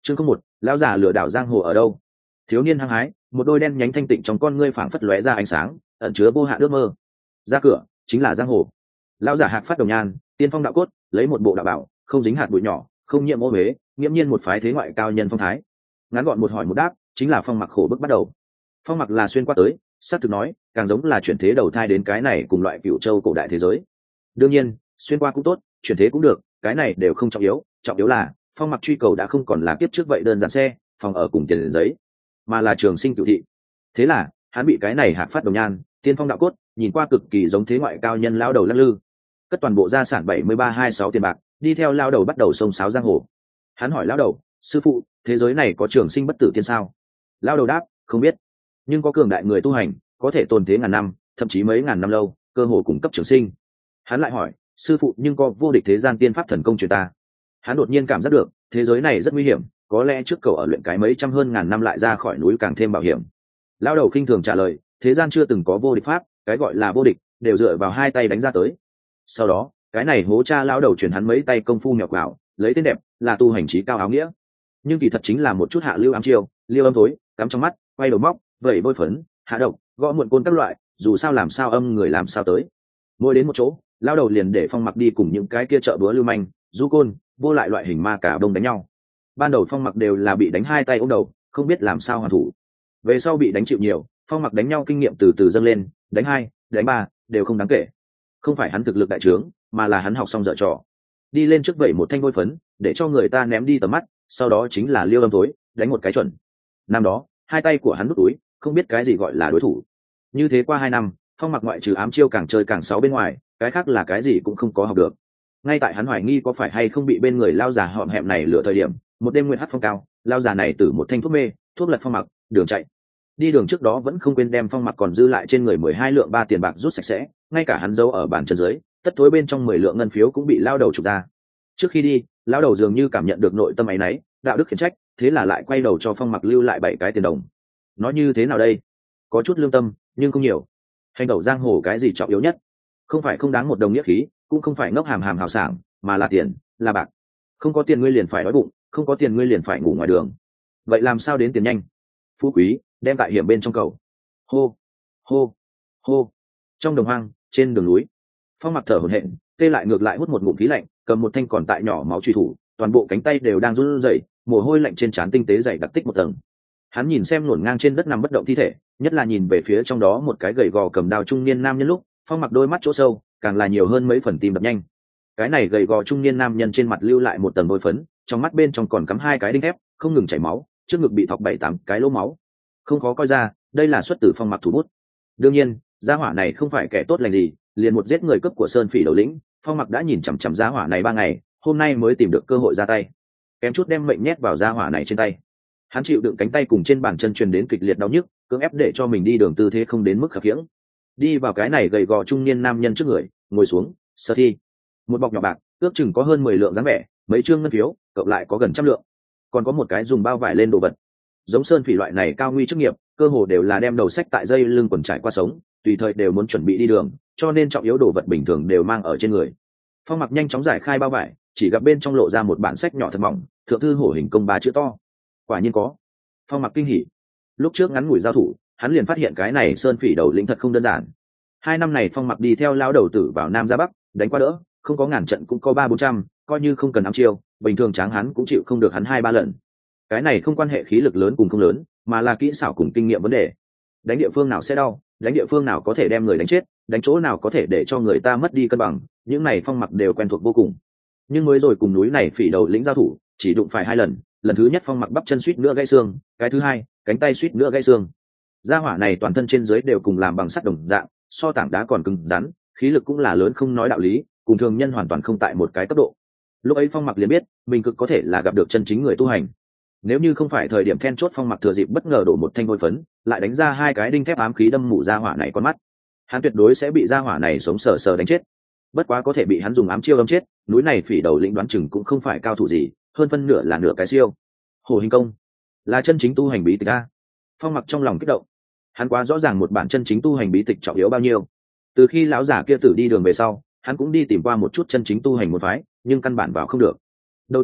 chương không một, lão già lừa đảo giang hồ ở đâu? Thiếu niên hăng hái, một đôi đen nhánh thanh tịnh trong con ngươi phảng phất lóe ra ánh sáng, ẩn chứa vô hạn ước mơ. Ra cửa chính là giang hồ. Lão giả hạc phát đồng nhan, tiên phong đạo cốt, lấy một bộ đạo bảo, không dính hạt bụi nhỏ, không nhiễm ô huế, nghiễm nhiên một phái thế ngoại cao nhân phong thái. Ngắn gọn một hỏi một đáp, chính là Phong Mặc khổ bức bắt đầu. Phong Mặc là xuyên qua tới, sát thực nói, càng giống là chuyển thế đầu thai đến cái này cùng loại Cửu Châu cổ đại thế giới. Đương nhiên, xuyên qua cũng tốt, chuyển thế cũng được, cái này đều không trọng yếu là Phong Mặc truy cầu đã không còn là kiếp trước vậy đơn giản xe, phòng ở cùng tiền giấy, mà là trường sinh cửu thị. Thế là, hắn bị cái này hạc phát đồng nhan, tiên phong đạo cốt, nhìn qua cực kỳ giống thế ngoại cao nhân lao đầu lắc lư. Cất toàn bộ gia sản 7326 tiền bạc, đi theo lao đầu bắt đầu xông xáo giang hồ. Hắn hỏi lao đầu, sư phụ, thế giới này có trường sinh bất tử tiên sao? Lao đầu đáp, không biết, nhưng có cường đại người tu hành, có thể tồn thế ngàn năm, thậm chí mấy ngàn năm lâu, cơ hồ cung cấp trường sinh. Hắn lại hỏi, sư phụ, nhưng có vô địch thế gian tiên pháp thần công truyền ta? Hắn đột nhiên cảm giác được, thế giới này rất nguy hiểm, có lẽ trước cầu ở luyện cái mấy trăm hơn ngàn năm lại ra khỏi núi càng thêm bảo hiểm. Lao đầu khinh thường trả lời, thế gian chưa từng có vô địch pháp, cái gọi là vô địch đều dựa vào hai tay đánh ra tới. Sau đó, cái này hố cha lao đầu truyền hắn mấy tay công phu mèo quào, lấy tên đẹp là tu hành trí cao áo nghĩa, nhưng kỳ thật chính là một chút hạ lưu ám chiêu, liêu âm thối, cắm trong mắt, quay đầu móc, vẩy bôi phấn, hạ độc, gõ muộn côn các loại, dù sao làm sao âm người làm sao tới. Mỗi đến một chỗ, lao đầu liền để Phong Mặc đi cùng những cái kia chợ búa lưu manh, du côn, vô lại loại hình ma cả đông đánh nhau. Ban đầu Phong Mặc đều là bị đánh hai tay ôm đầu, không biết làm sao hoàn thủ. Về sau bị đánh chịu nhiều, Phong Mặc đánh nhau kinh nghiệm từ từ dâng lên, đánh hai, đánh ba đều không đáng kể. Không phải hắn thực lực đại trướng, mà là hắn học xong dở trò. Đi lên trước vẩy một thanh bôi phấn, để cho người ta ném đi tầm mắt, sau đó chính là liêu âm tối, đánh một cái chuẩn. Năm đó, hai tay của hắn nút túi, không biết cái gì gọi là đối thủ. Như thế qua 2 năm, Phong Mặc ngoại trừ ám chiêu càng chơi càng sáu bên ngoài, cái khác là cái gì cũng không có học được. Ngay tại hắn hoài nghi có phải hay không bị bên người lao già họm hẹm này lựa thời điểm, một đêm nguyệt hắt phong cao, lao già này tử một thanh thuốc mê, thuốc lật Phong Mặc, đường chạy. Đi đường trước đó vẫn không quên đem Phong Mặc còn dư lại trên người 12 lượng 3 tiền bạc rút sạch sẽ, ngay cả hắn giấu ở bàn chân dưới, tất thối bên trong 10 lượng ngân phiếu cũng bị lao đầu chụp ra. Trước khi đi, lao đầu dường như cảm nhận được nội tâm áy náy, đạo đức khiển trách, thế là lại quay đầu cho Phong Mặc lưu lại 7 cái tiền đồng. Nói như thế nào đây? Có chút lương tâm, nhưng không nhiều. Hành đầu giang hồ cái gì trọng yếu nhất? Không phải không đáng một đồng nghĩa khí, cũng không phải ngốc hàm hàm hào sảng, mà là tiền, là bạc. Không có tiền ngươi liền phải đói bụng, không có tiền ngươi liền phải ngủ ngoài đường. Vậy làm sao đến tiền nhanh? Phú quý đem tại hiểm bên trong cầu. Hô, hô, hô. Trong đồng hoang, trên đường núi, Phong Mặc thở hổn hển, tê lại ngược lại hút một ngụm khí lạnh, cầm một thanh còn tại nhỏ máu truy thủ, toàn bộ cánh tay đều đang run rẩy, mồ hôi lạnh trên trán tinh tế dày đặc tích một tầng. Hắn nhìn xem luồn ngang trên đất nằm bất động thi thể, nhất là nhìn về phía trong đó một cái gầy gò cầm đao trung niên nam nhân lúc, Phong Mặc đôi mắt chỗ sâu càng là nhiều hơn mấy phần tim đập nhanh. Cái này gầy gò trung niên nam nhân trên mặt lưu lại một tầng bôi phấn, trong mắt bên trong còn cắm 2 cái đinh thép, không ngừng chảy máu, trước ngực bị thọc 7-8 cái lỗ máu. Không khó coi ra, đây là xuất từ Phong Mặc thủ bút. Đương nhiên, gia hỏa này không phải kẻ tốt lành gì, liền một giết người cướp của Sơn Phỉ đầu lĩnh, Phong Mặc đã nhìn chằm chằm gia hỏa này 3 ngày, hôm nay mới tìm được cơ hội ra tay, kém chút đem mệnh nhét vào gia hỏa này trên tay. Hắn chịu đựng cánh tay cùng trên bàn chân truyền đến kịch liệt đau nhức, cưỡng ép để cho mình đi đường tư thế không đến mức khập khiễng. Đi vào cái này gầy gò trung niên nam nhân trước người, ngồi xuống, sơ thi. Một bọc nhỏ bạc, ước chừng có hơn 10 lượng dáng vẻ, mấy trương ngân phiếu, cộng lại có gần 100 lượng. Còn có một cái dùng bao vải lên đồ vật. Giống Sơn Phỉ loại này cao nguy chức nghiệp, cơ hồ đều là đem đầu sách tại dây lưng quần trải qua sống, tùy thời đều muốn chuẩn bị đi đường, cho nên trọng yếu đồ vật bình thường đều mang ở trên người. Phong Mặc nhanh chóng giải khai bao vải, chỉ gặp bên trong lộ ra một bản sách nhỏ thật mỏng, thượng thư hổ hình công 3 chữ to. Quả nhiên có. Phong Mặc kinh hỉ. Lúc trước ngắn ngủi giao thủ, hắn liền phát hiện cái này Sơn Phỉ đầu lĩnh thật không đơn giản. 2 năm này Phong Mặc đi theo lao đầu tử vào Nam ra Bắc, đánh qua đỡ, không có ngàn trận cũng có 300-400, coi như không cần ám chiêu, bình thường tráng hắn cũng chịu không được hắn 2-3 lần. Cái này không quan hệ khí lực lớn cùng không lớn, mà là kỹ xảo cùng kinh nghiệm vấn đề. Đánh địa phương nào sẽ đau, đánh địa phương nào có thể đem người đánh chết, đánh chỗ nào có thể để cho người ta mất đi cân bằng, những này Phong Mặc đều quen thuộc vô cùng. Nhưng mới rồi cùng núi này Phỉ đầu lĩnh giao thủ, chỉ đụng phải 2 lần, lần thứ nhất Phong Mặc bắp chân suýt nữa gãy xương, cái thứ hai, cánh tay suýt nữa gãy xương. Gia hỏa này toàn thân trên dưới đều cùng làm bằng sắt đồng dạng, so tảng đá còn cứng rắn, khí lực cũng là lớn không nói đạo lý, cùng thường nhân hoàn toàn không tại một cái cấp độ. Lúc ấy Phong Mặc liền biết, mình cực có thể là gặp được chân chính người tu hành. Nếu như không phải thời điểm then chốt, Phong Mặc thừa dịp bất ngờ đổ một thanh vôi phấn, lại đánh ra 2 cái đinh thép ám khí đâm mù gia hỏa này con mắt, hắn tuyệt đối sẽ bị gia hỏa này sống sờ sờ đánh chết. Bất quá có thể bị hắn dùng ám chiêu đâm chết, núi này Phỉ đầu lĩnh đoán chừng cũng không phải cao thủ gì, hơn phân nửa là nửa cái siêu. Hổ hình công là chân chính tu hành bí tịch a. Phong Mặc trong lòng kích động, hắn quá rõ ràng một bản chân chính tu hành bí tịch trọng yếu bao nhiêu. Từ khi lão giả kia tử đi đường về sau, hắn cũng đi tìm qua một chút chân chính tu hành một phái, nhưng căn bản vào không được. Đầu tiên,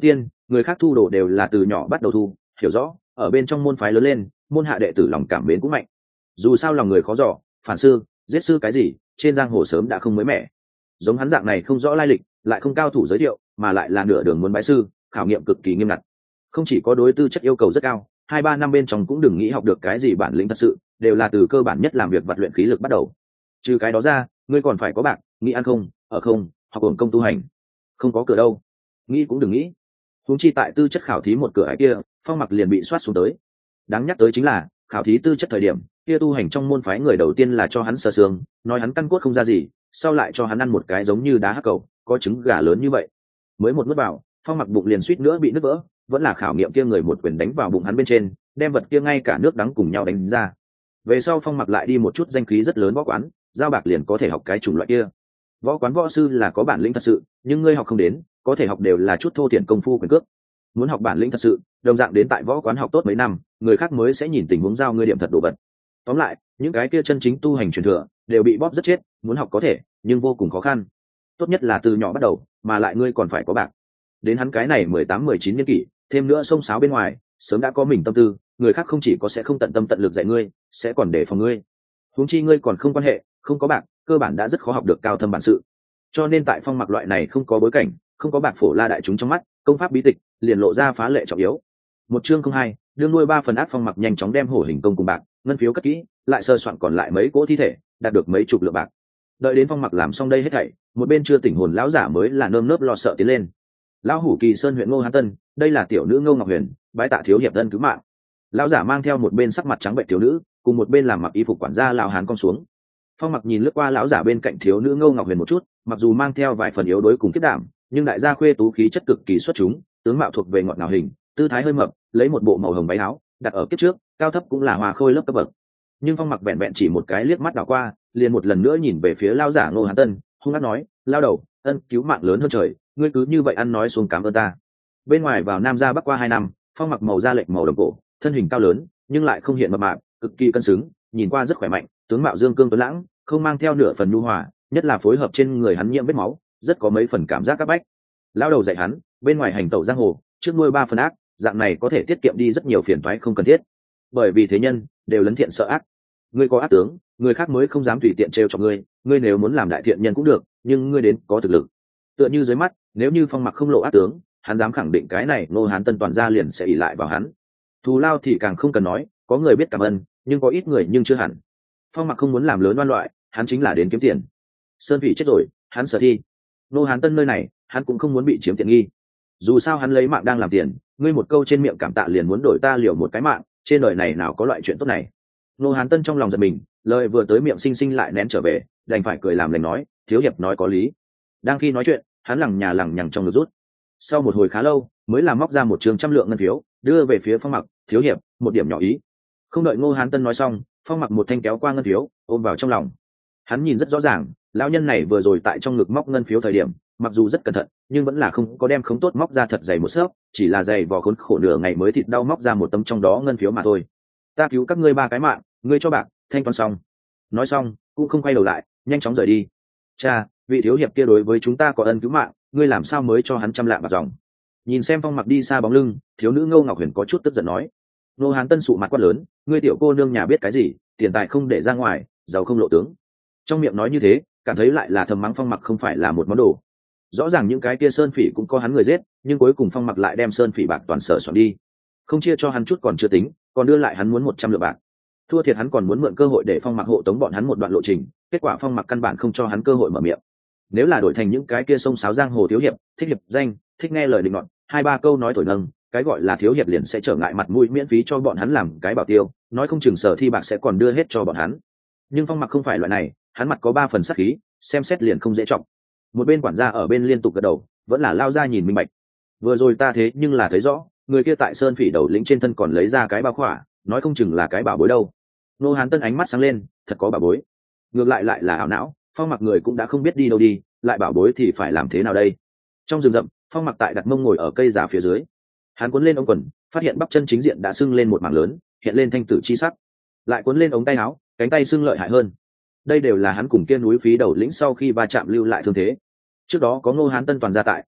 người khác thu đồ đều là từ nhỏ bắt đầu thu, hiểu rõ ở bên trong môn phái lớn lên, môn hạ đệ tử lòng cảm mến cũng mạnh. Dù sao lòng người khó dò, phản sư giết sư cái gì trên giang hồ sớm đã không mới mẻ. Giống hắn dạng này không rõ lai lịch, lại không cao thủ giới thiệu, mà lại là nửa đường muốn bái sư, khảo nghiệm cực kỳ nghiêm ngặt. Không chỉ có đối tư chất yêu cầu rất cao, 2-3 năm bên trong cũng đừng nghĩ học được cái gì bản lĩnh thật sự, đều là từ cơ bản nhất làm việc vật luyện khí lực bắt đầu. Trừ cái đó ra, ngươi còn phải có bạc, nghĩ ăn không, ở không, học hưởng công tu hành. Không có cửa đâu, nghĩ cũng đừng nghĩ. Huống chi tại tư chất khảo thí một cửa ấy kia, Phong Mặc liền bị soát xuống tới. Đáng nhắc tới chính là, khảo thí tư chất thời điểm, kia tu hành trong môn phái người đầu tiên là cho hắn sờ sương, nói hắn căn cốt không ra gì, sau lại cho hắn ăn một cái giống như đá hắc cầu, có trứng gà lớn như vậy. Mới một nuốt vào, Phong Mặc bụng liền suýt nữa bị nứt vỡ, vẫn là khảo nghiệm kia người một quyền đánh vào bụng hắn bên trên, đem vật kia ngay cả nước đắng cùng nhau đánh ra. Về sau Phong Mặc lại đi một chút danh khí rất lớn võ quán, giao bạc liền có thể học cái chủng loại kia. Võ quán võ sư là có bản lĩnh thật sự, nhưng ngươi học không đến, có thể học đều là chút thô thiển công phu quyền cước. Muốn học bản lĩnh thật sự, đồng dạng đến tại võ quán học tốt mấy năm, người khác mới sẽ nhìn tình huống giao ngươi điểm thật đồ vật. Tóm lại, những cái kia chân chính tu hành truyền thừa đều bị bóp rất chết, muốn học có thể, nhưng vô cùng khó khăn. Tốt nhất là từ nhỏ bắt đầu, mà lại ngươi còn phải có bạc. Đến hắn cái này 18-19 niên kỷ, thêm nữa xông xáo bên ngoài, sớm đã có mình tâm tư, người khác không chỉ có sẽ không tận tâm tận lực dạy ngươi, sẽ còn để phòng ngươi. Huống chi ngươi còn không quan hệ, không có bạc, cơ bản đã rất khó học được cao thâm bản sự. Cho nên tại Phong Mặc loại này không có bối cảnh, không có bạc phổ la đại chúng trong mắt, công pháp bí tịch liền lộ ra phá lệ trọng yếu. Một chương không hai, đương nuôi 3 phần ác. Phong Mặc nhanh chóng đem hổ hình công cùng bạc, ngân phiếu cất kỹ, lại sơ soạn còn lại mấy cỗ thi thể, đạt được mấy chục lượng bạc. Đợi đến Phong Mặc làm xong đây hết thảy, một bên chưa tỉnh hồn lão giả mới là nơm nớp lo sợ tiến lên. Lão hủ Kỳ Sơn huyện Ngô Hán Tân, đây là tiểu nữ Ngô Ngọc Huyền, bái tạ thiếu hiệp ân cứu mạng. Lão giả mang theo một bên sắc mặt trắng bệnh thiếu nữ, cùng một bên làm mặc y phục quản gia lão hán con xuống. Phong Mặc nhìn lướt qua lão giả bên cạnh thiếu nữ Ngô Ngọc Huyền một chút, mặc dù mang theo vài phần yếu đuối cùng kiếp đảm, nhưng đại gia khuê tú khí chất cực kỳ xuất chúng, tướng mạo thuộc về ngọt ngào hình, tư thái hơi mập, lấy một bộ màu hồng váy áo, đặt ở kiếp trước, cao thấp cũng là hòa khôi lớp cấp bậc. Nhưng Phong Mặc vẹn vẹn chỉ một cái liếc mắt đảo qua, liền một lần nữa nhìn về phía lão giả Ngô Hán Tân, hung hăng nói: "Lao đầu, ân cứu mạng lớn hơn trời, ngươi cứ như vậy ăn nói xuống cảm ơn ta." Bên ngoài vào Nam ra Bắc qua 2 năm, Phong Mặc màu da lệch màu đồng cổ, thân hình cao lớn, nhưng lại không hiện mập mạp, cực kỳ cân xứng, nhìn qua rất khỏe mạnh, tướng mạo dương cương tuấn lãng, không mang theo nửa phần nhu hòa, nhất là phối hợp trên người hắn nhiễm vết máu, rất có mấy phần cảm giác các bách. Lão đầu dạy hắn, bên ngoài hành tẩu giang hồ, trước nuôi 3 phần ác, dạng này có thể tiết kiệm đi rất nhiều phiền toái không cần thiết. Bởi vì thế nhân đều lấn thiện sợ ác, ngươi có ác tướng, người khác mới không dám tùy tiện trêu chọc ngươi, ngươi nếu muốn làm đại thiện nhân cũng được, nhưng ngươi đến có thực lực. Tựa như dưới mắt, nếu như Phong Mặc không lộ ác tướng, hắn dám khẳng định cái này Ngô Hán Tân toàn gia liền sẽ ỷ lại vào hắn. Thù lao thì càng không cần nói, có người biết cảm ơn, nhưng có ít người nhưng chưa hẳn. Phong Mặc không muốn làm lớn oan loại, hắn chính là đến kiếm tiền. Sơn Vị chết rồi, hắn sở thi. Ngô Hán Tân nơi này, hắn cũng không muốn bị chiếm tiện nghi. Dù sao hắn lấy mạng đang làm tiền, ngươi một câu trên miệng cảm tạ liền muốn đổi ta liều một cái mạng, trên đời này nào có loại chuyện tốt này. Ngô Hán Tân trong lòng giật mình, lời vừa tới miệng xinh xinh lại nén trở về, đành phải cười làm lành nói, thiếu hiệp nói có lý. Đang khi nói chuyện, hắn lằng nhằng trong ngực rút. Sau một hồi khá lâu, mới làm móc ra một trường 100 lượng ngân phiếu, đưa về phía Phong Mặc, thiếu hiệp, một điểm nhỏ ý. Không đợi Ngô Hán Tân nói xong, Phong Mặc một thanh kéo qua ngân phiếu, ôm vào trong lòng. Hắn nhìn rất rõ ràng, lão nhân này vừa rồi tại trong ngực móc ngân phiếu thời điểm, mặc dù rất cẩn thận, nhưng vẫn là không có đem khống tốt móc ra thật dày một xớp, chỉ là dày vò khốn khổ nửa ngày mới thịt đau móc ra một tấm trong đó ngân phiếu mà thôi. Ta cứu các ngươi 3 cái mạng, ngươi cho bạc, thanh toán xong. Nói xong, cũng không quay đầu lại, nhanh chóng rời đi. Cha, vị thiếu hiệp kia đối với chúng ta có ân cứu mạng, ngươi làm sao mới cho hắn 100 lạng bạc dòng? Nhìn xem Phong Mặc đi xa bóng lưng, thiếu nữ Ngô Ngọc Huyền có chút tức giận nói. Ngô Hán Tân sụ mặt quát lớn, ngươi tiểu cô nương nhà biết cái gì, tiền tài không để ra ngoài, giàu không lộ tướng. Trong miệng nói như thế, cảm thấy lại là thầm mắng Phong Mặc không phải là một món đồ. Rõ ràng những cái kia sơn phỉ cũng có hắn người giết, nhưng cuối cùng Phong Mặc lại đem sơn phỉ bạc toàn sở soạn đi, không chia cho hắn chút còn chưa tính, còn đưa lại hắn muốn 100 lượng bạc. Thua thiệt hắn còn muốn mượn cơ hội để Phong Mặc hộ tống bọn hắn một đoạn lộ trình, kết quả Phong Mặc căn bản không cho hắn cơ hội mở miệng. Nếu là đổi thành những cái kia sông sáo giang hồ thiếu hiệp, thích hiệp danh, thích nghe lời định luận, 2-3 câu nói thổi nâng, cái gọi là thiếu hiệp liền sẽ trở ngại mặt mũi miễn phí cho bọn hắn làm cái bảo tiêu, nói không chừng sở thi bạc sẽ còn đưa hết cho bọn hắn. Nhưng Phong Mặc không phải loại này, hắn mặt có 3 phần sắc khí, xem xét liền không dễ trọng. Một bên quản gia ở bên liên tục gật đầu, vẫn là lao ra nhìn minh bạch. Vừa rồi ta thế nhưng là thấy rõ, người kia tại sơn phỉ đầu lĩnh trên thân còn lấy ra cái bao khỏa, nói không chừng là cái bảo bối đâu. Ngô Hán Tân ánh mắt sáng lên, thật có bảo bối. Ngược lại lại là ảo não, Phong Mặc người cũng đã không biết đi đâu đi, lại bảo bối thì phải làm thế nào đây? Trong rừng rậm, Phong Mặc tại đặt mông ngồi ở cây giả phía dưới. Hắn cuốn lên ống quần, phát hiện bắp chân chính diện đã sưng lên một mảng lớn, hiện lên thanh tử chi sắc. Lại cuốn lên ống tay áo, cánh tay sưng lợi hại hơn. Đây đều là hắn cùng kia núi phí đầu lĩnh sau khi va chạm lưu lại thương thế. Trước đó có Ngô Hán Tân toàn gia tại,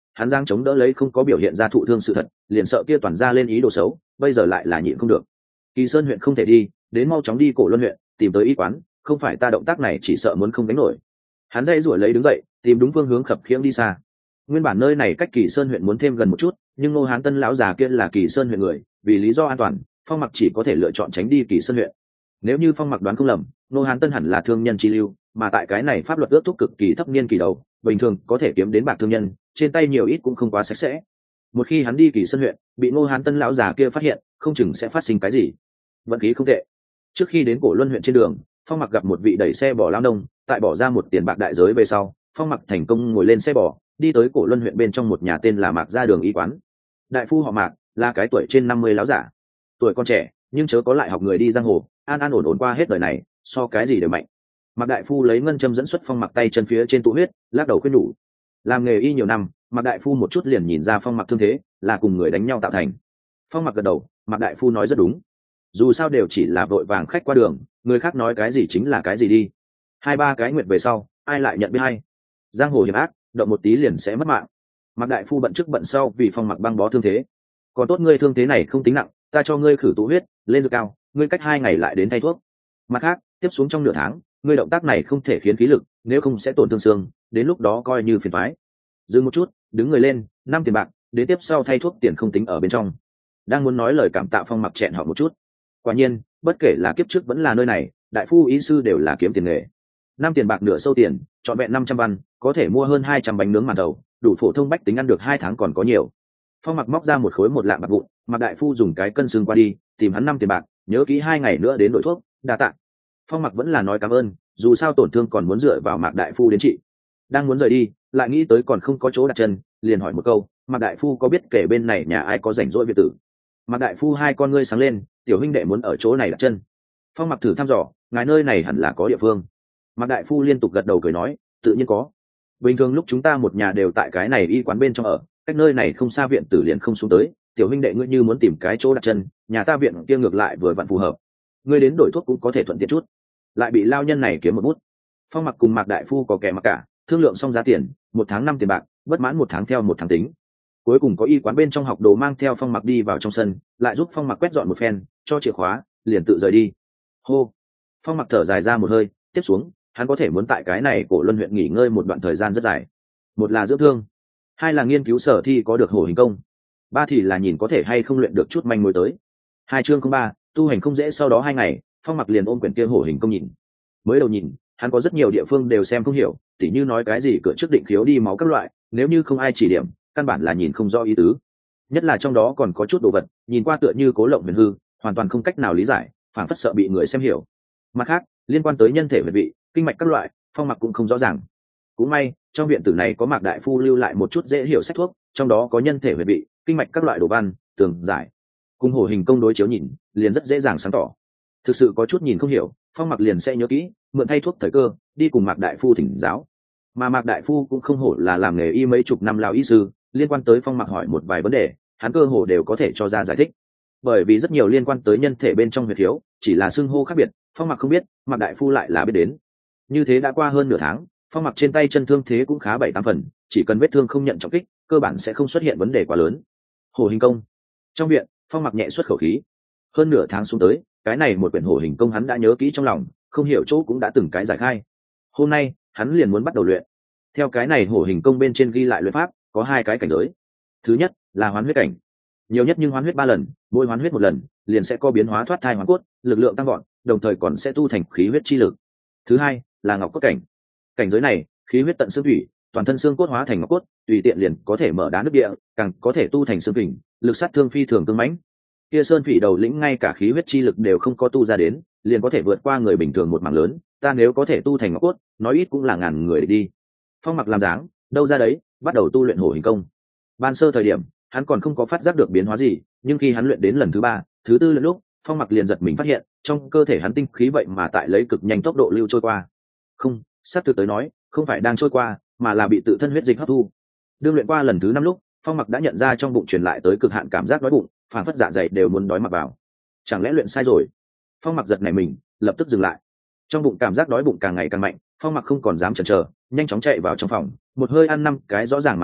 hắn giang chống đỡ lấy không có biểu hiện ra thụ thương sự thật, liền sợ kia toàn ra lên ý đồ xấu, bây giờ lại là nhịn không được. Kỳ Sơn huyện không thể đi, đến mau chóng đi Cổ Luân huyện tìm tới y quán, không phải ta động tác này chỉ sợ muốn không đánh nổi. Hắn dây rủi lấy đứng dậy, tìm đúng phương hướng khập khiễng đi xa. Nguyên bản nơi này cách Kỳ Sơn huyện muốn thêm gần một chút, nhưng Ngô Hán Tân lão già kia là Kỳ Sơn huyện người, vì lý do an toàn, Phong Mặc chỉ có thể lựa chọn tránh đi Kỳ Sơn huyện. Nếu như Phong Mặc đoán không lầm, Ngô Hán Tân hẳn là thương nhân chi lưu, mà tại cái này pháp luật ước thúc cực kỳ thấp niên kỳ đầu, bình thường có thể kiếm đến bạc thương nhân, trên tay nhiều ít cũng không quá sạch sẽ. Một khi hắn đi Kỳ Sơn huyện, bị Ngô Hán Tân lão già kia phát hiện, không chừng sẽ phát sinh cái gì. Vận khí không tệ. Trước khi đến Cổ Luân huyện trên đường, Phong Mặc gặp một vị đẩy xe bò lao nông, tại bỏ ra một tiền bạc đại giới về sau, Phong Mặc thành công ngồi lên xe bò, đi tới Cổ Luân huyện bên trong một nhà tên là Mạc Gia Đường y quán. Đại phu họ Mạc, là cái tuổi trên 50 láo giả. Tuổi còn trẻ, nhưng chớ có lại học người đi giang hồ, an an ổn ổn qua hết đời này, so cái gì đều mạnh. Mạc đại phu lấy ngân châm dẫn xuất Phong Mặc tay chân phía trên tụ huyết, lắc đầu khuyên nhủ. Làm nghề y nhiều năm, Mạc đại phu một chút liền nhìn ra Phong Mặc thương thế là cùng người đánh nhau tạo thành. Phong Mặc gật đầu, Mạc đại phu nói rất đúng. Dù sao đều chỉ là vội vàng khách qua đường, người khác nói cái gì chính là cái gì đi. 2-3 cái nguyệt về sau, ai lại nhận biết hay. Giang hồ hiểm ác, động một tí liền sẽ mất mạng. Mạc đại phu bận trước bận sau vì Phong Mặc băng bó thương thế. Còn tốt ngươi thương thế này không tính nặng, ta cho ngươi khử tụ huyết, lên dược cao, ngươi cách 2 ngày lại đến thay thuốc. Mặt khác, tiếp xuống trong nửa tháng, ngươi động tác này không thể khiến khí lực, nếu không sẽ tổn thương xương, đến lúc đó coi như phiền toái. Dừng một chút, đứng người lên, 5 tiền bạc, đến tiếp sau thay thuốc tiền không tính ở bên trong. Đang muốn nói lời cảm tạ, Phong Mặc chẹn họ một chút. Quả nhiên, bất kể là kiếp trước vẫn là nơi này, đại phu y sư đều là kiếm tiền nghề. 5 tiền bạc nửa sâu tiền, trọn vẹn 500 văn, có thể mua hơn 200 bánh nướng màn đầu, đủ phổ thông bách tính ăn được 2 tháng còn có nhiều. Phong Mặc móc ra một khối 1 lạng bạc vụn, Mạc đại phu dùng cái cân xương qua đi, tìm hắn 5 tiền bạc, nhớ kỹ 2 ngày nữa đến đổi thuốc, đa tạ. Phong Mặc vẫn là nói cảm ơn, dù sao tổn thương còn muốn dựa vào Mạc đại phu đến trị. Đang muốn rời đi, lại nghĩ tới còn không có chỗ đặt chân, liền hỏi một câu, Mạc đại phu có biết kể bên này nhà ai có rảnh rỗi việc tử? Mạc đại phu hai con ngươi sáng lên, tiểu huynh đệ muốn ở chỗ này đặt chân. Phong Mặc thử thăm dò, ngài nơi này hẳn là có địa phương. Mạc đại phu liên tục gật đầu cười nói, tự nhiên có. Bình thường lúc chúng ta một nhà đều tại cái này y quán bên trong ở, cách nơi này không xa, viện tử liền không xuống tới. Tiểu huynh đệ ngươi như muốn tìm cái chỗ đặt chân, nhà ta viện kia ngược lại vừa vặn phù hợp. Ngươi đến đổi thuốc cũng có thể thuận tiện chút. Lại bị lao nhân này kiếm một bút. Phong Mặc cùng Mạc đại phu có kẻ mặc cả, thương lượng xong giá tiền, 1 tháng 5 tiền bạc, bất mãn 1 tháng theo 1 tháng tính. Cuối cùng có y quán bên trong học đồ mang theo Phong Mặc đi vào trong sân, lại giúp Phong Mặc quét dọn một phen, cho chìa khóa, liền tự rời đi. Hô. Phong Mặc thở dài ra một hơi, tiếp xuống hắn có thể muốn tại cái này Cổ Luân huyện nghỉ ngơi một đoạn thời gian rất dài. Một là dưỡng thương, 2 là nghiên cứu sở thi có được hổ hình công, 3 thì là nhìn có thể hay không luyện được chút manh mối tới. 2 chương 03, tu hành không dễ. Sau đó 2 ngày, Phong Mặc liền ôm quyển kia hổ hình công nhìn. Mới đầu nhìn, hắn có rất nhiều địa phương đều xem không hiểu, tỉ như nói cái gì cửa trước định khiếu đi máu các loại, nếu như không ai chỉ điểm, căn bản là nhìn không rõ ý tứ. Nhất là trong đó còn có chút đồ vật, nhìn qua tựa như cố lộng huyền hư, hoàn toàn không cách nào lý giải, phản phất sợ bị người xem hiểu. Mặt khác, liên quan tới nhân thể huyệt vị, kinh mạch các loại, Phong Mặc cũng không rõ ràng. Cũng may, trong viện tử này có Mạc đại phu lưu lại một chút dễ hiểu sách thuốc, trong đó có nhân thể huyệt vị, kinh mạch các loại đồ văn, tường giải. Cùng hổ hình công đối chiếu nhìn, liền rất dễ dàng sáng tỏ. Thực sự có chút nhìn không hiểu, Phong Mặc liền sẽ nhớ kỹ, mượn thay thuốc thời cơ, đi cùng Mạc đại phu thỉnh giáo. Mà Mạc đại phu cũng không hổ là làm nghề y mấy chục năm lao y sư, liên quan tới Phong Mặc hỏi một vài vấn đề, hắn cơ hồ đều có thể cho ra giải thích. Bởi vì rất nhiều liên quan tới nhân thể bên trong huyệt thiếu, chỉ là xưng hô khác biệt, Phong Mặc không biết, Mạc đại phu lại là biết đến. Như thế đã qua hơn nửa tháng, Phong Mặc trên tay chân thương thế cũng khá 7-8 phần, chỉ cần vết thương không nhận trọng kích, cơ bản sẽ không xuất hiện vấn đề quá lớn. Hổ hình công. Trong viện, Phong Mặc nhẹ xuất khẩu khí. Hơn nửa tháng xuống tới, cái này một quyển hổ hình công hắn đã nhớ kỹ trong lòng, không hiểu chỗ cũng đã từng cái giải khai. Hôm nay, hắn liền muốn bắt đầu luyện. Theo cái này hổ hình công bên trên ghi lại luyện pháp, có 2 cái cảnh giới. Thứ nhất là hoán huyết cảnh, nhiều nhất nhưng hoán huyết 3 lần, mỗi hoán huyết 1 lần, liền sẽ có biến hóa thoát thai hoàn cốt, lực lượng tăng vọt, đồng thời còn sẽ tu thành khí huyết chi lực. Thứ hai là ngọc cốt cảnh, cảnh giới này khí huyết tận xương thủy, toàn thân xương cốt hóa thành ngọc cốt, tùy tiện liền có thể mở đá nứt địa, càng có thể tu thành xương kình, lực sát thương phi thường cứng mãnh. Kia Sơn Phỉ đầu lĩnh ngay cả khí huyết chi lực đều không có tu ra đến, liền có thể vượt qua người bình thường một mảng lớn, ta nếu có thể tu thành ngọc cốt, nói ít cũng là ngàn người để đi. Phong Mặc làm dáng, đâu ra đấy, bắt đầu tu luyện hổ hình công. Ban sơ thời điểm, hắn còn không có phát giác được biến hóa gì, nhưng khi hắn luyện đến lần thứ 3, thứ 4 lượt lúc, Phong Mặc liền giật mình phát hiện, trong cơ thể hắn tinh khí vậy mà tại lấy cực nhanh tốc độ lưu trôi qua. Không, sát thực tới nói, không phải đang trôi qua, mà là bị tự thân huyết dịch hấp thu. Đương luyện qua lần thứ 5 lúc, Phong Mặc đã nhận ra trong bụng truyền lại tới cực hạn cảm giác đói bụng, phản phất dạ dày đều muốn đói mặc vào. Chẳng lẽ luyện sai rồi? Phong Mặc giật nảy mình, lập tức dừng lại. Trong bụng cảm giác đói bụng càng ngày càng mạnh, Phong Mặc không còn dám chần chờ, nhanh chóng chạy vào trong phòng, một hơi ăn 5 cái rõ ràng màn thầu,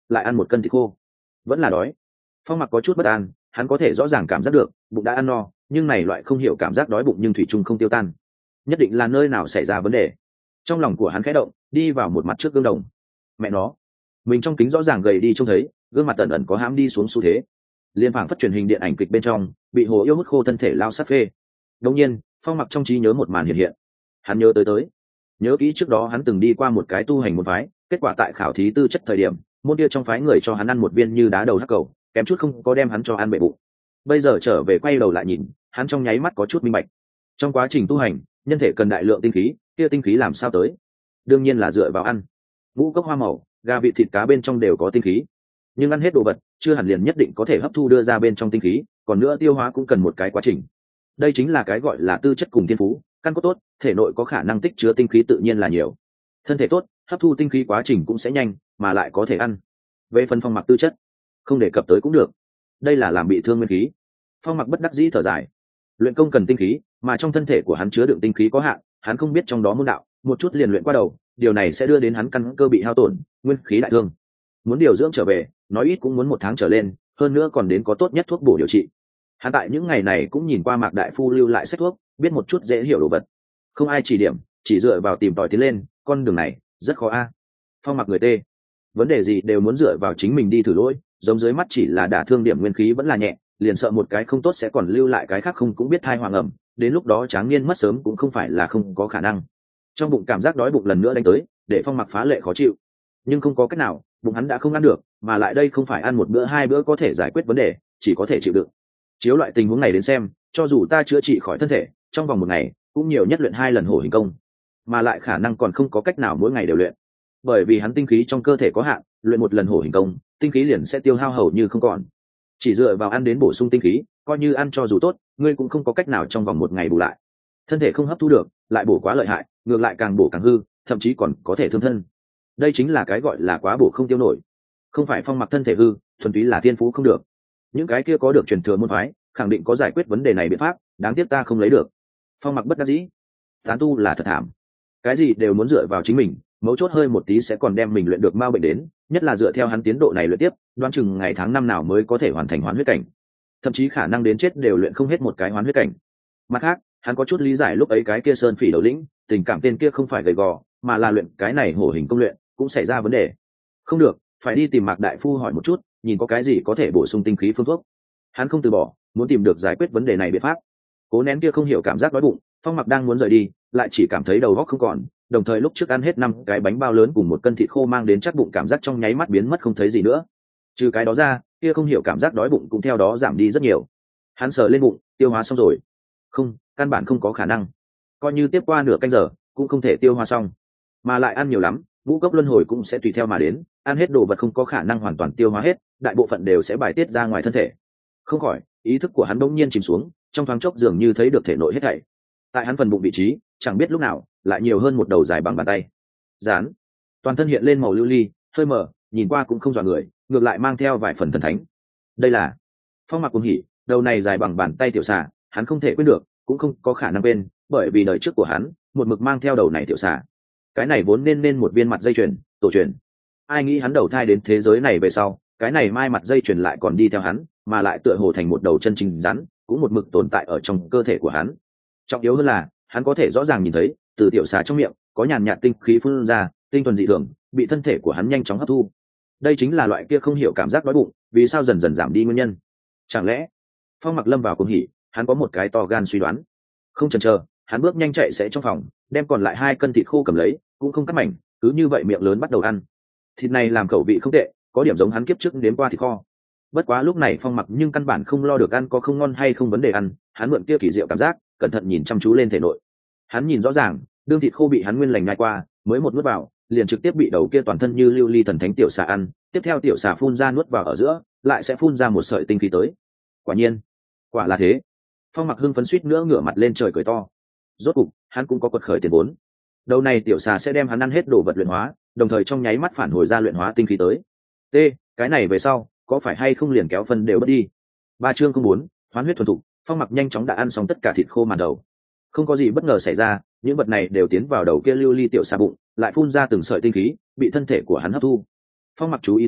lại ăn một cân thịt khô, vẫn là đói. Phong Mặc có chút bất an, hắn có thể rõ ràng cảm giác được bụng đã ăn no, nhưng này loại không hiểu cảm giác đói bụng nhưng thủy chung không tiêu tan, nhất định là nơi nào xảy ra vấn đề. Trong lòng của hắn khẽ động, đi vào một mặt trước gương đồng. Mẹ nó, mình trong kính rõ ràng gầy đi trông thấy gương mặt ẩn ẩn có hãm đi xuống xu thế, liên phảng phất truyền hình điện ảnh kịch bên trong bị hồ yêu hút khô thân thể lao sát phê. Đống nhiên Phong Mặc trong trí nhớ một màn hiện hiện, hắn nhớ tới nhớ kỹ trước đó hắn từng đi qua một cái tu hành môn phái, kết quả tại khảo thí tư chất thời điểm môn kia trong phái người cho hắn ăn một viên như đá đầu hắc cầu, kém chút không có đem hắn cho ăn bể bụng. Bây giờ trở về quay đầu lại nhìn, hắn trong nháy mắt có chút minh bạch, trong quá trình tu hành nhân thể cần đại lượng tinh khí, kia tinh khí làm sao tới? Đương nhiên là dựa vào ăn. Ngũ cốc hoa màu, gà vịt thịt cá bên trong đều có tinh khí, nhưng ăn hết đồ vật chưa hẳn liền nhất định có thể hấp thu đưa ra bên trong tinh khí, còn nữa tiêu hóa cũng cần một cái quá trình. Đây chính là cái gọi là tư chất cùng thiên phú. Căn cốt tốt, thể nội có khả năng tích chứa tinh khí tự nhiên là nhiều, thân thể tốt, hấp thu tinh khí quá trình cũng sẽ nhanh, mà lại có thể ăn. Về phần Phong Mặc tư chất, không đề cập tới cũng được, đây là làm bị thương nguyên khí. Phong Mặc bất đắc dĩ thở dài, luyện công cần tinh khí, mà trong thân thể của hắn chứa đựng tinh khí có hạn, hắn không biết trong đó môn đạo, một chút liền luyện qua đầu, điều này sẽ đưa đến hắn căn cơ bị hao tổn, nguyên khí đại thương. Muốn điều dưỡng trở về, nói ít cũng muốn 1 tháng trở lên, hơn nữa còn đến có tốt nhất thuốc bổ điều trị. Hắn tại những ngày này cũng nhìn qua Mạc đại phu lưu lại sách thuốc, biết một chút dễ hiểu đồ vật, không ai chỉ điểm, chỉ dựa vào tìm tòi tiến lên, con đường này rất khó a. Phong Mặc người tê, vấn đề gì đều muốn dựa vào chính mình đi thử lỗi, giống dưới mắt chỉ là đả thương điểm nguyên khí vẫn là nhẹ, liền sợ một cái không tốt sẽ còn lưu lại cái khác không cũng biết thai hoàng ẩm, đến lúc đó Tráng Niên mất sớm cũng không phải là không có khả năng. Trong bụng cảm giác đói bụng lần nữa đánh tới, để Phong Mặc phá lệ khó chịu, nhưng không có cách nào, bụng hắn đã không ăn được, mà lại đây không phải ăn 1 bữa 2 bữa có thể giải quyết vấn đề, chỉ có thể chịu đựng. Chiếu loại tình huống này đến xem, cho dù ta chữa trị khỏi thân thể, trong vòng 1 ngày cũng nhiều nhất luyện 2 lần hổ hình công, mà lại khả năng còn không có cách nào mỗi ngày đều luyện, bởi vì hắn tinh khí trong cơ thể có hạn, luyện 1 lần hổ hình công, tinh khí liền sẽ tiêu hao hầu như không còn. Chỉ dựa vào ăn đến bổ sung tinh khí, coi như ăn cho dù tốt, ngươi cũng không có cách nào trong vòng 1 ngày bù lại. Thân thể không hấp thu được, lại bổ quá lợi hại, ngược lại càng bổ càng hư, thậm chí còn có thể thương thân. Đây chính là cái gọi là quá bổ không tiêu nổi. Không phải Phong Mặc thân thể hư, thuần túy là thiên phú không được. Những cái kia có được truyền thừa môn phái, khẳng định có giải quyết vấn đề này biện pháp, đáng tiếc ta không lấy được. Phong Mặc bất đắc dĩ, tán tu là thật thảm, cái gì đều muốn dựa vào chính mình, mấu chốt hơi một tí sẽ còn đem mình luyện được mau bệnh đến, nhất là dựa theo hắn tiến độ này luyện tiếp, đoán chừng ngày tháng năm nào mới có thể hoàn thành hoán huyết cảnh, thậm chí khả năng đến chết đều luyện không hết một cái hoán huyết cảnh. Mặt khác, hắn có chút lý giải lúc ấy cái kia Sơn Phỉ đầu lĩnh, tình cảm tên kia không phải gầy gò, mà là luyện cái này hổ hình công luyện cũng xảy ra vấn đề. Không được, phải đi tìm Mạc đại phu hỏi một chút, nhìn có cái gì có thể bổ sung tinh khí phương thuốc. Hắn không từ bỏ, muốn tìm được giải quyết vấn đề này biện pháp. Cố nén kia không hiểu cảm giác đói bụng, Phong Mặc đang muốn rời đi, lại chỉ cảm thấy đầu óc không còn, đồng thời lúc trước ăn hết 5 cái bánh bao lớn cùng 1 cân thịt khô mang đến chắc bụng cảm giác trong nháy mắt biến mất không thấy gì nữa. Trừ cái đó ra, kia không hiểu cảm giác đói bụng cũng theo đó giảm đi rất nhiều. Hắn sờ lên bụng, tiêu hóa xong rồi. Không, căn bản không có khả năng. Coi như tiếp qua nửa canh giờ, cũng không thể tiêu hóa xong. Mà lại ăn nhiều lắm, ngũ cốc luân hồi cũng sẽ tùy theo mà đến, ăn hết đồ vật không có khả năng hoàn toàn tiêu hóa hết, đại bộ phận đều sẽ bài tiết ra ngoài thân thể. Không khỏi, ý thức của hắn bỗng nhiên chìm xuống, trong thoáng chốc dường như thấy được thể nội hết thảy. Tại hắn phần bụng vị trí, chẳng biết lúc nào lại nhiều hơn một đầu dài bằng bàn tay. Rán, toàn thân hiện lên màu lưu ly, hơi mờ, nhìn qua cũng không dọa người, ngược lại mang theo vài phần thần thánh. Đây là Phong Mặc cuồng hỉ, đầu này dài bằng bàn tay tiểu xà, hắn không thể quên được, cũng không có khả năng quên, bởi vì đời trước của hắn một mực mang theo đầu này tiểu xà. Cái này vốn nên một viên mặt dây chuyền, tổ truyền. Ai nghĩ hắn đầu thai đến thế giới này về sau, cái này mai mặt dây chuyền lại còn đi theo hắn, mà lại tựa hồ thành một đầu chân chính rắn, cũng một mực tồn tại ở trong cơ thể của hắn. Trọng yếu hơn là, hắn có thể rõ ràng nhìn thấy, từ tiểu xà trong miệng có nhàn nhạt tinh khí phun ra, tinh thuần dị thường, bị thân thể của hắn nhanh chóng hấp thu. Đây chính là loại kia không hiểu cảm giác đói bụng, vì sao dần dần giảm đi nguyên nhân. Chẳng lẽ Phong Mặc lâm vào cuồng hỉ, hắn có một cái to gan suy đoán. Không chần chờ, hắn bước nhanh chạy sẽ trong phòng, đem còn lại 2 cân thịt khô cầm lấy, cũng không cắt mảnh, cứ như vậy miệng lớn bắt đầu ăn. Thịt này làm khẩu vị không tệ, có điểm giống hắn kiếp trước nếm qua thịt kho. Bất quá lúc này Phong Mặc nhưng căn bản không lo được ăn có không ngon hay không vấn đề ăn, hắn mượn kia kỳ diệu cảm giác, cẩn thận nhìn chăm chú lên thể nội. Hắn nhìn rõ ràng, đương thịt khô bị hắn nguyên lành nhai qua, mới một nuốt vào, liền trực tiếp bị đầu kia toàn thân như lưu ly thần thánh tiểu xà ăn, tiếp theo tiểu xà phun ra nuốt vào ở giữa, lại sẽ phun ra một sợi tinh khí tới. Quả nhiên, quả là thế. Phong Mặc hưng phấn suýt nữa ngửa mặt lên trời cười to. Rốt cục, hắn cũng có quật khởi tiền vốn. Đầu này tiểu xà sẽ đem hắn ăn hết đồ vật luyện hóa, đồng thời trong nháy mắt phản hồi ra luyện hóa tinh khí tới. T, cái này về sau, có phải hay không liền kéo phân đều mất đi. 3 chương 04, hoán huyết thuần thục. Phong Mặc nhanh chóng đã ăn xong tất cả thịt khô màn đầu. Không có gì bất ngờ xảy ra, những vật này đều tiến vào đầu kia lưu ly tiểu xà bụng, lại phun ra từng sợi tinh khí, bị thân thể của hắn hấp thu. Phong Mặc chú ý tới,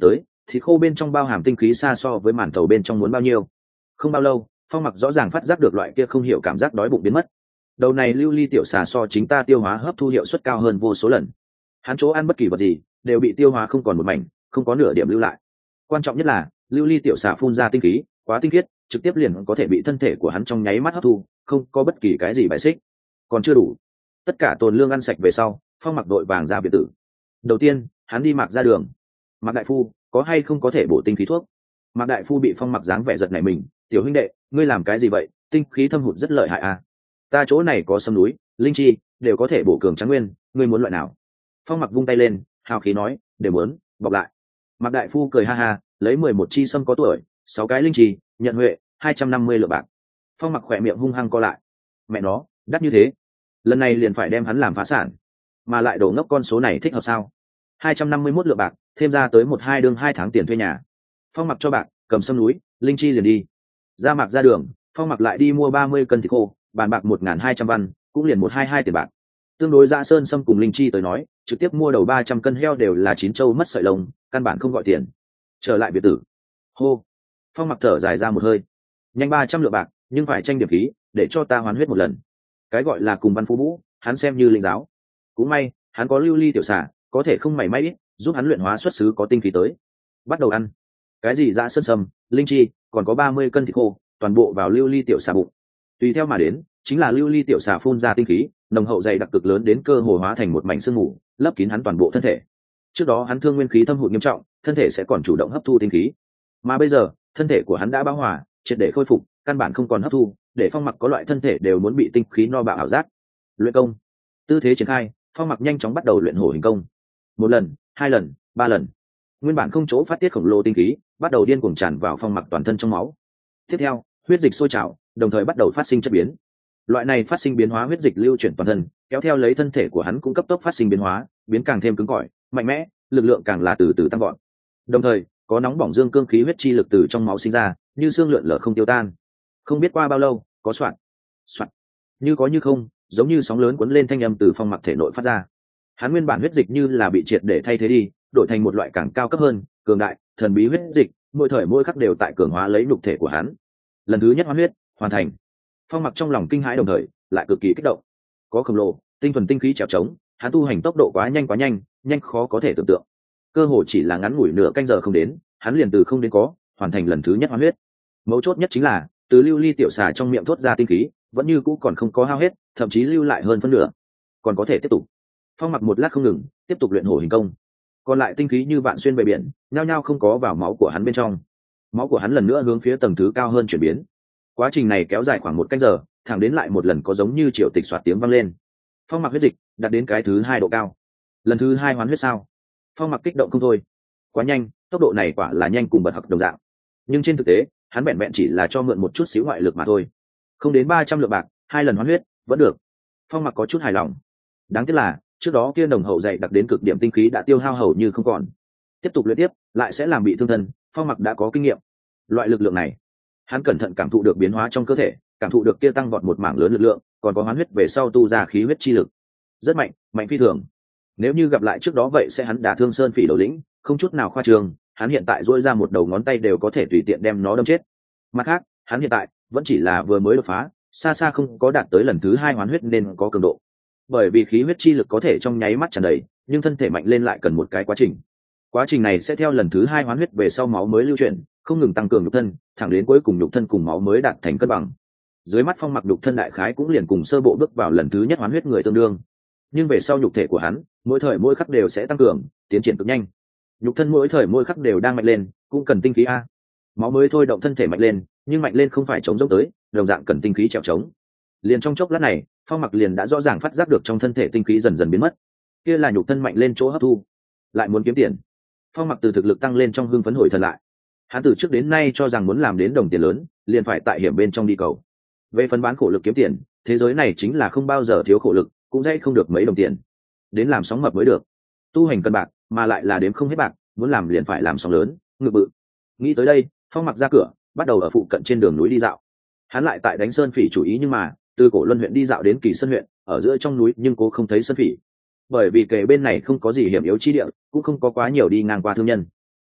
thịt khô bên trong bao hàm tinh khí xa so với màn thầu bên trong muốn bao nhiêu. Không bao lâu, Phong Mặc rõ ràng phát giác được loại kia không hiểu cảm giác đói bụng biến mất. Đầu này lưu ly tiểu xà so chính ta tiêu hóa hấp thu hiệu suất cao hơn vô số lần. Hắn chỗ ăn bất kỳ vật gì đều bị tiêu hóa không còn một mảnh, không có nửa điểm lưu lại. Quan trọng nhất là lưu ly tiểu xà phun ra tinh khí quá tinh khiết, trực tiếp liền có thể bị thân thể của hắn trong nháy mắt hấp thu, không có bất kỳ cái gì bài xích. Còn chưa đủ, tất cả tồn lương ăn sạch về sau, Phong Mặc đội vàng ra biệt tử. Đầu tiên, hắn đi Mạc ra đường. Mạc đại phu, có hay không có thể bổ tinh khí thuốc? Mạc đại phu bị Phong Mặc dáng vẻ giật nảy mình, tiểu huynh đệ, ngươi làm cái gì vậy? Tinh khí thâm hụt rất lợi hại à? Ta chỗ này có sâm núi, linh chi, đều có thể bổ cường trắng nguyên, ngươi muốn loại nào? Phong Mặc vung tay lên, hào khí nói, đều muốn, bọc lại. Mạc đại phu cười ha ha, lấy 11 chi sâm có tuổi, 6 cái linh chi, nhận huệ, 250 lượng bạc. Phong Mặc khỏe miệng hung hăng co lại. Mẹ nó, đắt như thế, lần này liền phải đem hắn làm phá sản, mà lại đổ ngốc con số này thích hợp sao? 251 lượng bạc, thêm ra tới 1-2 đương 2 tháng tiền thuê nhà. Phong Mặc cho bạc, cầm sâm núi, linh chi liền đi. Ra Mạc ra đường, Phong Mặc lại đi mua 30 cân thịt khô, bàn bạc 1.200 văn, cũng liền 122 tiền bạc. Tương đối Dã Sơn sâm cùng linh chi tới nói, trực tiếp mua đầu 300 cân heo đều là 9 châu mất sợi lông, căn bản không gọi tiền. Trở lại biệt tử. Hô. Phong Mặc thở dài ra một hơi. Nhanh 300 lượng bạc, nhưng phải tranh điểm khí, để cho ta hoán huyết một lần. Cái gọi là cùng văn phú vũ, hắn xem như linh giáo. Cũng may, hắn có lưu ly tiểu xà, có thể không mảy may ít, giúp hắn luyện hóa xuất xứ có tinh khí tới. Bắt đầu ăn. Cái gì Dã Sơn sâm, linh chi, còn có 30 cân thịt khô, toàn bộ vào lưu ly tiểu xà bụng. Tùy theo mà đến, chính là lưu ly tiểu xà phun ra tinh khí, nồng hậu dày đặc cực lớn đến cơ hồ hóa thành một mảnh sương mù, lấp kín hắn toàn bộ thân thể. Trước đó hắn thương nguyên khí thâm hụt nghiêm trọng, thân thể sẽ còn chủ động hấp thu tinh khí, mà bây giờ thân thể của hắn đã bão hòa, triệt để khôi phục, căn bản không còn hấp thu, để Phong Mặc có loại thân thể đều muốn bị tinh khí no bạo ảo giác. Luyện công, tư thế triển khai, Phong Mặc nhanh chóng bắt đầu luyện hổ hình công. 1 lần, 2 lần, 3 lần, nguyên bản không chỗ phát tiết khổng lồ tinh khí bắt đầu điên cuồng tràn vào Phong Mặc toàn thân trong máu. Tiếp theo, huyết dịch sôi trào, đồng thời bắt đầu phát sinh chất biến. Loại này phát sinh biến hóa huyết dịch lưu chuyển toàn thân, kéo theo lấy thân thể của hắn cũng cấp tốc phát sinh biến hóa, biến càng thêm cứng cỏi, mạnh mẽ, lực lượng càng là từ từ tăng gọn. Đồng thời, có nóng bỏng dương cương khí huyết chi lực từ trong máu sinh ra, như xương lượn lờ không tiêu tan. Không biết qua bao lâu, có soạn, soạn, như có như không, giống như sóng lớn cuốn lên thanh âm từ Phong Mặc thể nội phát ra. Hắn nguyên bản huyết dịch như là bị triệt để thay thế đi, đổi thành một loại càng cao cấp hơn, cường đại, thần bí huyết dịch, mỗi thời mỗi khắc đều tại cường hóa lấy nhục thể của hắn. Lần thứ nhất hoán huyết hoàn thành. Phong Mặc trong lòng kinh hãi đồng thời lại cực kỳ kích động. Có khổng lồ tinh thuần tinh khí trèo trống, hắn tu hành tốc độ quá nhanh, nhanh khó có thể tưởng tượng. Cơ hồ chỉ là ngắn ngủi nửa canh giờ không đến, hắn liền từ không đến có, hoàn thành lần thứ nhất hoán huyết. Mấu chốt nhất chính là, từ lưu ly tiểu xà trong miệng thoát ra tinh khí, vẫn như cũ còn không có hao hết, thậm chí lưu lại hơn phân nửa, còn có thể tiếp tục. Phong Mặc một lát không ngừng, tiếp tục luyện hổ hình công. Còn lại tinh khí như vạn xuyên về biển, nhao nhao không có vào máu của hắn bên trong. Máu của hắn lần nữa hướng phía tầng thứ cao hơn chuyển biến. Quá trình này kéo dài khoảng 1 canh giờ, thẳng đến lại một lần có giống như triệu tịch soạt tiếng vang lên. Phong Mặc huyết dịch đạt đến cái thứ 2 độ cao. Lần thứ 2 hoán huyết sao? Phong Mặc kích động không thôi. Quá nhanh, tốc độ này quả là nhanh cùng bật học đồng dạng. Nhưng trên thực tế, hắn vẹn vẹn chỉ là cho mượn một chút xíu ngoại lực mà thôi. Không đến 300 lượng bạc, 2 lần hoán huyết, vẫn được. Phong Mặc có chút hài lòng. Đáng tiếc là, trước đó kia nồng hậu dày đặc đến cực điểm tinh khí đã tiêu hao hầu như không còn. Tiếp tục luyện tiếp, lại sẽ làm bị thương thân, Phong Mặc đã có kinh nghiệm. Loại lực lượng này, hắn cẩn thận cảm thụ được biến hóa trong cơ thể, cảm thụ được kia tăng vọt một mảng lớn lực lượng, còn có hoán huyết về sau tu ra khí huyết chi lực. Rất mạnh, mạnh phi thường. Nếu như gặp lại trước đó vậy sẽ hắn đả thương Sơn Phỉ đầu lĩnh, không chút nào khoa trương, hắn hiện tại duỗi ra một đầu ngón tay đều có thể tùy tiện đem nó đâm chết. Mặt khác, hắn hiện tại vẫn chỉ là vừa mới đột phá, xa xa không có đạt tới lần thứ 2 hoán huyết nên có cường độ. Bởi vì khí huyết chi lực có thể trong nháy mắt tràn đầy, nhưng thân thể mạnh lên lại cần một cái quá trình. Quá trình này sẽ theo lần thứ 2 hoán huyết về sau máu mới lưu chuyển, không ngừng tăng cường nhục thân, thẳng đến cuối cùng nhục thân cùng máu mới đạt thành cân bằng. Dưới mắt Phong Mặc nhục thân đại khái cũng liền cùng sơ bộ bước vào lần thứ nhất hoán huyết người tương đương. Nhưng về sau nhục thể của hắn, mỗi thời mỗi khắc đều sẽ tăng cường, tiến triển cực nhanh. Nhục thân mỗi thời mỗi khắc đều đang mạnh lên, cũng cần tinh khí a. Máu mới thôi động thân thể mạnh lên, nhưng mạnh lên không phải chống dốc tới, đồng dạng cần tinh khí trèo trống. Liền trong chốc lát này, Phong Mặc liền đã rõ ràng phát giác được trong thân thể tinh khí dần dần biến mất. Kia là nhục thân mạnh lên chỗ hấp thu, lại muốn kiếm tiền. Phong Mặc từ thực lực tăng lên trong hưng phấn hồi thần lại. Hắn từ trước đến nay cho rằng muốn làm đến đồng tiền lớn, liền phải tại hiểm bên trong đi cầu. Về phần bán khổ lực kiếm tiền, thế giới này chính là không bao giờ thiếu khổ lực, cũng dễ không được mấy đồng tiền. Đến làm sóng mập mới được. Tu hành cần bạc, mà lại là đếm không hết bạc, muốn làm liền phải làm sóng lớn, ngự bự. Nghĩ tới đây, Phong Mặc ra cửa, bắt đầu ở phụ cận trên đường núi đi dạo. Hắn lại tại đánh Sơn Phỉ chủ ý, nhưng mà từ Cổ Luân huyện đi dạo đến Kỳ Sơn huyện, ở giữa trong núi nhưng cố không thấy Sơn Phỉ. Bởi vì kề bên này không có gì hiểm yếu chi địa, cũng không có quá nhiều đi ngang qua thương nhân.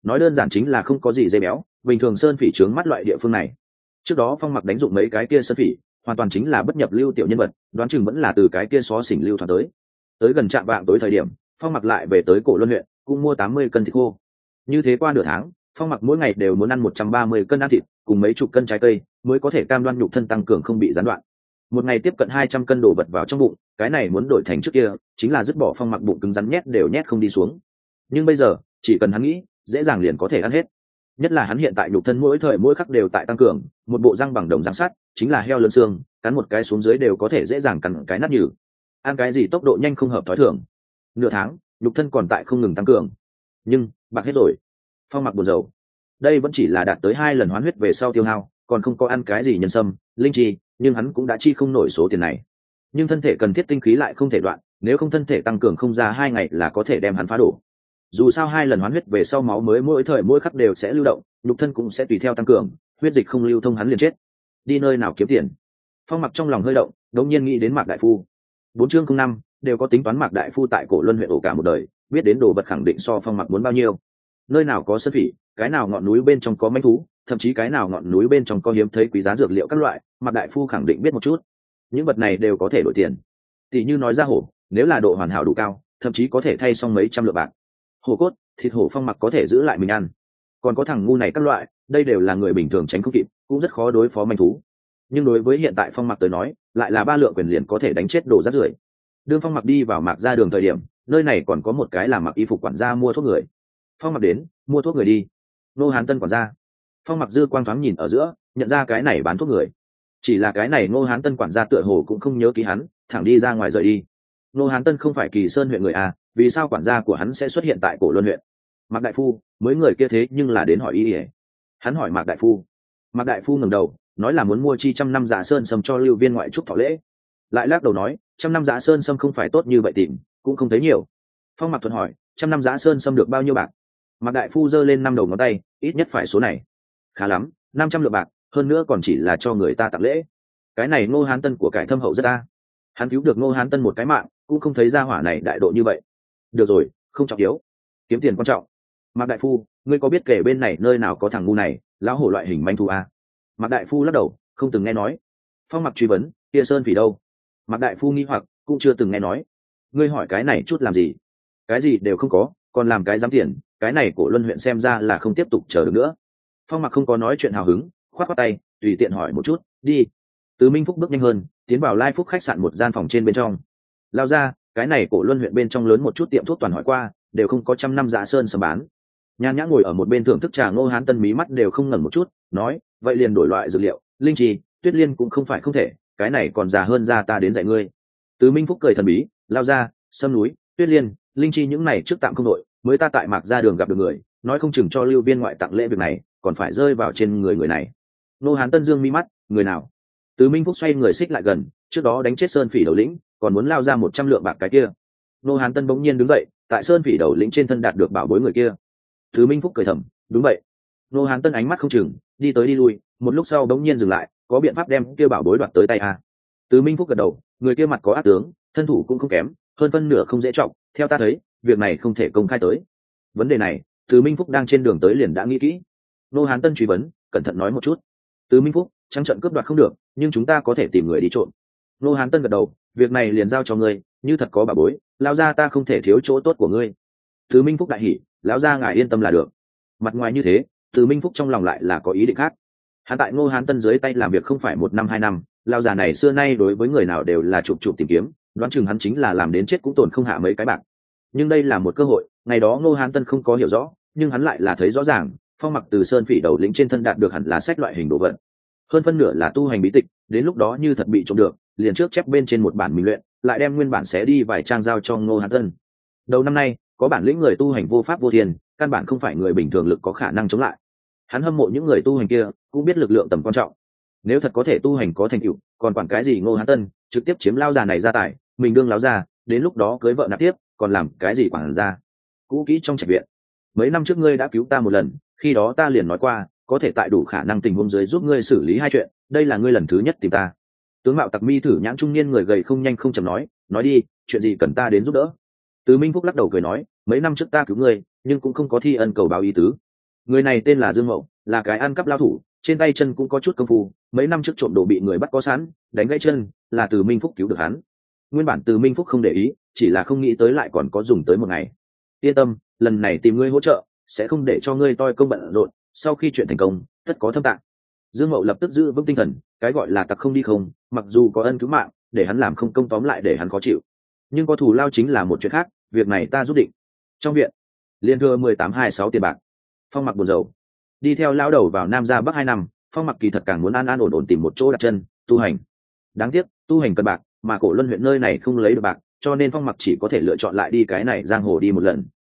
nói đơn giản chính là không có gì dây béo, bình thường sơn phỉ trướng mắt loại địa phương này. Trước đó Phong Mặc đánh dụng mấy cái kia sơn phỉ hoàn toàn chính là bất nhập lưu tiểu nhân vật, đoán chừng vẫn là từ cái kia xó xỉnh lưu thoáng tới gần trạm vạng tối thời điểm, Phong Mặc lại về tới Cổ Luân huyện, cũng mua 80 cân thịt khô. Như thế qua nửa tháng, Phong Mặc mỗi ngày đều muốn ăn 130 cân ăn thịt cùng mấy chục cân trái cây mới có thể cam đoan nhục thân tăng cường không bị gián đoạn. Một ngày tiếp cận 200 cân đồ vật vào trong bụng, cái này muốn đổi thành trước kia chính là dứt bỏ Phong Mặc bụng cứng rắn nhét đều nhét không đi xuống. Nhưng bây giờ chỉ cần hắn nghĩ, dễ dàng liền có thể ăn hết. Nhất là hắn hiện tại nhục thân mỗi thời mỗi khắc đều tại tăng cường, một bộ răng bằng đồng răng sắt chính là heo lớn xương, cắn một cái xuống dưới đều có thể dễ dàng cắn cái nát nhừ. Ăn cái gì tốc độ nhanh không hợp thói thường. Nửa tháng nhục thân còn tại không ngừng tăng cường, nhưng bạc hết rồi. Phong Mặc buồn rầu, đây vẫn chỉ là đạt tới 2 lần hoán huyết về sau tiêu hao, còn không có ăn cái gì nhân sâm linh chi, nhưng hắn cũng đã chi không nổi số tiền này. Nhưng thân thể cần thiết tinh khí lại không thể đoạn, nếu không thân thể tăng cường không ra 2 ngày là có thể đem hắn phá đổ. Dù sao 2 lần hoán huyết về sau máu mới mỗi thời mỗi khắc đều sẽ lưu động, nhục thân cũng sẽ tùy theo tăng cường, huyết dịch không lưu thông hắn liền chết. Đi nơi nào kiếm tiền? Phong Mặc trong lòng hơi động, đột nhiên nghĩ đến Mạc đại phu. 4 chương 05 đều có tính toán Mạc đại phu tại Cổ Luân huyện ổ cả một đời, biết đến đồ vật khẳng định so Phong Mặc muốn bao nhiêu. Nơi nào có sơn phỉ, cái nào ngọn núi bên trong có manh thú, thậm chí cái nào ngọn núi bên trong có hiếm thấy quý giá dược liệu các loại, Mạc đại phu khẳng định biết một chút. Những vật này đều có thể đổi tiền. Tỷ như nói ra hổ, nếu là độ hoàn hảo đủ cao, thậm chí có thể thay xong mấy trăm lượng bạc. Hổ cốt, thịt hổ Phong Mặc có thể giữ lại mình ăn. Còn có thằng ngu này các loại, đây đều là người bình thường tránh không kịp, cũng rất khó đối phó manh thú. Nhưng đối với hiện tại Phong Mặc tới nói, lại là 3 lượng quyền liền có thể đánh chết đồ rác rưởi. Đương Phong Mặc đi vào Mạc ra đường thời điểm, nơi này còn có một cái là mặc y phục quản gia mua thuốc người. Phong Mặc đến, mua thuốc người đi. Nô Hán Tân quản gia. Phong Mặc dư quang thoáng nhìn ở giữa, nhận ra cái này bán thuốc người. Chỉ là cái này Nô Hán Tân quản gia tựa hồ cũng không nhớ ký hắn, thẳng đi ra ngoài rời đi. Nô Hán Tân không phải Kỳ Sơn huyện người à, vì sao quản gia của hắn sẽ xuất hiện tại Cổ Luân huyện? Mạc đại phu, mới người kia thế nhưng là đến hỏi ý ỉa. Hắn hỏi Mạc đại phu. Mạc đại phu ngẩng đầu, nói là muốn mua chi 100 năm Dạ Sơn Sâm cho Lưu Viên ngoại trúc thọ lễ. Lại lắc đầu nói, 100 năm Dạ Sơn Sâm không phải tốt như vậy tìm, cũng không thấy nhiều. Phong Mặc thuận hỏi, 100 năm Dạ Sơn Sâm được bao nhiêu bạc? Mạc đại phu giơ lên 5 đầu ngón tay, ít nhất phải số này. Khá lắm, 500 lượng bạc, hơn nữa còn chỉ là cho người ta tặng lễ. Cái này Ngô Hán Tân của cải thâm hậu rất a. Hắn cứu được Ngô Hán Tân một cái mạng, cũng không thấy gia hỏa này đại độ như vậy. Được rồi, không trọng yếu, kiếm tiền quan trọng. Mạc đại phu, ngươi có biết kể bên này nơi nào có thằng ngu này, lão hổ loại hình manh thu a? Mạc đại phu lắc đầu, không từng nghe nói. Phong Mặc truy vấn, kia sơn phỉ đâu? Mạc đại phu nghi hoặc, cũng chưa từng nghe nói. Ngươi hỏi cái này chút làm gì? Cái gì đều không có, còn làm cái dám tiền, cái này Cổ Luân huyện xem ra là không tiếp tục chờ được nữa. Phong Mặc không có nói chuyện hào hứng, khoát khoát tay, tùy tiện hỏi một chút, đi. Từ Minh Phúc bước nhanh hơn, tiến vào Lai Phúc khách sạn một gian phòng trên bên trong. Lao ra, cái này Cổ Luân huyện bên trong lớn một chút tiệm thuốc toàn hỏi qua, đều không có 100 năm Dạ Sơn Sâm bán. Nhan Nhã ngồi ở một bên thưởng thức trà, Ngô Hán Tân mí mắt đều không ngẩng một chút, nói, vậy liền đổi loại dược liệu, linh trì, tuyết liên cũng không phải không thể, cái này còn già hơn ra ta đến dạy ngươi. Từ Minh Phúc cười thần bí, lao ra, sâm núi, tuyết liên, linh chi những này trước tạm không đội, mới ta tại Mạc ra đường gặp được người, nói không chừng cho Lưu Viên ngoại tặng lễ việc này, còn phải rơi vào trên người này. Ngô Hán Tân dương mi mắt, người nào? Từ Minh Phúc xoay người xích lại gần, trước đó đánh chết sơn phỉ đầu lĩnh, còn muốn lao ra 100 lượng bạc cái kia. Ngô Hán Tân bỗng nhiên đứng dậy, tại sơn phỉ đầu lĩnh trên thân đạt được bảo bối người kia. Từ Minh Phúc cười thầm, đúng vậy. Ngô Hán Tân ánh mắt không chừng, đi tới đi lui, một lúc sau bỗng nhiên dừng lại, có biện pháp đem kia bảo bối đoạt tới tay à? Từ Minh Phúc gật đầu, người kia mặt có ác tướng, thân thủ cũng không kém, hơn phân nửa không dễ trọng, theo ta thấy, việc này không thể công khai tới. Vấn đề này, Từ Minh Phúc đang trên đường tới liền đã nghĩ kỹ. Ngô Hán Tân truy vấn, cẩn thận nói một chút. Từ Minh Phúc, trắng trận cướp đoạt không được, nhưng chúng ta có thể tìm người đi trộm. Ngô Hán Tân gật đầu, việc này liền giao cho ngươi, như thật có bảo bối, lão gia ta không thể thiếu chỗ tốt của ngươi. Từ Minh Phúc đại hỉ, lão gia ngài yên tâm là được. Mặt ngoài như thế, Từ Minh Phúc trong lòng lại là có ý định khác. Hắn tại Ngô Hán Tân dưới tay làm việc không phải 1 năm 2 năm, lão già này xưa nay đối với người nào đều là chụp chụp tìm kiếm, đoán chừng hắn chính là làm đến chết cũng tổn không hạ mấy cái bạc. Nhưng đây là một cơ hội, ngày đó Ngô Hán Tân không có hiểu rõ, nhưng hắn lại là thấy rõ ràng, Phong Mặc từ sơn phỉ đầu lĩnh trên thân đạt được hẳn là sách loại hình đồ vật, hơn phân nửa là tu hành bí tịch, đến lúc đó như thật bị trộm được, liền trước chép bên trên một bản mình luyện, lại đem nguyên bản xé đi vài trang giao cho Ngô Hán Tân. Đầu năm nay, có bản lĩnh người tu hành vô pháp vô thiên, căn bản không phải người bình thường lực có khả năng chống lại. Hắn hâm mộ những người tu hành kia, cũng biết lực lượng tầm quan trọng. Nếu thật có thể tu hành có thành tựu, còn quản cái gì Ngô Hán Tân, trực tiếp chiếm lao già này gia tài, mình đương láo già, đến lúc đó cưới vợ nạp tiếp, còn làm cái gì quản gia. Cũ kỹ trong trạch viện. Mấy năm trước ngươi đã cứu ta một lần, khi đó ta liền nói qua, có thể tại đủ khả năng tình huống dưới giúp ngươi xử lý 2 chuyện, đây là ngươi lần thứ nhất tìm ta. Tướng mạo tặc mi thử nhãn trung niên người gầy không nhanh không chậm nói đi, chuyện gì cần ta đến giúp đỡ. Từ Minh Phúc lắc đầu cười nói, mấy năm trước ta cứu ngươi, nhưng cũng không có thi ân cầu báo ý tứ, Người này tên là Dương Mậu, là cái ăn cắp lao thủ, trên tay chân cũng có chút công phu, mấy năm trước trộm đồ bị người bắt có sẵn, đánh gãy chân, là Từ Minh Phúc cứu được hắn. Nguyên bản Từ Minh Phúc không để ý, chỉ là không nghĩ tới lại còn có dùng tới một ngày. Yên tâm, lần này tìm ngươi hỗ trợ, sẽ không để cho ngươi toi công bận rộn, sau khi chuyện thành công, tất có thâm tạng. Dương Mậu lập tức giữ vững tinh thần, cái gọi là tặc không đi không, mặc dù có ân cứu mạng, để hắn làm không công tóm lại để hắn khó chịu. Nhưng có thù lao chính là một chuyện khác, việc này ta giúp định. Trong viện, liên thưa 1826 tiền bạc. Phong Mặc buồn rầu, đi theo lão đầu vào Nam ra Bắc 2 năm, Phong Mặc kỳ thật càng muốn an an ổn ổn tìm một chỗ đặt chân, tu hành. Đáng tiếc, tu hành cần bạc, mà Cổ Luân huyện nơi này không lấy được bạc, cho nên Phong Mặc chỉ có thể lựa chọn lại đi cái này giang hồ đi một lần.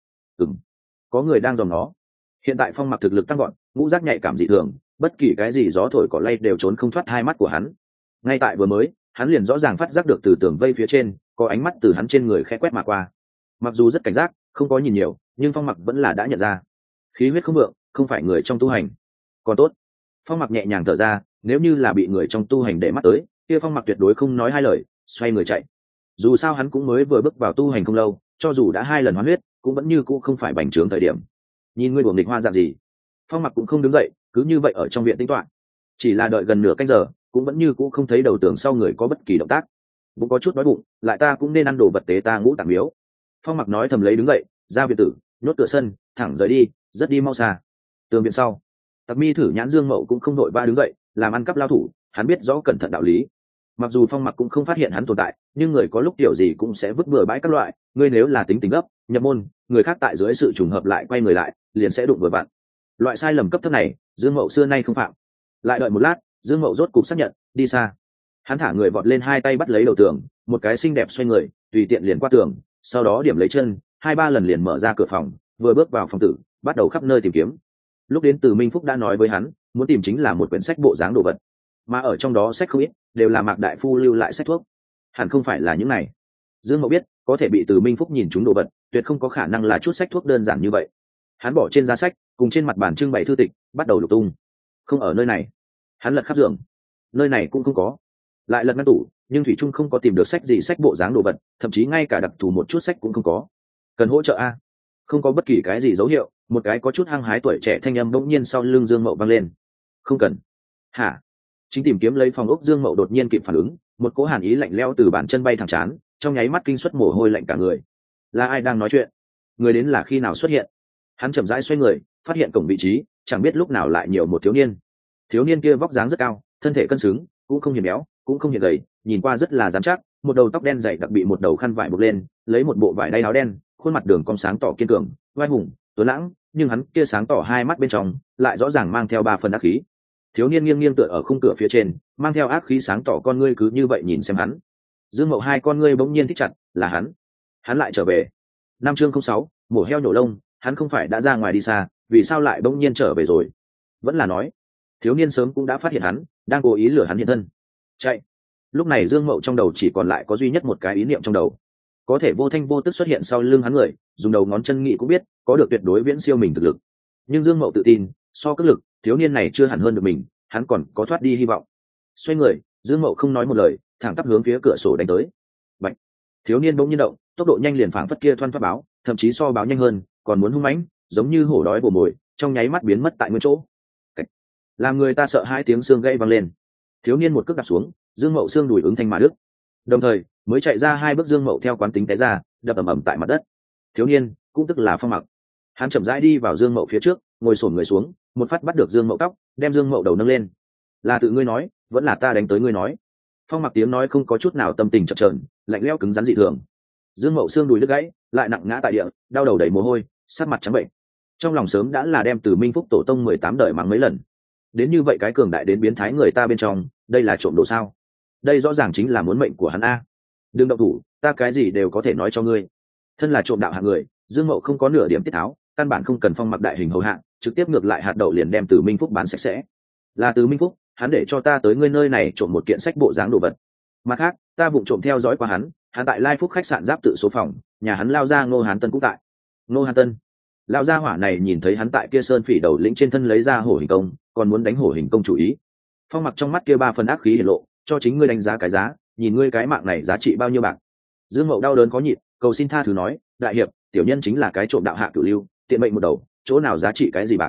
Có người đang dòm nó. Hiện tại Phong Mặc thực lực tăng gọn, ngũ giác nhạy cảm dị thường, bất kỳ cái gì gió thổi cỏ lay đều trốn không thoát hai mắt của hắn. Ngay tại vừa mới, hắn liền rõ ràng phát giác được từ tường vây phía trên có ánh mắt từ hắn trên người khẽ quét mà qua. Mặc dù rất cảnh giác, không có nhìn nhiều, nhưng Phong Mặc vẫn là đã nhận ra khí huyết không vượng, không phải người trong tu hành. Còn tốt, Phong Mặc nhẹ nhàng thở ra, nếu như là bị người trong tu hành để mắt tới, kia Phong Mặc tuyệt đối không nói hai lời, xoay người chạy. Dù sao hắn cũng mới vừa bước vào tu hành không lâu, cho dù đã 2 lần hoán huyết, cũng vẫn như cũ không phải bành trướng thời điểm. Nhìn ngươi buồng nghịch hoa dạng gì? Phong Mặc cũng không đứng dậy, cứ như vậy ở trong viện tĩnh toán. Chỉ là đợi gần nửa canh giờ, cũng vẫn như cũ không thấy đầu tường sau người có bất kỳ động tác. Bụng có chút đói bụng, lại ta cũng nên ăn đồ vật tế ta ngũ tạng miếu. Phong Mặc nói thầm lấy đứng dậy, ra viện tử, nhốt cửa sân, thẳng rời đi, rất đi mau xa. Tường viện sau, Tặc Mi thử nhãn Dương Mậu cũng không đội ba đứng dậy, làm ăn cắp lao thủ, hắn biết rõ cẩn thận đạo lý. Mặc dù Phong Mặc cũng không phát hiện hắn tồn tại, nhưng người có lúc điều gì cũng sẽ vứt bừa bãi các loại. Ngươi nếu là tính gấp, nhập môn, người khác tại dưới sự trùng hợp lại quay người lại, liền sẽ đụng vừa vặn. Loại sai lầm cấp thấp này, Dương Mậu xưa nay không phạm. Lại đợi một lát, Dương Mậu rốt cục xác nhận, đi xa. Hắn thả người vọt lên 2 tay bắt lấy đầu tường, một cái xinh đẹp xoay người, tùy tiện liền qua tường, sau đó điểm lấy chân, 2-3 lần liền mở ra cửa phòng, vừa bước vào phòng tử, bắt đầu khắp nơi tìm kiếm. Lúc đến Từ Minh Phúc đã nói với hắn, muốn tìm chính là một quyển sách bộ dáng đồ vật, mà ở trong đó sách không ít, đều là Mạc đại phu lưu lại sách thuốc. Hẳn không phải là những này. Dương Mậu biết, có thể bị Từ Minh Phúc nhìn trúng đồ vật, tuyệt không có khả năng là chút sách thuốc đơn giản như vậy. Hắn bỏ trên giá sách, cùng trên mặt bàn trưng bày thư tịch, bắt đầu lục tung. Không ở nơi này. Hắn lật khắp giường, nơi này cũng không có. Lại lật ngăn tủ, nhưng thủy trung không có tìm được sách gì sách bộ dáng đồ vật, thậm chí ngay cả đặc thù một chút sách cũng không có. Cần hỗ trợ a? Không có bất kỳ cái gì dấu hiệu, một cái có chút hăng hái tuổi trẻ thanh âm bỗng nhiên sau lưng Dương Mậu vang lên. Không cần. Hả? Chính tìm kiếm lấy phòng ốc, Dương Mậu đột nhiên kịp phản ứng, một cỗ hàn ý lạnh lẽo từ bàn chân bay thẳng chán, trong nháy mắt kinh suất mồ hôi lạnh cả người. Là ai đang nói chuyện? Người đến là khi nào xuất hiện? Hắn chậm rãi xoay người, phát hiện cổng vị trí, chẳng biết lúc nào lại nhiều một thiếu niên. Thiếu niên kia vóc dáng rất cao, thân thể cân xứng, cũng không hiền béo, cũng không hiền gầy, nhìn qua rất là rắn chắc, một đầu tóc đen dày đặc bị một đầu khăn vải buộc lên, lấy một bộ vải đay áo đen, khuôn mặt đường cong sáng tỏ kiên cường, oai hùng, tuấn lãng, nhưng hắn kia sáng tỏ hai mắt bên trong lại rõ ràng mang theo 3 phần ác khí. Thiếu niên nghiêng nghiêng tựa ở khung cửa phía trên, mang theo ác khí sáng tỏ con ngươi cứ như vậy nhìn xem hắn. Dương Mậu hai con ngươi bỗng nhiên thích chặt, là hắn lại trở về. Năm chương 06, mổ heo nhổ lông, hắn không phải đã ra ngoài đi xa, vì sao lại bỗng nhiên trở về rồi? Vẫn là nói, thiếu niên sớm cũng đã phát hiện hắn, đang cố ý lừa hắn hiện thân. Chạy. Lúc này Dương Mậu trong đầu chỉ còn lại có duy nhất một cái ý niệm trong đầu, có thể vô thanh vô tức xuất hiện sau lưng hắn người, dùng đầu ngón chân nghĩ cũng biết, có được tuyệt đối viễn siêu mình thực lực. Nhưng Dương Mậu tự tin, so cước lực, thiếu niên này chưa hẳn hơn được mình, hắn còn có thoát đi hy vọng. Xoay người, Dương Mậu không nói một lời, thẳng tắp hướng phía cửa sổ đánh tới. Bạch. Thiếu niên bỗng nhiên động, tốc độ nhanh liền phảng phất kia thoăn thoắt báo, thậm chí so báo nhanh hơn, còn muốn hung mãnh, giống như hổ đói bổ mồi, trong nháy mắt biến mất tại nguyên chỗ. Cách. Làm người ta sợ hai tiếng xương gãy vang lên. Thiếu niên một cước đạp xuống, Dương Mậu xương đùi ứng thanh mà đứt. Đồng thời, mới chạy ra 2 bước Dương Mậu theo quán tính té ra, đập ầm ầm tại mặt đất. Thiếu niên, cũng tức là Phong Mặc. Hắn chậm rãi đi vào Dương Mậu phía trước, ngồi xổm người xuống, một phát bắt được Dương Mậu tóc, đem Dương Mậu đầu nâng lên. Là tự ngươi nói, vẫn là ta đánh tới ngươi nói? Phong Mặc tiếng nói không có chút nào tâm tình chập chờn, lạnh lẽo cứng rắn dị thường. Dương Mậu xương đùi đứt gãy, lại nặng ngã tại địa, đau đầu đầy mồ hôi, sắc mặt trắng bệnh. Trong lòng sớm đã là đem Từ Minh Phúc tổ tông 18 đời mắng mấy lần. Đến như vậy cái cường đại đến biến thái người ta bên trong, đây là trộm đồ sao? Đây rõ ràng chính là muốn mệnh của hắn a. Đừng động thủ, ta cái gì đều có thể nói cho ngươi. Thân là trộm đạo hạng người, Dương Mậu không có nửa điểm tiết tháo, căn bản không cần Phong Mặc đại hình hầu hạ, trực tiếp ngược lại hạt đậu liền đem Từ Minh Phúc bán sạch sẽ. Là Từ Minh Phúc, hắn để cho ta tới ngươi nơi này trộm một kiện sách bộ dáng đồ vật. Mặt khác, ta vụng trộm theo dõi qua hắn tại Lai Phúc khách sạn giáp tự số phòng, nhà hắn lao ra Ngô Hán Tân cũng tại. Ngô Hán Tân, lão gia hỏa này nhìn thấy hắn tại kia sơn phỉ đầu lĩnh trên thân lấy ra hổ hình công, còn muốn đánh hổ hình công chủ ý. Phong Mặc trong mắt kia 3 phần ác khí hiển lộ, cho chính ngươi đánh giá cái giá, nhìn ngươi cái mạng này giá trị bao nhiêu bạc. Dương Mậu đau đớn có nhịn, cầu xin tha thứ nói, đại hiệp, tiểu nhân chính là cái trộm đạo hạ cửu lưu, tiện mệnh một đầu, chỗ nào giá trị cái gì bạc?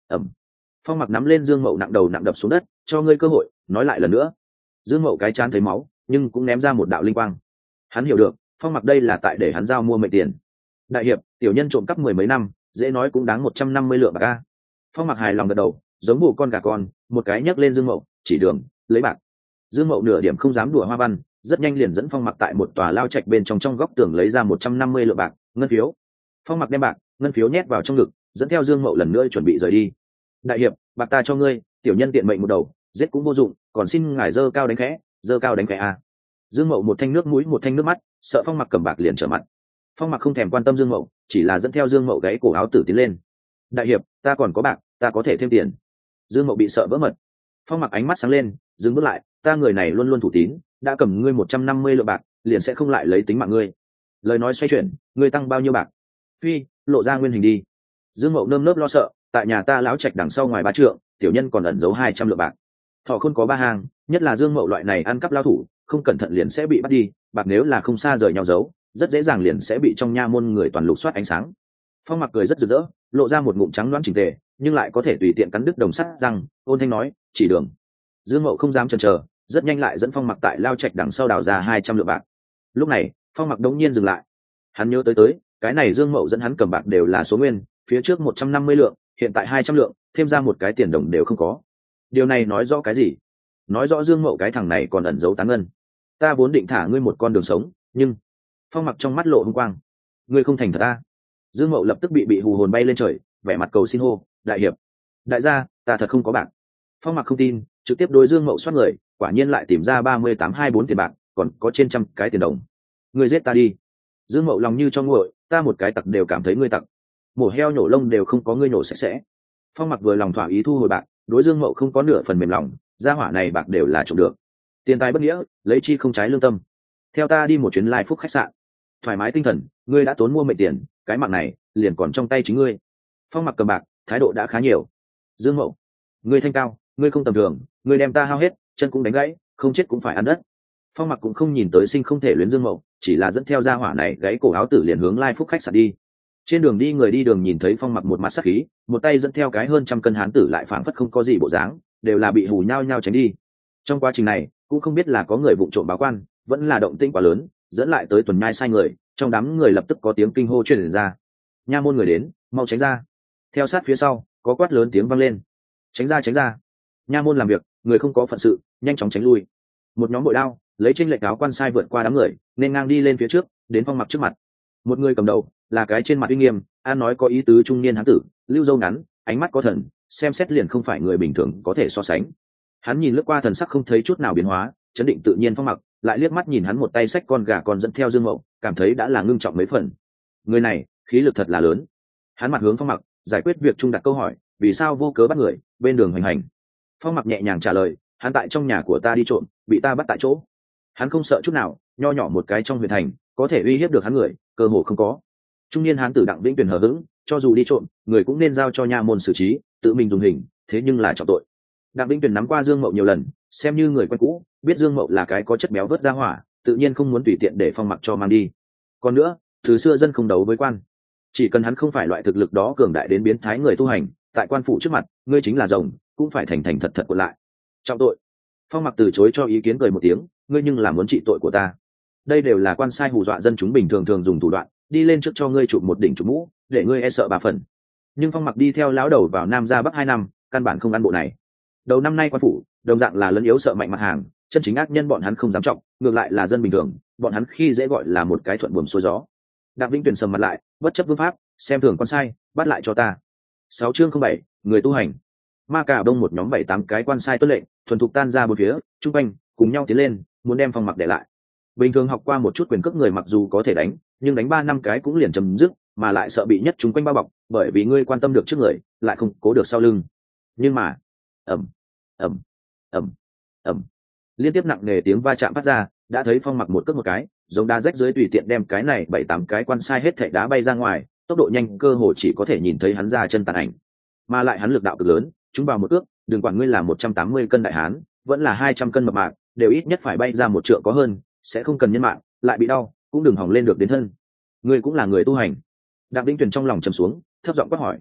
ẩm. Phong Mặc nắm lên Dương Mậu nặng đầu nặng đập xuống đất, cho ngươi cơ hội nói lại lần nữa. Dương Mậu cái chán thấy máu nhưng cũng ném ra một đạo linh quang. Hắn hiểu được Phong Mặc đây là tại để hắn giao mua mệnh tiền. Đại hiệp, tiểu nhân trộm cắp 10 mấy năm, dễ nói cũng đáng 150 lượng bạc a. Phong Mặc hài lòng gật đầu, giống bù con gà con, một cái nhấc lên Dương Mậu chỉ đường lấy bạc. Dương Mậu nửa điểm không dám đùa hoa văn, rất nhanh liền dẫn Phong Mặc tại một tòa lao trạch bên trong góc tường lấy ra 150 lượng bạc ngân phiếu. Phong Mặc đem bạc ngân phiếu nhét vào trong ngực, dẫn theo Dương Mậu lần nữa chuẩn bị rời đi. Đại hiệp, bạc ta cho ngươi, tiểu nhân tiện mệnh một đầu, giết cũng vô dụng, còn xin ngài dơ cao đánh khẽ, dơ cao đánh khẽ a. Dương Mậu một thanh nước mũi một thanh nước mắt, sợ Phong Mặc cầm bạc liền trở mặt. Phong Mặc không thèm quan tâm Dương Mậu, chỉ là dẫn theo Dương Mậu gáy cổ áo tử tiến lên. Đại hiệp, ta còn có bạc, ta có thể thêm tiền. Dương Mậu bị sợ vỡ mật. Phong Mặc ánh mắt sáng lên, dừng bước lại, ta người này luôn luôn thủ tín, đã cầm ngươi 150 lượng bạc, liền sẽ không lại lấy tính mạng ngươi. Lời nói xoay chuyển, ngươi tăng bao nhiêu bạc? Phi, lộ ra nguyên hình đi. Dương Mậu nơm nớp lo sợ, tại nhà ta láo trạch đằng sau ngoài 3 trượng, tiểu nhân còn ẩn giấu 200 lượng bạc. Thọ Khôn có 3 hàng, nhất là Dương Mậu loại này ăn cắp lao thủ, không cẩn thận liền sẽ bị bắt đi, bạc nếu là không xa rời nhau giấu, rất dễ dàng liền sẽ bị trong nha môn người toàn lục soát ánh sáng. Phong Mặc cười rất rực rỡ, lộ ra một ngụm trắng loãng chỉnh tề, nhưng lại có thể tùy tiện cắn đứt đồng sắt răng, ôn thanh nói, chỉ đường. Dương Mậu không dám chần chờ, rất nhanh lại dẫn Phong Mặc tại lao trạch đằng sau đào ra 200 lượng bạc. Lúc này, Phong Mặc đống nhiên dừng lại. Hắn nhớ tới cái này Dương Mậu dẫn hắn cầm bạc đều là số nguyên, phía trước 150 lượng, hiện tại 200 lượng, thêm ra một cái tiền đồng đều không có. Điều này nói rõ cái gì? Nói rõ Dương Mậu cái thằng này còn ẩn giấu tán ngân. Ta vốn định thả ngươi một con đường sống, nhưng Phong Mặc trong mắt lộ hung quang. Ngươi không thành thật ta. Dương Mậu lập tức bị hù hồn bay lên trời, vẻ mặt cầu xin hô, đại hiệp, đại gia, ta thật không có bạc. Phong Mặc không tin, trực tiếp đối Dương Mậu xoát người, quả nhiên lại tìm ra 3824 tiền bạc, còn có trên trăm cái tiền đồng. Ngươi giết ta đi. Dương Mậu lòng như cho nguội, ta một cái tặc đều cảm thấy ngươi tặc, mổ heo nhổ lông đều không có ngươi nhổ sạch sẽ. Phong Mặc vừa lòng thỏa ý thu hồi bạc, đối Dương Mậu không có nửa phần mềm lòng, gia hỏa này bạc đều là trộm được, tiền tài bất nghĩa, lấy chi không trái lương tâm. Theo ta đi một chuyến Lai Phúc khách sạn, thoải mái tinh thần, ngươi đã tốn mua mệnh tiền, cái mạng này liền còn trong tay chính ngươi. Phong Mặc cầm bạc, thái độ đã khá nhiều. Dương Mậu, ngươi thanh cao, ngươi không tầm thường, ngươi đem ta hao hết, chân cũng đánh gãy, không chết cũng phải ăn đất. Phong Mặc cũng không nhìn tới sinh không thể luyến Dương Mậu, chỉ là dẫn theo gia hỏa này gãy cổ áo tử liền hướng Lai Phúc khách sạn đi. Trên đường đi người đi đường nhìn thấy Phong Mặc một mặt sắc khí, một tay dẫn theo cái hơn trăm cân hán tử lại phảng phất không có gì bộ dáng, đều là bị hù nhao nhao tránh đi. Trong quá trình này cũng không biết là có người vụng trộm báo quan, vẫn là động tĩnh quá lớn dẫn lại tới tuần nhai sai người, trong đám người lập tức có tiếng kinh hô truyền ra, nha môn người đến, mau tránh ra. Theo sát phía sau có quát lớn tiếng vang lên, tránh ra tránh ra, nha môn làm việc, người không có phận sự nhanh chóng tránh lui. Một nhóm bội đao lấy tranh lệch áo quan sai vượt qua đám người nên ngang đi lên phía trước, đến Phong Mặc trước mặt. Một người cầm đầu là cái trên mặt uy nghiêm an nói có ý tứ trung niên hán tử, lưu râu ngắn, ánh mắt có thần, xem xét liền không phải người bình thường có thể so sánh. Hắn nhìn lướt qua thần sắc không thấy chút nào biến hóa, chấn định tự nhiên Phong Mặc, lại liếc mắt nhìn hắn một tay xách con gà con dẫn theo Dương Mậu, cảm thấy đã là ngưng trọng mấy phần. Người này khí lực thật là lớn. Hắn mặt hướng Phong Mặc, giải quyết việc trung đặt câu hỏi, vì sao vô cớ bắt người bên đường hoành hành. Phong Mặc nhẹ nhàng trả lời, hắn tại trong nhà của ta đi trộm, bị ta bắt tại chỗ. Hắn không sợ chút nào, nho nhỏ một cái trong huyện thành có thể uy hiếp được hắn người cơ hồ không có. Trung niên hán tử Đặng Vĩnh Tuyền hờ hững, cho dù đi trộm, người cũng nên giao cho nha môn xử trí, tự mình dùng hình, thế nhưng là trọng tội. Đặng Vĩnh Tuyền nắm qua Dương Mậu nhiều lần, xem như người quen cũ, biết Dương Mậu là cái có chất béo vớt ra hỏa, tự nhiên không muốn tùy tiện để Phong Mặc cho mang đi. Còn nữa, từ xưa dân không đấu với quan, chỉ cần hắn không phải loại thực lực đó cường đại đến biến thái người tu hành, tại quan phủ trước mặt, ngươi chính là rồng, cũng phải thành thành thật thật quật lại. Trọng tội. Phong Mặc từ chối cho ý kiến, cười một tiếng, ngươi nhưng là muốn trị tội của ta. Đây đều là quan sai hù dọa dân chúng bình thường thường dùng thủ đoạn, đi lên trước cho ngươi chụp một đỉnh chụp mũ, để ngươi e sợ 3 phần. Nhưng Phong Mặc đi theo lão đầu vào Nam ra Bắc 2 năm, căn bản không ăn bộ này. Đầu năm nay quan phủ đồng dạng là lấn yếu sợ mạnh mặt hàng, chân chính ác nhân bọn hắn không dám trọng, ngược lại là dân bình thường, bọn hắn khi dễ gọi là một cái thuận buồm xuôi gió. Đặng Vĩnh Tuyền sầm mặt lại, bất chấp vương pháp, xem thường quan sai, bắt lại cho ta. 6 chương 07, người tu hành. Ma Cà Đông một nhóm 7-8 cái quan sai tuân lệnh, thuần thục tan ra bốn phía, chung quanh cùng nhau tiến lên, muốn đem Phong Mặc để lại. Bình thường học qua một chút quyền cước người mặc dù có thể đánh, nhưng đánh 3-5 cái cũng liền chấm dứt, mà lại sợ bị nhất chúng quanh bao bọc, bởi vì ngươi quan tâm được trước người, lại không cố được sau lưng. Nhưng mà, ầm ầm ầm ầm, liên tiếp nặng nề tiếng va chạm phát ra, đã thấy Phong Mặc một cước một cái, giống đá rách dưới tùy tiện đem cái này 7-8 cái quan sai hết thảy đá bay ra ngoài, tốc độ nhanh cơ hồ chỉ có thể nhìn thấy hắn ra chân tàn ảnh. Mà lại hắn lực đạo cực lớn, chúng vào một ước, đừng quản ngươi là 180 cân đại hán, vẫn là 200 cân mập mạp, đều ít nhất phải bay ra 1 trượng có hơn, sẽ không cần nhân mạng, lại bị đau, cũng đừng hòng lên được đến thân. Ngươi cũng là người tu hành. Đặng Vĩnh Tuyền trong lòng trầm xuống, thấp giọng quát hỏi.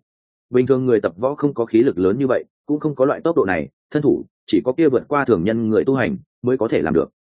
bình thường người tập võ không có khí lực lớn như vậy, cũng không có loại tốc độ này, thân thủ chỉ có kia vượt qua thường nhân người tu hành mới có thể làm được.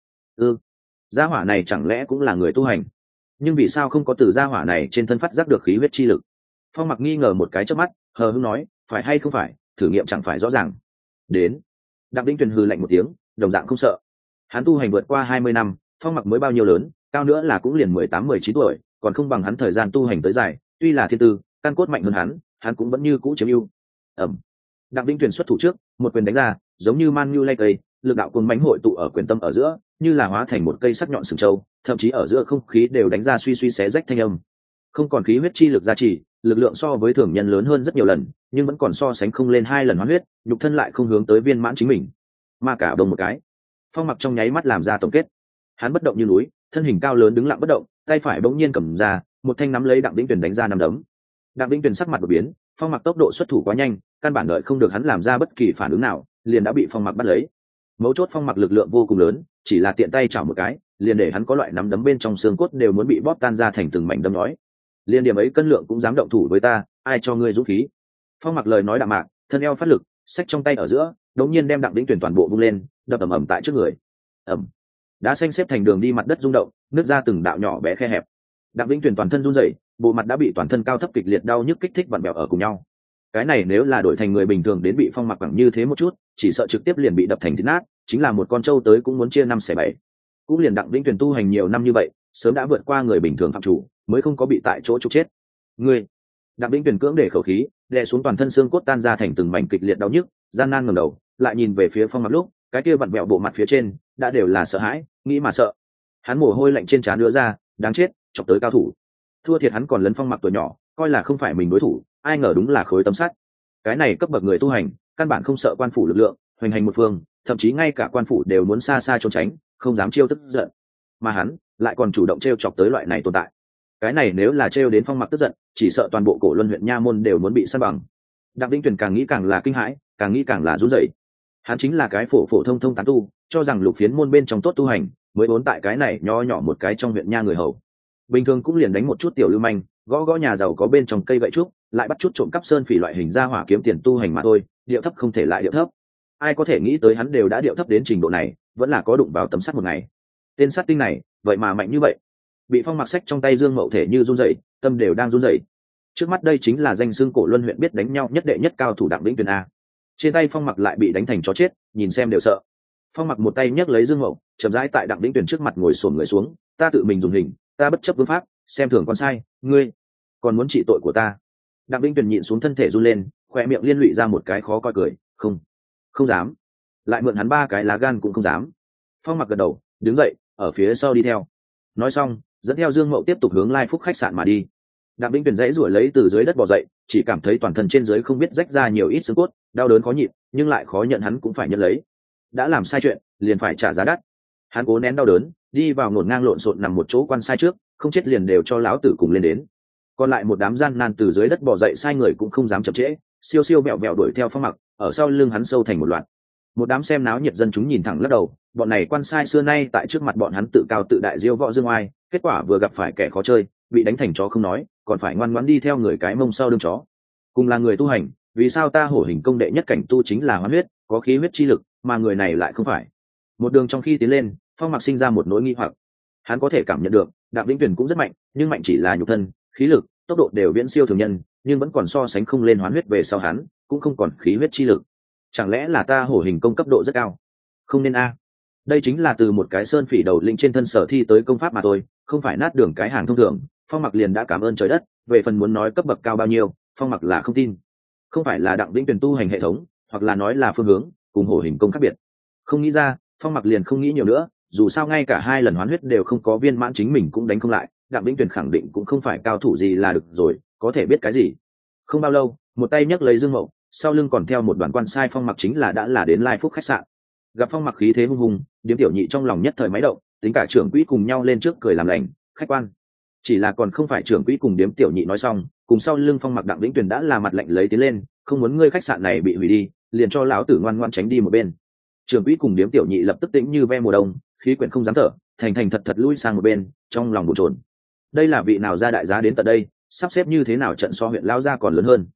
Gia hỏa này chẳng lẽ cũng là người tu hành? Nhưng vì sao không có từ gia hỏa này trên thân phát giác được khí huyết chi lực? Phong Mặc nghi ngờ một cái chớp mắt, hờ hững nói, phải hay không phải, thử nghiệm chẳng phải rõ ràng. Đến. Đặng Vĩnh Tuyền hừ lạnh một tiếng, đồng dạng không sợ. Hắn tu hành vượt qua 20 năm, Phong Mặc mới bao nhiêu lớn, cao nữa là cũng liền 18-19 tuổi, còn không bằng hắn thời gian tu hành tới dài, tuy là thiên tư, căn cốt mạnh hơn hắn cũng vẫn như cũ chiếm ưu. Ẩm. Đặng Vĩnh Tuyền xuất thủ trước, một quyền đánh ra, giống như man nhu lay cây, lực đạo cuồng mãnh hội tụ ở quyền tâm ở giữa, như là hóa thành một cây sắc nhọn sừng trâu, thậm chí ở giữa không khí đều đánh ra suy suy xé rách thanh âm. Không còn khí huyết chi lực gia trì, lực lượng so với thường nhân lớn hơn rất nhiều lần, nhưng vẫn còn so sánh không lên 2 lần hoán huyết, nhục thân lại không hướng tới viên mãn chính mình. Mà cả đồng một cái, Phong Mặc trong nháy mắt làm ra tổng kết. Hắn bất động như núi, thân hình cao lớn đứng lặng bất động, tay phải bỗng nhiên cầm ra, một thanh nắm lấy Đặng Vĩnh Tuyền đánh ra năm đấm. Đặng Vĩnh Tuyền sắc mặt đột biến, Phong Mặc tốc độ xuất thủ quá nhanh, căn bản đợi không được hắn làm ra bất kỳ phản ứng nào, liền đã bị Phong Mặc bắt lấy. Mấu chốt Phong Mặc lực lượng vô cùng lớn, chỉ là tiện tay chảo một cái, liền để hắn có loại nắm đấm bên trong xương cốt đều muốn bị bóp tan ra thành từng mảnh đấm nhói. Liên điểm ấy cân lượng cũng dám động thủ với ta, ai cho ngươi dũng khí? Phong Mặc lời nói đạm mạc, thân eo phát lực, xách trong tay ở giữa, đột nhiên đem Đặng Vĩnh Tuyền toàn bộ vung lên, đập ầm ầm tại trước người. Ầm. Đá xanh xếp thành đường đi, mặt đất rung động, nứt ra từng đạo nhỏ bé khe hẹp. Đặng Vĩnh Tuyền toàn thân run rẩy, bộ mặt đã bị toàn thân cao thấp kịch liệt đau nhức kích thích vặn vẹo ở cùng nhau. Cái này nếu là đổi thành người bình thường đến bị Phong Mặc bằng như thế một chút, chỉ sợ trực tiếp liền bị đập thành thít nát, chính là một con trâu tới cũng muốn chia 5/7. Cũng liền Đặng Vĩnh Tuyền tu hành nhiều năm như vậy, sớm đã vượt qua người bình thường phạm chủ, mới không có bị tại chỗ trục chết. Ngươi. Đặng Vĩnh Tuyền cưỡng để khẩu khí, đè xuống toàn thân xương cốt tan ra thành từng mảnh kịch liệt đau nhức, gian nan ngẩng đầu, lại nhìn về phía Phong Mặc lúc, cái kia vặn vẹo bộ mặt phía trên đã đều là sợ hãi, nghĩ mà sợ. Hắn mồ hôi lạnh trên trán đưa ra, đáng chết, chọc tới cao thủ. Thua thiệt hắn còn lấn Phong Mặc tuổi nhỏ, coi là không phải mình đối thủ, ai ngờ đúng là khối tấm sắt. Cái này cấp bậc người tu hành, căn bản không sợ quan phủ lực lượng, hoành hành một phương, thậm chí ngay cả quan phủ đều muốn xa xa trốn tránh, không dám chiêu tức giận. Mà hắn lại còn chủ động trêu chọc tới loại này tồn tại. Cái này nếu là trêu đến Phong Mặc tức giận, chỉ sợ toàn bộ Cổ Luân huyện nha môn đều muốn bị san bằng. Đặng Vĩnh Tuyền càng nghĩ càng là kinh hãi, càng nghĩ càng là run rẩy. Hắn chính là cái phổ phổ thông thông tán tu, cho rằng lục phiến môn bên trong tốt tu hành, mới vốn tại cái này nho nhỏ một cái trong huyện nha người hầu. Bình thường cũng liền đánh một chút tiểu lưu manh, gõ gõ nhà giàu có bên trong cây gậy trúc, lại bắt chút trộm cắp sơn phỉ loại hình ra hỏa kiếm tiền tu hành mà thôi, điệu thấp không thể lại điệu thấp. Ai có thể nghĩ tới hắn đều đã điệu thấp đến trình độ này, vẫn là có đụng vào tấm sắt một ngày. Tên sát tinh này, vậy mà mạnh như vậy. Bị Phong Mặc sách trong tay Dương Mậu thể như run rẩy, tâm đều đang run rẩy. Trước mắt đây chính là danh xưng Cổ Luân huyện biết đánh nhau nhất đệ nhất cao thủ Đặng Vĩnh Tuyền a. Trên tay Phong Mặc lại bị đánh thành chó chết, nhìn xem đều sợ. Phong Mặc một tay nhấc lấy Dương Mậu, chậm rãi tại Đặng Vĩnh Tuyền trước mặt ngồi xổm người xuống, ta tự mình dùng hình, ta bất chấp vương pháp, xem thường con sai, ngươi còn muốn trị tội của ta? Đặng Vĩnh Tuyền nhịn xuống thân thể run lên, khoe miệng liên lụy ra một cái khó coi cười, không dám. Lại mượn hắn 3 cái lá gan cũng không dám. Phong Mặc gật đầu, đứng dậy, ở phía sau đi theo. Nói xong, dẫn theo Dương Mậu tiếp tục hướng Lai Phúc khách sạn mà đi. Đặng Vĩnh Tuyền dãy ruổi lấy từ dưới đất bò dậy, chỉ cảm thấy toàn thân trên dưới không biết rách ra nhiều ít xương cốt, đau đớn khó nhịn, nhưng lại khó nhận hắn cũng phải nhận lấy. Đã làm sai chuyện, liền phải trả giá đắt. Hắn cố nén đau đớn, đi vào ngổn ngang lộn xộn nằm một chỗ quan sai trước, không chết liền đều cho lão tử cùng lên đến. Còn lại một đám gian nan từ dưới đất bò dậy sai người cũng không dám chậm trễ, siêu siêu vẹo vẹo đuổi theo Phong Mặc, ở sau lưng hắn sâu thành một loạt. Một đám xem náo nhiệt dân chúng nhìn thẳng lắc đầu, bọn này quan sai xưa nay tại trước mặt bọn hắn tự cao tự đại diêu võ dương oai, kết quả vừa gặp phải kẻ khó chơi, bị đánh thành chó không nói, còn phải ngoan ngoãn đi theo người cái mông sau lưng chó. Cùng là người tu hành, vì sao ta Hổ Hình công đệ nhất cảnh tu chính là hoán huyết, có khí huyết chi lực, mà người này lại không phải? Một đường trong khi tiến lên, Phong Mặc sinh ra một nỗi nghi hoặc. Hắn có thể cảm nhận được, Đặng Vĩnh Tuyền cũng rất mạnh, nhưng mạnh chỉ là nhục thân, khí lực, tốc độ đều viễn siêu thường nhân, nhưng vẫn còn so sánh không lên hoán huyết về sau hắn, cũng không còn khí huyết chi lực. Chẳng lẽ là ta Hổ Hình công cấp độ rất cao? Không nên a. Đây chính là từ một cái sơn phỉ đầu lĩnh trên thân sở thi tới công pháp mà thôi, không phải nát đường cái hàng thông thường. Phong Mặc liền đã cảm ơn trời đất, về phần muốn nói cấp bậc cao bao nhiêu, Phong Mặc là không tin. Không phải là Đặng Vĩnh Tuyền tu hành hệ thống, hoặc là nói là phương hướng cùng Hổ Hình công khác biệt. Không nghĩ ra, Phong Mặc liền không nghĩ nhiều nữa, dù sao ngay cả 2 lần hoán huyết đều không có viên mãn chính mình cũng đánh không lại, Đặng Vĩnh Tuyền khẳng định cũng không phải cao thủ gì là được rồi, có thể biết cái gì. Không bao lâu, một tay nhấc lấy Dương Mậu, sau lưng còn theo một đoàn quan sai Phong Mặc chính là đã là đến Lai Phúc khách sạn. Gặp Phong Mặc khí thế hung hùng, Điếm Tiểu Nhị trong lòng nhất thời máy động, tính cả trưởng quỹ cùng nhau lên trước cười làm lành, khách quan. Chỉ là còn không phải trưởng quỹ cùng Điếm Tiểu Nhị nói xong, cùng sau lưng Phong Mặc Đặng Vĩnh Tuyền đã là mặt lạnh lấy tiến lên, không muốn ngươi khách sạn này bị hủy đi, liền cho lão tử ngoan ngoãn tránh đi một bên. Trưởng quỹ cùng Điếm Tiểu Nhị lập tức tĩnh như ve mùa đông, khí quyển không dám thở, thành thành thật thật lui sang một bên, trong lòng bồn chồn. Đây là vị nào ra đại giá đến tận đây, sắp xếp như thế nào trận so huyện lao ra còn lớn hơn.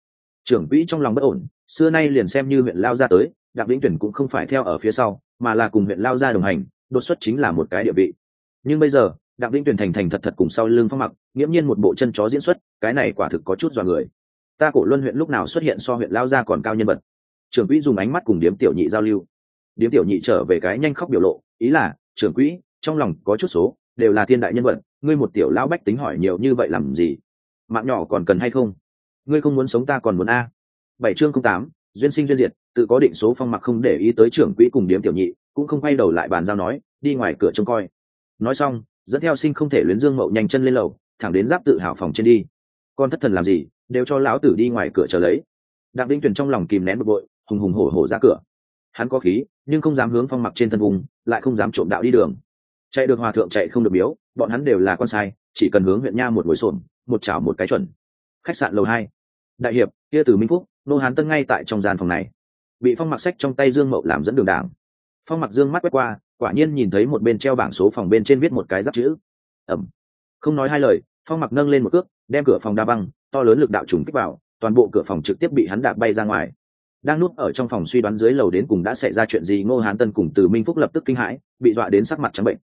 Trưởng quỹ trong lòng bất ổn, xưa nay liền xem như huyện lao gia tới, Đặng Vĩnh Tuyển cũng không phải theo ở phía sau, mà là cùng huyện lao gia đồng hành, đột xuất chính là một cái địa vị. Nhưng bây giờ Đặng Vĩnh Tuyển thành thành thật thật cùng sau lưng Phong Mặc, nghiễm nhiên một bộ chân chó diễn xuất, cái này quả thực có chút dọa người. Ta Cổ Luân huyện lúc nào xuất hiện so huyện lao gia còn cao nhân vật? Trưởng quỹ dùng ánh mắt cùng Điếm Tiểu Nhị giao lưu. Điếm Tiểu Nhị trở về cái nhanh khóc biểu lộ, ý là trưởng quỹ trong lòng có chút số, đều là thiên đại nhân vật, ngươi một tiểu lão bách tính hỏi nhiều như vậy làm gì? Mạng nhỏ còn cần hay không? Ngươi không muốn sống ta còn muốn a. 7 chương 08, duyên sinh duyên diệt, tự có định số. Phong Mặc không để ý tới trưởng quỹ cùng Điếm Tiểu Nhị, cũng không quay đầu lại bàn giao nói, đi ngoài cửa trông coi. Nói xong, dẫn theo Sinh Không Thể Luyến Dương Mậu nhanh chân lên lầu, thẳng đến Giáp Tự Hào phòng trên đi. Con thất thần làm gì, đều cho lão tử đi ngoài cửa chờ lấy. Đặng Vĩnh Tuyển trong lòng kìm nén bực bội, hùng hùng hổ hổ ra cửa. Hắn có khí, nhưng không dám hướng Phong Mặc trên thân vùng, lại không dám trộm đạo đi đường. Chạy được hòa thượng chạy không được miếu, bọn hắn đều là con sai, chỉ cần hướng huyện nha một ngồi xổm, một chảo một cái chuẩn. Khách sạn lầu 2. Đại hiệp kia từ Minh Phúc, nô hán tân ngay tại trong gian phòng này, bị Phong Mặc xách trong tay Dương Mậu làm dẫn đường đảng. Phong Mặc dương mắt quét qua, quả nhiên nhìn thấy một bên treo bảng số phòng, bên trên viết một cái giáp chữ. Ẩm. Không nói hai lời, Phong Mặc nâng lên một cước, đem cửa phòng đá băng, to lớn lực đạo trùng kích vào, toàn bộ cửa phòng trực tiếp bị hắn đạp bay ra ngoài. Đang núp ở trong phòng suy đoán dưới lầu đến cùng đã xảy ra chuyện gì, Ngô Hán Tân cùng Từ Minh Phúc lập tức kinh hãi, bị dọa đến sắc mặt trắng bệnh.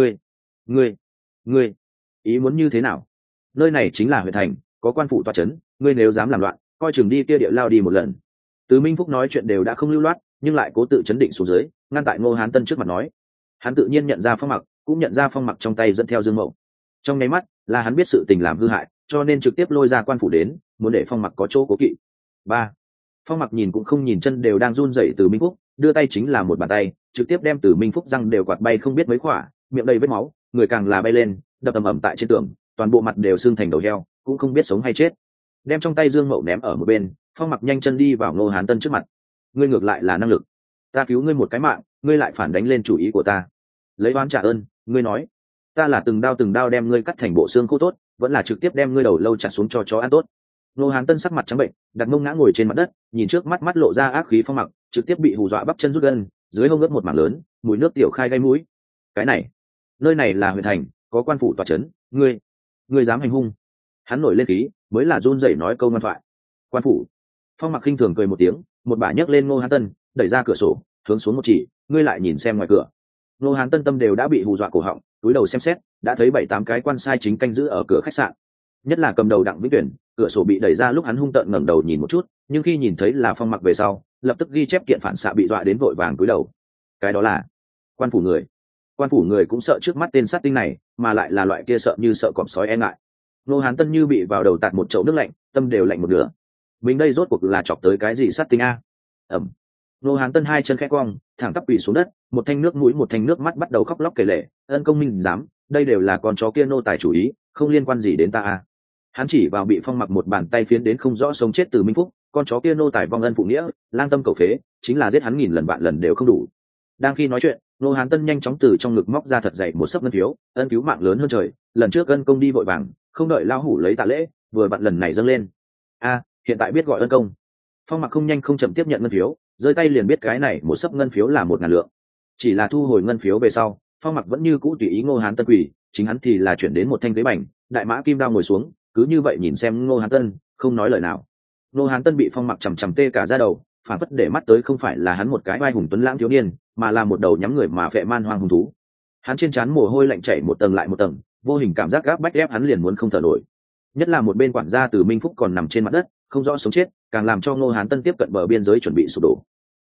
Ngươi, ý muốn như thế nào? Nơi này chính là huyện thành, có quan phủ tọa trấn, ngươi nếu dám làm loạn, coi chừng đi kia địa lao đi một lần. Từ Minh Phúc nói chuyện đều đã không lưu loát, nhưng lại cố tự chấn định xuống dưới, ngăn tại Ngô Hán Tân trước mặt nói. Hắn tự nhiên nhận ra Phong Mặc, cũng nhận ra Phong Mặc trong tay dẫn theo Dương Mậu. Trong nháy mắt, là hắn biết sự tình làm hư hại, cho nên trực tiếp lôi ra quan phủ đến, muốn để Phong Mặc có chỗ cố kỵ. 3. Phong Mặc nhìn cũng không nhìn, chân đều đang run rẩy. Từ Minh Phúc đưa tay chính là một bàn tay, trực tiếp đem Từ Minh Phúc răng đều quạt bay không biết mấy khỏa, miệng đầy vết máu, người càng là bay lên, đập ầm ầm tại trên tường, toàn bộ mặt đều sưng thành đầu heo, cũng không biết sống hay chết. Đem trong tay Dương Mậu ném ở một bên, Phong Mặc nhanh chân đi vào Ngô Hán Tân trước mặt. Ngươi ngược lại là năng lực, ta cứu ngươi một cái mạng, ngươi lại phản đánh lên chủ ý của ta, lấy oán trả ơn. Ngươi nói ta là từng đao đem ngươi cắt thành bộ xương khô tốt, vẫn là trực tiếp đem ngươi đầu lâu chặt xuống cho chó ăn tốt? Ngô Hán Tân sắc mặt trắng bệnh, đặt mông ngã ngồi trên mặt đất, nhìn trước mắt lộ ra ác khí Phong Mặc, trực tiếp bị hù dọa bắp chân rút gân, dưới hông ướt một mảng lớn, mùi nước tiểu khai gây mũi. Cái này, nơi này là huyện thành, có quan phủ tọa trấn, ngươi dám hành hung? Hắn nổi lên khí, mới là run rẩy nói câu ngoan thoại. Quan phủ. Phong Mặc khinh thường cười một tiếng, một bả nhấc lên Ngô Hán Tân, đẩy ra cửa sổ, hướng xuống một chỉ, ngươi lại nhìn xem ngoài cửa. Ngô Hán Tân tâm đều đã bị hù dọa cổ họng, túi đầu xem xét, đã thấy 7-8 cái quan sai chính canh giữ ở cửa khách sạn. Nhất là cầm đầu Đặng Vĩnh Tuyển, cửa sổ bị đẩy ra lúc hắn hung tợn ngẩng đầu nhìn một chút, nhưng khi nhìn thấy là Phong Mặc về sau, lập tức ghi chép kiện phản xạ, bị dọa đến vội vàng cúi đầu. Cái đó là quan phủ người. Quan phủ người cũng sợ trước mắt tên sát tinh này, mà lại là loại kia sợ như sợ cọp sói e ngại. Ngô Hán Tân như bị vào đầu tạt một chậu nước lạnh, tâm đều lạnh một nửa. Mình đây rốt cuộc là chọc tới cái gì sát tinh a? Ẩm. Ngô Hán Tân hai chân khẽ cong, thẳng tắp quỳ xuống đất, một thanh nước mũi một thanh nước mắt bắt đầu khóc lóc kể lể, ân công minh dám, đây đều là con chó kia nô tài chủ ý, không liên quan gì đến ta a. Hắn chỉ vào bị Phong Mặc một bàn tay phiến đến không rõ sống chết Từ Minh Phúc, con chó kia nô tài vong ân phụ nghĩa, lang tâm cầu phế, chính là giết hắn nghìn lần vạn lần đều không đủ. Đang khi nói chuyện, Ngô Hán Tân nhanh chóng từ trong ngực móc ra thật dày một xấp ngân phiếu, ân cứu mạng lớn hơn trời, lần trước ân công đi vội vàng, không đợi lao hủ lấy tạ lễ, vừa vặn lần này dâng lên. A, hiện tại biết gọi ân công. Phong Mặc không nhanh không chậm tiếp nhận ngân phiếu, rơi tay liền biết cái này một xấp ngân phiếu là 1.000 lượng. Chỉ là thu hồi ngân phiếu về sau, Phong Mặc vẫn như cũ tùy ý Ngô Hán Tân quỳ, chính hắn thì là chuyển đến một thanh ghế bành, đại mã kim đao ngồi xuống, cứ như vậy nhìn xem Ngô Hán Tân, không nói lời nào. Ngô Hán Tân bị Phong Mặc chằm tê cả da đầu, phản phất để mắt tới không phải là hắn một cái vai hùng tuấn lãng thiếu niên, mà là một đầu nhắm người mà phệ man hoang hung thú. Hắn trên trán mồ hôi lạnh chảy một tầng lại một tầng, vô hình cảm giác gáp bách ép hắn liền muốn không thở nổi. Nhất là một bên quản gia Từ Minh Phúc còn nằm trên mặt đất, không rõ sống chết, càng làm cho Ngô Hán Tân tiếp cận bờ biên giới chuẩn bị sụp đổ.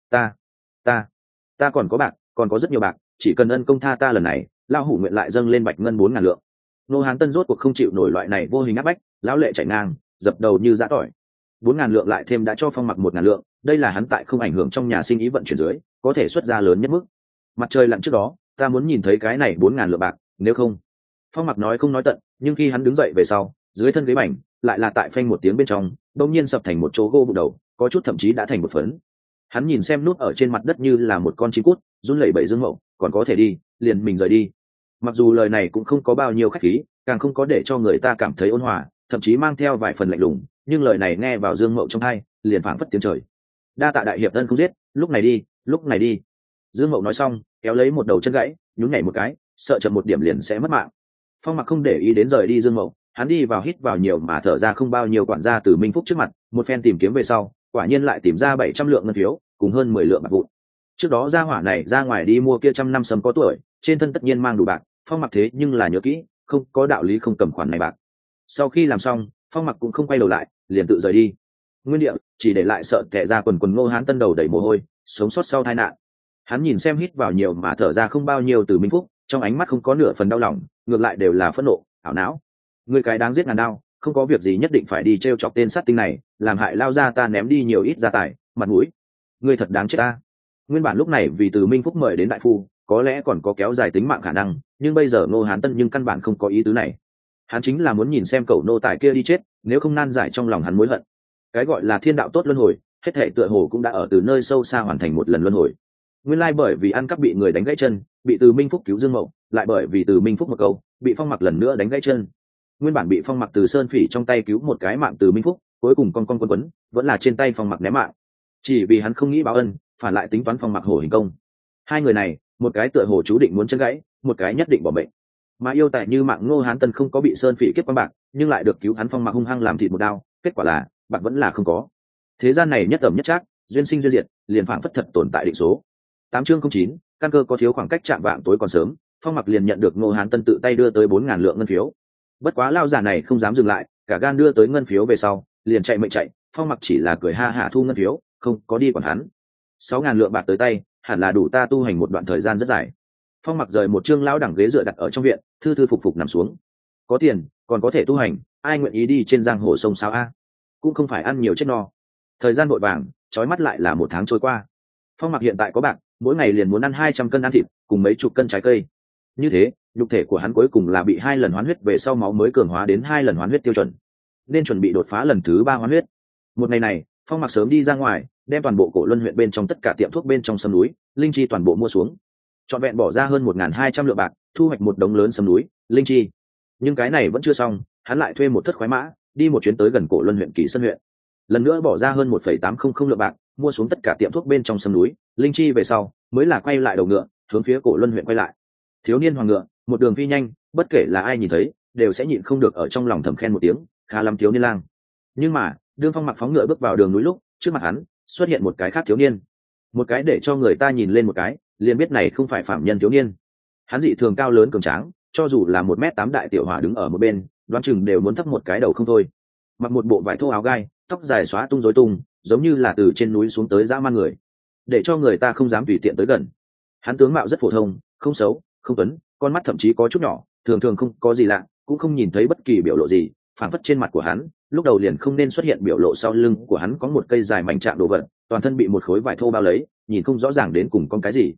Ta còn có bạc, còn có rất nhiều bạc, chỉ cần ân công tha ta lần này, lao hủ nguyện lại dâng lên bạch ngân 4.000 lượng. Ngô Hán Tân rốt cuộc không chịu nổi loại này vô hình áp bách, lão lệ chảy ngang, dập đầu như giã tỏi. 4.000 lượng lại thêm đã cho Phong Mặc 1.000 lượng, đây là hắn tại không ảnh hưởng trong nhà sinh ý vận chuyển dưới, có thể xuất ra lớn nhất mức. Mặt trời lặn trước đó, ta muốn nhìn thấy cái này 4.000 lượng bạc, nếu không. Phong Mặc nói không nói tận, nhưng khi hắn đứng dậy về sau, dưới thân ghế bành lại là tại phanh một tiếng bên trong, đột nhiên sập thành một chỗ gỗ bụng đầu, có chút thậm chí đã thành một phấn. Hắn nhìn xem nút ở trên mặt đất như là một con chim cút, run lẩy bẩy Dương Mậu, còn có thể đi, liền mình rời đi. Mặc dù lời này cũng không có bao nhiêu khách khí, càng không có để cho người ta cảm thấy ôn hòa, thậm chí mang theo vài phần lạnh lùng, nhưng lời này nghe vào Dương Mậu trong tai, liền phảng phất tiếng trời. Đa tạ đại hiệp ân không giết, lúc này đi. Dương Mậu nói xong, kéo lấy một đầu chân gãy, nhún nhảy một cái, sợ chậm một điểm liền sẽ mất mạng. Phong Mặc không để ý đến rời đi Dương Mậu, Hắn đi vào hít vào nhiều mà thở ra không bao nhiêu, quản gia Từ Minh Phúc trước mặt, một phen tìm kiếm về sau, quả nhiên lại tìm ra 700 lượng ngân phiếu cùng hơn 10 lượng bạc vụn. Trước đó gia hỏa này ra ngoài đi mua kia trăm năm sấm có tuổi, trên thân tất nhiên mang đủ bạc, Phong Mặc thế nhưng là nhớ kỹ, không có đạo lý không cầm khoản này bạc. Sau khi làm xong, Phong Mặc cũng không quay đầu lại, liền tự rời đi. Nguyên địa chỉ để lại sợ tệ ra quần Ngô Hán Tân đầu đầy mồ hôi, sống sót sau tai nạn. Hắn nhìn xem hít vào nhiều mà thở ra không bao nhiêu Từ Minh Phúc, trong ánh mắt không có nửa phần đau lòng, ngược lại đều là phẫn nộ, ảo não. Người cái đáng giết ngàn đao, không có việc gì nhất định phải đi trêu chọc tên sát tinh này, làm hại lao ra ta ném đi nhiều ít gia tài, mặt mũi. Ngươi thật đáng chết ta. Nguyên bản lúc này vì Từ Minh Phúc mời đến đại phu, có lẽ còn có kéo dài tính mạng khả năng, nhưng bây giờ Ngô Hán Tân nhưng căn bản không có ý tứ này. Hắn chính là muốn nhìn xem cậu nô tài kia đi chết, nếu không nan giải trong lòng hắn mối hận. Cái gọi là thiên đạo tốt luân hồi, hết thảy tựa hồ cũng đã ở từ nơi sâu xa hoàn thành một lần luân hồi. Nguyên lai bởi vì ăn cắp bị người đánh gãy chân, bị Từ Minh Phúc cứu Dương Mậu, lại bởi vì Từ Minh Phúc một câu, bị Phong Mặc lần nữa đánh gãy chân. Nguyên bản bị Phong Mặc từ Sơn Phỉ trong tay cứu một cái mạng Từ Minh Phúc, cuối cùng con quấn vẫn là trên tay Phong Mặc ném mạng. Chỉ vì hắn không nghĩ báo ân, phản lại tính toán Phong Mặc hổ hình công. Hai người này, một cái tựa hồ chú định muốn chân gãy, một cái nhất định bỏ mệnh. Mà yêu tài như mạng Ngô Hán Tân không có bị Sơn Phỉ kiếp quan bạc, nhưng lại được cứu hắn Phong Mặc hung hăng làm thịt một đao, kết quả là bạc vẫn là không có. Thế gian này nhất tầm nhất trác, duyên sinh duyên diệt, liền phảng phất thật tồn tại định số. 8 chương 09, căn cơ có thiếu khoảng cách chạm vạng tối còn sớm, Phong Mặc liền nhận được Ngô Hán Tân tự tay đưa tới 4000 lượng ngân phiếu. Bất quá lao giả này không dám dừng lại, cả gan đưa tới ngân phiếu về sau, liền chạy mệnh chạy, Phong Mặc chỉ là cười ha hả thu ngân phiếu, không có đi quản hắn. 6000 lượng bạc tới tay, hẳn là đủ ta tu hành một đoạn thời gian rất dài. Phong Mặc rời một chương lão đẳng ghế dựa đặt ở trong viện, thư thư phục phục nằm xuống. Có tiền, còn có thể tu hành, ai nguyện ý đi trên giang hồ sông sao a? Cũng không phải ăn nhiều chết no. Thời gian vội vàng, chói mắt lại là một tháng trôi qua. Phong Mặc hiện tại có bạc, mỗi ngày liền muốn ăn 200 cân ăn thịt, cùng mấy chục cân trái cây. Như thế, nhục thể của hắn cuối cùng là bị 2 lần hoán huyết về sau máu mới cường hóa đến 2 lần hoán huyết tiêu chuẩn, nên chuẩn bị đột phá lần thứ 3 hoán huyết. Một ngày này, Phong Mặc sớm đi ra ngoài, đem toàn bộ Cổ Luân huyện bên trong tất cả tiệm thuốc bên trong sâm núi, linh chi toàn bộ mua xuống. Trọn vẹn bỏ ra hơn 1200 lượng bạc, thu hoạch một đống lớn sâm núi, linh chi. Nhưng cái này vẫn chưa xong, hắn lại thuê một thất khoái mã, đi một chuyến tới gần Cổ Luân huyện Kỳ Sơn huyện. Lần nữa bỏ ra hơn 1,800 lượng bạc, mua xuống tất cả tiệm thuốc bên trong sâm núi, linh chi về sau, mới là quay lại đầu ngựa, hướng phía Cổ Luân huyện quay lại. Thiếu niên hoàng ngựa, một đường phi nhanh, bất kể là ai nhìn thấy, đều sẽ nhịn không được ở trong lòng thầm khen một tiếng, khá lắm thiếu niên lang. Nhưng mà, đương Phong Mặc phóng ngựa bước vào đường núi lúc, trước mặt hắn xuất hiện một cái khác thiếu niên, một cái để cho người ta nhìn lên một cái, liền biết này không phải phạm nhân thiếu niên. Hắn dị thường cao lớn cường tráng, cho dù là 1m8 đại tiểu hỏa đứng ở một bên, đoán chừng đều muốn thấp một cái đầu không thôi. Mặc một bộ vải thô áo gai, tóc dài xóa tung rối tung, giống như là từ trên núi xuống tới dã man người, để cho người ta không dám tùy tiện tới gần. Hắn tướng mạo rất phổ thông, không xấu, không tuấn, con mắt thậm chí có chút nhỏ, thường thường không có gì lạ, cũng không nhìn thấy bất kỳ biểu lộ gì, phản phất trên mặt của hắn lúc đầu liền không nên xuất hiện biểu lộ. Sau lưng của hắn có một cây dài mảnh trạng đồ vật, toàn thân bị một khối vải thô bao lấy, nhìn không rõ ràng đến cùng con cái gì.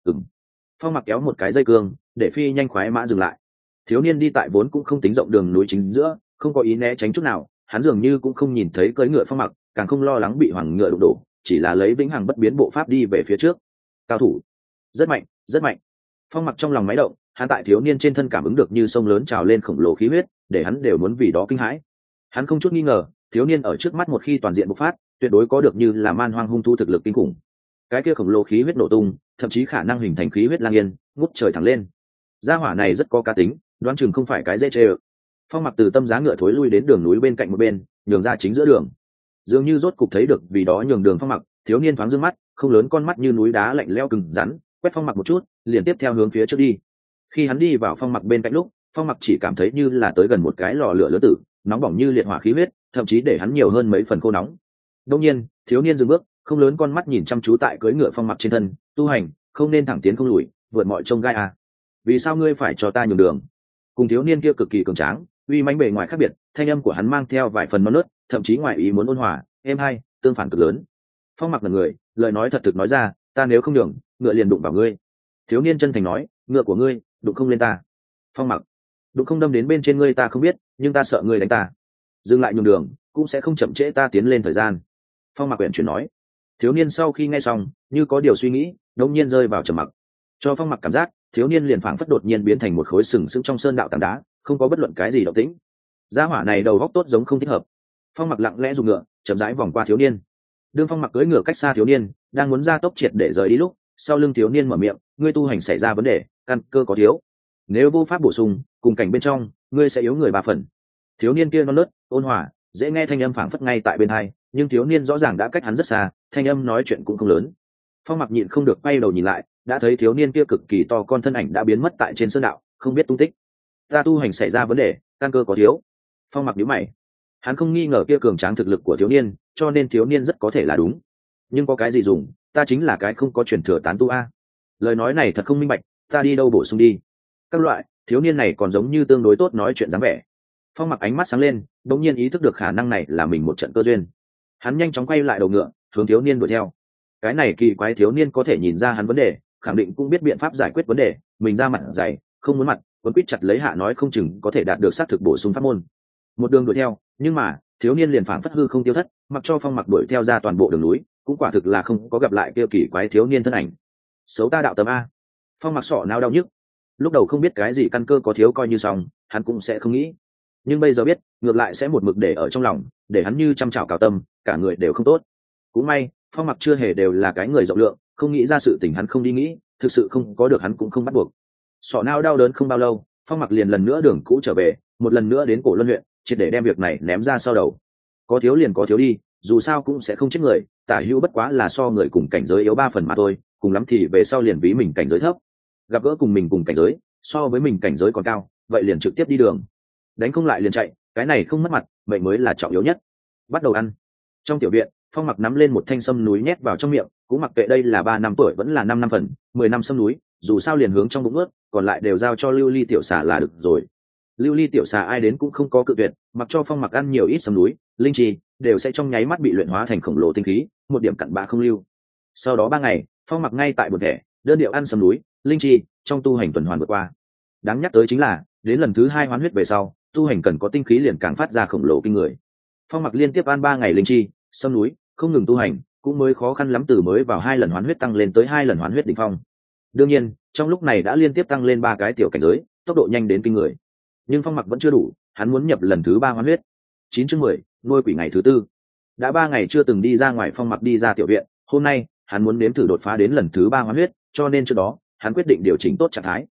Phong Mặc kéo một cái dây cương, để phi nhanh khoái mã dừng lại. Thiếu niên đi tại vốn cũng không tính rộng đường núi chính giữa, không có ý né tránh chút nào, hắn dường như cũng không nhìn thấy cưỡi ngựa Phong Mặc, càng không lo lắng bị hoàng ngựa đụng đổ, chỉ là lấy vĩnh hằng bất biến bộ pháp đi về phía trước. Cao thủ, rất mạnh, rất mạnh. Phong Mặc trong lòng máy động, hắn tại thiếu niên trên thân cảm ứng được như sông lớn trào lên khổng lồ khí huyết, để hắn đều muốn vì đó kinh hãi. Hắn không chút nghi ngờ, thiếu niên ở trước mắt một khi toàn diện bộc phát, tuyệt đối có được như là man hoang hung thú thực lực kinh khủng. Cái kia khổng lồ khí huyết nổ tung, thậm chí khả năng hình thành khí huyết lang yên, ngút trời thẳng lên. Gia hỏa này rất có cá tính, đoán chừng không phải cái dễ chơi. Phong Mặc từ tâm giá ngựa thối lui đến đường núi bên cạnh một bên, nhường ra chính giữa đường. Dường như rốt cục thấy được vì đó nhường đường Phong Mặc, thiếu niên thoáng dương mắt, không lớn con mắt như núi đá lạnh lẽo cứng rắn, quét Phong Mặc một chút, liền tiếp theo hướng phía trước đi. Khi hắn đi vào Phong Mặc bên cạnh lúc, Phong Mặc chỉ cảm thấy như là tới gần một cái lò lửa lớn tử, nóng bỏng như liệt hỏa khí huyết, thậm chí để hắn nhiều hơn mấy phần khô nóng. Đương nhiên, thiếu niên dừng bước, không lớn con mắt nhìn chăm chú tại cưỡi ngựa Phong Mặc trên thân, tu hành, không nên thẳng tiến không lùi, vượt mọi trông gai à? Vì sao ngươi phải cho ta nhường đường? Cùng thiếu niên kia cực kỳ cường tráng, uy mãnh bề ngoài khác biệt, thanh âm của hắn mang theo vài phần non nớt, thậm chí ngoài ý muốn ôn hòa, êm hay, tương phản cực lớn. Phong Mặc là người, lời nói thật thực nói ra, ta nếu không nhường, ngựa liền đụng vào ngươi. Thiếu niên chân thành nói, ngựa của ngươi đụng không lên ta. Phong Mặc, đụng không đâm đến bên trên ngươi ta không biết, nhưng ta sợ ngươi đánh ta. Dừng lại nhường đường, cũng sẽ không chậm trễ ta tiến lên thời gian. Phong Mặc quyển chuyển nói. Thiếu niên sau khi nghe xong, như có điều suy nghĩ, đột nhiên rơi vào trầm mặc. Cho Phong Mặc cảm giác, thiếu niên liền phảng phất đột nhiên biến thành một khối sừng sững trong sơn đạo tảng đá, không có bất luận cái gì động tĩnh. Gia hỏa này đầu óc tốt giống không thích hợp. Phong Mặc lặng lẽ dùng ngựa, chậm rãi vòng qua thiếu niên. Đương Phong Mặc cưỡi ngựa cách xa thiếu niên, đang muốn ra tốc triệt để rời đi lúc, sau lưng thiếu niên mở miệng, ngươi tu hành xảy ra vấn đề, căn cơ có thiếu. Nếu vô pháp bổ sung, cùng cảnh bên trong, ngươi sẽ yếu người 3 phần. thiếu niên kia non nớt ôn hòa dễ nghe thanh âm phảng phất ngay tại bên hai, nhưng thiếu niên rõ ràng đã cách hắn rất xa, thanh âm nói chuyện cũng không lớn. Phong Mặc nhịn không được quay đầu nhìn lại, đã thấy thiếu niên kia cực kỳ to con thân ảnh đã biến mất tại trên sơn đạo, không biết tung tích. Ta tu hành xảy ra vấn đề, căn cơ có thiếu. Phong Mặc nhíu mày, hắn không nghi ngờ kia cường tráng thực lực của thiếu niên, cho nên thiếu niên rất có thể là đúng. Nhưng có cái gì dùng, ta chính là cái không có truyền thừa tán tu a. Lời nói này thật không minh bạch, ta đi đâu bổ sung đi. Các loại, thiếu niên này còn giống như tương đối tốt nói chuyện dáng vẻ. Phong Mặc ánh mắt sáng lên, đột nhiên ý thức được khả năng này là mình một trận cơ duyên. Hắn nhanh chóng quay lại đầu ngựa, hướng thiếu niên đuổi theo. Cái này kỳ quái thiếu niên có thể nhìn ra hắn vấn đề, khẳng định cũng biết biện pháp giải quyết vấn đề, mình ra mặt dày, không muốn mặt, quấn quýt chặt lấy hạ nói không chừng có thể đạt được xác thực bổ sung pháp môn. Một đường đuổi theo, nhưng mà thiếu niên liền phảng phất hư không tiêu thất, mặc cho Phong Mặc đuổi theo ra toàn bộ đường núi, cũng quả thực là không có gặp lại kia kỳ quái thiếu niên thân ảnh. Xấu ta đạo tâm a. Phong Mặc sọ não đau nhức. Lúc đầu không biết cái gì căn cơ có thiếu coi như xong, hắn cũng sẽ không nghĩ. Nhưng bây giờ biết, ngược lại sẽ một mực để ở trong lòng, để hắn như chăm chảo cào tâm, cả người đều không tốt. Cũng may, Phong Mặc chưa hề đều là cái người rộng lượng, không nghĩ ra sự tình hắn không đi nghĩ, thực sự không có được hắn cũng không bắt buộc. Sọ não đau đớn không bao lâu, Phong Mặc liền lần nữa đường cũ trở về, một lần nữa đến Cổ Luân huyện, triệt để đem việc này ném ra sau đầu. Có thiếu liền có thiếu đi, dù sao cũng sẽ không chết người, tả hữu bất quá là so người cùng cảnh giới yếu 3 phần mà thôi, cùng lắm thì về sau liền ví mình cảnh giới thấp. Gặp gỡ cùng mình cùng cảnh giới, so với mình cảnh giới còn cao, vậy liền trực tiếp đi đường. Đánh không lại liền chạy, cái này không mất mặt, mệnh mới là trọng yếu nhất. Bắt đầu ăn. Trong tiểu viện, Phong Mặc nắm lên một thanh sâm núi nhét vào trong miệng, cũng mặc kệ đây là 3 năm tuổi vẫn là 5 năm phần, 10 năm sâm núi, dù sao liền hướng trong bụng ướt, còn lại đều giao cho Lưu Ly tiểu xà là được rồi. Lưu Ly tiểu xà ai đến cũng không có cự tuyệt, mặc cho Phong Mặc ăn nhiều ít sâm núi, linh chi đều sẽ trong nháy mắt bị luyện hóa thành khổng lồ tinh khí, một điểm cặn bã không lưu. Sau đó 3 ngày, Phong Mặc ngay tại một thẻ, đơn điệu ăn sâm núi, linh chi, trong tu hành tuần hoàn vượt qua. Đáng nhắc tới chính là, đến lần thứ 2 hoán huyết về sau, tu hành cần có tinh khí liền càng phát ra khổng lồ kinh người. Phong Mặc liên tiếp ăn 3 ngày linh chi, sâm núi, không ngừng tu hành, cũng mới khó khăn lắm từ mới vào 2 lần hoán huyết tăng lên tới 2 lần hoán huyết đỉnh phong. Đương nhiên, trong lúc này đã liên tiếp tăng lên 3 cái tiểu cảnh giới, tốc độ nhanh đến kinh người. Nhưng Phong Mặc vẫn chưa đủ, hắn muốn nhập lần thứ 3 hoán huyết. 9/10, nuôi quỷ ngày thứ 4. Đã 3 ngày chưa từng đi ra ngoài, Phong Mặc đi ra tiểu viện, hôm nay, hắn muốn nếm thử đột phá đến lần thứ 3 hoán huyết, cho nên trước đó, hắn quyết định điều chỉnh tốt trạng thái.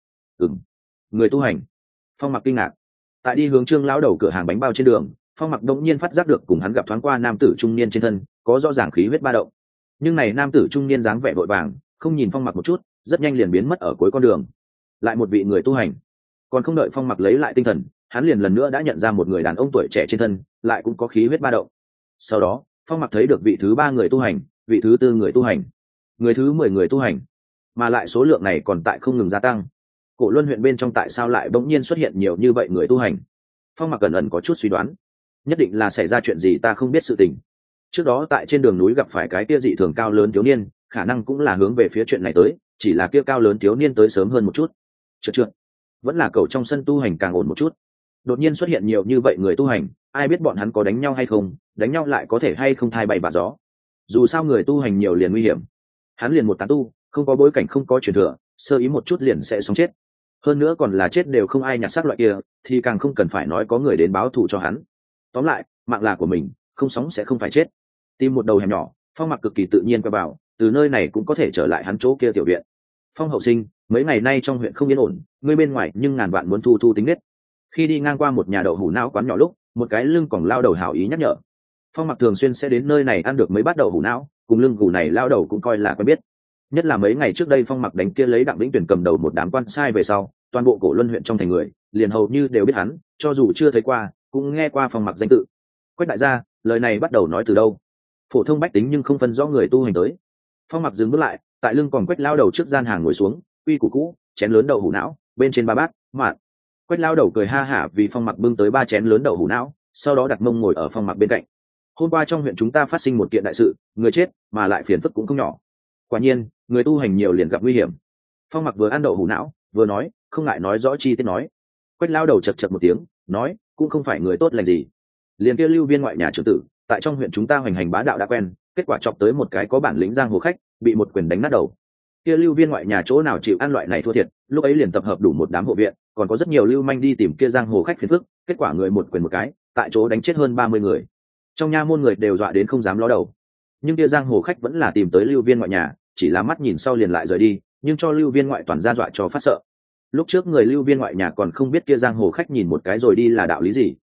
Người tu hành. Phong Mặc kinh ngạc. Tại đi hướng Trương lão đầu cửa hàng bánh bao trên đường, Phong Mặc đột nhiên phát giác được cùng hắn gặp thoáng qua nam tử trung niên trên thân có rõ ràng khí huyết ba động. Nhưng này nam tử trung niên dáng vẻ vội vàng, không nhìn Phong Mặc một chút, rất nhanh liền biến mất ở cuối con đường. Lại một vị người tu hành. Còn không đợi Phong Mặc lấy lại tinh thần, hắn liền lần nữa đã nhận ra một người đàn ông tuổi trẻ trên thân, lại cũng có khí huyết ba động. Sau đó, Phong Mặc thấy được vị thứ 3 người tu hành, vị thứ 4 người tu hành, người thứ 10 người tu hành, mà lại số lượng này còn tại không ngừng gia tăng. Cổ Luân huyện bên trong tại sao lại bỗng nhiên xuất hiện nhiều như vậy người tu hành? Phong Mặc cẩn ẩn có chút suy đoán, nhất định là xảy ra chuyện gì ta không biết sự tình. Trước đó tại trên đường núi gặp phải cái kia dị thường cao lớn thiếu niên, khả năng cũng là hướng về phía chuyện này tới, chỉ là kia cao lớn thiếu niên tới sớm hơn một chút. Trượt, vẫn là cầu trong sân tu hành càng ổn một chút. Đột nhiên xuất hiện nhiều như vậy người tu hành, ai biết bọn hắn có đánh nhau hay không, đánh nhau lại có thể hay không thay bày bạ gió. Dù sao người tu hành nhiều liền nguy hiểm. Hắn liền một tán tu, không có bối cảnh, không có truyền thừa, sơ ý một chút liền sẽ sống chết. Hơn nữa còn là chết đều không ai nhặt xác loại kia, thì càng không cần phải nói có người đến báo thù cho hắn. Tóm lại, mạng là của mình, không sống sẽ không phải chết. Tìm một đầu hẻm nhỏ, Phong Mặc cực kỳ tự nhiên quay vào, từ nơi này cũng có thể trở lại hắn chỗ kia tiểu viện. Phong hậu sinh, mấy ngày nay trong huyện không yên ổn, ngươi bên ngoài nhưng ngàn vạn muốn thu thu tính nết. Khi đi ngang qua một nhà đậu hũ não quán nhỏ lúc, một cái lưng còng lao đầu hảo ý nhắc nhở. Phong Mặc thường xuyên sẽ đến nơi này ăn được mấy bát đậu hũ não, cùng lưng gù này lao đầu cũng coi là quen biết. Nhất là mấy ngày trước đây Phong Mặc đánh kia lấy Đặng Vĩnh Tuyển cầm đầu một đám quan sai về sau, toàn bộ Cổ Luân huyện trong thành người liền hầu như đều biết hắn, cho dù chưa thấy qua cũng nghe qua Phong Mặc danh tự. Quách đại gia, lời này bắt đầu nói từ đâu? Phổ thông bách tính nhưng không phân rõ người tu hành tới. Phong Mặc dừng bước lại, tại lưng còn Quách lao đầu trước gian hàng ngồi xuống, uy củ cũ, chén lớn đậu hũ não, bên trên 3 bát mạn. Quách lao đầu cười ha hả vì Phong Mặc bưng tới 3 chén lớn đậu hũ não, sau đó đặt mông ngồi ở Phong Mặc bên cạnh. Hôm qua trong huyện chúng ta phát sinh một kiện đại sự, người chết mà lại phiền phức cũng không nhỏ. Quả nhiên, người tu hành nhiều liền gặp nguy hiểm. Phong Mặc vừa ăn đậu hũ não, vừa nói, không ngại nói rõ chi tiết nói. Quách lao đầu chật chật một tiếng, nói, cũng không phải người tốt lành gì. Liền kia Lưu Viên ngoại nhà trưởng tử, tại trong huyện chúng ta hoành hành bá đạo đã quen, kết quả chọc tới một cái có bản lĩnh giang hồ khách, bị một quyền đánh nát đầu. Kia Lưu Viên ngoại nhà chỗ nào chịu ăn loại này thua thiệt, lúc ấy liền tập hợp đủ một đám hộ viện, còn có rất nhiều lưu manh đi tìm kia giang hồ khách phiền phức, kết quả người một quyền một cái, tại chỗ đánh chết hơn 30 người. Trong nha môn người đều dọa đến không dám ló đầu. Nhưng kia giang hồ khách vẫn là tìm tới Lưu Viên ngoại nhà, chỉ là mắt nhìn sau liền lại rời đi, nhưng cho Lưu Viên ngoại toàn ra dọa cho phát sợ. Lúc trước người Lưu Viên ngoại nhà còn không biết kia giang hồ khách nhìn một cái rồi đi là đạo lý gì, hắc hắc,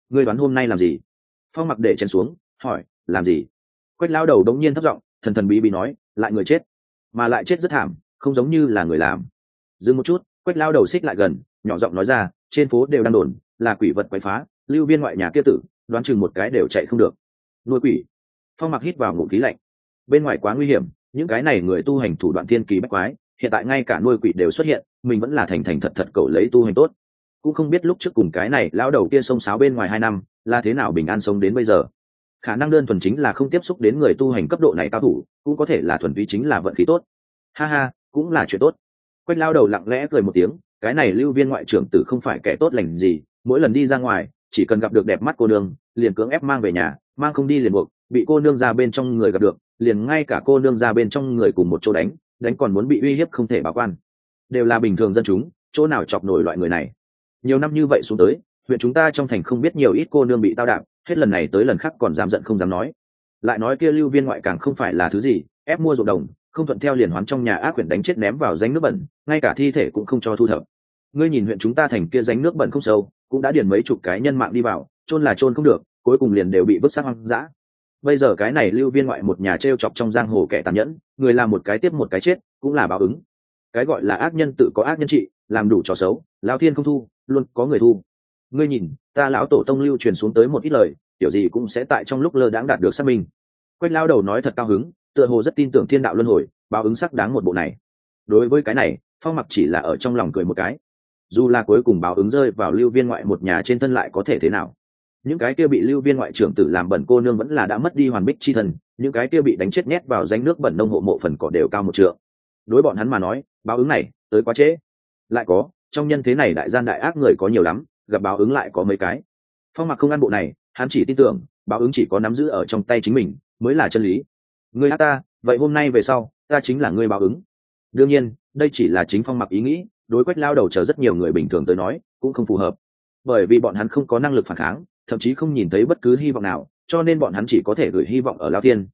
ngươi đoán hôm nay làm gì? Phong Mặc để chén xuống hỏi. Làm gì? Quách lao đầu đống nhiên thấp giọng thần thần bí bí nói. Lại người chết, mà lại chết rất thảm, không giống như là người làm. Dừng một chút, Quách lao đầu xích lại gần nhỏ giọng nói ra. Trên phố đều đang đồn là quỷ vật quậy phá, lưu viên ngoại nhà kia tử, đoán chừng một cái đều chạy không được. Nuôi quỷ? Phong Mặc hít vào ngụm khí lạnh. Bên ngoài quá nguy hiểm, những cái này người tu hành thủ đoạn thiên kỳ bách quái, hiện tại ngay cả nuôi quỷ đều xuất hiện, mình vẫn là thành thành thật thật cầu lấy tu hành tốt. Cũng không biết lúc trước cùng cái này lão đầu kia xông xáo bên ngoài 2 năm là thế nào bình an sống đến bây giờ. Khả năng đơn thuần chính là không tiếp xúc đến người tu hành cấp độ này cao thủ, cũng có thể là thuần túy chính là vận khí tốt. Ha ha, cũng là chuyện tốt. Quách lao đầu lặng lẽ cười một tiếng. Cái này lưu viên ngoại trưởng tử không phải kẻ tốt lành gì, mỗi lần đi ra ngoài chỉ cần gặp được đẹp mắt cô nương liền cưỡng ép mang về nhà, mang không đi liền buộc, bị cô nương ra bên trong người gặp được liền ngay cả cô nương ra bên trong người cùng một chỗ đánh, còn muốn bị uy hiếp không thể báo quan. Đều là bình thường dân chúng, chỗ nào chọc nổi loại người này. Nhiều năm như vậy xuống tới, huyện chúng ta trong thành không biết nhiều ít cô nương bị tao đạp, hết lần này tới lần khác còn dám giận không dám nói. Lại nói kia lưu viên ngoại càng không phải là thứ gì, ép mua ruộng đồng, không thuận theo liền hoán trong nhà ác quyển đánh chết ném vào rãnh nước bẩn, ngay cả thi thể cũng không cho thu thập. Ngươi nhìn huyện chúng ta thành kia rãnh nước bẩn không sâu, cũng đã điền mấy chục cái nhân mạng đi vào, chôn là chôn không được, cuối cùng liền đều bị vứt xác hoang dã. Bây giờ cái này lưu viên ngoại một nhà trêu chọc trong giang hồ kẻ tàn nhẫn, người làm một cái tiếp một cái chết, cũng là báo ứng. Cái gọi là ác nhân tự có ác nhân trị, làm đủ trò xấu, lão thiên không thu, luôn có người thu. Ngươi nhìn, ta lão tổ tông lưu truyền xuống tới một ít lời, kiểu gì cũng sẽ tại trong lúc lơ đãng đạt được xác minh. Quách lao đầu nói thật cao hứng, tựa hồ rất tin tưởng thiên đạo luân hồi, báo ứng sắc đáng một bộ này. Đối với cái này, Phong Mặc chỉ là ở trong lòng cười một cái. Dù là cuối cùng báo ứng rơi vào lưu viên ngoại một nhà trên thân lại có thể thế nào? Những cái kia bị lưu viên ngoại trưởng tử làm bẩn cô nương vẫn là đã mất đi hoàn bích chi thần, những cái kia bị đánh chết nhét vào danh nước bẩn nông hộ mộ phần cỏ đều cao 1 trượng. Đối bọn hắn mà nói, báo ứng này tới quá trễ. Lại có, trong nhân thế này đại gian đại ác người có nhiều lắm, gặp báo ứng lại có mấy cái. Phong Mặc không ăn bộ này, hắn chỉ tin tưởng báo ứng chỉ có nắm giữ ở trong tay chính mình mới là chân lý. Ngươi ác ta, vậy hôm nay về sau ta chính là ngươi báo ứng. Đương nhiên đây chỉ là chính Phong Mặc ý nghĩ, đối Quách lao đầu chờ rất nhiều người bình thường tới nói cũng không phù hợp, bởi vì bọn hắn không có năng lực phản kháng, thậm chí không nhìn thấy bất cứ hy vọng nào, cho nên bọn hắn chỉ có thể gửi hy vọng ở lao thiên.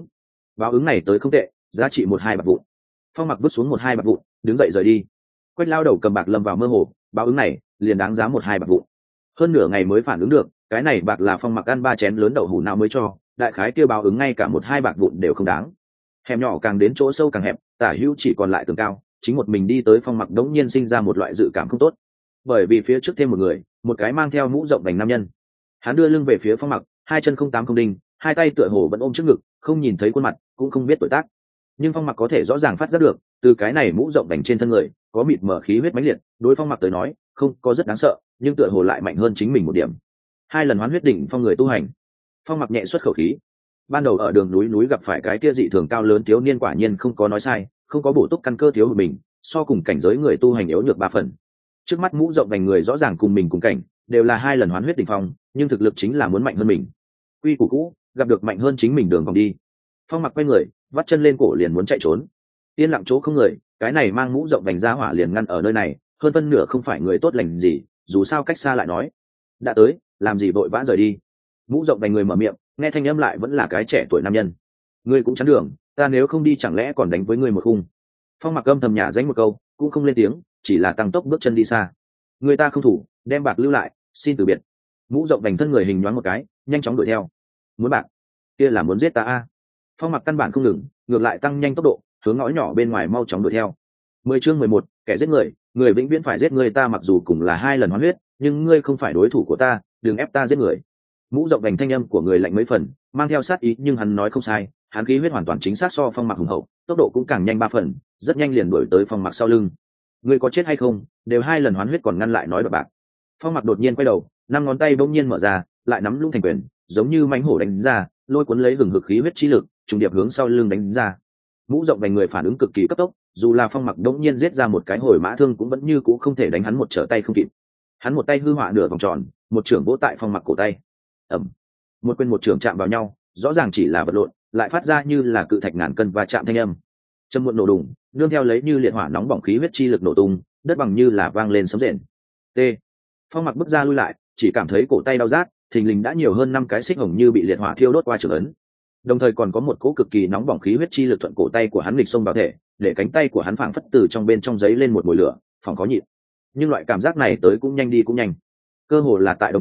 Báo ứng này tới không tệ, giá trị 1-2 bạc vụn. Phong Mặc vứt xuống 1-2 bạc vụn, đứng dậy rời đi. Quách lao đầu cầm bạc lâm vào mơ hồ, báo ứng này liền đáng giá 1-2 bạc vụn. Hơn nửa ngày mới phản ứng được, cái này bạc là Phong Mặc ăn 3 chén lớn đậu hủ nào mới cho, đại khái kêu báo ứng ngay cả 1-2 bạc vụn đều không đáng. Hẻm nhỏ càng đến chỗ sâu càng hẹp, tả hữu chỉ còn lại tường cao, chính một mình đi tới Phong Mặc đống nhiên sinh ra một loại dự cảm không tốt, bởi vì phía trước thêm một người, một cái mang theo mũ rộng vành nam nhân. Hắn đưa lưng về phía Phong Mặc, 2 chân không tám không đinh, 2 tay tựa hồ vẫn ôm trước ngực, không nhìn thấy khuôn mặt, cũng không biết tuổi tác, nhưng Phong Mặc có thể rõ ràng phát giác được, từ cái này mũ rộng vành trên thân người có mịt mở khí huyết mãnh liệt. Đối Phong Mặc tới nói, không có rất đáng sợ, nhưng tựa hồ lại mạnh hơn chính mình một điểm. 2 lần hoán huyết đỉnh phong người tu hành. Phong Mặc nhẹ xuất khẩu khí. Ban đầu ở đường núi gặp phải cái kia dị thường cao lớn thiếu niên quả nhiên không có nói sai, không có bổ túc căn cơ thiếu của mình, so cùng cảnh giới người tu hành yếu nhược 3 phần. Trước mắt mũ rộng vành người rõ ràng cùng mình cùng cảnh, đều là 2 lần hoán huyết đỉnh phong, nhưng thực lực chính là muốn mạnh hơn mình. Quy củ cũ, gặp được mạnh hơn chính mình đường vòng đi. Phong Mặc quay người, vắt chân lên cổ liền muốn chạy trốn. Yên lặng chỗ không người, cái này mang mũ rộng vành ra hỏa liền ngăn ở nơi này, hơn phân nửa không phải người tốt lành gì, dù sao cách xa lại nói. Đã tới, làm gì vội vã rời đi. Mũ rộng vành người mở miệng, nghe thanh âm lại vẫn là cái trẻ tuổi nam nhân. Ngươi cũng chắn đường, ta nếu không đi chẳng lẽ còn đánh với ngươi một khung. Phong Mặc âm thầm nhả danh một câu, cũng không lên tiếng, chỉ là tăng tốc bước chân đi xa. Người ta không thủ, đem bạc lưu lại, xin từ biệt. Mũ rộng vành thân người hình nhoáng một cái, nhanh chóng đuổi theo. Muốn bạc? Kia là muốn giết ta a. Phong Mặc căn bản không ngừng, ngược lại tăng nhanh tốc độ, hướng ngõ nhỏ bên ngoài mau chóng đuổi theo. 10 chương 11, kẻ giết người, người vĩnh viễn phải giết người. Ta mặc dù cùng là 2 lần hoán huyết, nhưng ngươi không phải đối thủ của ta, đừng ép ta giết người. Mũ rộng vành thanh âm của người lạnh mấy phần, mang theo sát ý, nhưng hắn nói không sai, hắn khí huyết hoàn toàn chính xác so Phong Mặc hùng hậu, tốc độ cũng càng nhanh 3 phần, rất nhanh liền đuổi tới Phong Mặc sau lưng. Ngươi có chết hay không, đều 2 lần hoán huyết còn ngăn lại nói đoạt bạc. Phong Mặc đột nhiên quay đầu, 5 ngón tay bỗng nhiên mở ra, lại nắm lung thành quyền, giống như mãnh hổ đánh ra, lôi cuốn lấy hừng hực khí huyết chi lực, trùng điệp hướng sau lưng đánh ra. Mũ rộng vành người phản ứng cực kỳ cấp tốc, dù là Phong Mặc đống nhiên giết ra một cái hồi mã thương cũng vẫn như cũ không thể đánh hắn một trở tay không kịp. Hắn một tay hư họa nửa vòng tròn, một trưởng vỗ tại Phong Mặc cổ tay. Ầm. Một quyền một trưởng chạm vào nhau, rõ ràng chỉ là vật lộn, lại phát ra như là cự thạch ngàn cân va chạm thanh âm. Trầm muộn nổ đùng, nương theo lấy như liệt hỏa nóng bỏng khí huyết chi lực nổ tung, đất bằng như là vang lên sấm rền. T. Phong Mặc bước ra lui lại, chỉ cảm thấy cổ tay đau rát, thình lình đã nhiều hơn 5 cái xích hồng như bị liệt hỏa thiêu đốt qua trường ấn. Đồng thời còn có một cỗ cực kỳ nóng bỏng khí huyết chi lực thuận cổ tay của hắn nghịch xông vào thể, để cánh tay của hắn phảng phất từ trong bên trong giấy lên một mùi lửa, phòng khó nhịn. Nhưng loại cảm giác này tới cũng nhanh đi cũng nhanh. Cơ hồ là tại đồng thời,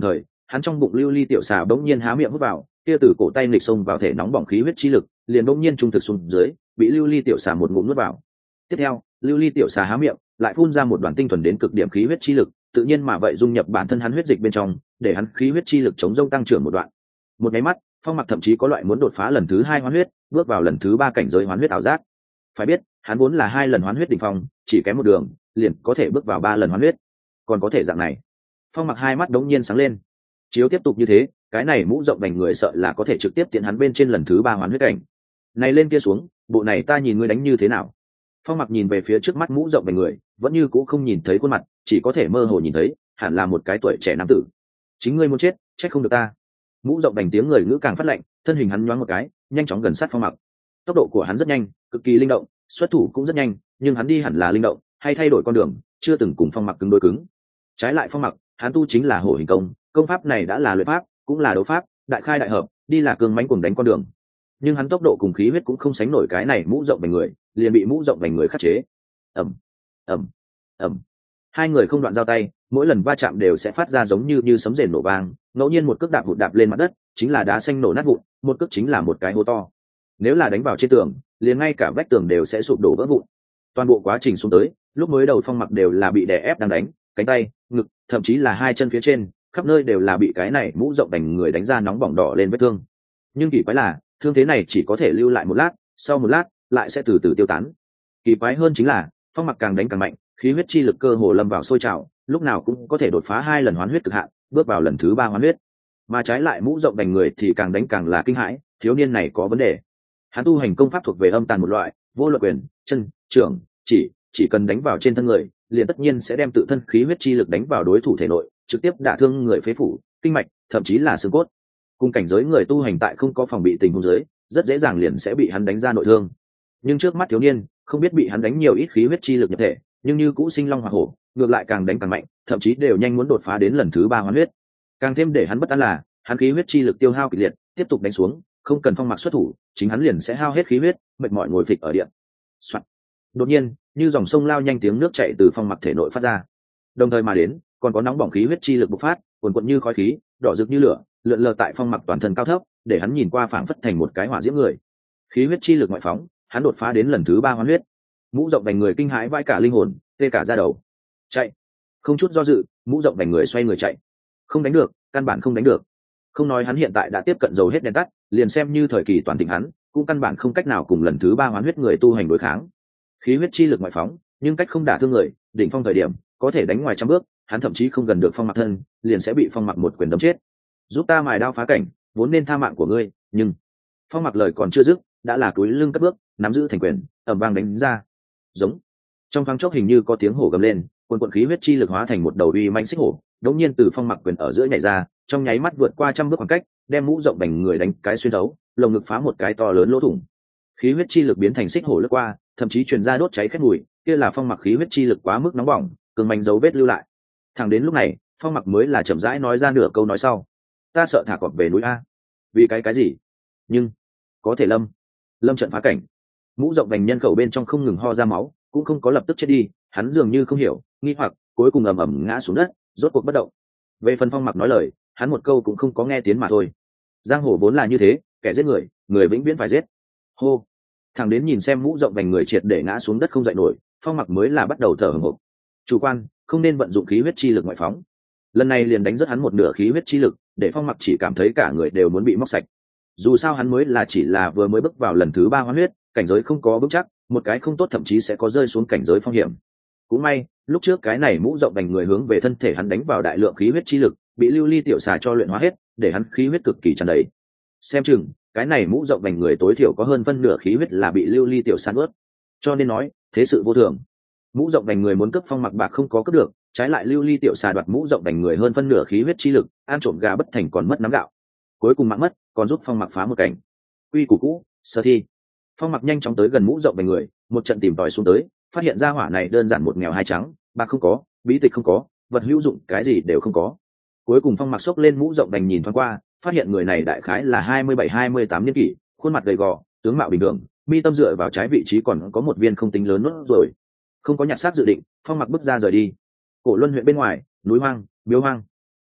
hắn trong bụng lưu ly tiểu xà bỗng nhiên há miệng hút vào, kia từ cổ tay nghịch xông vào thể nóng bỏng khí huyết chi lực liền bỗng nhiên trung thực xuống dưới, bị lưu ly tiểu xà một ngụm nuốt vào. Tiếp theo, lưu ly tiểu xà há miệng lại phun ra một đoàn tinh thuần đến cực điểm khí huyết chi lực, tự nhiên mà vậy dung nhập bản thân hắn huyết dịch bên trong, để hắn khí huyết chi lực chống rông tăng trưởng một đoạn. Một cái mắt, Phong Mặc thậm chí có loại muốn đột phá lần thứ 2 hoán huyết, bước vào lần thứ 3 cảnh giới hoán huyết ảo giác. Phải biết, hắn vốn là 2 lần hoán huyết đỉnh phong, chỉ kém một đường, liền có thể bước vào 3 lần hoán huyết. Còn có thể dạng này. Phong Mặc hai mắt đống nhiên sáng lên. Chiếu tiếp tục như thế, cái này mũ rộng vành người sợ là có thể trực tiếp tiến hắn bên trên lần thứ 3 hoán huyết cảnh. Này lên kia xuống, bộ này ta nhìn ngươi đánh như thế nào? Phong Mặc nhìn về phía trước mắt mũ rộng vành người, vẫn như cũ không nhìn thấy khuôn mặt, chỉ có thể mơ hồ nhìn thấy, hẳn là một cái tuổi trẻ nam tử. Chính ngươi muốn chết, trách không được ta. Mũ rộng vành tiếng người ngữ càng phát lạnh, thân hình hắn nhoáng một cái, nhanh chóng gần sát Phong Mặc. Tốc độ của hắn rất nhanh, cực kỳ linh động, xuất thủ cũng rất nhanh, nhưng hắn đi hẳn là linh động, hay thay đổi con đường, chưa từng cùng Phong Mặc cứng đối cứng. Trái lại Phong Mặc, hắn tu chính là hổ hình công, công pháp này đã là luyện pháp, cũng là đấu pháp, đại khai đại hợp, đi là cường mãnh cuồng đánh con đường. Nhưng hắn tốc độ cùng khí huyết cũng không sánh nổi cái này mũ rộng vành người, liền bị mũ rộng vành người khắc chế. Ầm, ầm, ầm. Hai người không đoạn giao tay, mỗi lần va chạm đều sẽ phát ra giống như sấm rền nổ vang, ngẫu nhiên một cước đạp vụt đạp lên mặt đất, chính là đá xanh nổ nát vụn, một cước chính là một cái hố to. Nếu là đánh vào trên tường, liền ngay cả vách tường đều sẽ sụp đổ vỡ vụn. Toàn bộ quá trình xuống tới, lúc mới đầu Phong Mặc đều là bị đè ép đang đánh, cánh tay, ngực, thậm chí là hai chân phía trên, khắp nơi đều là bị cái này mũ rộng vành người đánh ra nóng bỏng đỏ lên vết thương. Nhưng kỳ quái là, thương thế này chỉ có thể lưu lại một lát, sau một lát lại sẽ từ từ tiêu tán. Kỳ quái hơn chính là, Phong Mặc càng đánh càng mạnh, khí huyết chi lực cơ hồ lâm vào sôi trào, lúc nào cũng có thể đột phá 2 lần hoán huyết cực hạn, bước vào lần thứ 3 hoán huyết. Mà trái lại mũ rộng vành người thì càng đánh càng là kinh hãi, thiếu niên này có vấn đề. Hắn tu hành công pháp thuộc về âm tàn một loại, vô luận quyền, chân, trưởng, chỉ cần đánh vào trên thân người, liền tất nhiên sẽ đem tự thân khí huyết chi lực đánh vào đối thủ thể nội, trực tiếp đả thương người phế phủ, kinh mạch, thậm chí là xương cốt. Cùng cảnh giới người tu hành tại không có phòng bị tình huống dưới, rất dễ dàng liền sẽ bị hắn đánh ra nội thương. Nhưng trước mắt thiếu niên, không biết bị hắn đánh nhiều ít khí huyết chi lực nhập thể, nhưng như cũ sinh long hỏa hổ, ngược lại càng đánh càng mạnh, thậm chí đều nhanh muốn đột phá đến lần thứ 3 hoán huyết. Càng thêm để hắn bất an là, hắn khí huyết chi lực tiêu hao kịch liệt, tiếp tục đánh xuống, không cần Phong Mặc xuất thủ, chính hắn liền sẽ hao hết khí huyết, mệt mỏi ngồi phịch ở địa. Soạn. Đột nhiên, như dòng sông lao nhanh tiếng nước chảy từ Phong Mặc thể nội phát ra. Đồng thời mà đến, còn có nóng bỏng khí huyết chi lực bộc phát, cuồn cuộn như khói khí, đỏ rực như lửa, lượn lờ tại Phong Mặc toàn thân cao thấp, để hắn nhìn qua phảng phất thành một cái hỏa diễm người. Khí huyết chi lực ngoại phóng, hắn đột phá đến lần thứ 3 hoán huyết. Mũ rộng vành người kinh hãi vãi cả linh hồn, tê cả da đầu. Chạy! Không chút do dự, mũ rộng vành người xoay người chạy. Không đánh được, căn bản không đánh được. Không nói hắn hiện tại đã tiếp cận dầu hết đèn tắt, liền xem như thời kỳ toàn thịnh hắn, cũng căn bản không cách nào cùng lần thứ 3 hoán huyết người tu hành đối kháng. Khí huyết chi lực ngoại phóng, nhưng cách không đả thương người, đỉnh phong thời điểm, có thể đánh ngoài trăm bước, hắn thậm chí không gần được Phong Mặc thân, liền sẽ bị Phong Mặc một quyền đấm chết. Giúp ta mài đao phá cảnh, vốn nên tha mạng của ngươi, nhưng Phong Mặc lời còn chưa dứt, đã là túi lưng cất bước, nắm giữ thành quyền, ầm vang đánh ra. Giống. Trong thoáng chốc hình như có tiếng hổ gầm lên, cuồn cuộn khí huyết chi lực hóa thành một đầu uy mãnh xích hổ, đống nhiên từ Phong Mặc quyền ở giữa nhảy ra, trong nháy mắt vượt qua trăm bước khoảng cách, đem mũ rộng vành người đánh cái xuyên thấu, lồng ngực phá một cái to lớn lỗ thủng. Khí huyết chi lực biến thành xích hổ lướt qua, thậm chí truyền ra đốt cháy khét mùi, kia là Phong Mặc khí huyết chi lực quá mức nóng bỏng, cường mạnh dấu vết lưu lại. Thẳng đến lúc này, Phong Mặc mới là chậm rãi nói ra nửa câu nói sau. Ta sợ thả cọp về núi a. Vì cái gì? Nhưng có thể lâm trận phá cảnh. Mũ rộng vành nhân khẩu bên trong không ngừng ho ra máu, cũng không có lập tức chết đi, hắn dường như không hiểu, nghi hoặc, cuối cùng ầm ầm ngã xuống đất, rốt cuộc bất động. Về phần Phong Mặc nói lời, hắn một câu cũng không có nghe tiếng mà thôi. Giang hồ vốn là như thế, kẻ giết người, người vĩnh viễn phải giết. Hô. Thằng đến nhìn xem mũ rộng vành người triệt để ngã xuống đất không dậy nổi, Phong Mặc mới là bắt đầu thở hổn hộc. Chủ quan, không nên vận dụng khí huyết chi lực ngoại phóng. Lần này liền đánh rất hắn một nửa khí huyết chi lực, để Phong Mặc chỉ cảm thấy cả người đều muốn bị móc sạch. Dù sao hắn mới chỉ là vừa mới bước vào lần thứ 3 hoán huyết, cảnh giới không có vững chắc, một cái không tốt thậm chí sẽ có rơi xuống cảnh giới phong hiểm. Cũng may, lúc trước cái này mũ rộng vành người hướng về thân thể hắn đánh vào đại lượng khí huyết chi lực, bị lưu ly tiểu xà cho luyện hóa hết, để hắn khí huyết cực kỳ tràn đầy. Xem chừng, cái này mũ rộng vành người tối thiểu có hơn phân nửa khí huyết là bị lưu ly tiểu xà nuốt. Cho nên nói, thế sự vô thường. Mũ rộng vành người muốn cướp Phong Mặc bạc không có cướp được, trái lại lưu ly tiểu xà đoạt mũ rộng vành người hơn phân nửa khí huyết chi lực, ăn trộm gà bất thành còn mất nắm gạo. Cuối cùng mạng mất, còn giúp Phong Mặc phá một cảnh. Quy củ cũ, sơ thi. Phong Mặc nhanh chóng tới gần mũ rộng vành người, một trận tìm tòi xuống tới, phát hiện ra hỏa này đơn giản một nghèo hai trắng, bạc không có, bí tịch không có, vật hữu dụng cái gì đều không có. Cuối cùng Phong Mặc xốc lên mũ rộng vành nhìn thoáng qua, phát hiện người này đại khái là 27-28 niên kỷ, khuôn mặt gầy gò, tướng mạo bình thường, mi tâm dựa vào trái vị trí còn có một viên không tính lớn nốt rồi. Không có nhặt xác dự định, Phong Mặc bước ra rời đi. Cổ Luân huyện bên ngoài, núi hoang, miếu hoang.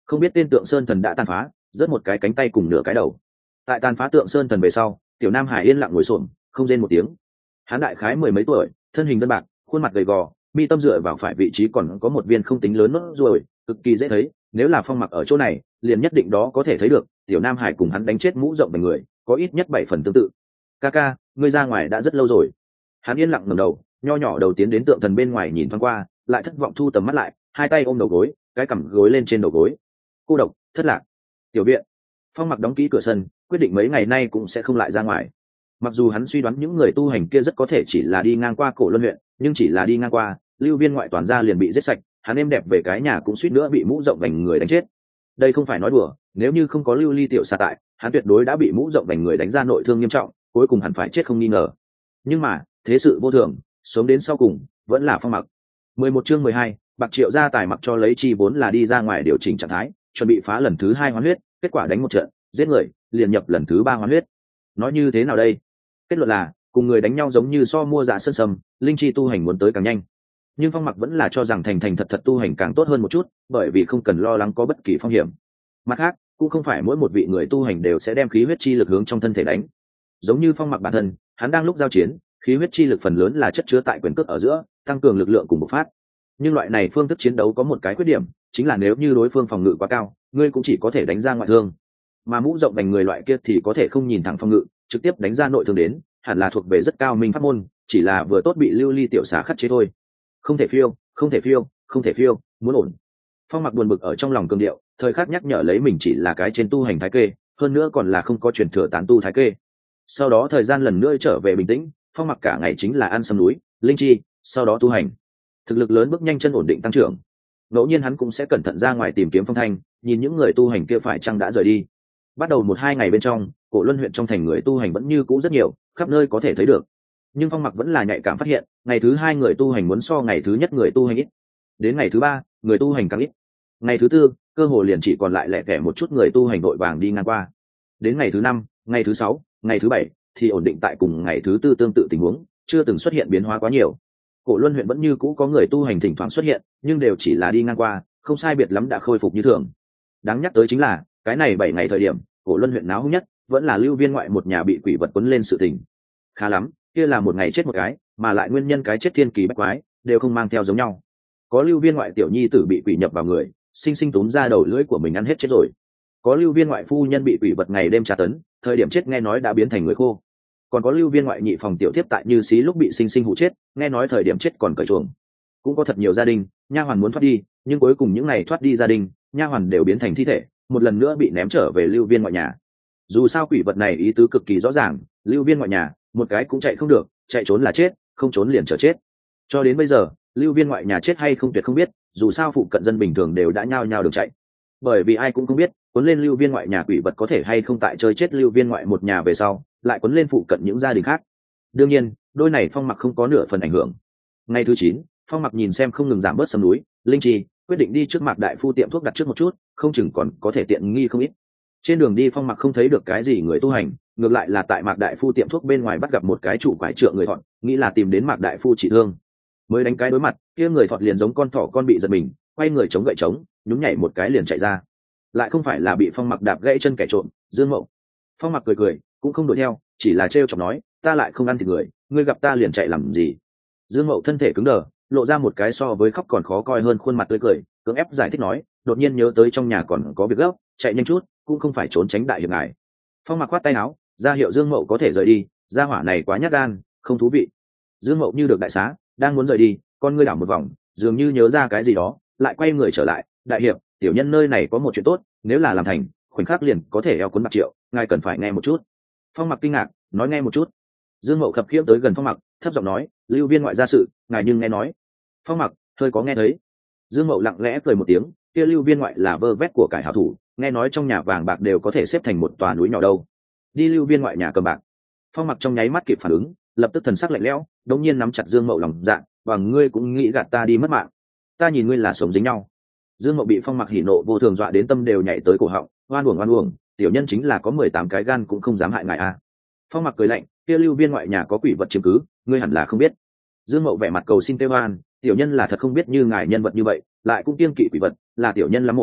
không biết tên tượng sơn thần đã tàn phá, rớt một cái cánh tay cùng nửa cái đầu. Tại tàn phá tượng sơn thần về sau, tiểu nam hải yên lặng ngồi xổm, không rên một tiếng. Hắn đại khái mười mấy tuổi, thân hình đơn bạc, khuôn mặt gầy gò, mi tâm dựa vào phải vị trí còn có một viên không tính lớn nốt ruồi, cực kỳ dễ thấy. Nếu là Phong Mặc ở chỗ này, liền nhất định đó có thể thấy được, tiểu nam hải cùng hắn đánh chết mũ rộng bằng người, có ít nhất 7 phần tương tự. Ca, ngươi ra ngoài đã rất lâu rồi. Hắn yên lặng ngẩng đầu, nho nhỏ đầu tiến đến tượng thần bên ngoài nhìn thoáng qua, lại thất vọng thu tầm mắt lại, hai tay ôm đầu gối, cái cằm gối lên trên đầu gối. Cô độc, thất lạc. Tiểu viện. Phong Mặc đóng kỹ cửa sân, quyết định mấy ngày nay cũng sẽ không lại ra ngoài. Mặc dù hắn suy đoán những người tu hành kia rất có thể chỉ là đi ngang qua Cổ Luân huyện, nhưng chỉ là đi ngang qua, Lưu Viên ngoại toàn gia liền bị giết sạch, hắn êm đẹp về cái nhà cũng suýt nữa bị mũ rộng vành người đánh chết. Đây không phải nói đùa, nếu như không có Lưu Ly tiểu xà tại, hắn tuyệt đối đã bị mũ rộng vành người đánh ra nội thương nghiêm trọng, cuối cùng hẳn phải chết không nghi ngờ. Nhưng mà, thế sự vô thường, sống đến sau cùng vẫn là Phong Mặc. 11 chương 12, Bạc Triệu gia tài mặc cho lấy chi vốn là đi ra ngoài điều chỉnh trạng thái, chuẩn bị phá lần thứ 2 hoán huyết, kết quả đánh một trận, giết người, liền nhập lần thứ 3 hoán huyết. Nói như thế nào đây? Kết luận là, cùng người đánh nhau giống như so mua dạ sơn sầm, linh chi tu hành muốn tới càng nhanh. Nhưng Phong Mặc vẫn là cho rằng thành thật thật tu hành càng tốt hơn một chút, bởi vì không cần lo lắng có bất kỳ phong hiểm. Mặt khác, cũng không phải mỗi một vị người tu hành đều sẽ đem khí huyết chi lực hướng trong thân thể đánh. Giống như Phong Mặc bản thân, hắn đang lúc giao chiến, khí huyết chi lực phần lớn là chất chứa tại quyền cước ở giữa, tăng cường lực lượng cùng bộc phát. Nhưng loại này phương thức chiến đấu có một cái khuyết điểm, chính là nếu như đối phương phòng ngự quá cao, ngươi cũng chỉ có thể đánh ra ngoại thương. Mà mũ rộng vành người loại kia thì có thể không nhìn thẳng phòng ngự, trực tiếp đánh ra nội thương đến, hẳn là thuộc về rất cao minh pháp môn, chỉ là vừa tốt bị Lưu Ly tiểu xà khắc chế thôi. Không thể phiêu, không thể phiêu, không thể phiêu, muốn ổn. Phong Mặc buồn bực ở trong lòng cường điệu, thời khắc nhắc nhở lấy mình chỉ là cái trên tu hành thái kê, hơn nữa còn là không có truyền thừa tán tu thái kê. Sau đó thời gian lần nữa trở về bình tĩnh, Phong Mặc cả ngày chính là ăn sâm núi, linh chi, sau đó tu hành. Thực lực lớn bước nhanh chân ổn định tăng trưởng. Ngẫu nhiên hắn cũng sẽ cẩn thận ra ngoài tìm kiếm phong thanh, nhìn những người tu hành kia phải chăng đã rời đi. Bắt đầu 1-2 ngày bên trong, Cổ Luân huyện trong thành người tu hành vẫn như cũ rất nhiều, khắp nơi có thể thấy được. Nhưng Phong Mặc vẫn là nhạy cảm phát hiện, ngày thứ 2 người tu hành muốn so ngày thứ nhất người tu hành ít. Đến ngày thứ 3, người tu hành càng ít. Ngày thứ 4, cơ hồ liền chỉ còn lại lẻ tẻ một chút người tu hành vội vàng đi ngang qua. Đến ngày thứ 5, ngày thứ 6, ngày thứ 7 thì ổn định tại cùng ngày thứ 4 tương tự tình huống, chưa từng xuất hiện biến hóa quá nhiều. Cổ Luân huyện vẫn như cũ có người tu hành thỉnh thoảng xuất hiện, nhưng đều chỉ là đi ngang qua, không sai biệt lắm đã khôi phục như thường. Đáng nhắc tới chính là, cái này 7 ngày thời điểm, Cổ Luân huyện náo hung nhất, vẫn là Lưu Viên ngoại một nhà bị quỷ vật quấn lên sự tình. Khá lắm, kia là một ngày chết một cái, mà lại nguyên nhân cái chết thiên kỳ bách quái, đều không mang theo giống nhau. Có Lưu Viên ngoại tiểu nhi tử bị quỷ nhập vào người, sinh sinh túm ra đầu lưỡi của mình ăn hết chết rồi. Có Lưu Viên ngoại phu nhân bị quỷ vật ngày đêm tra tấn, thời điểm chết nghe nói đã biến thành người khô. Còn có Lưu Viên ngoại nhị phòng tiểu tiếp tại Như Xí lúc bị sinh sinh hụ chết, nghe nói thời điểm chết còn cởi chuồng. Cũng có thật nhiều gia đình, nha hoàn muốn thoát đi, nhưng cuối cùng những ngày thoát đi gia đình, nha hoàn đều biến thành thi thể, một lần nữa bị ném trở về Lưu Viên ngoại nhà. Dù sao quỷ vật này ý tứ cực kỳ rõ ràng, Lưu Viên ngoại nhà, một cái cũng chạy không được, chạy trốn là chết, không trốn liền chờ chết. Cho đến bây giờ, Lưu Viên ngoại nhà chết hay không tuyệt không biết, dù sao phụ cận dân bình thường đều đã nhao nhao đường chạy. Bởi vì ai cũng không biết, cuốn lên Lưu Viên ngoại nhà quỷ vật có thể hay không tại chơi chết Lưu Viên ngoại một nhà về sau, lại cuốn lên phụ cận những gia đình khác. Đương nhiên, đôi này Phong Mặc không có nửa phần ảnh hưởng. Ngày thứ 9, Phong Mặc nhìn xem không ngừng giảm bớt sầm núi, linh chi, quyết định đi trước Mạc đại phu tiệm thuốc đặt trước một chút, không chừng còn có thể tiện nghi không ít. Trên đường đi Phong Mặc không thấy được cái gì người tu hành, ngược lại là tại Mạc đại phu tiệm thuốc bên ngoài bắt gặp một cái chủ quải trượng người thọt, nghĩ là tìm đến Mạc đại phu trị thương. Mới đánh cái đối mặt, kia người thọt liền giống con thỏ con bị giật mình, quay người chống gậy chống, nhún nhảy một cái liền chạy ra. Lại không phải là bị Phong Mặc đạp gãy chân kẻ trộm, Dương Mậu. Phong Mặc cười cười, cũng không đuổi theo, chỉ là trêu chọc nói, ta lại không ăn thịt người, ngươi gặp ta liền chạy làm gì? Dương Mậu thân thể cứng đờ, lộ ra một cái so với khóc còn khó coi hơn khuôn mặt tươi cười, cưỡng ép giải thích nói, đột nhiên nhớ tới trong nhà còn có việc gấp, chạy nhanh chút, cũng không phải trốn tránh đại hiệp ngài. Phong Mặc khoát tay áo, ra hiệu Dương Mậu có thể rời đi, gia hỏa này quá nhát gan, không thú vị. Dương Mậu như được đại xá, đang muốn rời đi, con ngươi đảo một vòng, dường như nhớ ra cái gì đó, lại quay người trở lại, đại hiệp, tiểu nhân nơi này có một chuyện tốt, nếu là làm thành, khoảnh khắc liền có thể eo cuốn bạc triệu, ngài cần phải nghe một chút. Phong Mặc kinh ngạc, nói nghe một chút. Dương Mậu khập khiễng tới gần Phong Mặc, thấp giọng nói, Lưu Viên ngoại gia sự, ngài nhưng nghe nói. Phong Mặc hơi có nghe thấy. Dương Mậu lặng lẽ cười một tiếng, kia Lưu Viên ngoại là vơ vét của cải hảo thủ, nghe nói trong nhà vàng bạc đều có thể xếp thành một tòa núi nhỏ đâu. Đi Lưu Viên ngoại nhà cầm bạc. Phong Mặc trong nháy mắt kịp phản ứng, lập tức thần sắc lạnh lẽo, đống nhiên nắm chặt Dương Mậu lòng dạ, và ngươi cũng nghĩ gạt ta đi mất mạng. Ta nhìn ngươi là sống dính nhau. Dương Mậu bị Phong Mặc hỉ nộ vô thường dọa đến tâm đều nhảy tới cổ họng, oan uổng, tiểu nhân chính là có 18 cái gan cũng không dám hại ngài a. Phong Mặc cười lạnh, kia Lưu Viên ngoại nhà có quỷ vật chiếm cứ, ngươi hẳn là không biết. Dương Mậu vẻ mặt cầu xin tê oan, tiểu nhân là thật không biết như ngài nhân vật như vậy, lại cũng kiêng kỵ quỷ vật, là tiểu nhân lắm mồm,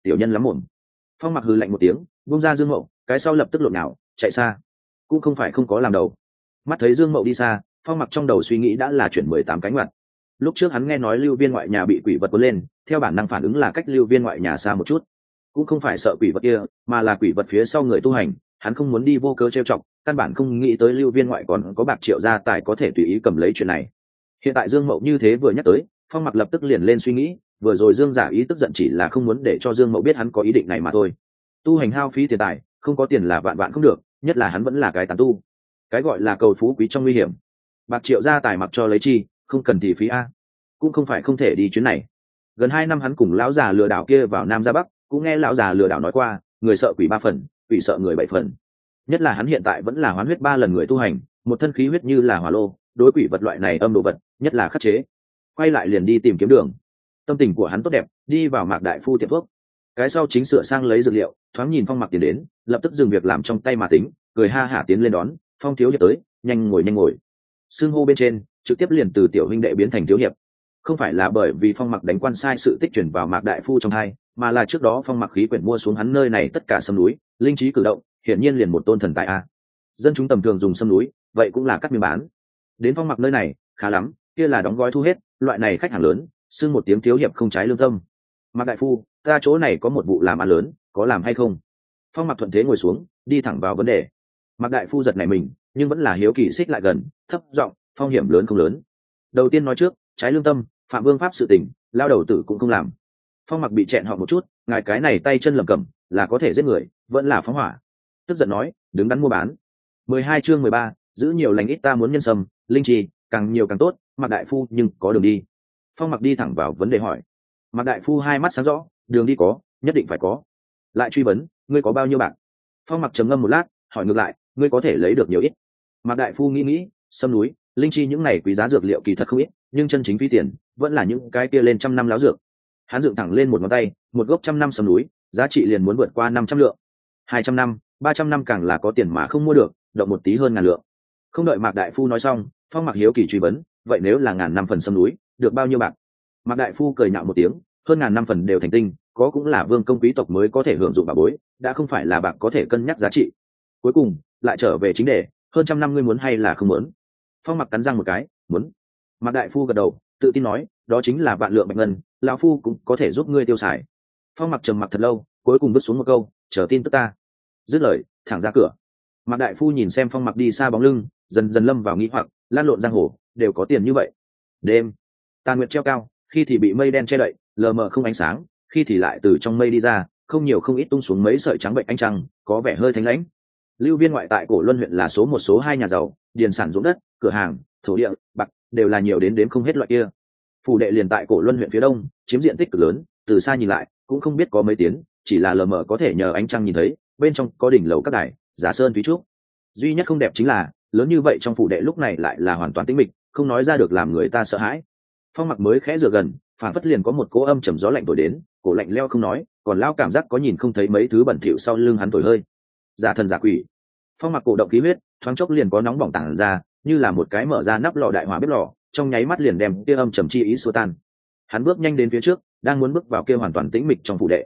tiểu nhân lắm mồm. Phong Mặc hừ lạnh một tiếng, buông ra Dương Mậu, cái sau lập tức lộn nào chạy xa. Cũng không phải không có làm đầu. Mắt thấy Dương Mậu đi xa, Phong Mặc trong đầu suy nghĩ đã là chuyển 18 cánh mặt. Lúc trước hắn nghe nói lưu viên ngoại nhà bị quỷ vật cuốn lên, theo bản năng phản ứng là cách lưu viên ngoại nhà xa một chút. Cũng không phải sợ quỷ vật kia, mà là quỷ vật phía sau người tu hành, hắn không muốn đi vô cớ trêu chọc, căn bản không nghĩ tới lưu viên ngoại còn có bạc triệu gia tài có thể tùy ý cầm lấy chuyện này. Hiện tại Dương Mậu như thế vừa nhắc tới, Phong Mặc lập tức liền lên suy nghĩ, vừa rồi Dương giả ý tức giận chỉ là không muốn để cho Dương Mậu biết hắn có ý định này mà thôi. Tu hành hao phí tiền tài, không có tiền là vạn vạn không được, nhất là hắn vẫn là cái tán tu. Cái gọi là cầu phú quý trong nguy hiểm, bạc triệu gia tài mặc cho lấy chi, không cần thì phí a. Cũng không phải không thể đi chuyến này. Gần 2 năm hắn cùng lão già lừa đảo kia vào Nam ra Bắc, cũng nghe lão già lừa đảo nói qua, người sợ quỷ 3 phần, quỷ sợ người 7 phần. Nhất là hắn hiện tại vẫn là hoán huyết 3 lần người tu hành, một thân khí huyết như là hỏa lô, đối quỷ vật loại này âm đồ vật, nhất là khắc chế. Quay lại liền đi tìm kiếm đường. Tâm tình của hắn tốt đẹp, đi vào Mạc đại phu tiệm thuốc. Cái sau chính sửa sang lấy dược liệu, thoáng nhìn Phong Mặc tiến đến, lập tức dừng việc làm trong tay mà tính, cười ha hả tiến lên đón, "Phong thiếu hiệp tới, nhanh ngồi nhanh ngồi." Xưng hô bên trên, trực tiếp liền từ tiểu huynh đệ biến thành thiếu hiệp. Không phải là bởi vì Phong Mặc đánh quan sai sự tích chuyển vào Mạc đại phu trong hai, mà là trước đó Phong Mặc khí quyển mua xuống hắn nơi này tất cả sâm núi, linh trí cử động, hiển nhiên liền một tôn thần tại a. Dân chúng tầm thường dùng sâm núi, vậy cũng là cắt miếng bán. Đến Phong Mặc nơi này, khá lắm, kia là đóng gói thu hết, loại này khách hàng lớn, xưng một tiếng thiếu hiệp không trái lương tâm. "Mạc đại phu, ta chỗ này có một vụ làm ăn lớn, có làm hay không?" Phong Mặc thuận thế ngồi xuống, đi thẳng vào vấn đề. Mạc đại phu giật nảy mình, nhưng vẫn là hiếu kỳ xích lại gần, thấp giọng, "Phong hiểm lớn không lớn?" Đầu tiên nói trước, trái lương tâm, phạm vương pháp sự tình, lao đầu tử cũng không làm. Phong Mặc bị chẹn họ một chút, ngài cái này tay chân lầm cầm, là có thể giết người, vẫn là phóng hỏa. Tức giận nói, đứng đắn mua bán. 12 chương 13, giữ nhiều lành ít, ta muốn nhân sâm, linh trì, càng nhiều càng tốt. Mạc đại phu nhưng có đường đi. Phong Mặc đi thẳng vào vấn đề hỏi. Mạc đại phu hai mắt sáng rõ, đường đi có, nhất định phải có. Lại truy vấn, ngươi có bao nhiêu bạc? Phong Mặc trầm ngâm một lát, hỏi ngược lại, ngươi có thể lấy được nhiều ít? Mạc đại phu nghĩ, sâm núi, linh chi những này quý giá dược liệu kỳ thật không ít, nhưng chân chính phí tiền vẫn là những cái kia lên trăm năm láo dược. Hắn dựng thẳng lên một ngón tay, một gốc 100 năm sâm núi, giá trị liền muốn vượt qua 500 lượng. 200 năm, 300 năm càng là có tiền mà không mua được, động một tí hơn ngàn lượng. Không đợi Mạc đại phu nói xong, Phong Mặc hiếu kỳ truy vấn, vậy nếu là ngàn năm phần sâm núi, được bao nhiêu bạc? Mạc đại phu cười nhạo một tiếng, hơn ngàn năm phần đều thành tinh, có cũng là vương công quý tộc mới có thể hưởng dụng bảo bối, đã không phải là bạc có thể cân nhắc giá trị. Cuối cùng lại trở về chính đề, hơn trăm năm ngươi muốn hay là không muốn? Phong Mặc cắn răng một cái, muốn. Mạc đại phu gật đầu, tự tin nói, đó chính là vạn lượng bạch ngân, lão phu cũng có thể giúp ngươi tiêu xài. Phong Mặc trầm mặc thật lâu, cuối cùng bước xuống một câu, chờ tin tức ta. Dứt lời, thẳng ra cửa. Mạc đại phu nhìn xem Phong Mặc đi xa bóng lưng, dần dần lâm vào nghĩ hoặc, lan lộn giang hồ, đều có tiền như vậy. Đêm, tàn nguyệt treo cao, khi thì bị mây đen che đậy, lờ mờ không ánh sáng, khi thì lại từ trong mây đi ra, không nhiều không ít tung xuống mấy sợi trắng bệnh ánh trăng, có vẻ hơi thánh lãnh. Lưu viên ngoại tại Cổ Luân huyện là số một số 2 nhà giàu, điền sản ruộng đất, cửa hàng, thổ địa, bạc đều là nhiều đến đếm không hết loại kia. Phủ đệ liền tại Cổ Luân huyện phía đông, chiếm diện tích cực lớn, từ xa nhìn lại cũng không biết có mấy tiếng, chỉ là lờ mờ có thể nhờ ánh trăng nhìn thấy, bên trong có đỉnh lầu các đài, giả sơn thúy trúc. Duy nhất không đẹp chính là, lớn như vậy trong phủ đệ lúc này lại là hoàn toàn tĩnh mịch, không nói ra được làm người ta sợ hãi. Phong Mặc mới khẽ dựa gần, phản phất liền có một cỗ âm trầm gió lạnh thổi đến, cổ lạnh leo không nói, còn lao cảm giác có nhìn không thấy mấy thứ bẩn thỉu sau lưng hắn thổi hơi. Giả thần giả quỷ. Phong Mặc cổ động khí huyết, thoáng chốc liền có nóng bỏng tản ra, như là một cái mở ra nắp lò đại hỏa bếp lò, trong nháy mắt liền đem kia âm trầm chi ý xua tan. Hắn bước nhanh đến phía trước, đang muốn bước vào kia hoàn toàn tĩnh mịch trong phủ đệ.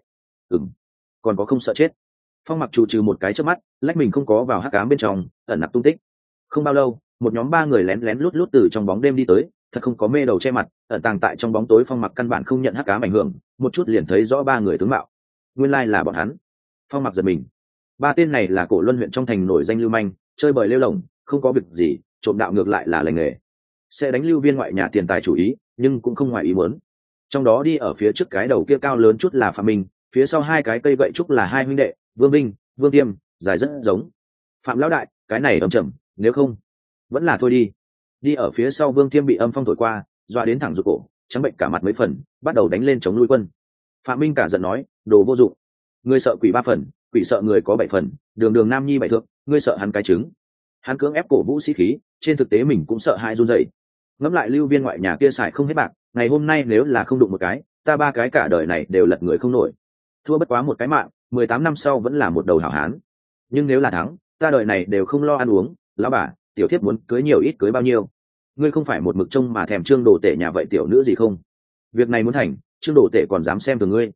Còn có không sợ chết. Phong Mặc trụ trừ một cái chớp mắt, lách mình không có vào hắc ám bên trong, ẩn nặc tung tích. Không bao lâu, một nhóm 3 người lén lén lút lút từ trong bóng đêm đi tới, thật không có mê đầu che mặt, ẩn tàng tại trong bóng tối. Phong Mặc căn bản không nhận hắc ám ảnh hưởng, một chút liền thấy rõ 3 người tướng mạo. Nguyên lai là bọn hắn. Phong Mặc giật mình. 3 tên này là Cổ Luân huyện trong thành nổi danh lưu manh, chơi bời lêu lổng, không có việc gì, trộm đạo ngược lại là lành nghề. Sẽ đánh lưu viên ngoại nhà tiền tài chủ ý, nhưng cũng không ngoài ý muốn. Trong đó đi ở phía trước cái đầu kia cao lớn chút là Phạm Minh, phía sau 2 cái cây gậy trúc là 2 huynh đệ, Vương Vinh, Vương Tiêm, dài rất giống. Phạm lão đại, cái này ầm chậm, nếu không, vẫn là thôi đi. Đi ở phía sau Vương Tiêm bị âm phong thổi qua, dọa đến thẳng rụt cổ, trắng bệnh cả mặt mấy phần, bắt đầu đánh lên chống nuôi quân. Phạm Minh cả giận nói, đồ vô dụng. Ngươi sợ quỷ 3 phần, quỷ sợ người có 7 phần, đường đường nam nhi 7 thượng, ngươi sợ hắn cái trứng. Hắn cưỡng ép cổ vũ sĩ khí, trên thực tế mình cũng sợ hãi run rẩy. Ngẫm lại lưu viên ngoại nhà kia xài không hết bạc, ngày hôm nay nếu là không đụng một cái, ta 3 cái cả đời này đều lật người không nổi. Thua bất quá một cái mạng, 18 năm sau vẫn là một đầu hảo hán. Nhưng nếu là thắng, ta đời này đều không lo ăn uống, lão bà, tiểu thiếp muốn cưới nhiều ít cưới bao nhiêu. Ngươi không phải một mực trông mà thèm Trương Đồ Tể nhà vậy tiểu nữ gì không? Việc này muốn thành, Trương Đồ Tể còn dám xem thường ngươi.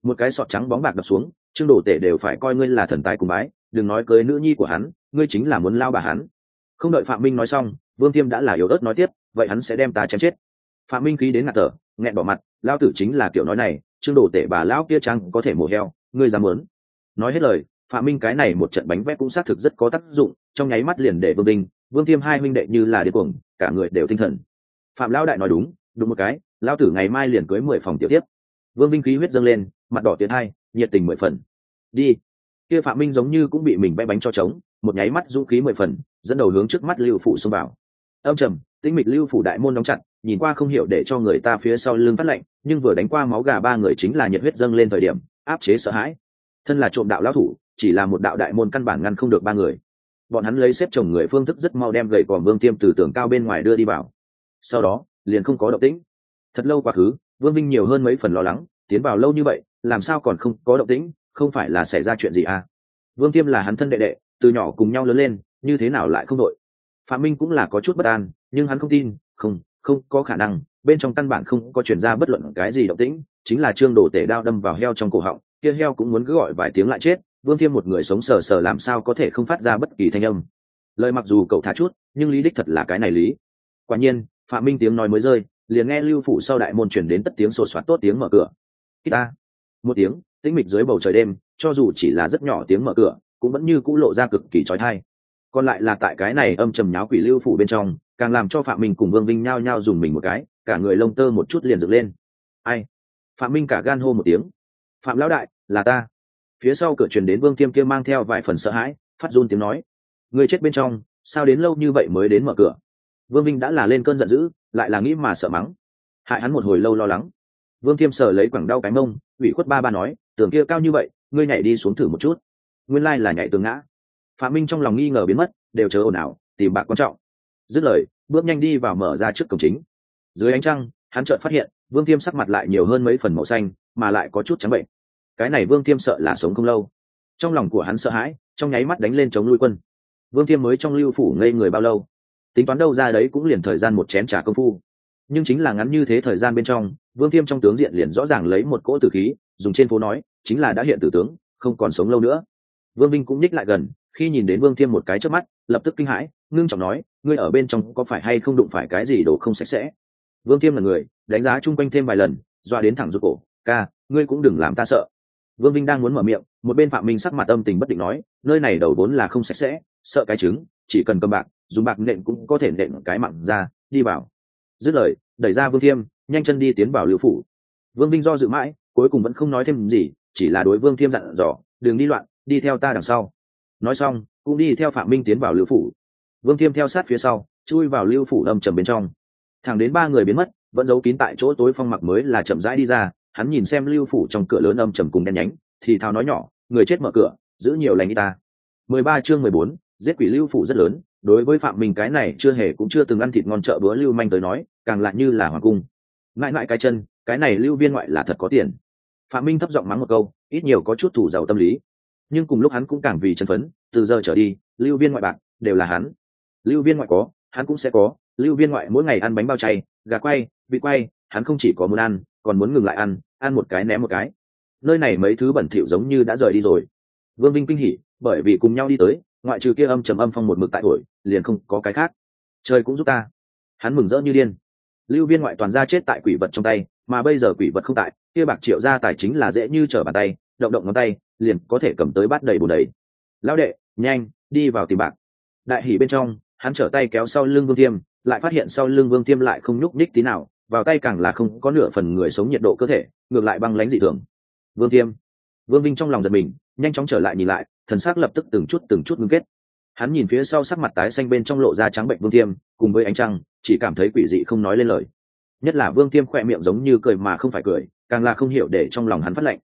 một cái sọt trắng bóng bạc đập xuống, Trương Đồ Tể đều phải coi ngươi là thần tài cùng bái, đừng nói cưới nữ nhi của hắn, ngươi chính là muốn lao bà hắn. Không đợi Phạm Minh nói xong, Vương Tiêm đã là yếu ớt nói tiếp, vậy hắn sẽ đem ta chém chết. Phạm Minh khí đến ngạt thở, nghẹn bỏ mặt, lao tử chính là kiểu nói này, Trương Đồ Tể bà lão kia chăng có thể mổ heo, ngươi dám muốn. Nói hết lời, Phạm Minh cái này một trận bánh vét cũng xác thực rất có tác dụng, trong nháy mắt liền để Vương Vinh, Vương Tiêm hai huynh đệ như là điên cuồng, cả người đều tinh thần. Phạm lão đại nói đúng, đúng một cái, lao tử ngày mai liền cưới 10 phòng tiểu tiếp. Vương Vinh khí huyết dâng lên, mặt đỏ tiến hai, nhiệt tình 10 phần. Đi. Kia Phạm Minh giống như cũng bị mình bẽ bánh cho trống, một nháy mắt dũng khí 10 phần, dẫn đầu hướng trước mắt Lưu phủ xông vào. Âm trầm, tĩnh mịch Lưu phủ đại môn đóng chặt, nhìn qua không hiểu để cho người ta phía sau lưng phát lạnh, nhưng vừa đánh qua máu gà ba người chính là nhiệt huyết dâng lên thời điểm, áp chế sợ hãi. Thân là trộm đạo lão thủ, chỉ là một đạo đại môn căn bản ngăn không được ba người. Bọn hắn lấy xếp chồng người phương thức rất mau đem gậy còm Vương Tiêm từ tường cao bên ngoài đưa đi vào. Sau đó, liền không có động tĩnh. Thật lâu quá khứ, Vương Vinh nhiều hơn mấy phần lo lắng, tiến vào lâu như vậy, làm sao còn không có động tĩnh, không phải là xảy ra chuyện gì à? Vương Tiêm là hắn thân đệ đệ, từ nhỏ cùng nhau lớn lên, như thế nào lại không đội? Phạm Minh cũng là có chút bất an, nhưng hắn không tin, không có khả năng, bên trong căn bản không có truyền ra bất luận cái gì động tĩnh, chính là Trương Đồ Tể đao đâm vào heo trong cổ họng, kia heo cũng muốn cứ gọi vài tiếng lại chết, Vương Tiêm một người sống sờ sờ làm sao có thể không phát ra bất kỳ thanh âm. Lời mặc dù cậu thả chút, nhưng lý đích thật là cái này lý. Quả nhiên, Phạm Minh tiếng nói mới rơi, liền nghe Lưu phủ sau đại môn truyền đến tất tiếng sột soạt tốt tiếng mở cửa. Ta, một tiếng, tĩnh mịch dưới bầu trời đêm, cho dù chỉ là rất nhỏ tiếng mở cửa, cũng vẫn như cũ lộ ra cực kỳ chói tai. Còn lại là tại cái này âm trầm nháo quỷ Lưu phủ bên trong, càng làm cho Phạm Minh cùng Vương Vinh nhao nhao dùng mình một cái, cả người lông tơ một chút liền dựng lên. Ai? Phạm Minh cả gan hô một tiếng. Phạm lão đại, là ta. Phía sau cửa truyền đến Vương Tiêm kia mang theo vài phần sợ hãi, phát run tiếng nói: người chết bên trong, sao đến lâu như vậy mới đến mở cửa? Vương Vinh đã là lên cơn giận dữ, lại là nghĩ mà sợ mắng, hại hắn một hồi lâu lo lắng. Vương Tiêm sờ lấy quẳng đau cái mông, ủy khuất ba nói: tường kia cao như vậy, ngươi nhảy đi xuống thử một chút. Nguyên lai là nhảy tường ngã. Phạm Minh trong lòng nghi ngờ biến mất, đều chớ ồn ào, tìm bạc quan trọng. Dứt lời, bước nhanh đi vào mở ra trước cổng chính. Dưới ánh trăng, hắn chợt phát hiện, Vương Tiêm sắc mặt lại nhiều hơn mấy phần màu xanh, mà lại có chút trắng bệnh. Cái này Vương Tiêm sợ là sống không lâu. Trong lòng của hắn sợ hãi, trong nháy mắt đánh lên chống lui quân. Vương Tiêm mới trong Lưu phủ ngây người bao lâu? Tính toán đâu ra đấy cũng liền thời gian một chén trà công phu. Nhưng chính là ngắn như thế thời gian bên trong, Vương Tiêm trong tướng diện liền rõ ràng lấy một cỗ tử khí, dùng trên phố nói, chính là đã hiện tử tướng, không còn sống lâu nữa. Vương Vinh cũng nhích lại gần, khi nhìn đến Vương Tiêm một cái chớp mắt, lập tức kinh hãi, ngưng trọng nói: ngươi ở bên trong có phải hay không đụng phải cái gì đồ không sạch sẽ? Vương Tiêm là người, đánh giá chung quanh thêm vài lần, doa đến thẳng rụt cổ: ca, ngươi cũng đừng làm ta sợ. Vương Vinh đang muốn mở miệng, một bên Phạm Minh sắc mặt âm tình bất định nói: nơi này đầu vốn là không sạch sẽ, sợ cái trứng, chỉ cần cầm bạc, dùng bạc nện cũng có thể nện cái mặn ra, đi vào. Dứt lời, đẩy ra Vương Tiêm, nhanh chân đi tiến vào Lưu phủ. Vương Vinh do dự mãi, cuối cùng vẫn không nói thêm gì, chỉ là đối Vương Tiêm dặn dò: đừng đi loạn, đi theo ta đằng sau. Nói xong, cũng đi theo Phạm Minh tiến vào Lưu phủ. Vương Tiêm theo sát phía sau, chui vào Lưu phủ âm trầm bên trong. Thẳng đến ba người biến mất, vẫn giấu kín tại chỗ tối Phong Mặc mới là chậm rãi đi ra. Hắn nhìn xem Lưu phủ trong cửa lớn âm trầm cùng đen nhánh, thì thào nói nhỏ: người chết mở cửa, giữ nhiều lành y ta. 13 chương 14, giết quỷ Lưu phủ rất lớn. Đối với Phạm Minh cái này chưa hề cũng chưa từng ăn thịt ngon chợ bữa Lưu manh tới nói, càng lại như là hoàng cung. Ngại ngại cái chân, cái này Lưu viên ngoại là thật có tiền. Phạm Minh thấp giọng mắng một câu, ít nhiều có chút thủ giàu tâm lý. Nhưng cùng lúc hắn cũng càng vì chân phấn, từ giờ trở đi, Lưu viên ngoại bạc đều là hắn. Lưu viên ngoại có, hắn cũng sẽ có. Lưu viên ngoại mỗi ngày ăn bánh bao chay, gà quay, vịt quay, hắn không chỉ có muốn ăn, còn muốn ngừng lại ăn một cái ném một cái. Nơi này mấy thứ bẩn thỉu giống như đã rời đi rồi. Vương Vinh kinh hỉ, bởi vì cùng nhau đi tới, ngoại trừ kia âm trầm âm phong một mực tại thổi, liền không có cái khác. Trời cũng giúp ta. Hắn mừng rỡ như điên. Lưu viên ngoại toàn ra chết tại quỷ vật trong tay, mà bây giờ quỷ vật không tại, kia bạc triệu ra tài chính là dễ như trở bàn tay, động động ngón tay, liền có thể cầm tới bát đầy bùn đầy. Lão đệ, nhanh, đi vào tìm bạc. Đại hỉ bên trong, hắn trở tay kéo sau lưng Vương Tiêm, lại phát hiện sau lưng Vương Tiêm lại không nhúc nhích tí nào, vào tay càng là không có nửa phần người sống nhiệt độ cơ thể, ngược lại băng lãnh dị thường. Vương Tiêm. Vương Vinh trong lòng giật mình, nhanh chóng trở lại nhìn lại, thần sắc lập tức từng chút ngưng kết. Hắn nhìn phía sau sắc mặt tái xanh bên trong lộ ra trắng bệnh Vương Tiêm, cùng với ánh trăng, chỉ cảm thấy quỷ dị không nói lên lời. Nhất là Vương Tiêm khỏe miệng giống như cười mà không phải cười, càng là không hiểu để trong lòng hắn phát lạnh.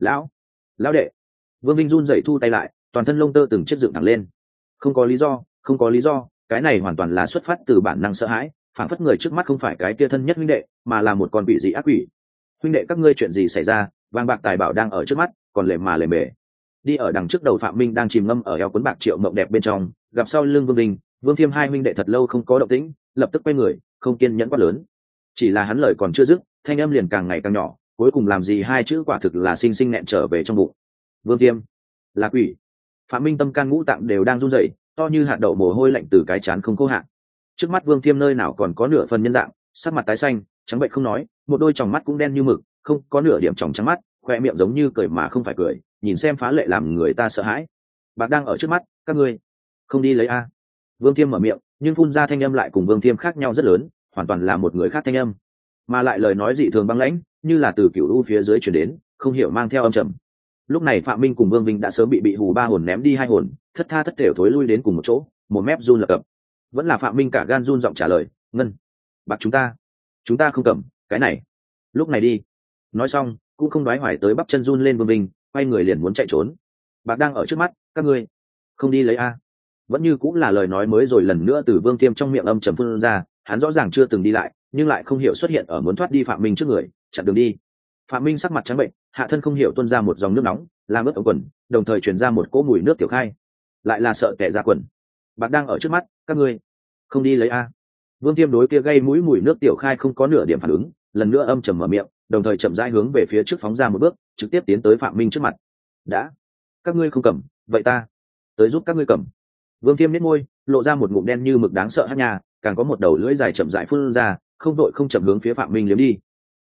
Lão đệ. Vương Vinh run rẩy thu tay lại, toàn thân lông tơ từng chiếc dựng thẳng lên. Không có lý do, cái này hoàn toàn là xuất phát từ bản năng sợ hãi, phản phất người trước mắt không phải cái kia thân nhất huynh đệ, mà là một con quỷ dị ác quỷ. Huynh đệ các ngươi chuyện gì xảy ra? Vàng bạc tài bảo đang ở trước mắt, còn lề mề. Đi ở đằng trước đầu Phạm Minh đang chìm ngâm ở eo cuốn bạc triệu mộng đẹp bên trong, gặp sau lưng Vương Vinh, Vương Thiêm hai huynh đệ thật lâu không có động tĩnh, lập tức quay người, không kiên nhẫn quát lớn. Chỉ là hắn lời còn chưa dứt, thanh âm liền càng ngày càng nhỏ, cuối cùng làm gì hai chữ quả thực là sinh sinh nẹn trở về trong bụng. Vương Tiêm là quỷ. Phạm Minh tâm can ngũ tạng đều đang run rẩy, to như hạt đậu mồ hôi lạnh từ cái trán không khô hạn. Trước mắt Vương Tiêm nơi nào còn có nửa phần nhân dạng, sắc mặt tái xanh trắng bệnh không nói, một đôi tròng mắt cũng đen như mực, không có nửa điểm tròng trắng mắt, khoe miệng giống như cười mà không phải cười, nhìn xem phá lệ làm người ta sợ hãi. Bạc đang ở trước mắt các ngươi không đi lấy a. Vương Tiêm mở miệng, nhưng phun ra thanh âm lại cùng Vương Tiêm khác nhau rất lớn, hoàn toàn là một người khác thanh âm, mà lại lời nói dị thường băng lãnh, như là từ cựu u phía dưới chuyển đến, không hiểu mang theo âm trầm. Lúc này Phạm Minh cùng Vương Vinh đã sớm bị hù ba hồn ném đi hai hồn, thất tha thất thểu thối lui đến cùng một chỗ, một mép run lập cập. Vẫn là Phạm Minh cả gan run giọng trả lời, ngân bạc chúng ta không cầm cái này, lúc này đi. Nói xong cũng không đoái hoài tới bắp chân run lên Vương Vinh, quay người liền muốn chạy trốn. Bạc đang ở trước mắt các ngươi không đi lấy a. Vẫn như cũng là lời nói mới rồi lần nữa từ Vương Tiêm trong miệng âm trầm phun ra, hắn rõ ràng chưa từng đi lại, nhưng lại không hiểu xuất hiện ở muốn thoát đi Phạm Minh trước người, chặn đường đi. Phạm Minh sắc mặt trắng bệnh, hạ thân không hiểu tuôn ra một dòng nước nóng, làm ướt ống quần, đồng thời truyền ra một cỗ mùi nước tiểu khai. Lại là sợ tệ ra quần. Bạc đang ở trước mắt các ngươi không đi lấy a. Vương Tiêm đối kia gây mũi mùi nước tiểu khai không có nửa điểm phản ứng, lần nữa âm trầm mở miệng, đồng thời chậm rãi hướng về phía trước phóng ra một bước, trực tiếp tiến tới Phạm Minh trước mặt. Đã, các ngươi không cầm, vậy ta tới giúp các ngươi cầm. Vương Tiêm nhếch môi, lộ ra một ngụm đen như mực đáng sợ hắc nha, càng có một đầu lưỡi dài chậm rãi phun ra, không đội không chậm hướng phía Phạm Minh liếm đi.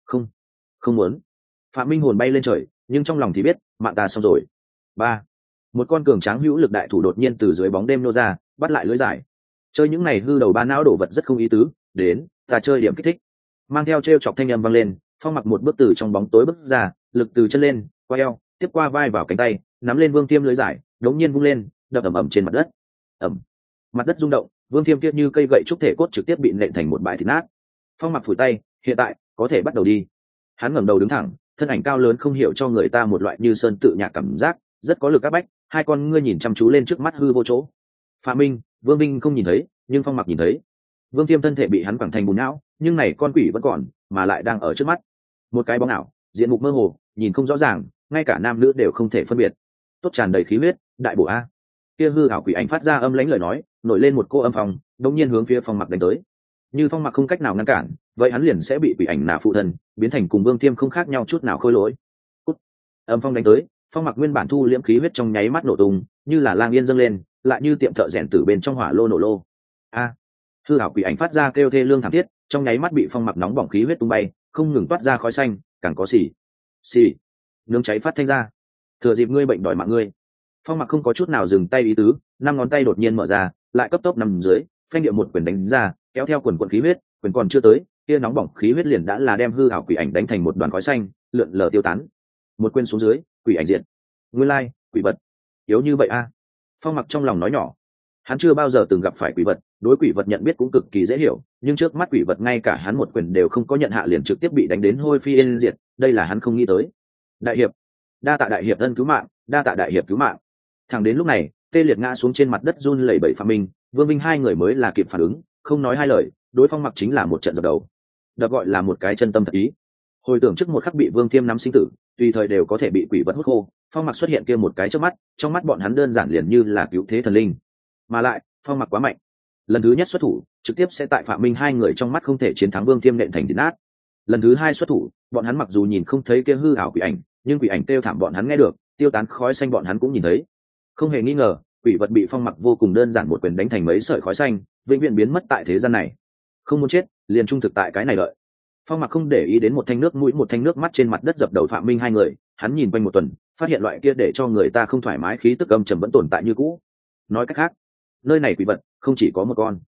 Không muốn. Phạm Minh hồn bay lên trời, nhưng trong lòng thì biết mạng ta xong rồi. Ba, một con cường tráng hữu lực đại thủ đột nhiên từ dưới bóng đêm nô ra, bắt lại lưỡi dài. Chơi những này hư đầu ba não đổ vật rất không ý tứ, đến ta chơi điểm kích thích. Mang theo trêu chọc thanh âm vang lên, Phong Mặc một bước từ trong bóng tối bước ra, lực từ chân lên qua eo, tiếp qua vai vào cánh tay, nắm lên Vương Tiêm lưỡi dài, đống nhiên vung lên, đập ầm ầm trên mặt đất. Ầm, mặt đất rung động, Vương Tiêm kia như cây gậy trúc thể cốt trực tiếp bị nện thành một bãi thịt nát. Phong Mặc phủi tay, hiện tại có thể bắt đầu đi. Hắn ngẩng đầu đứng thẳng, thân ảnh cao lớn không hiểu cho người ta một loại như sơn tự nhạc cảm giác, rất có lực áp bách, hai con ngươi nhìn chăm chú lên trước mắt hư vô chỗ. Phạm Minh, Vương Minh không nhìn thấy, nhưng Phong Mặc nhìn thấy. Vương Tiêm thân thể bị hắn quẳng thành bùn não, nhưng này con quỷ vẫn còn, mà lại đang ở trước mắt. Một cái bóng ảo, diện mục mơ hồ, nhìn không rõ ràng, ngay cả nam nữ đều không thể phân biệt. Tốt tràn đầy khí huyết, đại bổ a. Kia hư ảo quỷ ảnh phát ra âm lãnh lời nói, nổi lên một cô âm phong, đột nhiên hướng phía Phong Mặc đánh tới. Như Phong Mặc không cách nào ngăn cản, vậy hắn liền sẽ bị quỷ ảnh nà phụ thân, biến thành cùng Vương Tiêm không khác nhau chút nào khôi lỗi. Cút. Âm phong đánh tới, Phong Mặc nguyên bản thu liễm khí huyết trong nháy mắt nổ tung, như là lang yên dâng lên, lại như tiệm thợ rèn từ bên trong hỏa lô nổ lô. A. Hư ảo quỷ ảnh phát ra kêu thê lương thảm thiết, trong nháy mắt bị Phong Mặc nóng bỏng khí huyết tung bay, không ngừng toát ra khói xanh, càng có xì nướng cháy phát thanh ra. Thừa dịp ngươi bệnh đòi mạng ngươi. Phong Mặc không có chút nào dừng tay ý tứ, năm ngón tay đột nhiên mở ra, lại cấp tốc nằm dưới, phanh điệu một quyền đánh ra, kéo theo quần quần khí huyết, quyền còn chưa tới, kia nóng bỏng khí huyết liền đã là đem hư ảo quỷ ảnh đánh thành một đoàn khói xanh, lượn lờ tiêu tán. Một quyền xuống dưới, quỷ ảnh diện. Nguyên lai, quỷ vật yếu như vậy a. Phong Mặc trong lòng nói nhỏ. Hắn chưa bao giờ từng gặp phải quỷ vật, đối quỷ vật nhận biết cũng cực kỳ dễ hiểu, nhưng trước mắt quỷ vật ngay cả hắn một quyền đều không có nhận hạ liền trực tiếp bị đánh đến hôi phi yên diệt, đây là hắn không nghĩ tới. Đại hiệp, đa tạ đại hiệp ân cứu mạng, đa tạ đại hiệp cứu mạng. Thẳng đến lúc này, tê liệt ngã xuống trên mặt đất run lẩy bẩy Phạm Minh, Vương Minh hai người mới là kịp phản ứng, không nói hai lời, đối Phong Mặc chính là một trận dập đầu. Đập gọi là một cái chân tâm thật ý. Hồi tưởng trước một khắc bị Vương Tiêm nắm sinh tử, tùy thời đều có thể bị quỷ vật hút khô, Phong Mặc xuất hiện kia một cái trước mắt, trong mắt bọn hắn đơn giản liền như là cứu thế thần linh. Mà lại, Phong Mặc quá mạnh, lần thứ nhất xuất thủ, trực tiếp sẽ tại Phạm Minh hai người trong mắt không thể chiến thắng Vương Tiêm nện thành thịt nát. Lần thứ hai xuất thủ, bọn hắn mặc dù nhìn không thấy kia hư ảo quỷ ảnh, nhưng quỷ ảnh kêu thảm bọn hắn nghe được, tiêu tán khói xanh bọn hắn cũng nhìn thấy. Không hề nghi ngờ, quỷ vật bị Phong Mặc vô cùng đơn giản một quyền đánh thành mấy sợi khói xanh, vĩnh viễn biến mất tại thế gian này. Không muốn chết, liền trung thực tại cái này đợi. Phong Mặc không để ý đến một thanh nước mũi một thanh nước mắt trên mặt đất dập đầu Phạm Minh hai người, hắn nhìn quanh một tuần, phát hiện loại kia để cho người ta không thoải mái khí tức âm trầm vẫn tồn tại như cũ. Nói cách khác, nơi này quỷ vật không chỉ có một con.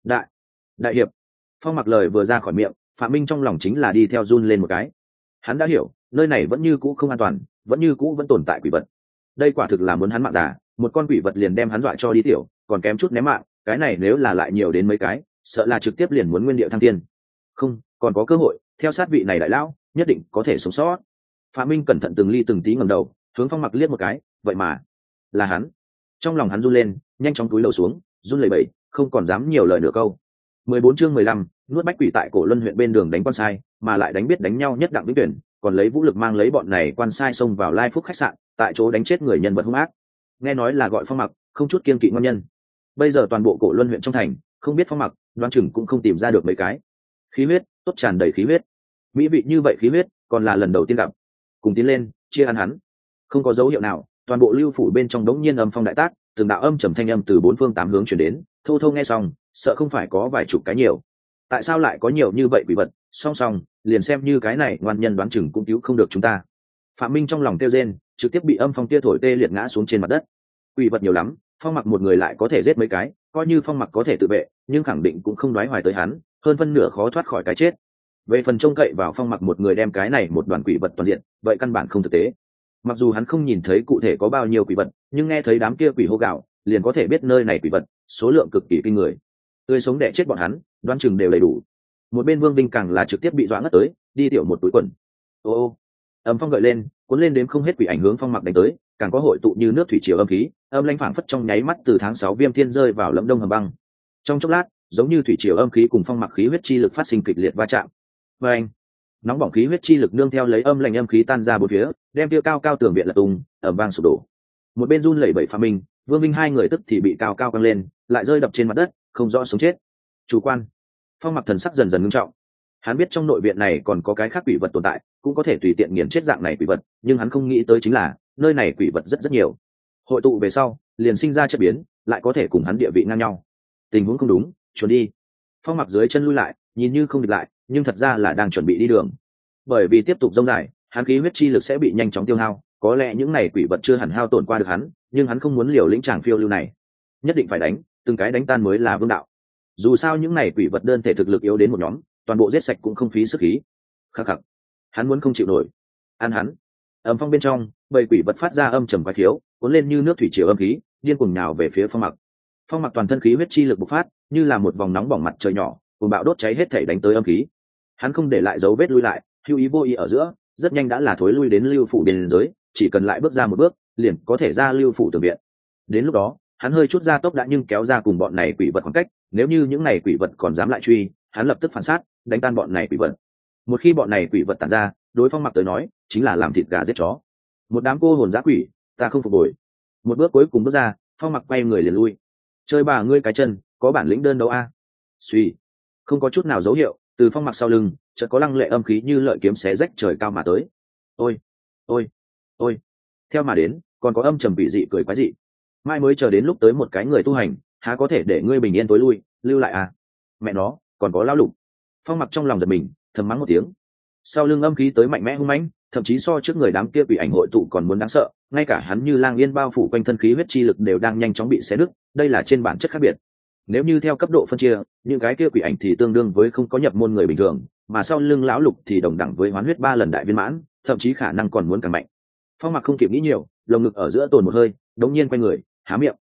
Đại hiệp. Phong Mặc lời vừa ra khỏi miệng, Phạm Minh trong lòng chính là đi theo run lên một cái. Hắn đã hiểu, nơi này vẫn như cũ không an toàn, vẫn như cũ vẫn tồn tại quỷ vật. Đây quả thực là muốn hắn mạng giả, một con quỷ vật liền đem hắn dọa cho đi tiểu, còn kém chút ném mạng, cái này nếu là lại nhiều đến mấy cái, sợ là trực tiếp liền muốn nguyên điệu thăng tiên. Không, còn có cơ hội, theo sát vị này đại lão, nhất định có thể sống sót. Phạm Minh cẩn thận từng ly từng tí ngẩng đầu, hướng Phong Mặc liếc một cái, vậy mà là hắn. Trong lòng hắn run lên, nhanh chóng cúi đầu xuống, run lẩy bẩy, không còn dám nhiều lời nửa câu. 14 chương 15, nuốt bách quỷ tại Cổ Luân huyện bên đường đánh quan sai, mà lại đánh biết đánh nhau nhất đặng vĩnh tuyển, còn lấy vũ lực mang lấy bọn này quan sai xông vào Lai Phúc khách sạn, tại chỗ đánh chết người nhân vật hung ác. Nghe nói là gọi Phong Mặc, không chút kiêng kỵ ngon nhân. Bây giờ toàn bộ Cổ Luân huyện trong thành, không biết Phong Mặc, đoán chừng cũng không tìm ra được mấy cái. Khí huyết, tốt tràn đầy khí huyết. mỹ vị như vậy khí huyết còn là lần đầu tiên gặp. Cùng tiến lên chia ăn hắn. Không có dấu hiệu nào, toàn bộ lưu phủ bên trong đống nhiên âm phong đại tác, từng đạo âm trầm thanh âm từ bốn phương tám hướng chuyển đến. Thô thô nghe xong, sợ không phải có vài chục cái nhiều. Tại sao lại có nhiều như vậy quỷ vật? Song song, liền xem như cái này ngoan nhân đoán chừng cũng cứu không được chúng ta. Phạm Minh trong lòng kêu rên, trực tiếp bị âm phong tia thổi tê liệt ngã xuống trên mặt đất. Quỷ vật nhiều lắm, Phong Mặc một người lại có thể giết mấy cái, coi như Phong Mặc có thể tự vệ, nhưng khẳng định cũng không đoái hoài tới hắn, hơn phân nửa khó thoát khỏi cái chết. Về phần trông cậy vào Phong Mặc một người đem cái này một đoàn quỷ vật toàn diện, vậy căn bản không thực tế. Mặc dù hắn không nhìn thấy cụ thể có bao nhiêu quỷ vật, nhưng nghe thấy đám kia quỷ hô gào, liền có thể biết nơi này quỷ vật số lượng cực kỳ kinh người. Tươi sống đẻ chết bọn hắn, đoán chừng đều đầy đủ. Một bên Vương Vinh càng là trực tiếp bị dọa ngất tới, đi tiểu một túi quần. Ô, âm phong gợi lên, cuốn lên đếm không hết quỷ ảnh hướng Phong Mặc đánh tới, càng có hội tụ như nước thủy triều âm khí, âm lãnh phảng phất trong nháy mắt từ tháng 6 viêm thiên rơi vào Lâm Đông hầm băng. Trong chốc lát, giống như thủy triều âm khí cùng Phong Mặc khí huyết chi lực phát sinh kịch liệt va chạm. Và anh, nóng bỏng khí huyết chi lực nương theo lấy âm lạnh âm khí tan ra bốn phía, đem kia cao cao tường viện lật tung, ầm vang sụp đổ. Một bên run lẩy bẩy Phạm Minh, Vương Vinh hai người tức thì bị cao cao căng lên, lại rơi đập trên mặt đất, không rõ sống chết. Chủ quan. Phong Mặc thần sắc dần dần nghiêm trọng. Hắn biết trong nội viện này còn có cái khác quỷ vật tồn tại, cũng có thể tùy tiện nghiền chết dạng này quỷ vật, nhưng hắn không nghĩ tới chính là nơi này quỷ vật rất nhiều. Hội tụ về sau, liền sinh ra chất biến, lại có thể cùng hắn địa vị ngang nhau. Tình huống không đúng, chuẩn đi. Phong Mặc dưới chân lui lại, nhìn như không địch lại, nhưng thật ra là đang chuẩn bị đi đường. Bởi vì tiếp tục rông dài, hắn khí huyết chi lực sẽ bị nhanh chóng tiêu hao, có lẽ những này quỷ vật chưa hẳn hao tổn qua được hắn, nhưng hắn không muốn liều lĩnh tràng phiêu lưu này, nhất định phải đánh, từng cái đánh tan mới là vương đạo. Dù sao những này quỷ vật đơn thể thực lực yếu đến một nhóm, toàn bộ giết sạch cũng không phí sức khí. Khắc khắc, hắn muốn không chịu nổi, ăn hắn. Ầm phong bên trong, bầy quỷ vật phát ra âm trầm quái khiếu, cuốn lên như nước thủy triều âm khí, điên cuồng nhào về phía Phong Mặc. Phong Mặc toàn thân khí huyết chi lực bộc phát, như là một vòng nóng bỏng mặt trời nhỏ, cuồng bạo đốt cháy hết thể đánh tới âm khí. Hắn không để lại dấu vết lui lại, hữu ý vô ý ở giữa, rất nhanh đã là thối lui đến lưu phủ biên giới, chỉ cần lại bước ra một bước, liền có thể ra lưu phủ tường viện. Đến lúc đó, hắn hơi chút ra tốc đã nhưng kéo ra cùng bọn này quỷ vật khoảng cách, nếu như những này quỷ vật còn dám lại truy, hắn lập tức phản sát, đánh tan bọn này quỷ vật. Một khi bọn này quỷ vật tản ra, đối Phong Mặc tới nói, chính là làm thịt gà giết chó. Một đám cô hồn dã quỷ, ta không phục hồi. Một bước cuối cùng bước ra, Phong Mặc quay người liền lui. Chơi bà ngươi cái chân, có bản lĩnh đơn đấu a. Suy, không có chút nào dấu hiệu, từ Phong Mặc sau lưng, chợt có lăng lệ âm khí như lợi kiếm xé rách trời cao mà tới. Ôi, ôi, ôi. Theo mà đến, còn có âm trầm bị dị cười quái dị. Mai mới chờ đến lúc tới một cái người tu hành, há có thể để ngươi bình yên tối lui, lưu lại à? Mẹ nó, còn có lão lục. Phong Mặc trong lòng giật mình, thầm mắng một tiếng. Sau lưng âm khí tới mạnh mẽ hung mãnh, thậm chí so trước người đám kia quỷ ảnh hội tụ còn muốn đáng sợ, ngay cả hắn như lang yên bao phủ quanh thân khí huyết chi lực đều đang nhanh chóng bị xé nứt, đây là trên bản chất khác biệt. Nếu như theo cấp độ phân chia, những cái kia quỷ ảnh thì tương đương với không có nhập môn người bình thường, mà sau lưng lão lục thì đồng đẳng với hoán huyết 3 lần đại viên mãn, thậm chí khả năng còn muốn càng mạnh. Phong Mặc không kịp nghĩ nhiều, lồng ngực ở giữa tồn một hơi, đống nhiên quay người, há miệng.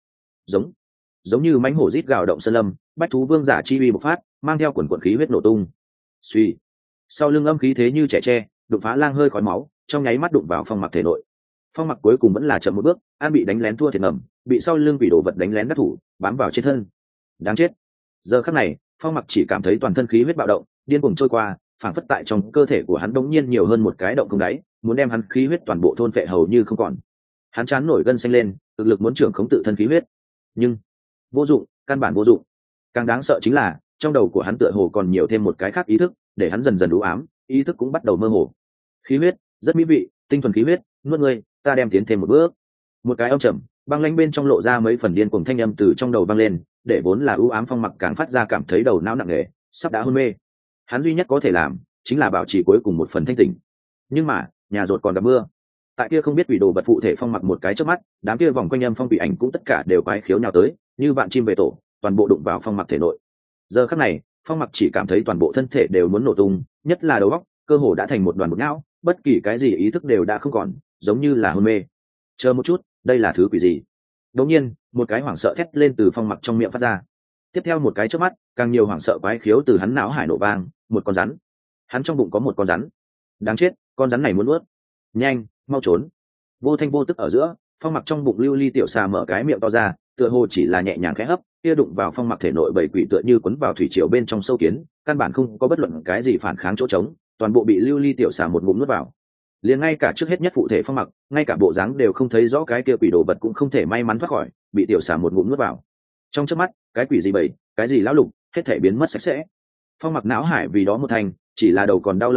Giống như mãnh hổ rít gào động sơn lâm, bách thú vương giả chi uy bộc phát, mang theo quần quần khí huyết nổ tung. Suy, sau lưng âm khí thế như trẻ tre, đụng phá lang hơi khói máu, trong nháy mắt đụng vào Phong Mặc thể nội. Phong Mặc cuối cùng vẫn là chậm một bước, an bị đánh lén thua thiệt ngầm, bị sau lưng quỷ đồ vật đánh lén đắc thủ, bám vào trên thân. Đáng chết. Giờ khắc này, Phong Mặc chỉ cảm thấy toàn thân khí huyết bạo động, điên cuồng trôi qua, phảng phất tại trong cơ thể của hắn đống nhiên nhiều hơn một cái động không đáy, muốn đem hắn khí huyết toàn bộ thôn phệ hầu như không còn. Hắn chán nổi gân xanh lên, thực lực muốn trưởng khống tự thân khí huyết, nhưng vô dụng, căn bản vô dụng. Càng đáng sợ chính là trong đầu của hắn tựa hồ còn nhiều thêm một cái khác ý thức, để hắn dần dần u ám, ý thức cũng bắt đầu mơ hồ. Khí huyết rất mỹ vị, tinh thuần khí huyết, nuốt ngươi, ta đem tiến thêm một bước. Một cái âm trầm băng lãnh bên trong lộ ra mấy phần điên cuồng thanh âm từ trong đầu vang lên, để vốn là u ám Phong Mặc càng phát ra cảm thấy đầu não nặng nề, sắp đã hôn mê. Hắn duy nhất có thể làm chính là bảo trì cuối cùng một phần thanh tỉnh. Nhưng mà nhà rột còn gặp mưa. Tại kia không biết quỷ đồ vật phụ thể Phong Mặc một cái chớp mắt, đám kia vòng quanh âm phong quỷ ảnh cũng tất cả đều quái khiếu nhào tới, như vạn chim về tổ, toàn bộ đụng vào Phong Mặc thể nội. Giờ khắc này, Phong Mặc chỉ cảm thấy toàn bộ thân thể đều muốn nổ tung, nhất là đầu óc, cơ hồ đã thành một đoàn bột não, bất kỳ cái gì ý thức đều đã không còn, giống như là hôn mê. Chờ một chút, đây là thứ quỷ gì? Đột nhiên, một cái hoảng sợ thét lên từ Phong Mặc trong miệng phát ra. Tiếp theo một cái chớp mắt, càng nhiều hoảng sợ quái khiếu từ hắn não hải nổ vang, một con rắn. Hắn trong bụng có một con rắn. Đáng chết, con rắn này muốn nuốt. Nhanh, mau trốn. Vô thanh vô tức ở giữa, Phong Mặc trong bụng lưu ly tiểu xà mở cái miệng to ra, tựa hồ chỉ là nhẹ nhàng khẽ hấp, kia đụng vào Phong Mặc thể nội bảy quỷ tựa như quấn vào thủy triều bên trong sâu kiến, căn bản không có bất luận cái gì phản kháng chỗ trống, toàn bộ bị lưu ly tiểu xà một ngụm nuốt vào. Liền ngay cả trước hết nhất phụ thể Phong Mặc, ngay cả bộ dáng đều không thấy rõ cái kia quỷ đồ vật cũng không thể may mắn thoát khỏi, bị tiểu xà một ngụm nuốt vào. Trong chớp mắt, cái quỷ gì bầy, cái gì lão lục, hết thể biến mất sạch sẽ. Phong Mặc não hải vì đó một thành, chỉ là đầu còn đau lợi hại,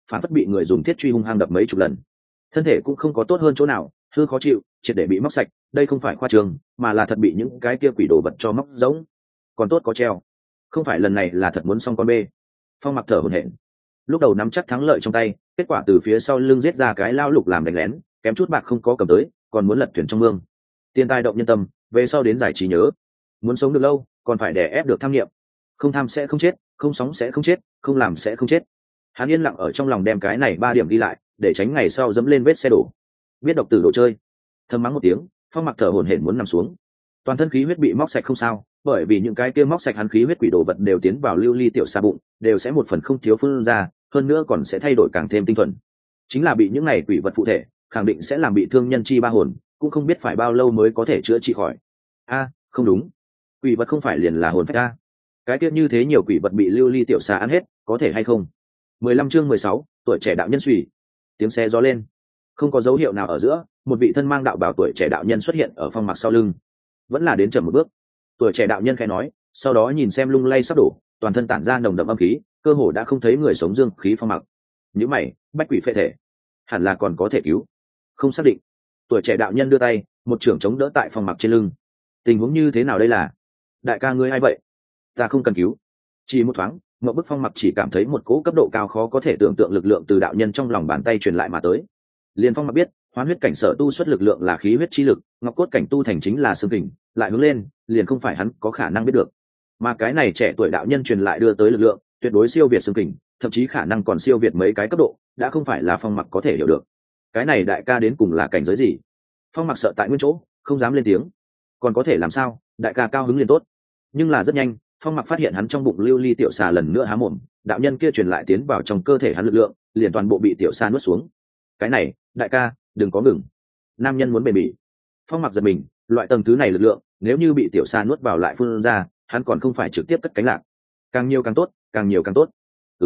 phản phất bị người dùng thiết truy hung hăng đập mấy chục lần. Thân thể cũng không có tốt hơn chỗ nào, hư khó chịu, triệt để bị móc sạch. Đây không phải khoa trương, mà là thật bị những cái kia quỷ đồ vật cho móc giống. Còn tốt có treo, không phải lần này là thật muốn xong con bê. Phong Mặc thở hổn hển, lúc đầu nắm chắc thắng lợi trong tay, kết quả từ phía sau lưng giết ra cái lao lục làm đánh lén, kém chút bạc không có cầm tới, còn muốn lật thuyền trong mương. Tiền tài động nhân tâm, về sau đến giải trí nhớ, muốn sống được lâu còn phải đè ép được tham nghiệm. Không tham sẽ không chết, không sóng sẽ không chết, không làm sẽ không chết. Hắn yên lặng ở trong lòng đem cái này 3 điểm đi lại, để tránh ngày sau dẫm lên vết xe đổ. Biết độc tử đồ chơi, thầm mắng một tiếng, Phong Mặc thở hổn hển muốn nằm xuống. Toàn thân khí huyết bị móc sạch không sao, bởi vì những cái kia móc sạch hắn khí huyết quỷ đồ vật đều tiến vào lưu ly tiểu xà bụng, đều sẽ một phần không thiếu phun ra, hơn nữa còn sẽ thay đổi càng thêm tinh thuần. Chính là bị những này quỷ vật phụ thể, khẳng định sẽ làm bị thương nhân chi ba hồn, cũng không biết phải bao lâu mới có thể chữa trị khỏi. Không đúng, quỷ vật không phải liền là hồn phách a. Cái kia như thế nhiều quỷ vật bị lưu ly tiểu xà ăn hết, có thể hay không? 15 chương 16, tuổi trẻ đạo nhân suy. Tiếng xe gió lên, không có dấu hiệu nào ở giữa, một vị thân mang đạo bào tuổi trẻ đạo nhân xuất hiện ở Phong Mặc sau lưng. Vẫn là đến chậm một bước. Tuổi trẻ đạo nhân khẽ nói, sau đó nhìn xem lung lay sắp đổ, toàn thân tản ra nồng đậm âm khí, cơ hồ đã không thấy người sống dương khí. Phong Mặc nhíu mày, bách quỷ phệ thể, hẳn là còn có thể cứu. Không xác định. Tuổi trẻ đạo nhân đưa tay, một trưởng chống đỡ tại Phong Mặc trên lưng. Tình huống như thế nào đây là? Đại ca ngươi ai vậy? Ta không cần cứu. Chỉ một thoáng, Ngọc Bức Phong Mặc chỉ cảm thấy một cỗ cấp độ cao khó có thể tưởng tượng lực lượng từ đạo nhân trong lòng bàn tay truyền lại mà tới. Liền Phong Mặc biết, hoán huyết cảnh sở tu xuất lực lượng là khí huyết chi lực, ngọc cốt cảnh tu thành chính là xương kình, lại hướng lên, liền không phải hắn có khả năng biết được. Mà cái này trẻ tuổi đạo nhân truyền lại đưa tới lực lượng, tuyệt đối siêu việt xương kình, thậm chí khả năng còn siêu việt mấy cái cấp độ, đã không phải là Phong Mặc có thể hiểu được. Cái này đại ca đến cùng là cảnh giới gì? Phong Mặc sợ tại nguyên chỗ, không dám lên tiếng. Còn có thể làm sao, đại ca cao hứng liền tốt. Nhưng là rất nhanh, Phong Mặc phát hiện hắn trong bụng lưu ly tiểu xà lần nữa há mồm, đạo nhân kia truyền lại tiến vào trong cơ thể hắn lực lượng, liền toàn bộ bị tiểu xà nuốt xuống. Cái này, đại ca, đừng có ngừng. Nam nhân muốn bền bỉ. Phong Mặc giật mình, loại tầng thứ này lực lượng, nếu như bị tiểu xà nuốt vào lại phun ra, hắn còn không phải trực tiếp cất cánh lạc. Càng nhiều càng tốt, càng nhiều càng tốt.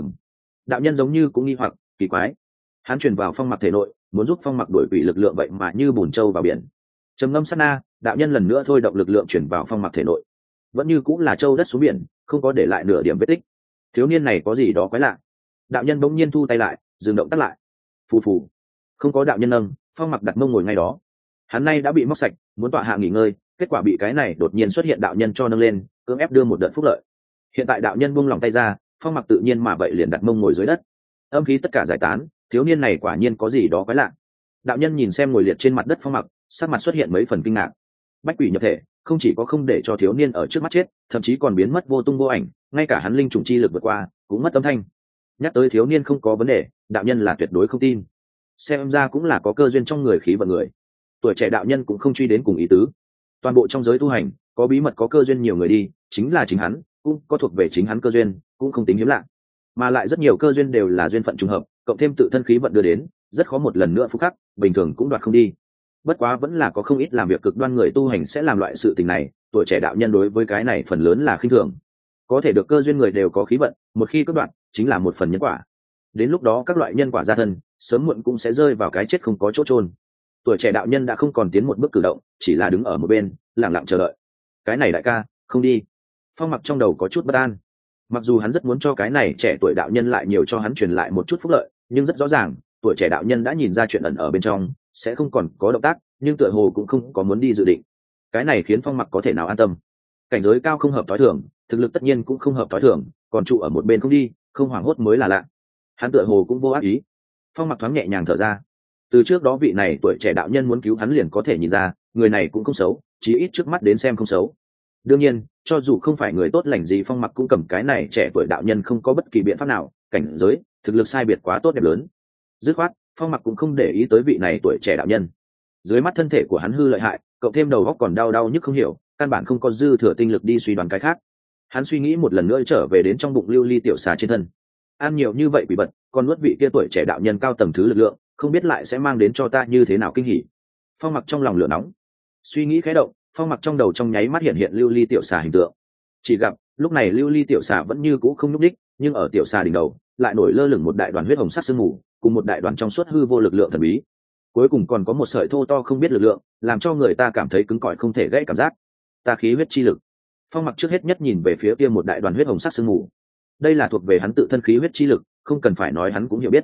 Đạo nhân giống như cũng nghi hoặc, kỳ quái. Hắn truyền vào Phong Mặc thể nội, muốn giúp Phong Mặc đuổi quỷ lực lượng vậy mà như bùn trâu vào biển. Trầm ngâm sát na, đạo nhân lần nữa thôi động lực lượng truyền vào Phong Mặc thể nội. Vẫn như cũng là trâu đất xuống biển, không có để lại nửa điểm vết tích. Thiếu niên này có gì đó quái lạ. Đạo nhân bỗng nhiên thu tay lại, dừng động tác lại. Phù phù. Không có đạo nhân nâng, Phong Mặc đặt mông ngồi ngay đó. Hắn nay đã bị móc sạch, muốn tọa hạ nghỉ ngơi, kết quả bị cái này đột nhiên xuất hiện đạo nhân cho nâng lên, cưỡng ép đưa một đợt phúc lợi. Hiện tại đạo nhân buông lòng tay ra, Phong Mặc tự nhiên mà vậy liền đặt mông ngồi dưới đất. Âm khí tất cả giải tán, thiếu niên này quả nhiên có gì đó quái lạ. Đạo nhân nhìn xem ngồi liệt trên mặt đất Phong Mặc, sắc mặt xuất hiện mấy phần kinh ngạc. Bách quỷ nhập thể, không chỉ có không để cho thiếu niên ở trước mắt chết, thậm chí còn biến mất vô tung vô ảnh, ngay cả hắn linh trùng chi lực vượt qua cũng mất âm thanh. Nhắc tới thiếu niên không có vấn đề, đạo nhân là tuyệt đối không tin. Xem ra cũng là có cơ duyên trong người khí vận người. Tuổi trẻ đạo nhân cũng không truy đến cùng ý tứ. Toàn bộ trong giới tu hành, có bí mật có cơ duyên nhiều người đi, chính là chính hắn, cũng có thuộc về chính hắn cơ duyên, cũng không tính hiếm lạ. Mà lại rất nhiều cơ duyên đều là duyên phận trùng hợp, cộng thêm tự thân khí vận đưa đến, rất khó một lần nữa phúc khắc, bình thường cũng đoạt không đi. Bất quá vẫn là có không ít làm việc cực đoan người tu hành sẽ làm loại sự tình này, tuổi trẻ đạo nhân đối với cái này phần lớn là khinh thường. Có thể được cơ duyên người đều có khí vận, một khi cắt đoạn, chính là một phần nhân quả. Đến lúc đó các loại nhân quả gia thân, sớm muộn cũng sẽ rơi vào cái chết không có chỗ chôn. Tuổi trẻ đạo nhân đã không còn tiến một bước cử động, chỉ là đứng ở một bên, lặng lặng chờ đợi. Cái này đại ca, không đi. Phong Mặc trong đầu có chút bất an. Mặc dù hắn rất muốn cho cái này trẻ tuổi đạo nhân lại nhiều cho hắn truyền lại một chút phúc lợi, nhưng rất rõ ràng, tuổi trẻ đạo nhân đã nhìn ra chuyện ẩn ở bên trong, sẽ không còn có động tác, nhưng tựa hồ cũng không có muốn đi dự định. Cái này khiến Phong Mặc có thể nào an tâm. Cảnh giới cao không hợp tối thường, thực lực tất nhiên cũng không hợp tối thường, còn trụ ở một bên không đi, không hoảng hốt mới là lạ. Hắn tựa hồ cũng vô ác ý. Phong Mặc thoáng nhẹ nhàng thở ra. Từ trước đó vị này tuổi trẻ đạo nhân muốn cứu hắn liền có thể nhìn ra, người này cũng không xấu, chí ít trước mắt đến xem không xấu. Đương nhiên, cho dù không phải người tốt lành gì, Phong Mặc cũng cầm cái này trẻ tuổi đạo nhân không có bất kỳ biện pháp nào, cảnh giới, thực lực sai biệt quá tốt đẹp lớn. Dứt khoát, Phong Mặc cũng không để ý tới vị này tuổi trẻ đạo nhân. Dưới mắt thân thể của hắn hư lợi hại, cộng thêm đầu óc còn đau đau nhức không hiểu, căn bản không có dư thừa tinh lực đi suy đoán cái khác. Hắn suy nghĩ một lần nữa trở về đến trong bụng lưu ly tiểu xà trên thân. Ăn nhiều như vậy quỷ bật, còn nuốt vị kia tuổi trẻ đạo nhân cao tầng thứ lực lượng, không biết lại sẽ mang đến cho ta như thế nào kinh hỉ. Phong Mặc trong lòng lửa nóng, suy nghĩ khẽ động, Phong Mặc trong đầu trong nháy mắt hiện lưu ly tiểu xà hình tượng. Chỉ gặp lúc này lưu ly tiểu xà vẫn như cũ không nhúc đích, nhưng ở tiểu xà đỉnh đầu lại nổi lơ lửng một đại đoàn huyết hồng sắc sương mù, cùng một đại đoàn trong suốt hư vô lực lượng thần bí. Cuối cùng còn có một sợi thô to không biết lực lượng, làm cho người ta cảm thấy cứng cỏi không thể gãy cảm giác. Ta khí huyết chi lực. Phong Mặc trước hết nhất nhìn về phía kia một đại đoàn huyết hồng sắc sương mù. Đây là thuộc về hắn tự thân khí huyết chi lực, không cần phải nói hắn cũng hiểu biết.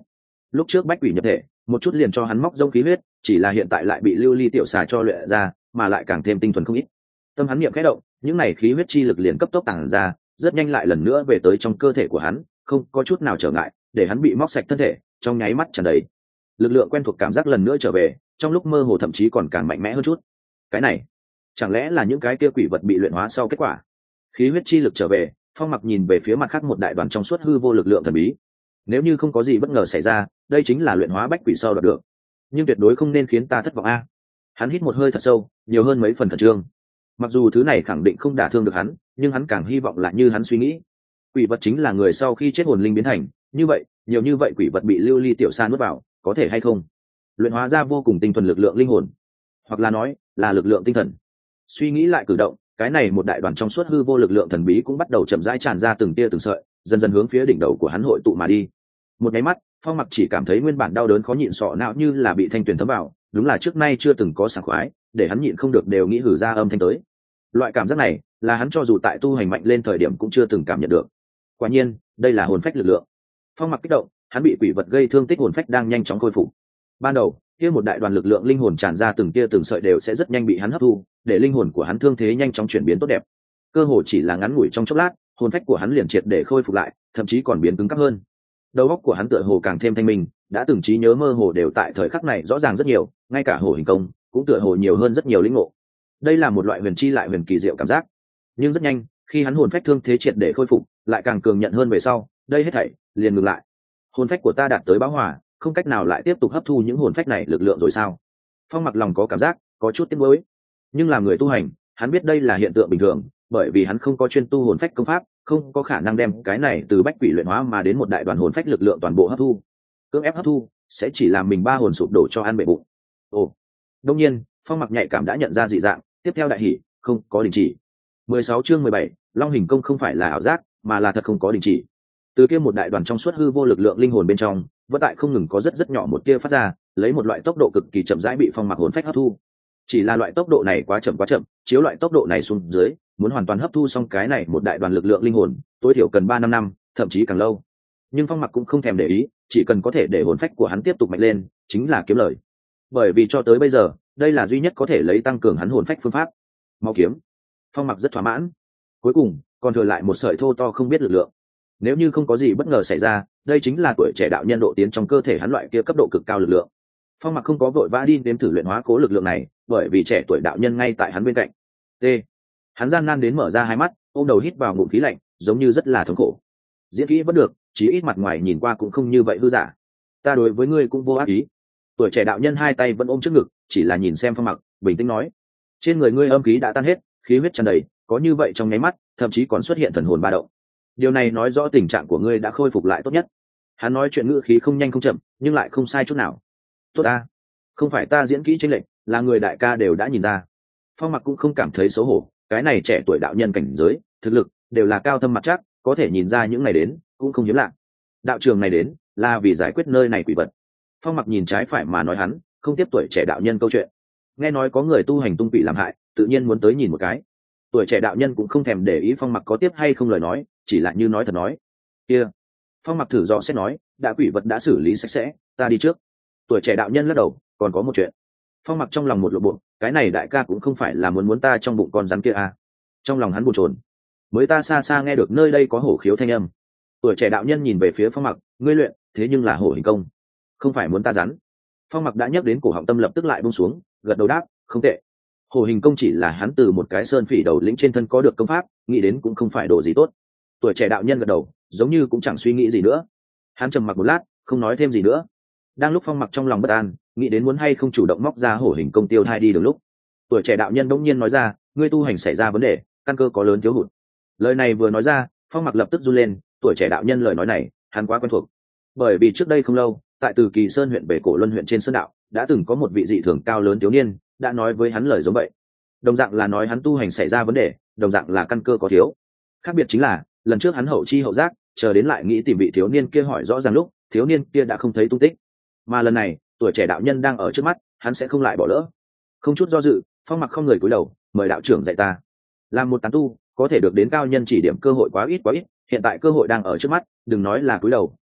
lúc trước bách quỷ nhập thể một chút liền cho hắn móc rông khí huyết, chỉ là hiện tại lại bị lưu ly tiểu xà cho luyện ra, mà lại càng thêm tinh thuần không ít. Tâm hắn niệm khẽ động, những này khí huyết chi lực liền cấp tốc tàng ra, rất nhanh lại lần nữa về tới trong cơ thể của hắn, không có chút nào trở ngại, để hắn bị móc sạch thân thể, trong nháy mắt tràn đầy lực lượng quen thuộc, cảm giác lần nữa trở về, trong lúc mơ hồ thậm chí còn càng mạnh mẽ hơn chút. Cái này chẳng lẽ là những cái kia quỷ vật bị luyện hóa sau kết quả? Khí huyết chi lực trở về, Phong Mặc nhìn về phía mặt khác một đại đoàn trong suốt hư vô lực lượng thần bí. Nếu như không có gì bất ngờ xảy ra, đây chính là luyện hóa bách quỷ sau đạt được, nhưng tuyệt đối không nên khiến ta thất vọng a. Hắn hít một hơi thật sâu, nhiều hơn mấy phần khẩn trương. Mặc dù thứ này khẳng định không đả thương được hắn, nhưng hắn càng hy vọng là như hắn suy nghĩ, quỷ vật chính là người sau khi chết hồn linh biến thành, như vậy nhiều như vậy quỷ vật bị lưu ly tiểu sa nuốt vào, có thể hay không luyện hóa ra vô cùng tinh thuần lực lượng linh hồn, hoặc là nói là lực lượng tinh thần. Suy nghĩ lại cử động, cái này một đại đoàn trong suốt hư vô lực lượng thần bí cũng bắt đầu chậm rãi tràn ra từng tia từng sợi, dần dần hướng phía đỉnh đầu của hắn hội tụ mà đi. Một cái mắt, Phong Mặc chỉ cảm thấy nguyên bản đau đớn khó nhịn sọ não như là bị thanh tuyền thấm vào, đúng là trước nay chưa từng có sảng khoái, để hắn nhịn không được đều nghĩ hử ra âm thanh tới. Loại cảm giác này là hắn cho dù tại tu hành mạnh lên thời điểm cũng chưa từng cảm nhận được. Quả nhiên, đây là hồn phách lực lượng. Phong Mặc kích động, hắn bị quỷ vật gây thương tích, hồn phách đang nhanh chóng khôi phục. Ban đầu, kia một đại đoàn lực lượng linh hồn tràn ra từng tia từng sợi đều sẽ rất nhanh bị hắn hấp thu, để linh hồn của hắn thương thế nhanh chóng chuyển biến tốt đẹp. Cơ hồ chỉ là ngắn ngủi trong chốc lát, hồn phách của hắn liền triệt để khôi phục lại, thậm chí còn biến cứng cáp hơn. Đầu óc của hắn tựa hồ càng thêm thanh minh, đã từng trí nhớ mơ hồ đều tại thời khắc này rõ ràng rất nhiều, ngay cả hổ hình công cũng tựa hồ nhiều hơn rất nhiều lĩnh ngộ. Đây là một loại huyền chi lại huyền kỳ diệu cảm giác. Nhưng rất nhanh, khi hắn hồn phách thương thế triệt để khôi phục, lại càng cường nhận hơn về sau, đây hết thảy liền ngừng lại. Hồn phách của ta đạt tới bão hỏa, không cách nào lại tiếp tục hấp thu những hồn phách này lực lượng rồi sao? Phong Mặc lòng có cảm giác có chút tiếc nuối, nhưng làm người tu hành, hắn biết đây là hiện tượng bình thường, bởi vì hắn không có chuyên tu hồn phách công pháp, không có khả năng đem cái này từ bách quỷ luyện hóa mà đến một đại đoàn hồn phách lực lượng toàn bộ hấp thu. Cưỡng ép hấp thu sẽ chỉ làm mình ba hồn sụp đổ cho ăn bể bụng. Ồ, đông nhiên, Phong Mặc nhạy cảm đã nhận ra dị dạng, tiếp theo đại hỉ, không có đình chỉ. 16 chương 17, Long hình công không phải là ảo giác, mà là thật không có đình chỉ. Từ kia một đại đoàn trong suốt hư vô lực lượng linh hồn bên trong, vẫn tại không ngừng có rất nhỏ một tia phát ra, lấy một loại tốc độ cực kỳ chậm rãi bị Phong Mặc hồn phách hấp thu. Chỉ là loại tốc độ này quá chậm, chiếu loại tốc độ này xuống dưới, muốn hoàn toàn hấp thu xong cái này một đại đoàn lực lượng linh hồn, tối thiểu cần 3-5 năm, thậm chí càng lâu. Nhưng Phong Mặc cũng không thèm để ý, chỉ cần có thể để hồn phách của hắn tiếp tục mạnh lên, chính là kiếm lời. Bởi vì cho tới bây giờ, đây là duy nhất có thể lấy tăng cường hắn hồn phách phương pháp. Mau kiếm. Phong Mặc rất thỏa mãn. Cuối cùng, còn thừa lại một sợi thô to không biết lực lượng. Nếu như không có gì bất ngờ xảy ra, đây chính là tuổi trẻ đạo nhân độ tiến trong cơ thể hắn loại kia cấp độ cực cao lực lượng. Phong Mặc không có vội vã đi đếm thử luyện hóa cố lực lượng này, bởi vì trẻ tuổi đạo nhân ngay tại hắn bên cạnh. T. Hắn gian nan đến mở ra hai mắt, ôm đầu hít vào ngụm khí lạnh, giống như rất là thống khổ. Diễn kỹ vẫn được, chí ít mặt ngoài nhìn qua cũng không như vậy hư giả. Ta đối với ngươi cũng vô ác ý. Tuổi trẻ đạo nhân hai tay vẫn ôm trước ngực, chỉ là nhìn xem Phong Mặc, bình tĩnh nói: trên người ngươi âm khí đã tan hết, khí huyết tràn đầy, có như vậy trong nháy mắt, thậm chí còn xuất hiện thần hồn ba động. Điều này nói rõ tình trạng của ngươi đã khôi phục lại tốt nhất. Hắn nói chuyện ngữ khí không nhanh không chậm, nhưng lại không sai chút nào. Tốt ta, không phải ta diễn kỹ chênh lệch, là người đại ca đều đã nhìn ra. Phong Mặc cũng không cảm thấy xấu hổ, cái này trẻ tuổi đạo nhân cảnh giới, thực lực đều là cao thâm mặt chắc, có thể nhìn ra những ngày đến, cũng không hiếm lạ. Đạo trường này đến là vì giải quyết nơi này quỷ vật. Phong Mặc nhìn trái phải mà nói hắn, không tiếp tuổi trẻ đạo nhân câu chuyện. Nghe nói có người tu hành tung quỷ làm hại, tự nhiên muốn tới nhìn một cái. Tuổi trẻ đạo nhân cũng không thèm để ý Phong Mặc có tiếp hay không lời nói, chỉ là như nói thật nói. Kia, Phong Mặc thử dò xét nói, đã quỷ vật đã xử lý sạch sẽ, ta đi trước. Tuổi trẻ đạo nhân lắc đầu, còn có một chuyện. Phong Mặc trong lòng một lộ bộ, cái này đại ca cũng không phải là muốn ta trong bụng con rắn kia à? Trong lòng hắn bồn chồn, mới ta xa xa nghe được nơi đây có hổ khiếu thanh âm. Tuổi trẻ đạo nhân nhìn về phía Phong Mặc, ngươi luyện thế nhưng là hổ hình công, không phải muốn ta rắn. Phong Mặc đã nhắc đến cổ họng, tâm lập tức lại buông xuống, gật đầu đáp, không tệ. Hổ hình công chỉ là hắn từ một cái sơn phỉ đầu lĩnh trên thân có được công pháp, nghĩ đến cũng không phải đồ gì tốt. Tuổi trẻ đạo nhân gật đầu, giống như cũng chẳng suy nghĩ gì nữa. Hắn trầm mặc một lát, không nói thêm gì nữa. Đang lúc Phong Mặc trong lòng bất an, nghĩ đến muốn hay không chủ động móc ra hổ hình công tiêu thai đi đường lúc, tuổi trẻ đạo nhân đống nhiên nói ra, ngươi tu hành xảy ra vấn đề, căn cơ có lớn thiếu hụt. Lời này vừa nói ra, Phong Mặc lập tức run lên. Tuổi trẻ đạo nhân lời nói này, hắn quá quen thuộc. Bởi vì trước đây không lâu, tại Từ Kỳ Sơn huyện về Cổ Luân huyện trên sơn đạo, đã từng có một vị dị thường cao lớn thiếu niên đã nói với hắn lời giống vậy. Đồng dạng là nói hắn tu hành xảy ra vấn đề, đồng dạng là căn cơ có thiếu. Khác biệt chính là, lần trước hắn hậu chi hậu giác, chờ đến lại nghĩ tìm vị thiếu niên kia hỏi rõ ràng lúc, thiếu niên kia đã không thấy tung tích. Mà lần này, tuổi trẻ đạo nhân đang ở trước mắt, hắn sẽ không lại bỏ lỡ. Không chút do dự, Phong Mặc không người cúi đầu, mời đạo trưởng dạy ta. Làm một tán tu, có thể được đến cao nhân chỉ điểm cơ hội quá ít, hiện tại cơ hội đang ở trước mắt, đừng nói là cúi đầu,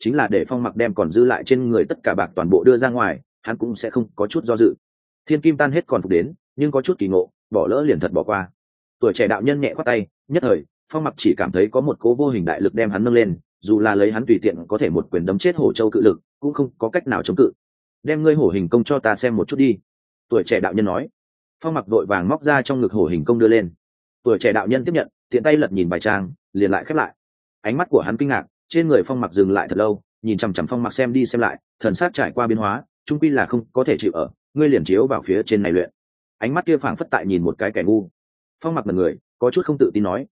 chính là để Phong Mặc đem còn dư lại trên người tất cả bạc toàn bộ đưa ra ngoài, hắn cũng sẽ không có chút do dự. Thiên kim tan hết còn phục đến, nhưng có chút kỳ ngộ, bỏ lỡ liền thật bỏ qua. Tuổi trẻ đạo nhân nhẹ khoát tay, nhất thời Phong Mặc chỉ cảm thấy có một cố vô hình đại lực đem hắn nâng lên, dù là lấy hắn tùy tiện có thể một quyền đấm chết hổ châu cự lực cũng không có cách nào chống cự. Đem ngươi hổ hình công cho ta xem một chút đi, tuổi trẻ đạo nhân nói. Phong Mặc vội vàng móc ra trong ngực hổ hình công đưa lên. Tuổi trẻ đạo nhân tiếp nhận, tiện tay lật nhìn vài trang liền lại khép lại. Ánh mắt của hắn kinh ngạc, trên người Phong Mặc dừng lại thật lâu, nhìn chằm chằm Phong Mặc xem đi xem lại, thần sắc trải qua biến hóa, trung quy là không có thể chịu ở, ngươi liền chiếu vào phía trên này luyện. Ánh mắt kia phảng phất tại nhìn một cái kẻ ngu. Phong Mặc mật người, có chút không tự tin nói,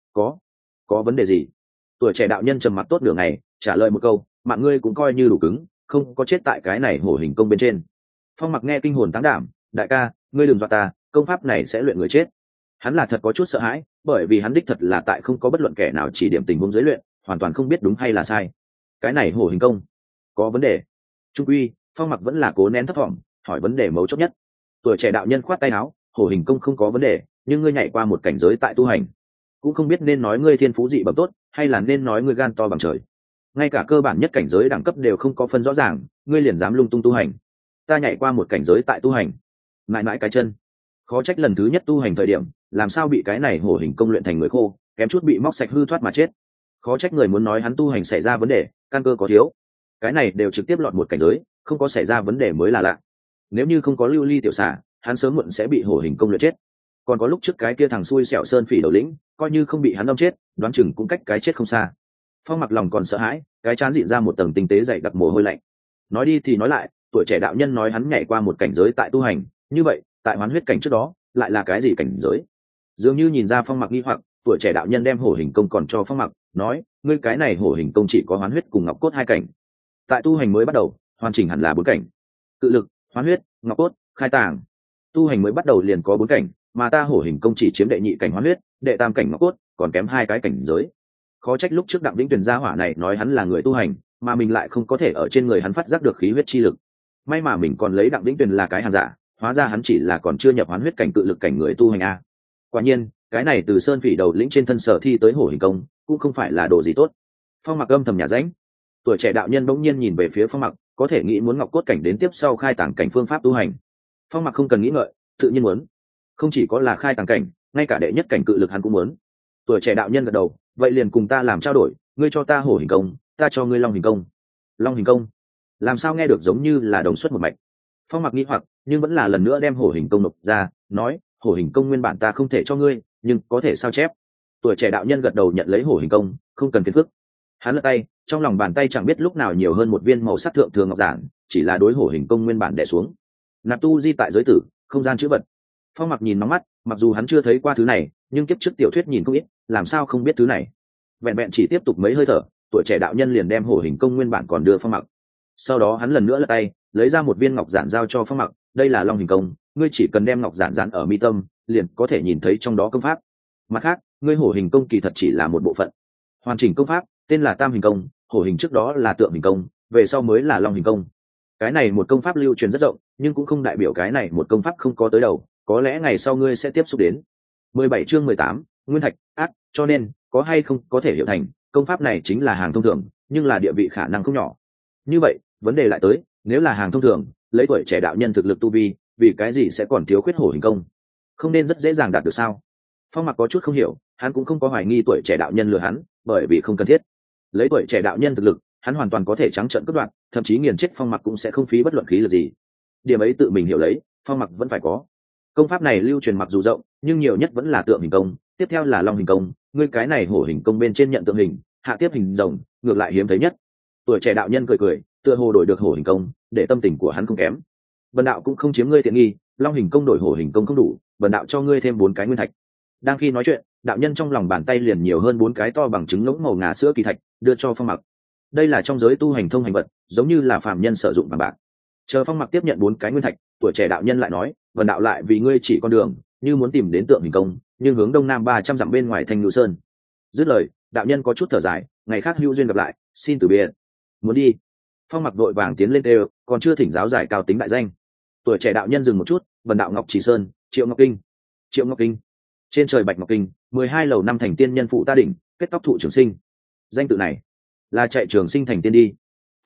có vấn đề gì? Tuổi trẻ đạo nhân trầm mặc tốt nửa ngày, trả lời một câu, mạng ngươi cũng coi như đủ cứng, không có chết tại cái này hổ hình công bên trên. Phong Mặc nghe kinh hồn táng đảm, đại ca, ngươi đừng dọa ta, công pháp này sẽ luyện người chết. Hắn là thật có chút sợ hãi, bởi vì hắn đích thật là tại không có bất luận kẻ nào chỉ điểm tình huống dưới luyện, hoàn toàn không biết đúng hay là sai. Cái này hổ hình công có vấn đề. Trung quy, Phong Mặc vẫn là cố nén thấp thỏm, hỏi vấn đề mấu chốt nhất. Tuổi trẻ đạo nhân khoát tay áo, hổ hình công không có vấn đề, nhưng ngươi nhảy qua một cảnh giới tại tu hành, cũng không biết nên nói ngươi thiên phú dị bẩm tốt, hay là nên nói ngươi gan to bằng trời. Ngay cả cơ bản nhất cảnh giới đẳng cấp đều không có phân rõ ràng, ngươi liền dám lung tung tu hành. Ta nhảy qua một cảnh giới tại tu hành, mãi mãi cái chân, khó trách lần thứ nhất tu hành thời điểm làm sao bị cái này hổ hình công luyện thành người khô, kém chút bị móc sạch hư thoát mà chết. Khó trách người muốn nói hắn tu hành xảy ra vấn đề, căn cơ có thiếu. Cái này đều trực tiếp lọt một cảnh giới, không có xảy ra vấn đề mới là lạ. Nếu như không có lưu ly tiểu xà, hắn sớm muộn sẽ bị hổ hình công luyện chết. Còn có lúc trước cái kia thằng xui xẻo sơn phỉ đầu lĩnh, coi như không bị hắn đâm chết, đoán chừng cũng cách cái chết không xa. Phong Mặc lòng còn sợ hãi, cái trán dịn ra một tầng tinh tế dày đặc mồ hôi lạnh. Nói đi thì nói lại, tuổi trẻ đạo nhân nói hắn nhảy qua một cảnh giới tại tu hành, như vậy tại hoán huyết cảnh trước đó lại là cái gì cảnh giới? Dường như nhìn ra Phong Mặc nghi hoặc, tuổi trẻ đạo nhân đem hổ hình công còn cho Phong Mặc, nói, ngươi cái này hổ hình công chỉ có hoán huyết cùng ngọc cốt hai cảnh, tại tu hành mới bắt đầu hoàn chỉnh hẳn là bốn cảnh: cự lực, hoán huyết, ngọc cốt, khai tàng. Tu hành mới bắt đầu liền có bốn cảnh, mà ta hổ hình công chỉ chiếm đệ nhị cảnh hoán huyết, đệ tam cảnh ngọc cốt, còn kém hai cái cảnh giới. Khó trách lúc trước Đặng Vĩnh Tuyền gia hỏa này nói hắn là người tu hành, mà mình lại không có thể ở trên người hắn phát giác được khí huyết chi lực. May mà mình còn lấy Đặng Vĩnh Tuyền là cái hàng giả, hóa ra hắn chỉ là còn chưa nhập hoán huyết cảnh cự lực cảnh người tu hành a. Quả nhiên, cái này từ sơn phỉ đầu lĩnh trên thân sở thi tới hổ hình công, cũng không phải là đồ gì tốt. Phong Mặc âm thầm nhà ránh. Tuổi trẻ đạo nhân bỗng nhiên nhìn về phía Phong Mặc, có thể nghĩ muốn ngọc cốt cảnh đến tiếp sau khai tàng cảnh phương pháp tu hành. Phong Mặc không cần nghĩ ngợi, tự nhiên muốn. Không chỉ có là khai tàng cảnh, ngay cả đệ nhất cảnh cự lực hắn cũng muốn. Tuổi trẻ đạo nhân gật đầu, vậy liền cùng ta làm trao đổi, ngươi cho ta hổ hình công, ta cho ngươi long hình công. Long hình công? Làm sao nghe được giống như là đồng xuất một mạch? Phong Mặc nghĩ hoặc, nhưng vẫn là lần nữa đem hổ hình công nộp ra, nói, hổ hình công nguyên bản ta không thể cho ngươi, nhưng có thể sao chép. Tuổi trẻ đạo nhân gật đầu nhận lấy hổ hình công, không cần phiền phức. Hắn lật tay, trong lòng bàn tay chẳng biết lúc nào nhiều hơn một viên màu sắc thượng thường ngọc giản, chỉ là đối hổ hình công nguyên bản đè xuống. Nạp tu di tại giới tử, không gian chữ vật. Phong Mặc nhìn nóng mắt, mặc dù hắn chưa thấy qua thứ này, nhưng kiếp trước tiểu thuyết nhìn không ít, làm sao không biết thứ này. Vẹn vẹn chỉ tiếp tục mấy hơi thở, tuổi trẻ đạo nhân liền đem hổ hình công nguyên bản còn đưa Phong Mặc. Sau đó hắn lần nữa lật tay, lấy ra một viên ngọc giản giao cho Phong Mặc, đây là long hình công, ngươi chỉ cần đem ngọc giản dán ở mi tâm, liền có thể nhìn thấy trong đó công pháp. Mặt khác, ngươi hổ hình công kỳ thật chỉ là một bộ phận. Hoàn chỉnh công pháp tên là tam hình công, hổ hình trước đó là tượng hình công, về sau mới là long hình công. Cái này một công pháp lưu truyền rất rộng, nhưng cũng không đại biểu cái này một công pháp không có tới đầu, có lẽ ngày sau ngươi sẽ tiếp xúc đến. 17 chương 18, nguyên thạch ác, cho nên có hay không có thể hiểu thành công pháp này chính là hàng thông thường, nhưng là địa vị khả năng không nhỏ. Như vậy vấn đề lại tới, nếu là hàng thông thường, lấy tuổi trẻ đạo nhân thực lực tu vi, vì cái gì sẽ còn thiếu khuyết hổ hình công? Không nên rất dễ dàng đạt được sao? Phong Mặc có chút không hiểu, hắn cũng không có hoài nghi tuổi trẻ đạo nhân lừa hắn, bởi vì không cần thiết. Lấy tuổi trẻ đạo nhân thực lực, hắn hoàn toàn có thể trắng trợn cướp đoạt, thậm chí nghiền chết Phong Mặc cũng sẽ không phí bất luận khí lực gì. Điểm ấy tự mình hiểu lấy, Phong Mặc vẫn phải có. Công pháp này lưu truyền mặc dù rộng, nhưng nhiều nhất vẫn là tượng hình công, tiếp theo là long hình công, ngươi cái này hổ hình công bên trên nhận tượng hình, hạ tiếp hình rồng, ngược lại hiếm thấy nhất. Tuổi trẻ đạo nhân cười cười, tựa hồ đổi được hổ hình công, để tâm tình của hắn không kém. Bần đạo cũng không chiếm ngươi tiện nghi, long hình công đổi hổ hình công không đủ, bần đạo cho ngươi thêm 4 cái nguyên thạch. Đang khi nói chuyện, đạo nhân trong lòng bàn tay liền nhiều hơn 4 cái to bằng trứng ngỗng màu ngà sữa kỳ thạch, đưa cho Phong Mặc. Đây là trong giới tu hành thông hành vật, giống như là phàm nhân sử dụng bằng bạc. Chờ Phong Mặc tiếp nhận 4 cái nguyên thạch, tuổi trẻ đạo nhân lại nói, bần đạo lại vì ngươi chỉ con đường, như muốn tìm đến tượng hình công, nhưng hướng đông nam 300 dặm bên ngoài Thanh Ngưu Sơn. Dứt lời, đạo nhân có chút thở dài, ngày khác hữu duyên gặp lại, xin từ biệt. Muốn đi. Phong Mặc đội vàng tiến lên đều, còn chưa thỉnh giáo giải cao tính đại danh. Tuổi trẻ đạo nhân dừng một chút, bần đạo Ngọc Trì Sơn, Triệu Ngọc Kinh. Triệu Ngọc Kinh. Trên trời Bạch Ngọc Kinh, 12 lầu năm thành tiên nhân phụ ta đỉnh, kết tóc thụ trường sinh. Danh tự này là chạy trường sinh thành tiên đi.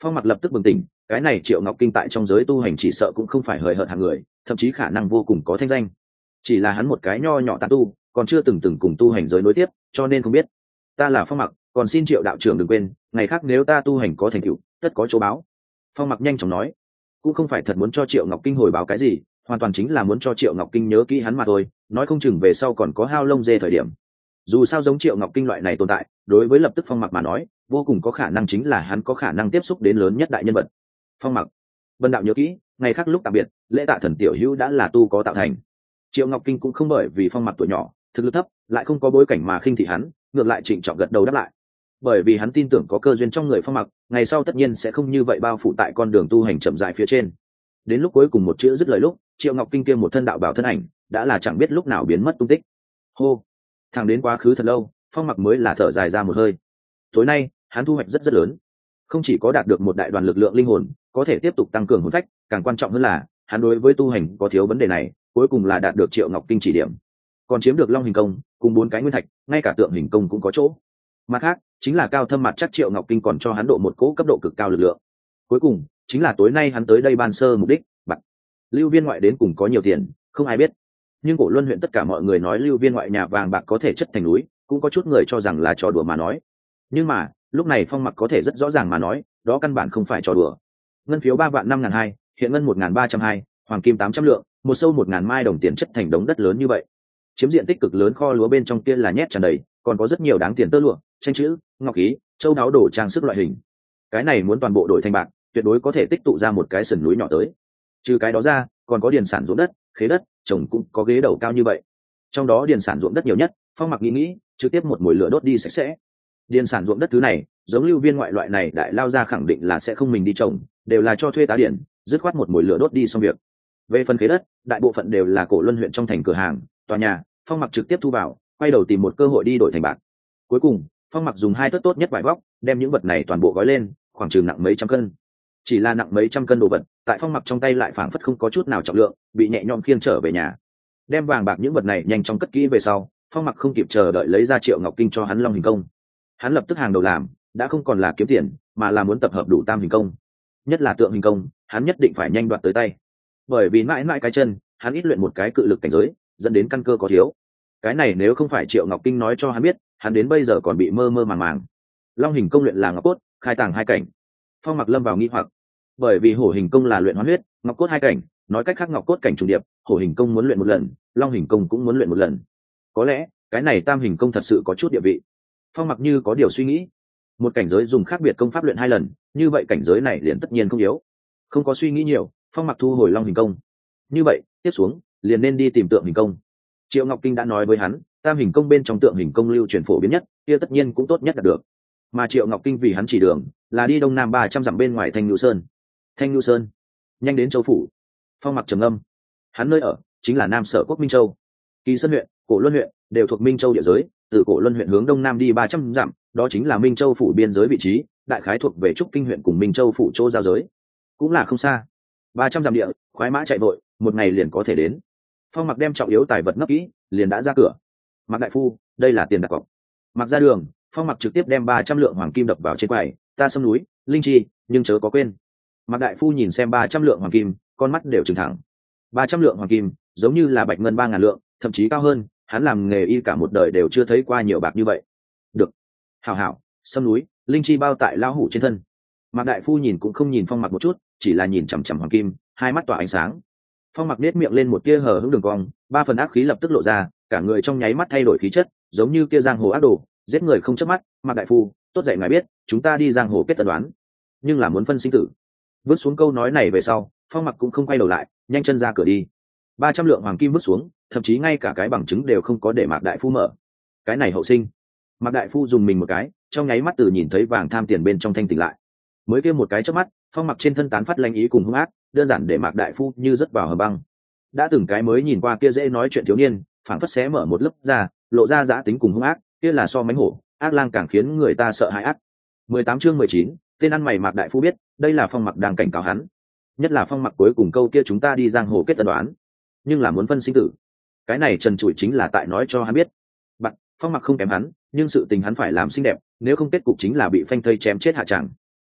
Phong Mặc lập tức bừng tỉnh, cái này Triệu Ngọc Kinh tại trong giới tu hành chỉ sợ cũng không phải hời hợt hạng người, thậm chí khả năng vô cùng có thanh danh. Chỉ là hắn một cái nho nhỏ tán tu, còn chưa từng cùng tu hành giới nối tiếp, cho nên không biết. Ta là Phong Mặc, còn xin Triệu đạo trưởng đừng quên, ngày khác nếu ta tu hành có thành tựu, tất có chỗ báo. Phong Mặc nhanh chóng nói, cũng không phải thật muốn cho Triệu Ngọc Kinh hồi báo cái gì, hoàn toàn chính là muốn cho Triệu Ngọc Kinh nhớ kỹ hắn mà thôi, nói không chừng về sau còn có hao lông dê thời điểm. Dù sao giống Triệu Ngọc Kinh loại này tồn tại, đối với lập tức Phong Mặc mà nói, vô cùng có khả năng chính là hắn có khả năng tiếp xúc đến lớn nhất đại nhân vật. Phong Mặc, Vân đạo nhớ kỹ, ngày khác lúc tạm biệt, lễ tạ thần tiểu hữu đã là tu có tạo thành. Triệu Ngọc Kinh cũng không bởi vì Phong Mặc tuổi nhỏ, thực lực thấp, lại không có bối cảnh mà khinh thị hắn, ngược lại trịnh trọng gật đầu đáp lại. Bởi vì hắn tin tưởng có cơ duyên trong người Phong Mặc, ngày sau tất nhiên sẽ không như vậy bao phủ tại con đường tu hành chậm rãi phía trên. Đến lúc cuối cùng một chữ dứt lời lúc, Triệu Ngọc Kinh kia một thân đạo bảo thân ảnh, đã là chẳng biết lúc nào biến mất tung tích. Hô, thẳng đến quá khứ thật lâu, Phong Mặc mới là thở dài ra một hơi. Tối nay, hắn thu hoạch rất rất lớn, không chỉ có đạt được một đại đoàn lực lượng linh hồn, có thể tiếp tục tăng cường hồn phách, càng quan trọng hơn là, hắn đối với tu hành có thiếu vấn đề này, cuối cùng là đạt được Triệu Ngọc Kinh chỉ điểm, còn chiếm được Long hình công, cùng 4 cái nguyên thạch, ngay cả tượng hình công cũng có chỗ. Mặt khác, chính là cao thâm mặt chắc Triệu Ngọc Kinh còn cho hắn độ một cỗ cấp độ cực cao lực lượng. Cuối cùng, chính là tối nay hắn tới đây ban sơ mục đích, bạc. Lưu Viên ngoại đến cùng có nhiều tiền, không ai biết. Nhưng Cổ Luân huyện tất cả mọi người nói Lưu Viên ngoại nhà vàng bạc có thể chất thành núi, cũng có chút người cho rằng là trò đùa mà nói. Nhưng mà, lúc này Phong Mặc có thể rất rõ ràng mà nói, đó căn bản không phải trò đùa. Ngân phiếu 3.5.200, hiện ngân 1.320, hoàng kim 800 lượng, một sâu 1.000 mai đồng tiền chất thành đống đất lớn như vậy. Chiếm diện tích cực lớn kho lúa bên trong kia là nhét tràn đầy, còn có rất nhiều đáng tiền tơ lụa, tranh chữ, ngọc khí, châu đáo đồ trang sức loại hình. Cái này muốn toàn bộ đổi thành bạc, tuyệt đối có thể tích tụ ra một cái sườn núi nhỏ tới. Trừ cái đó ra, còn có điền sản ruộng đất, khế đất, trồng cũng có ghế đầu cao như vậy. Trong đó điền sản ruộng đất nhiều nhất, Phong Mặc nghĩ, trực tiếp một mùi lửa đốt đi sạch sẽ. Điền sản ruộng đất thứ này, giống Lưu Viên ngoại loại này đại lao ra khẳng định là sẽ không mình đi trồng, đều là cho thuê tá điển, dứt khoát một mùi lửa đốt đi xong việc. Về phần khế đất, đại bộ phận đều là Cổ Luân huyện trong thành cửa hàng, tòa nhà, Phong Mặc trực tiếp thu vào, quay đầu tìm một cơ hội đi đổi thành bạc. Cuối cùng, Phong Mặc dùng 2 tấc tốt nhất vải vóc, đem những vật này toàn bộ gói lên, khoảng chừng nặng mấy trăm cân. Chỉ là nặng mấy trăm cân đồ vật, tại Phong Mặc trong tay lại phảng phất không có chút nào trọng lượng, bị nhẹ nhõm khiêng trở về nhà. Đem vàng bạc những vật này nhanh chóng cất kỹ về sau, Phong Mặc không kịp chờ đợi lấy ra Triệu Ngọc Kinh cho hắn Long hình công. Hắn lập tức hàng đầu làm, đã không còn là kiếm tiền, mà là muốn tập hợp đủ tam hình công. Nhất là tượng hình công, hắn nhất định phải nhanh đoạt tới tay. Bởi vì mãi mãi cái chân, hắn ít luyện một cái cự lực cảnh giới, dẫn đến căn cơ có thiếu. Cái này nếu không phải Triệu Ngọc Kinh nói cho hắn biết, hắn đến bây giờ còn bị mơ mơ màng màng. Long hình công luyện là ngọc cốt, khai tàng 2 cảnh. Phong Mặc lâm vào nghi hoặc, bởi vì hổ hình công là luyện hoán huyết, ngọc cốt 2 cảnh, nói cách khác ngọc cốt cảnh trùng điệp, hổ hình công muốn luyện 1 lần, long hình công cũng muốn luyện 1 lần. Có lẽ cái này tam hình công thật sự có chút địa vị. Phong Mặc như có điều suy nghĩ, một cảnh giới dùng khác biệt công pháp luyện 2 lần, như vậy cảnh giới này liền tất nhiên không yếu. Không có suy nghĩ nhiều, Phong Mặc thu hồi long hình công. Như vậy, tiếp xuống liền nên đi tìm tượng hình công. Triệu Ngọc Kinh đã nói với hắn, tam hình công bên trong tượng hình công lưu truyền phổ biến nhất, kia tất nhiên cũng tốt nhất đạt được. Mà Triệu Ngọc Kinh vì hắn chỉ đường, là đi đông nam 300 dặm bên ngoài Thanh Nhu Sơn. Thanh Nhu Sơn, nhanh đến Châu phủ. Phong Mặc trầm ngâm, hắn nơi ở chính là Nam Sở Quốc Minh Châu. Kỳ Sơn huyện, Cổ Luân huyện đều thuộc Minh Châu địa giới, từ Cổ Luân huyện hướng đông nam đi 300 dặm, đó chính là Minh Châu phủ biên giới vị trí, đại khái thuộc về Trúc Kinh huyện cùng Minh Châu phủ chỗ giao giới, cũng là không xa. 300 dặm địa, khoái mã chạy vội, 1 ngày liền có thể đến. Phong Mặc đem trọng yếu tài vật nấp kỹ, liền đã ra cửa. Mạc đại phu, đây là tiền đặt cọc. Mặc ra đường, Phong Mặc trực tiếp đem 300 lượng hoàng kim đập vào trên quầy, ta xâm núi, linh chi, nhưng chớ có quên. Mạc đại phu nhìn xem 300 lượng hoàng kim, con mắt đều trừng thẳng. 300 lượng hoàng kim, giống như là bạch ngân 3.000 lượng, thậm chí cao hơn, hắn làm nghề y cả một đời đều chưa thấy qua nhiều bạc như vậy. Được, hảo hảo, xâm núi, linh chi bao tại lão hủ trên thân. Mạc đại phu nhìn cũng không nhìn Phong Mặc một chút, chỉ là nhìn chằm chằm hoàng kim, hai mắt tỏa ánh sáng. Phong Mặc nét miệng lên một tia hờ hững đường cong, 3 phần ác khí lập tức lộ ra, cả người trong nháy mắt thay đổi khí chất, giống như kia giang hồ ác đồ, giết người không chớp mắt. Mạc đại phu, tốt dạy ngài biết, chúng ta đi giang hồ kết tân đoán, nhưng là muốn phân sinh tử. Vứt xuống câu nói này về sau, Phong Mặc cũng không quay đầu lại, nhanh chân ra cửa đi. 300 lượng hoàng kim vứt xuống, thậm chí ngay cả cái bằng chứng đều không có để Mạc đại phu mở. Cái này hậu sinh. Mạc đại phu dùng mình một cái, trong nháy mắt từ nhìn thấy vàng tham tiền bên trong thanh tỉnh lại. Mới kia một cái chớp mắt, Phong Mặc trên thân tán phát lanh ý cùng hung ác, đơn giản để Mạc đại phu như rớt vào hầm băng. Đã từng cái mới nhìn qua kia dễ nói chuyện thiếu niên, phảng phất xé mở một lớp ra, lộ ra dã tính cùng hung ác, kia là so mánh hổ, ác lang càng khiến người ta sợ hãi ác. 18 chương 19, tên ăn mày Mạc đại phu biết, đây là Phong Mặc đang cảnh cáo hắn. Nhất là Phong Mặc cuối cùng câu kia chúng ta đi giang hồ kết tân đoán, nhưng là muốn phân sinh tử. Cái này trần trụi chính là tại nói cho hắn biết, bạn, Phong Mặc không kém hắn, nhưng sự tình hắn phải làm xinh đẹp, nếu không kết cục chính là bị phanh thây chém chết hạ tràng.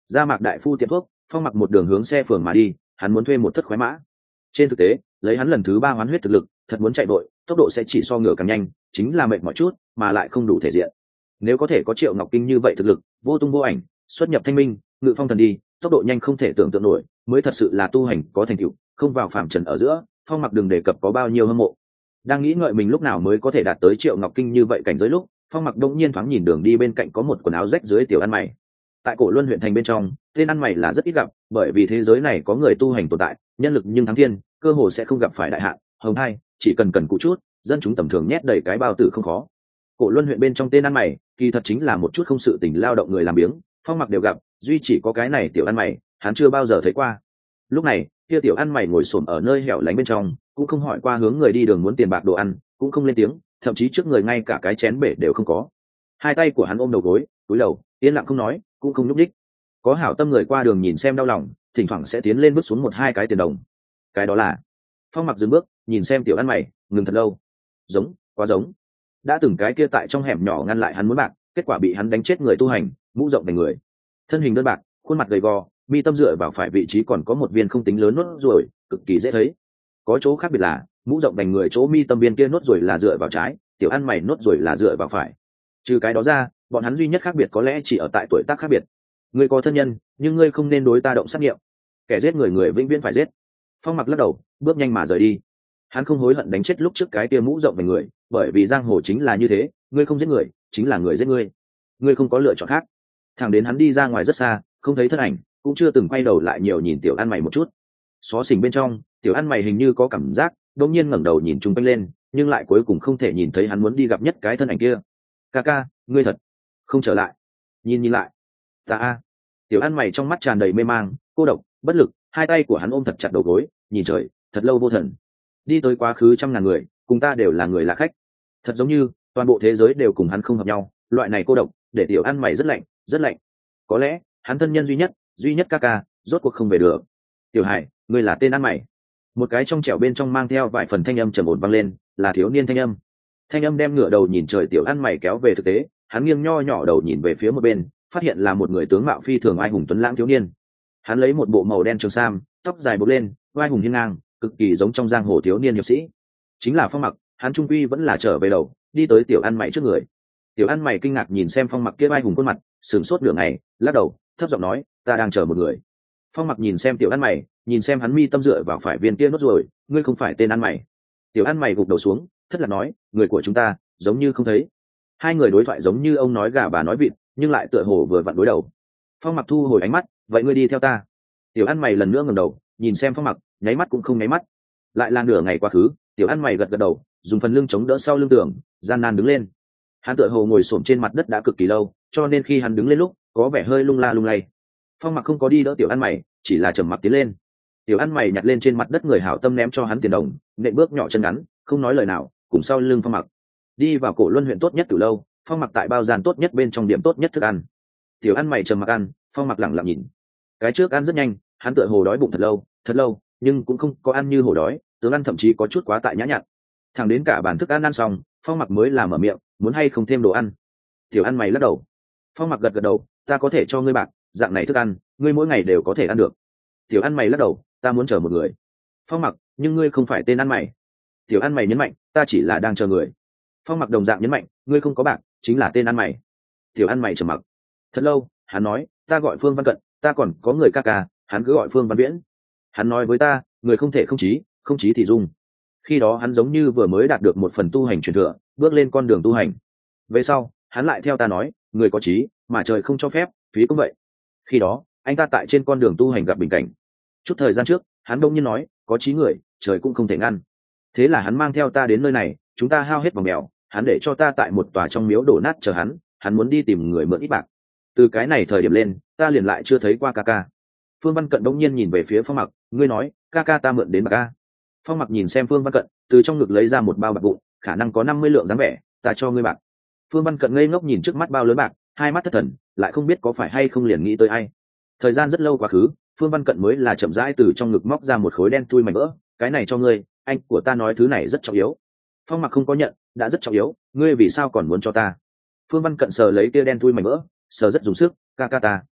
ra Mạc đại phu tiệm thuốc, Phong Mặc một đường hướng xe phường mà đi, hắn muốn thuê một thất khoái mã. Trên thực tế, lấy hắn lần thứ 3 hoán huyết thực lực, thật muốn chạy vội, tốc độ sẽ chỉ so ngựa càng nhanh, chính là mệt mỏi chút, mà lại không đủ thể diện. Nếu có thể có Triệu Ngọc Kinh như vậy thực lực, vô tung vô ảnh, xuất nhập thanh minh, ngự phong thần đi, tốc độ nhanh không thể tưởng tượng nổi, mới thật sự là tu hành có thành tựu, không vào phàm trần ở giữa, Phong Mặc đừng đề cập có bao nhiêu hâm mộ. Đang nghĩ ngợi mình lúc nào mới có thể đạt tới Triệu Ngọc Kinh như vậy cảnh giới lúc, Phong Mặc đông nhiên thoáng nhìn đường đi bên cạnh có một quần áo rách dưới tiểu ăn mày. Tại Cổ Luân huyện thành bên trong, tên ăn mày là rất ít gặp, bởi vì thế giới này có người tu hành tồn tại, nhân lực nhưng thắng thiên, cơ hồ sẽ không gặp phải đại hạn. Hồng hai, chỉ cần cần cụ chút, dân chúng tầm thường nhét đầy cái bao tử không khó. Cổ Luân huyện bên trong tên ăn mày, kỳ thật chính là một chút không sự tình lao động người làm biếng, Phong Mặc đều gặp, duy chỉ có cái này tiểu ăn mày, hắn chưa bao giờ thấy qua. Lúc này, kia tiểu ăn mày ngồi xổm ở nơi hẻo lánh bên trong, cũng không hỏi qua hướng người đi đường muốn tiền bạc đồ ăn, cũng không lên tiếng, thậm chí trước người ngay cả cái chén bể đều không có. Hai tay của hắn ôm đầu gối, cúi đầu, yên lặng không nói, cũng không nhúc nhích. Có hảo tâm người qua đường nhìn xem đau lòng, thỉnh thoảng sẽ tiến lên bước xuống một hai cái tiền đồng. Cái đó là Phong Mặc dừng bước, nhìn xem tiểu ăn mày, ngừng thật lâu. Giống, quá giống. Đã từng cái kia tại trong hẻm nhỏ ngăn lại hắn muốn bạc, kết quả bị hắn đánh chết người tu hành, mũ rộng thành người. Thân hình đơn bạc, khuôn mặt gầy gò, mi tâm dựa vào phải vị trí còn có một viên không tính lớn nốt ruồi, cực kỳ dễ thấy. Có chỗ khác biệt là, mũ rộng thành người chỗ mi tâm viên kia nốt ruồi là dựa vào trái, tiểu ăn mày nốt ruồi là dựa vào phải. Trừ cái đó ra, bọn hắn duy nhất khác biệt có lẽ chỉ ở tại tuổi tác khác biệt. Ngươi có thân nhân, nhưng ngươi không nên đối ta động sát nghiệm. Kẻ giết người người vĩnh viễn phải giết. Phong Mặc lắc đầu, bước nhanh mà rời đi. Hắn không hối hận đánh chết lúc trước cái tia mũ rộng về người, bởi vì giang hồ chính là như thế, ngươi không giết người, chính là người giết ngươi. Ngươi không có lựa chọn khác. Thẳng đến hắn đi ra ngoài rất xa, không thấy thân ảnh, cũng chưa từng quay đầu lại nhiều nhìn tiểu ăn mày một chút. Xó xỉnh bên trong, tiểu ăn mày hình như có cảm giác, đột nhiên ngẩng đầu nhìn chung quanh lên, nhưng lại cuối cùng không thể nhìn thấy hắn muốn đi gặp nhất cái thân ảnh kia. Ca ca, ngươi thật không trở lại. Nhìn lại. Ta a. Tiểu ăn mày trong mắt tràn đầy mê mang, cô độc, bất lực, hai tay của hắn ôm thật chặt đầu gối, nhìn trời, thật lâu vô thần. Đi tới quá khứ 100.000 người, cùng ta đều là người lạ khách. Thật giống như toàn bộ thế giới đều cùng hắn không hợp nhau, loại này cô độc, để tiểu ăn mày rất lạnh, rất lạnh. Có lẽ hắn thân nhân duy nhất ca ca, rốt cuộc không về được. Tiểu Hải, ngươi là tên ăn mày. Một cái trong trẻo bên trong mang theo vài phần thanh âm trầm ổn vang lên, là thiếu niên thanh âm. Thanh âm đem ngửa đầu nhìn trời tiểu ăn mày kéo về thực tế, hắn nghiêng nho nhỏ đầu nhìn về phía một bên, phát hiện là một người tướng mạo phi thường ai hùng tuấn lãng thiếu niên. Hắn lấy một bộ màu đen trường sam, tóc dài buộc lên, oai hùng hiên ngang, cực kỳ giống trong giang hồ thiếu niên hiệp sĩ. Chính là Phong Mặc, hắn trung quy vẫn là trở về đầu, đi tới tiểu ăn mày trước người. Tiểu ăn mày kinh ngạc nhìn xem Phong Mặc kia oai hùng khuôn mặt, sửng sốt nửa ngày, lắc đầu, thấp giọng nói, ta đang chờ một người. Phong Mặc nhìn xem tiểu ăn mày, nhìn xem hắn mi tâm dựa vào phải viên kia nốt rồi, ngươi không phải tên ăn mày. Tiểu ăn mày gục đầu xuống, thất lạc nói, người của chúng ta giống như không thấy. Hai người đối thoại giống như ông nói gà bà nói vịt, nhưng lại tựa hồ vừa vặn đối đầu. Phong Mặc thu hồi ánh mắt, vậy ngươi đi theo ta. Tiểu ăn mày lần nữa ngẩng đầu, nhìn xem Phong Mặc, nháy mắt cũng không nháy mắt. Lại là nửa ngày quá khứ, tiểu ăn mày gật gật đầu, dùng phần lưng chống đỡ sau lưng tường, gian nan đứng lên. Hắn tựa hồ ngồi xổm trên mặt đất đã cực kỳ lâu, cho nên khi hắn đứng lên lúc, có vẻ hơi lung la lung lay. Phong Mặc không có đi đỡ tiểu ăn mày, chỉ là trầm mặc tiến lên. Tiểu ăn mày nhặt lên trên mặt đất người hảo tâm ném cho hắn tiền đồng, nện bước nhỏ chân ngắn, không nói lời nào, cùng sau lưng Phong Mặc đi vào Cổ Luân huyện tốt nhất từ lâu. Phong Mặc tại bao gian tốt nhất bên trong điểm tốt nhất thức ăn. Tiểu ăn mày trầm mặc ăn, Phong Mặc lặng lặng nhìn. Cái trước ăn rất nhanh, hắn tựa hồ đói bụng thật lâu, nhưng cũng không có ăn như hổ đói, tướng ăn thậm chí có chút quá tại nhã nhặn. Thẳng đến cả bàn thức ăn ăn xong, Phong Mặc mới làm mở miệng, muốn hay không thêm đồ ăn. Tiểu ăn mày lắc đầu. Phong Mặc gật gật đầu, ta có thể cho ngươi bạc, dạng này thức ăn, ngươi mỗi ngày đều có thể ăn được. Tiểu ăn mày lắc đầu, ta muốn chờ một người. Phong Mặc, nhưng ngươi không phải tên ăn mày. Tiểu ăn mày nhấn mạnh, ta chỉ là đang chờ người. Phong Mặc đồng dạng nhấn mạnh, ngươi không có bạc, chính là tên ăn mày. Tiểu ăn mày trầm mặc thật lâu, hắn nói, ta gọi Phương Văn Cận, ta còn có người ca ca, hắn cứ gọi Phương Văn Viễn. Hắn nói với ta, người không thể không chí thì dung. Khi đó hắn giống như vừa mới đạt được một phần tu hành truyền thừa, bước lên con đường tu hành. Về sau hắn lại theo ta nói, người có chí mà trời không cho phép, phí cũng vậy. Khi đó anh ta tại trên con đường tu hành gặp bình cảnh. Chút thời gian trước hắn đông nhiên nói, có chí người trời cũng không thể ngăn. Thế là hắn mang theo ta đến nơi này, chúng ta hao hết vòng mèo, hắn để cho ta tại một tòa trong miếu đổ nát chờ hắn muốn đi tìm người mượn ít bạc. Từ cái này thời điểm lên, ta liền lại chưa thấy qua ca ca. Phương Văn Cận đông nhiên nhìn về phía Phong Mặc, ngươi nói, ca ca ta mượn đến bạc ca. Phong Mặc nhìn xem Phương Văn Cận, từ trong ngực lấy ra một bao bạc vụn, khả năng có 50 lượng dáng vẻ, ta cho ngươi bạc. Phương Văn Cận ngây ngốc nhìn trước mắt bao lớn bạc, hai mắt thất thần, lại không biết có phải hay không liền nghĩ tới ai. Thời gian rất lâu quá khứ, Phương Văn Cận mới là chậm rãi từ trong ngực móc ra một khối đen thui mảnh vỡ, cái này cho ngươi, anh của ta nói thứ này rất trọng yếu. Phong Mặc không có nhận, đã rất trọng yếu, ngươi vì sao còn muốn cho ta? Phương Văn Cận sờ lấy kia đen thui mảnh vỡ, sờ rất dùng sức, ca ca ta.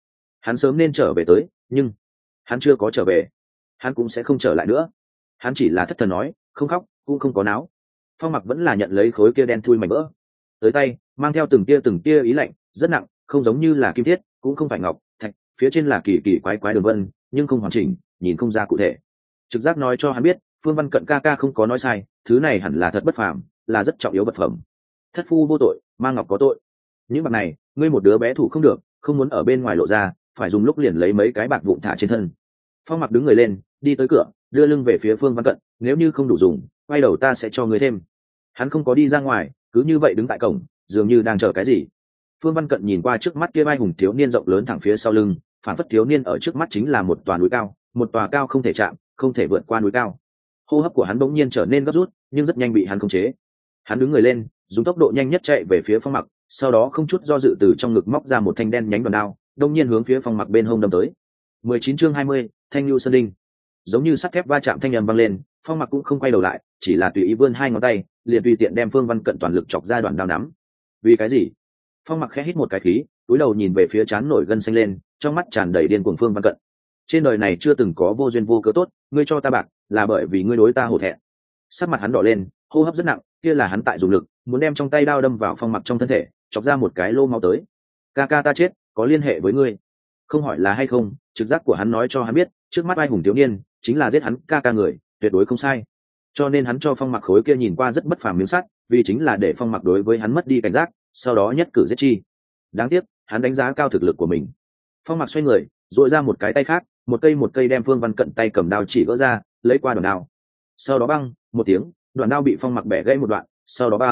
Hắn sớm nên trở về tới, nhưng hắn chưa có trở về, hắn cũng sẽ không trở lại nữa. Hắn chỉ là thất thần nói, không khóc cũng không có náo. Phong Mặc vẫn là nhận lấy khối kia đen thui mảnh vỡ tới tay, mang theo từng tia ý lạnh, rất nặng, không giống như là kim thiết, cũng không phải ngọc thạch, phía trên là kỳ kỳ quái quái đường vân, nhưng không hoàn chỉnh, nhìn không ra cụ thể. Trực giác nói cho hắn biết, Phương Văn Cận ca ca không có nói sai, thứ này hẳn là thật bất phàm, là rất trọng yếu vật phẩm. Thất phu vô tội, mang ngọc có tội. Những bạc này, ngươi một đứa bé thủ không được, không muốn ở bên ngoài lộ ra, phải dùng lúc liền lấy mấy cái bạc vụn thả trên thân. Phong Mặc đứng người lên, đi tới cửa, đưa lưng về phía Phương Văn Cận, nếu như không đủ dùng, quay đầu ta sẽ cho ngươi thêm. Hắn không có đi ra ngoài, cứ như vậy đứng tại cổng, dường như đang chờ cái gì. Phương Văn Cận nhìn qua trước mắt kia vai hùng thiếu niên rộng lớn thẳng phía sau lưng, phản phất thiếu niên ở trước mắt chính là một tòa núi cao, một tòa cao không thể chạm, không thể vượt qua núi cao. Hô hấp của hắn bỗng nhiên trở nên gấp rút, nhưng rất nhanh bị hắn khống chế. Hắn đứng người lên, dùng tốc độ nhanh nhất chạy về phía Phong Mặc, sau đó không chút do dự từ trong ngực móc ra một thanh đen nhánh đoàn đao, đông nhiên hướng phía Phong Mặc bên hông đâm tới. 19 chương 20, Thanh Nhu Sơn Đinh. Giống như sắt thép va chạm thanh âm vang lên, Phong Mặc cũng không quay đầu lại, chỉ là tùy ý vươn hai ngón tay, liền tùy tiện đem Phương Văn Cận toàn lực chọc ra đoạn đao nắm. Vì cái gì? Phong Mặc khẽ hít một cái khí, cúi đầu nhìn về phía trán nổi gân xanh lên, trong mắt tràn đầy điên cuồng Phương Văn Cận. Trên đời này chưa từng có vô duyên vô cớ tốt, ngươi cho ta bạc, là bởi vì ngươi đối ta hổ thẹn. Sắc mặt hắn đỏ lên, hô hấp rất nặng, kia là hắn tại dùng lực, muốn đem trong tay đao đâm vào Phong Mặc trong thân thể, chọc ra một cái lô máu tới. Ca ca ta chết, có liên hệ với ngươi. Không hỏi là hay không, trực giác của hắn nói cho hắn biết, trước mắt ai hùng thiếu niên chính là giết hắn ca ca người, tuyệt đối không sai. Cho nên hắn cho Phong Mặc khối kia nhìn qua rất bất phàm miếng sắt, vì chính là để Phong Mặc đối với hắn mất đi cảnh giác, sau đó nhất cử giết chi. Đáng tiếc, hắn đánh giá cao thực lực của mình. Phong Mặc xoay người, duỗi ra một cái tay khác, một cây đem Phương Văn Cận tay cầm đao chỉ gỡ ra, lấy qua đoạn đao. Sau đó băng một tiếng, đoạn đao bị Phong Mặc bẻ gãy một đoạn, sau đó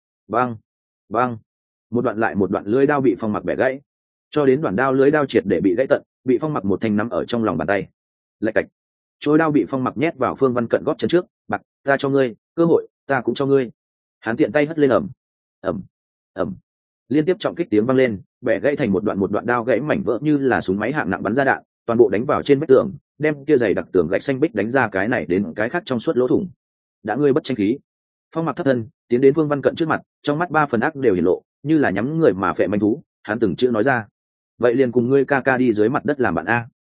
băng, một đoạn lại một đoạn lưỡi đao bị Phong Mặc bẻ gãy, cho đến đoạn đao lưỡi đao triệt để bị gãy tận, bị Phong Mặc một thanh nắm ở trong lòng bàn tay. Lạch cạch, trôi đao bị Phong Mặc nhét vào Phương Văn Cận gót chân trước, bạc, ta cho ngươi, cơ hội, ta cũng cho ngươi. Hắn tiện tay hất lên ầm, liên tiếp trọng kích tiếng vang lên, bẻ gãy thành một đoạn đao gãy mảnh vỡ như là súng máy hạng nặng bắn ra đạn, toàn bộ đánh vào trên vách tường, đem kia dày đặc tường gạch xanh bích đánh ra cái này đến cái khác trong suốt lỗ thủng. Đã ngươi bất tranh khí. Phong Mặc thất thân, tiến đến Phương Văn Cận trước mặt, trong mắt ba phần ác đều hiển lộ, như là nhắm người mà phệ manh thú, hắn từng chữ nói ra. Vậy liền cùng ngươi ca ca đi dưới mặt đất làm bạn a.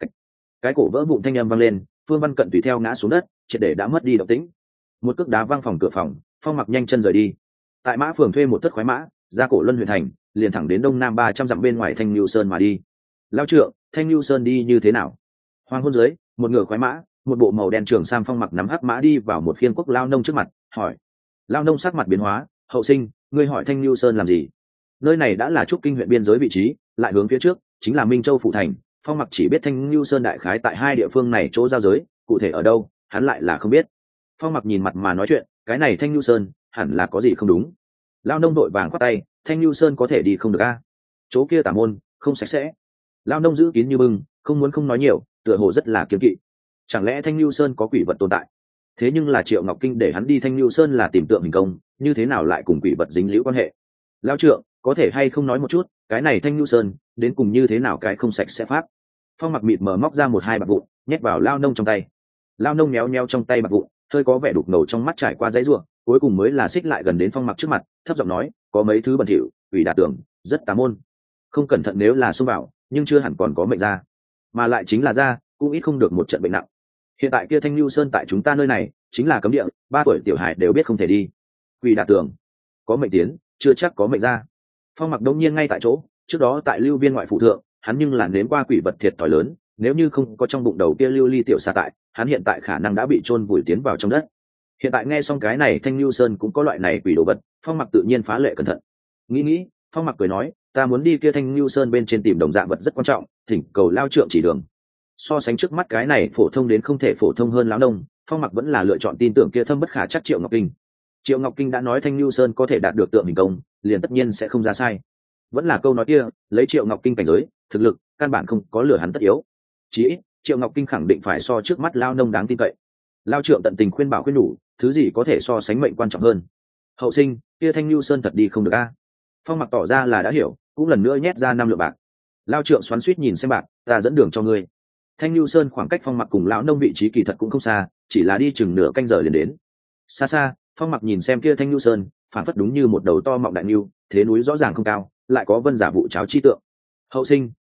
Cái cổ vỡ vụn thanh âm vang lên, Phương Văn Cận tùy theo ngã xuống đất, triệt để đã mất đi động tĩnh. Một cước đá văng phòng cửa phòng, Phong Mặc nhanh chân rời đi. Tại Mã Phường thuê một thất khoái mã, ra cổ Luân huyện thành, liền thẳng đến đông nam 300 dặm bên ngoài Thanh Nhu Sơn mà đi. Lao trượng, Thanh Nhu Sơn đi như thế nào? Hoàng hôn dưới, một ngựa khoái mã, một bộ màu đen trường sam Phong Mặc nắm hắc mã đi vào một khiên quốc lao nông trước mặt, hỏi. Lao nông sắc mặt biến hóa, hậu sinh, ngươi hỏi Thanh Nhu Sơn làm gì? Nơi này đã là trúc kinh huyện biên giới vị trí, lại hướng phía trước chính là Minh Châu phụ thành. Phong Mặc chỉ biết Thanh Nhu Sơn đại khái tại hai địa phương này chỗ giao giới, cụ thể ở đâu, hắn lại là không biết. Phong Mặc nhìn mặt mà nói chuyện, cái này Thanh Nhu Sơn hẳn là có gì không đúng. Lao nông đội vàng khoát tay, Thanh Nhu Sơn có thể đi không được a? Chỗ kia tà môn, không sạch sẽ. Lao nông giữ kín như bưng, không muốn không nói nhiều, tựa hồ rất là kiêng kỵ. Chẳng lẽ Thanh Nhu Sơn có quỷ vật tồn tại? Thế nhưng là Triệu Ngọc Kinh để hắn đi Thanh Nhu Sơn là tìm tượng hình công, như thế nào lại cùng quỷ vật dính liễu quan hệ? Lao trượng, có thể hay không nói một chút, cái này Thanh Nhu Sơn đến cùng như thế nào cái không sạch sẽ pháp? Phong Mặc mịt mờ móc ra một hai bạc vụn, nhét vào Lao nông trong tay. Lao nông méo méo trong tay bạc vụn, hơi có vẻ đục ngầu trong mắt trải qua dãy ruộng, cuối cùng mới là xích lại gần đến Phong Mặc trước mặt, thấp giọng nói, có mấy thứ bẩn thỉu, quỷ đả tưởng, rất tà môn. Không cẩn thận nếu là xông vào, nhưng chưa hẳn còn có mệnh ra, mà lại chính là ra, cũng ít không được một trận bệnh nặng. Hiện tại kia Thanh Nhu Sơn tại chúng ta nơi này chính là cấm địa, 3 tuổi tiểu hải đều biết không thể đi. Quỷ đả tưởng, có mệnh tiến, chưa chắc có mệnh ra. Phong Mặc đông nhiên ngay tại chỗ, trước đó tại Lưu Viên ngoại phụ thượng, hắn nhưng là nếm qua quỷ vật thiệt thòi lớn, nếu như không có trong bụng đầu kia lưu ly tiểu xa tại, hắn hiện tại khả năng đã bị chôn vùi tiến vào trong đất. Hiện tại nghe xong cái này Thanh Nhu Sơn cũng có loại này quỷ đồ vật, Phong Mặc tự nhiên phá lệ cẩn thận. Nghĩ, Phong Mặc cười nói, ta muốn đi kia Thanh Nhu Sơn bên trên tìm đồng dạng vật rất quan trọng, thỉnh cầu Lao trượng chỉ đường. So sánh trước mắt cái này phổ thông đến không thể phổ thông hơn lão nông, Phong Mặc vẫn là lựa chọn tin tưởng kia thâm bất khả chắc Triệu Ngọc Kinh. Triệu Ngọc Kinh đã nói Thanh Nhu Sơn có thể đạt được tượng hình công, liền tất nhiên sẽ không ra sai. Vẫn là câu nói kia, lấy Triệu Ngọc Kinh cảnh giới, thực lực căn bản không có lừa hắn tất yếu. Chỉ ít, Triệu Ngọc Kinh khẳng định phải so trước mắt lao nông đáng tin cậy. Lao trượng tận tình khuyên bảo khuyên nhủ, thứ gì có thể so sánh mệnh quan trọng hơn. Hậu sinh, kia Thanh Nhu Sơn thật đi không được a. Phong Mặc tỏ ra là đã hiểu, cũng lần nữa nhét ra 5 lượng bạc. Lao trượng xoắn xuýt nhìn xem bạc, ta dẫn đường cho ngươi. Thanh Nhu Sơn khoảng cách Phong Mặc cùng lão nông vị trí kỳ thật cũng không xa, chỉ là đi chừng nửa canh giờ liền đến. Xa xa, Phong Mặc nhìn xem kia Thanh Nhu Sơn, phản phất đúng như một đầu to mọng đại nhu, thế núi rõ ràng không cao, lại có vân giả vụ cháo chi tượng. Hậu sinh,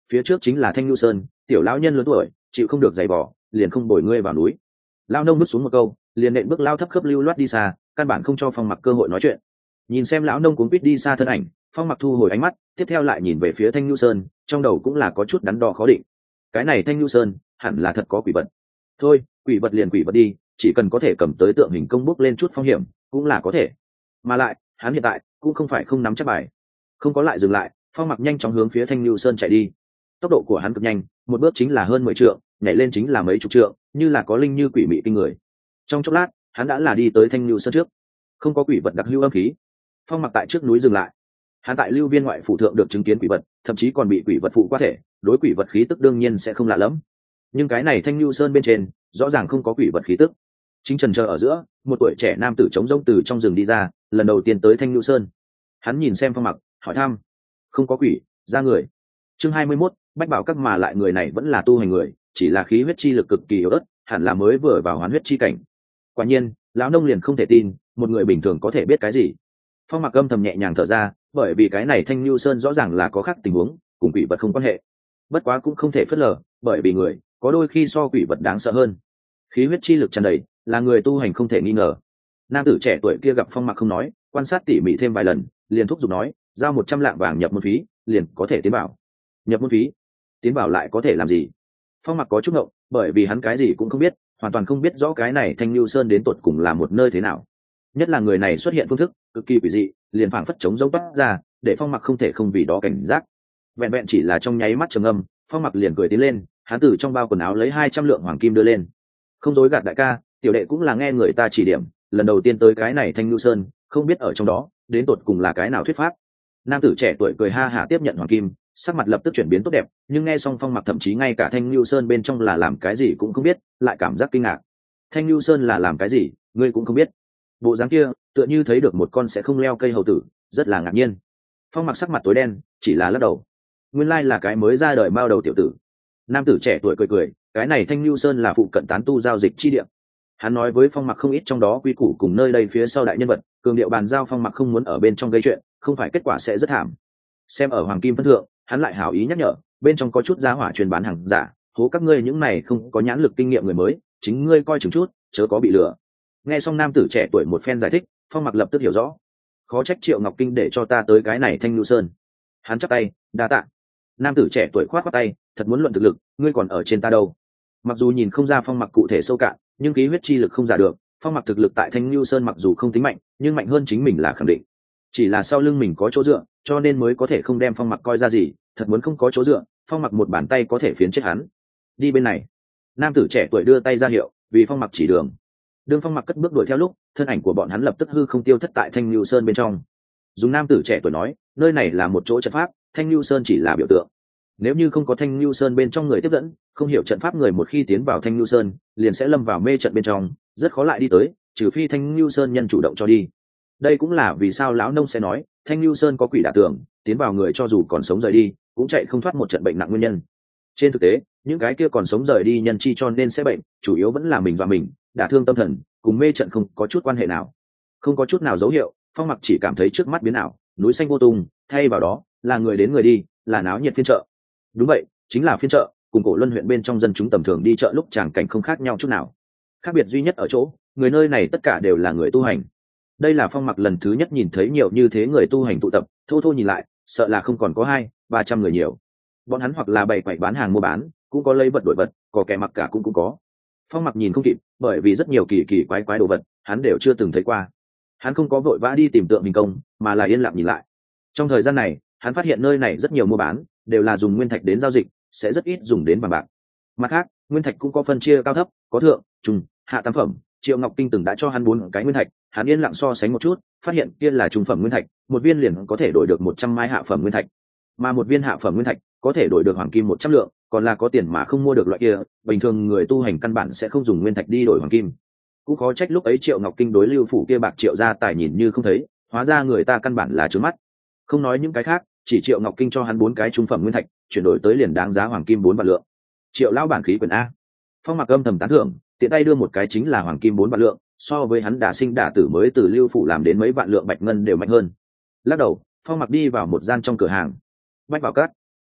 phía trước chính là Thanh Nhu Sơn, tiểu lão nhân lớn tuổi chịu không được giày vò, liền không bồi ngươi vào núi. Lao nông bước xuống một câu, liền nện bước lao thấp khớp lưu loát đi xa, căn bản không cho Phong Mặc cơ hội nói chuyện. Nhìn xem lão nông cuống quýt đi xa thân ảnh, Phong Mặc thu hồi ánh mắt, tiếp theo lại nhìn về phía Thanh Nhu Sơn, trong đầu cũng là có chút đắn đo khó định. Cái này Thanh Nhu Sơn hẳn là thật có quỷ vật. Thôi, quỷ vật liền quỷ vật đi, chỉ cần có thể cầm tới tượng hình công bốc lên chút phong hiểm cũng là có thể. Mà lại hắn hiện tại cũng không phải không nắm chắc bài. Không có lại dừng lại, Phong Mặc nhanh chóng hướng phía Thanh Nhu Sơn chạy đi. Tốc độ của hắn cực nhanh, một bước chính là hơn 10 trượng, nhảy lên chính là mấy chục trượng, như là có linh như quỷ mị kinh người. Trong chốc lát, hắn đã là đi tới Thanh Nhu Sơn trước. Không có quỷ vật đặc lưu âm khí. Phong Mặc tại trước núi dừng lại. Hắn tại lưu viên ngoại phủ thượng được chứng kiến quỷ vật, thậm chí còn bị quỷ vật phụ qua thể, đối quỷ vật khí tức đương nhiên sẽ không lạ lẫm. Nhưng cái này Thanh Nhu Sơn bên trên, rõ ràng không có quỷ vật khí tức. Chính trần chờ ở giữa, một tuổi trẻ nam tử trống rỗng từ trong rừng đi ra, lần đầu tiên tới Thanh Nhu Sơn. Hắn nhìn xem Phong Mặc, hỏi thăm: "Không có quỷ, ra người?" Chương 21, Bách Bảo Các mà lại người này vẫn là tu hành người, chỉ là khí huyết chi lực cực kỳ yếu ớt, hẳn là mới vừa vào hoán huyết chi cảnh. Quả nhiên, lão nông liền không thể tin, một người bình thường có thể biết cái gì. Phong Mặc âm thầm nhẹ nhàng thở ra, bởi vì cái này Thanh Nhu Sơn rõ ràng là có khác tình huống, cùng quỷ vật không quan hệ. Bất quá cũng không thể phớt lờ, bởi vì người có đôi khi so quỷ vật đáng sợ hơn. Khí huyết chi lực tràn đầy, là người tu hành không thể nghi ngờ. Nam tử trẻ tuổi kia gặp Phong Mặc không nói, quan sát tỉ mỉ thêm vài lần, liền thúc giục nói: "Giao 100 lạng vàng nhập môn phí, liền có thể tiến bảo." Nhập môn phí? Tiến bảo lại có thể làm gì? Phong Mặc có chút ngộng, bởi vì hắn cái gì cũng không biết, hoàn toàn không biết rõ cái này Thanh Nhu Sơn đến tột cùng là một nơi thế nào. Nhất là người này xuất hiện phương thức cực kỳ quỷ dị, liền phảng phất chống giống toát ra, để Phong Mặc không thể không vì đó cảnh giác. Vẹn vẹn chỉ là trong nháy mắt trầm ngâm, Phong Mặc liền cười tiến lên, hắn từ trong bao quần áo lấy 200 lượng hoàng kim đưa lên. Không dối gạt đại ca, tiểu đệ cũng là nghe người ta chỉ điểm, lần đầu tiên tới cái này Thanh Nhu Sơn, không biết ở trong đó đến tột cùng là cái nào thuyết pháp. Nam tử trẻ tuổi cười ha hả tiếp nhận hoàng kim, sắc mặt lập tức chuyển biến tốt đẹp, nhưng nghe xong Phong Mặc thậm chí ngay cả Thanh Nhu Sơn bên trong là làm cái gì cũng không biết, lại cảm giác kinh ngạc. Thanh Nhu Sơn là làm cái gì, ngươi cũng không biết? Bộ dáng kia tựa như thấy được một con sẽ không leo cây hầu tử, rất là ngạc nhiên. Phong Mặc sắc mặt tối đen, chỉ là lắc đầu. Nguyên lai là cái mới ra đời mao đầu tiểu tử. Nam tử trẻ tuổi cười cười, cái này Thanh Nhu Sơn là phụ cận tán tu giao dịch chi địa. Hắn nói với Phong Mặc không ít trong đó quy củ cùng nơi đây phía sau đại nhân vật, cường điệu bàn giao Phong Mặc không muốn ở bên trong gây chuyện, không phải kết quả sẽ rất thảm. Xem ở hoàng kim phân thượng, hắn lại hảo ý nhắc nhở, bên trong có chút giá hỏa truyền bán hàng giả, hố các ngươi những này không có nhãn lực kinh nghiệm người mới, chính ngươi coi chừng chút, chớ có bị lừa. Nghe xong nam tử trẻ tuổi một phen giải thích, Phong Mặc lập tức hiểu rõ. Khó trách Triệu Ngọc Kinh để cho ta tới cái này Thanh Nhu Sơn. Hắn chắp tay, đa tạ. Nam tử trẻ tuổi khoát khoát tay, thật muốn luận thực lực, ngươi còn ở trên ta đâu. Mặc dù nhìn không ra Phong Mặc cụ thể sâu cạn, nhưng khí huyết chi lực không giả được. Phong Mặc thực lực tại Thanh Nhu Sơn mặc dù không tính mạnh, nhưng mạnh hơn chính mình là khẳng định. Chỉ là sau lưng mình có chỗ dựa, cho nên mới có thể không đem Phong Mặc coi ra gì. Thật muốn không có chỗ dựa, Phong Mặc một bàn tay có thể phiến chết hắn. Đi bên này. Nam tử trẻ tuổi đưa tay ra hiệu, vì Phong Mặc chỉ đường. Đương Phong Mặc cất bước đuổi theo lúc, thân ảnh của bọn hắn lập tức hư không tiêu thất tại Thanh Nhu Sơn bên trong. Dùng nam tử trẻ tuổi nói, nơi này là một chỗ trận pháp, Thanh Nhu Sơn chỉ là biểu tượng. Nếu như không có Thanh Nhu Sơn bên trong người tiếp dẫn, không hiểu trận pháp người một khi tiến vào Thanh Nhu Sơn, liền sẽ lâm vào mê trận bên trong, rất khó lại đi tới, trừ phi Thanh Nhu Sơn nhân chủ động cho đi. Đây cũng là vì sao lão nông sẽ nói, Thanh Nhu Sơn có quỷ đả tường, tiến vào người cho dù còn sống rời đi, cũng chạy không thoát một trận bệnh nặng nguyên nhân. Trên thực tế, những cái kia còn sống rời đi nhân chi cho nên sẽ bệnh, chủ yếu vẫn là mình và mình, đả thương tâm thần, cùng mê trận không có chút quan hệ nào. Không có chút nào dấu hiệu, Phong Mặc chỉ cảm thấy trước mắt biến ảo, núi xanh vô tung, thay vào đó là người đến người đi, là náo nhiệt phiên chợ. Đúng vậy, chính là phiên chợ, cùng Cổ Luân huyện bên trong dân chúng tầm thường đi chợ lúc tràng cảnh không khác nhau chút nào. Khác biệt duy nhất ở chỗ, người nơi này tất cả đều là người tu hành. Đây là Phong Mặc lần thứ nhất nhìn thấy nhiều như thế người tu hành tụ tập, thô thô nhìn lại, sợ là không còn có 200-300 người nhiều. Bọn hắn hoặc là bày quậy bán hàng mua bán, cũng có lấy vật đổi vật, có kẻ mặc cả cũng có. Phong Mặc nhìn không kịp, bởi vì rất nhiều kỳ kỳ quái quái đồ vật, hắn đều chưa từng thấy qua. Hắn không có vội vã đi tìm tượng hình công, mà là yên lặng nhìn lại. Trong thời gian này, hắn phát hiện nơi này rất nhiều mua bán, đều là dùng nguyên thạch đến giao dịch, sẽ rất ít dùng đến vàng bạc. Mặt khác, nguyên thạch cũng có phân chia cao thấp, có thượng, trung, hạ tam phẩm. Triệu Ngọc Kinh từng đã cho hắn 4 cái nguyên thạch, hắn yên lặng so sánh một chút, phát hiện kia là trung phẩm nguyên thạch, một viên liền có thể đổi được 100 mai hạ phẩm nguyên thạch, mà một viên hạ phẩm nguyên thạch có thể đổi được hoàng kim 100 lượng, còn là có tiền mà không mua được loại kia, bình thường người tu hành căn bản sẽ không dùng nguyên thạch đi đổi hoàng kim. Cũng có trách lúc ấy Triệu Ngọc Kinh đối Lưu phủ kia bạc Triệu gia tài nhìn như không thấy, hóa ra người ta căn bản là trướng mắt. Không nói những cái khác, chỉ Triệu Ngọc Kinh cho hắn 4 cái trung phẩm nguyên thạch, chuyển đổi tới liền đáng giá hoàng kim 4 vạn lượng. Triệu lão bản khí quyền a. Phong Mặc âm thầm tán thưởng, tiện tay đưa một cái chính là hoàng kim 4 vạn lượng, so với hắn đả sinh đả tử mới từ Lưu phủ làm đến mấy vạn lượng bạch ngân đều mạnh hơn. Lắc đầu, Phong Mặc đi vào một gian trong cửa hàng. Bách Bảo Các.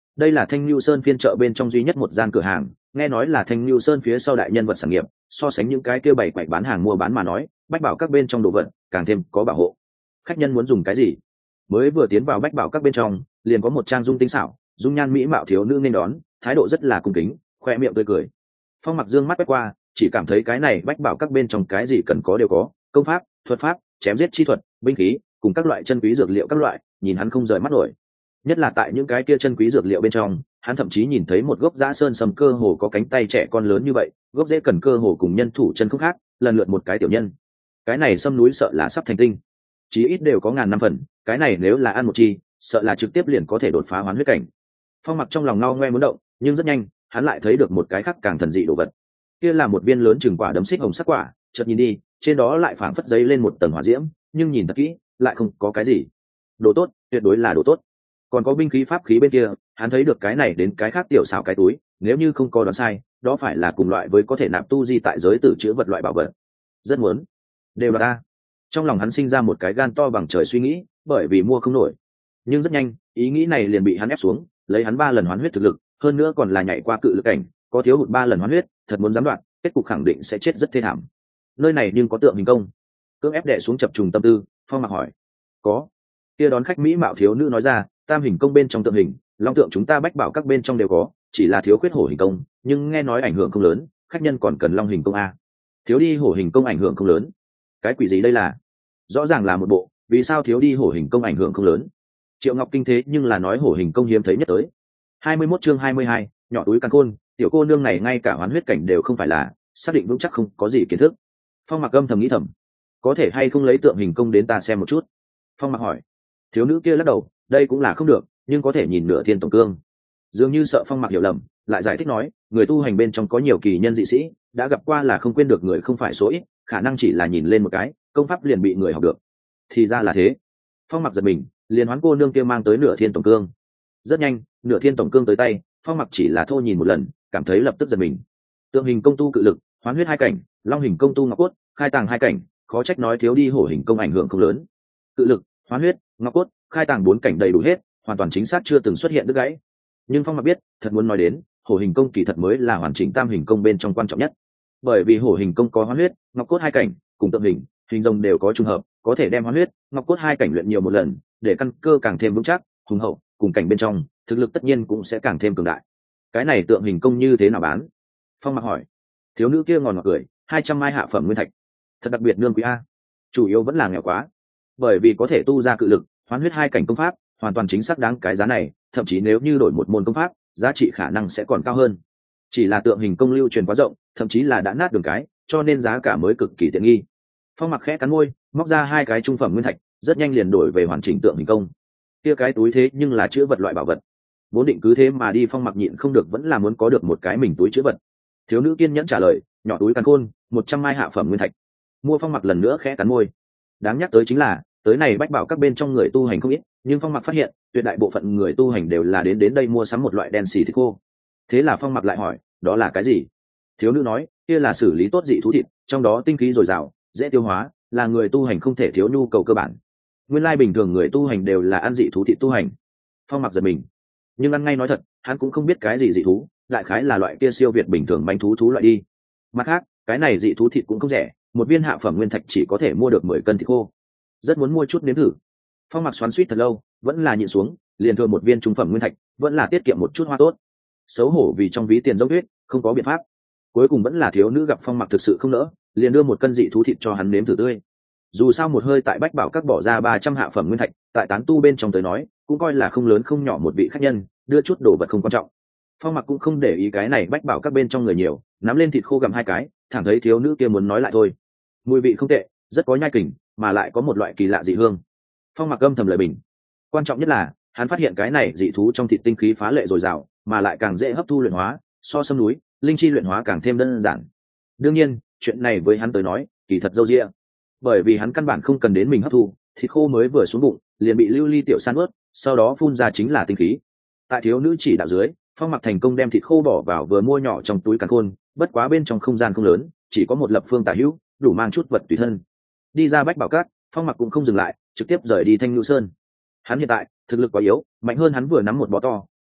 đây là Thanh Lưu Sơn phiên chợ bên trong duy nhất một gian cửa hàng, nghe nói là Thanh Lưu Sơn phía sau đại nhân vật sản nghiệp, so sánh những cái kia bày quậy bán hàng mua bán mà nói, bách bảo các bên trong đồ vật càng thêm có bảo hộ. Khách nhân muốn dùng cái gì? Mới vừa tiến vào bách bảo các bên trong, liền có một trang dung tinh xảo, dung nhan mỹ mạo thiếu nữ nên đón, thái độ rất là cung kính, khoe miệng tươi cười. Phong Mặc dương mắt quét qua, chỉ cảm thấy cái này bách bảo các bên trong cái gì cần có đều có, công pháp, thuật pháp, chém giết chi thuật, binh khí, cùng các loại chân quý dược liệu các loại, nhìn hắn không rời mắt nổi. Nhất là tại những cái kia chân quý dược liệu bên trong, hắn thậm chí nhìn thấy một gốc dã sơn sầm cơ hồ có cánh tay trẻ con lớn như vậy, gốc rễ cần cơ hồ cùng nhân thủ chân không khác, lần lượt một cái tiểu nhân. Cái này sâm núi sợ là sắp thành tinh, chí ít đều có ngàn năm phần, cái này nếu là ăn một chi, sợ là trực tiếp liền có thể đột phá hoán huyết cảnh. Phong Mặc trong lòng ngao ngoe muốn động, nhưng rất nhanh, hắn lại thấy được một cái khác càng thần dị đồ vật. Kia là một viên lớn chừng quả đấm xích hồng sắc quả, chợt nhìn đi, trên đó lại phảng phất giấy lên một tầng hỏa diễm, nhưng nhìn thật kỹ, lại không có cái gì. Đồ tốt, tuyệt đối là đồ tốt. Còn có binh khí pháp khí bên kia, hắn thấy được cái này đến cái khác tiểu xảo cái túi, nếu như không có đoán sai, đó phải là cùng loại với có thể nạp tu di tại giới tử chứa vật loại bảo vật. Rất muốn, đều là ta. Trong lòng hắn sinh ra một cái gan to bằng trời suy nghĩ, bởi vì mua không nổi. Nhưng rất nhanh, ý nghĩ này liền bị hắn ép xuống, lấy hắn 3 lần hoán huyết thực lực, hơn nữa còn là nhảy qua cự lực cảnh, có thiếu hụt 3 lần hoán huyết, thật muốn dám đoạn, kết cục khẳng định sẽ chết rất thê thảm. Nơi này nhưng có tượng hình công. Cưỡng ép đè xuống chập trùng tâm tư, Phong Mặc hỏi. Có. Kia đón khách mỹ mạo thiếu nữ nói ra, tam hình công bên trong tượng hình, long tượng chúng ta bách bảo các bên trong đều có, chỉ là thiếu khuyết hổ hình công, nhưng nghe nói ảnh hưởng không lớn, khách nhân còn cần long hình công a. Thiếu đi hổ hình công ảnh hưởng không lớn. Cái quỷ gì đây là? Rõ ràng là một bộ, vì sao thiếu đi hổ hình công ảnh hưởng không lớn? Triệu Ngọc kinh thế nhưng là nói hổ hình công hiếm thấy nhất tới. 21 chương 22, nhỏ túi càn khôn, tiểu cô nương này ngay cả hoán huyết cảnh đều không phải là, xác định vững chắc không có gì kiến thức. Phong Mặc âm thầm nghĩ thầm, có thể hay không lấy tượng hình công đến ta xem một chút? Phong Mặc hỏi. Thiếu nữ kia lắc đầu, đây cũng là không được, nhưng có thể nhìn nửa thiên tổng cương. Dường như sợ Phong Mặc hiểu lầm, lại giải thích nói, người tu hành bên trong có nhiều kỳ nhân dị sĩ, đã gặp qua là không quên được người không phải số ít, khả năng chỉ là nhìn lên một cái, công pháp liền bị người học được. Thì ra là thế. Phong Mặc giật mình, liền hoán cô nương kia mang tới nửa thiên tổng cương. Rất nhanh, nửa thiên tổng cương tới tay, Phong Mặc chỉ là thô nhìn một lần, cảm thấy lập tức giật mình. Tượng hình công tu cự lực, hoán huyết 2 cảnh, long hình công tu ngọc cốt, khai tàng 2 cảnh, khó trách nói thiếu đi hổ hình công ảnh hưởng không lớn. Cự lực, hoán huyết, ngọc cốt, khai tàng 4 cảnh đầy đủ hết, hoàn toàn chính xác chưa từng xuất hiện đứt gãy. Nhưng Phong Mặc biết, thật muốn nói đến, hổ hình công kỳ thật mới là hoàn chỉnh tam hình công bên trong quan trọng nhất. Bởi vì hổ hình công có hoán huyết, ngọc cốt 2 cảnh, cùng tượng hình, hình rồng đều có trùng hợp, có thể đem hoán huyết, ngọc cốt 2 cảnh luyện nhiều một lần, để căn cơ càng thêm vững chắc, hùng hậu, cùng cảnh bên trong, thực lực tất nhiên cũng sẽ càng thêm cường đại. Cái này tượng hình công như thế nào bán? Phong Mặc hỏi. Thiếu nữ kia ngòn ngọt cười, 200 mai hạ phẩm nguyên thạch. Thật đặc biệt nương quý a. Chủ yếu vẫn là nghèo quá. Bởi vì có thể tu ra cự lực, hoán huyết 2 cảnh công pháp, hoàn toàn chính xác đáng cái giá này, thậm chí nếu như đổi một môn công pháp, giá trị khả năng sẽ còn cao hơn. Chỉ là tượng hình công lưu truyền quá rộng, thậm chí là đã nát đường cái, cho nên giá cả mới cực kỳ tiện nghi. Phong Mặc khẽ cắn môi, móc ra 2 cái trung phẩm nguyên thạch, rất nhanh liền đổi về hoàn chỉnh tượng hình công. Kia cái túi thế nhưng là chứa vật loại bảo vật, vốn định cứ thế mà đi, Phong Mặc nhịn không được vẫn là muốn có được một cái mình túi chứa vật. Thiếu nữ kiên nhẫn trả lời, nhỏ túi càn khôn, 100 mai hạ phẩm nguyên thạch. Mua. Phong Mặc lần nữa khẽ cắn môi. Đáng nhắc tới chính là, tới này bách bảo các bên trong người tu hành không ít, nhưng Phong Mặc phát hiện, tuyệt đại bộ phận người tu hành đều là đến đây mua sắm một loại đen xì thịt khô. Thế là Phong Mặc lại hỏi, đó là cái gì? Thiếu nữ nói, kia là xử lý tốt dị thú thịt, trong đó tinh khí dồi dào, dễ tiêu hóa, là người tu hành không thể thiếu nhu cầu cơ bản. Nguyên lai bình thường người tu hành đều là ăn dị thú thịt tu hành. Phong Mặc giật mình, nhưng ăn ngay nói thật, hắn cũng không biết cái gì dị thú, đại khái là loại kia siêu việt bình thường bánh thú loại đi. Mặt khác, cái này dị thú thịt cũng không rẻ, một viên hạ phẩm nguyên thạch chỉ có thể mua được 10 cân thịt khô. Rất muốn mua chút nếm thử. Phong Mặc xoắn xuýt thật lâu, vẫn là nhịn xuống, liền thừa một viên trung phẩm nguyên thạch, vẫn là tiết kiệm một chút hoa tốt. Xấu hổ vì trong ví tiền dốc tuyết, không có biện pháp. Cuối cùng vẫn là thiếu nữ gặp Phong Mặc thực sự không nỡ, liền đưa 1 cân dị thú thịt cho hắn nếm thử tươi. Dù sao một hơi tại bách bảo các bỏ ra 300 hạ phẩm nguyên thạch, tại tán tu bên trong tới nói, cũng coi là không lớn không nhỏ một vị khách nhân, đưa chút đồ vật không quan trọng. Phong Mặc cũng không để ý cái này bách bảo các bên trong người nhiều, nắm lên thịt khô gặm 2 cái, thẳng thấy thiếu nữ kia muốn nói lại thôi. Mùi vị không tệ, rất có nhai kình, mà lại có một loại kỳ lạ dị hương. Phong Mặc âm thầm lời bình. Quan trọng nhất là, hắn phát hiện cái này dị thú trong thịt tinh khí phá lệ dồi dào, mà lại càng dễ hấp thu luyện hóa, so sâm núi, linh chi luyện hóa càng thêm đơn giản. Đương nhiên, chuyện này với hắn tới nói, kỳ thật dâu dịa. Bởi vì hắn căn bản không cần đến mình hấp thu, thịt khô mới vừa xuống bụng, liền bị lưu ly tiểu san ướt, sau đó phun ra chính là tinh khí. Tại thiếu nữ chỉ đạo dưới, Phong Mặc thành công đem thịt khô bỏ vào vừa mua nhỏ trong túi càn khôn, bất quá bên trong không gian không lớn, chỉ có một lập phương tả hữu, đủ mang chút vật tùy thân. Đi ra bách bảo cát, Phong Mặc cũng không dừng lại, trực tiếp rời đi Thanh Nhu Sơn. Hắn hiện tại thực lực quá yếu, mạnh hơn hắn vừa nắm một bó to,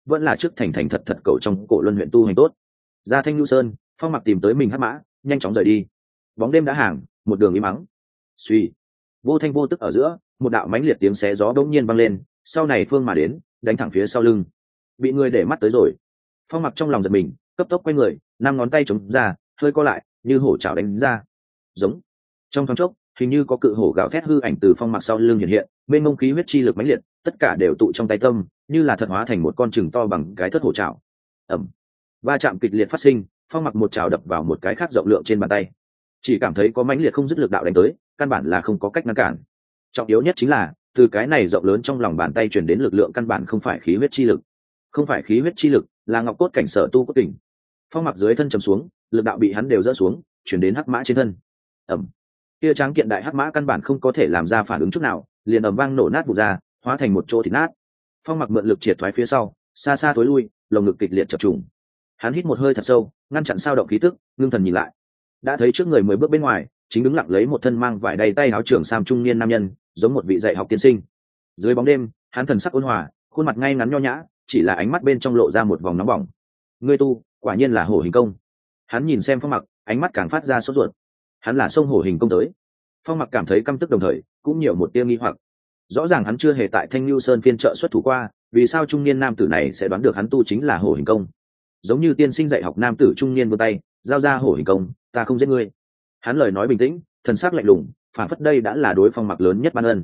vẫn là trước thành thành thật thật cầu trong cổ luân huyện tu hành tốt. Ra Thanh Nhu Sơn, Phong Mặc tìm tới mình hắc mã, nhanh chóng rời đi. Bóng đêm đã hàng, một đường im mắng. Suy, vô thanh vô tức ở giữa, một đạo mãnh liệt tiếng xé gió đống nhiên vang lên, sau này phương mà đến, đánh thẳng phía sau lưng. Bị người để mắt tới rồi. Phong Mặc trong lòng giật mình, cấp tốc quay người, năm ngón tay chống ra, hơi co lại, như hổ chảo đánh ra. Giống. Trong thoáng chốc, hình như có cự hổ gào thét hư ảnh từ Phong Mặc sau lưng hiện hiện, bên ngông khí huyết chi lực mãnh liệt, tất cả đều tụ trong tay tâm, như là thật hóa thành một con trừng to bằng cái thất hổ chảo. Ầm. Va chạm kịch liệt phát sinh, Phong Mặc một chảo đập vào một cái khác rộng lượng trên bàn tay, chỉ cảm thấy có mãnh liệt không dứt lực đạo đánh tới, căn bản là không có cách ngăn cản. Trọng yếu nhất chính là từ cái này rộng lớn trong lòng bàn tay truyền đến lực lượng căn bản không phải khí huyết chi lực, không phải khí huyết chi lực, là ngọc cốt cảnh sở tu cốt kình. Phong Mặc dưới thân trầm xuống, lực đạo bị hắn đều dỡ xuống, chuyển đến hắc mã trên thân. Ẩm. Kia tráng kiện đại hắc mã căn bản không có thể làm ra phản ứng chút nào, liền ầm vang nổ nát vụn ra, hóa thành một chỗ thịt nát. Phong Mặc mượn lực triệt thoái phía sau, xa xa thối lui, lồng ngực kịch liệt chập trùng. Hắn hít một hơi thật sâu, ngăn chặn sao động khí tức, ngưng thần nhìn lại, đã thấy trước người 10 bước bên ngoài chính đứng lặng lấy một thân mang vải đầy tay áo trường sam trung niên nam nhân, giống một vị dạy học tiên sinh. Dưới bóng đêm, hắn thần sắc ôn hòa, khuôn mặt ngay ngắn nho nhã, chỉ là ánh mắt bên trong lộ ra một vòng nóng bỏng. Ngươi tu, quả nhiên là Hổ Hình Công. Hắn nhìn xem Phong Mặc, ánh mắt càng phát ra sốt ruột. Hắn là xông Hổ Hình Công tới. Phong Mặc cảm thấy căm tức đồng thời cũng nhiều một tia nghi hoặc. Rõ ràng hắn chưa hề tại Thanh Nhu Sơn phiên trợ xuất thủ qua, vì sao trung niên nam tử này sẽ đoán được hắn tu chính là Hổ Hình Công? Giống như tiên sinh dạy học nam tử trung niên vươn tay, giao ra Hổ Hình Công, ta không giết ngươi. Hắn lời nói bình tĩnh, thần sắc lạnh lùng, phản phất đây đã là đối Phong Mặc lớn nhất ban ân.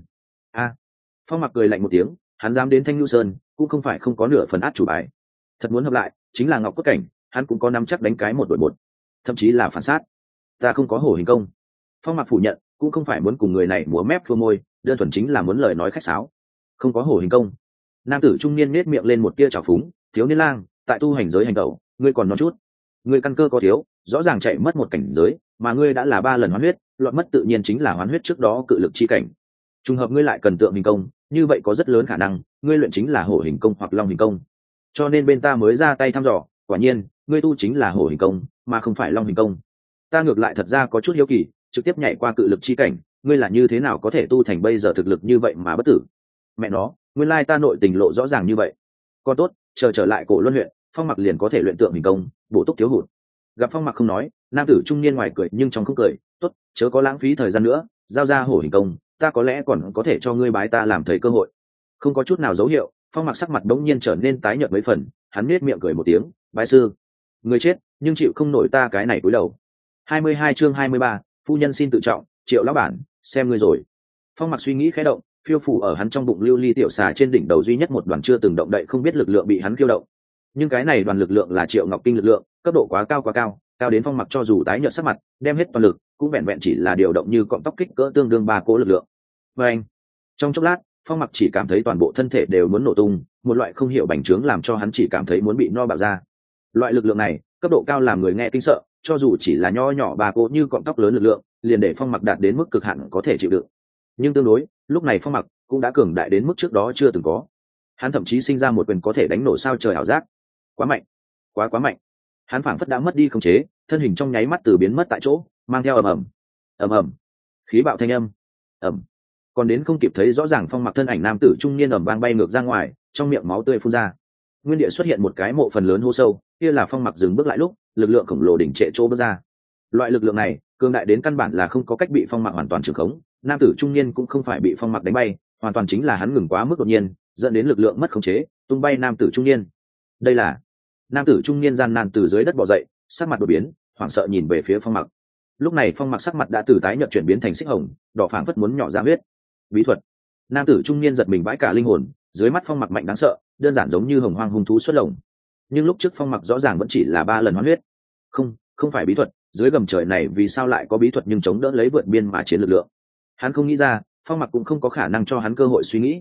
Phong Mặc cười lạnh một tiếng, hắn dám đến Thanh Nhu Sơn cũng không phải không có nửa phần át chủ bài. Thật muốn hợp lại, chính là Ngọc Cốt Cảnh, hắn cũng có nắm chắc đánh cái một đội một, thậm chí là phản sát. Ta không có Hổ Hình Công. Phong Mặc phủ nhận, cũng không phải muốn cùng người này múa mép khua môi, đơn thuần chính là muốn lời nói khách sáo. Không có Hổ Hình Công. Nam tử trung niên nết miệng lên một tia trào phúng, thiếu niên lang, tại tu hành giới hành tẩu, ngươi còn non chút. Ngươi căn cơ có thiếu, rõ ràng chạy mất một cảnh giới, mà ngươi đã là 3 lần hoán huyết, lọt mất tự nhiên chính là hoán huyết trước đó cự lực chi cảnh. Trùng hợp ngươi lại cần tượng hình công, như vậy có rất lớn khả năng ngươi luyện chính là Hổ Hình Công hoặc Long Hình Công. Cho nên bên ta mới ra tay thăm dò, quả nhiên, ngươi tu chính là Hổ Hình Công, mà không phải Long Hình Công. Ta ngược lại thật ra có chút hiếu kỳ, trực tiếp nhảy qua cự lực chi cảnh, ngươi là như thế nào có thể tu thành bây giờ thực lực như vậy mà bất tử? Mẹ nó, nguyên lai ta nội tình lộ rõ ràng như vậy. Con tốt, chờ trở lại Cổ Luân huyện, Phong Mặc liền có thể luyện tượng hình công, bổ túc thiếu hụt. Gặp Phong Mặc không nói, nam tử trung niên ngoài cười nhưng trong không cười, tốt, chớ có lãng phí thời gian nữa, giao ra Hổ Hình Công, ta có lẽ còn có thể cho ngươi bái ta làm thầy cơ hội. Không có chút nào dấu hiệu, Phong Mặc sắc mặt đống nhiên trở nên tái nhợt mấy phần, hắn nết miệng cười một tiếng, bái sư. Người chết, nhưng chịu không nổi ta cái này cúi đầu. 22 chương 23, phu nhân xin tự trọng, Triệu lão bản, xem ngươi rồi. Phong Mặc suy nghĩ khẽ động, phiêu phủ ở hắn trong bụng lưu ly tiểu xà trên đỉnh đầu duy nhất một đoàn chưa từng động đậy không biết lực lượng bị hắn khiêu động. Nhưng cái này đoàn lực lượng là Triệu Ngọc Kinh lực lượng, cấp độ quá cao, cao đến Phong Mặc cho dù tái nhợt sắc mặt, đem hết toàn lực, cũng vẹn vẹn chỉ là điều động như cọng tóc kích cỡ tương đương 3 cỗ lực lượng. Và anh, trong chốc lát, Phong Mặc chỉ cảm thấy toàn bộ thân thể đều muốn nổ tung, một loại không hiểu bành trướng làm cho hắn chỉ cảm thấy muốn bị no bạo ra. Loại lực lượng này, cấp độ cao làm người nghe kinh sợ, cho dù chỉ là nho nhỏ 3 cỗ như cọng tóc lớn lực lượng, liền để Phong Mặc đạt đến mức cực hạn có thể chịu đựng. Nhưng tương đối, lúc này Phong Mặc cũng đã cường đại đến mức trước đó chưa từng có. Hắn thậm chí sinh ra một quyền có thể đánh nổ sao trời ảo giác. Quá mạnh, quá mạnh. Hắn phảng phất đã mất đi khống chế, thân hình trong nháy mắt từ biến mất tại chỗ, mang theo ầm ầm, khí bạo thanh âm, ầm. Còn đến không kịp thấy rõ ràng Phong Mặc thân ảnh nam tử trung niên ầm vang bay ngược ra ngoài, trong miệng máu tươi phun ra. Nguyên địa xuất hiện một cái mộ phần lớn hô sâu, kia là Phong Mặc dừng bước lại lúc, lực lượng khổng lồ đỉnh trệ chỗ bước ra. Loại lực lượng này, cường đại đến căn bản là không có cách bị Phong Mặc hoàn toàn trường khống, nam tử trung niên cũng không phải bị Phong Mặc đánh bay, hoàn toàn chính là hắn ngừng quá mức đột nhiên, dẫn đến lực lượng mất khống chế, tung bay nam tử trung niên. Đây là nam tử trung niên gian nan từ dưới đất bò dậy, sắc mặt đột biến, hoảng sợ nhìn về phía Phong Mặc. Lúc này Phong Mặc sắc mặt đã từ tái nhợt chuyển biến thành xích hồng, đỏ phảng phất muốn nhỏ ra huyết. Bí thuật. Nam tử trung niên giật mình vãi cả linh hồn, dưới mắt Phong Mặc mạnh đáng sợ, đơn giản giống như hồng hoang hung thú xuất lồng. Nhưng lúc trước Phong Mặc rõ ràng vẫn chỉ là 3 lần hoán huyết. Không phải bí thuật, dưới gầm trời này vì sao lại có bí thuật nhưng chống đỡ lấy vượt biên mà chiến lực lượng. Hắn không nghĩ ra, Phong Mặc cũng không có khả năng cho hắn cơ hội suy nghĩ.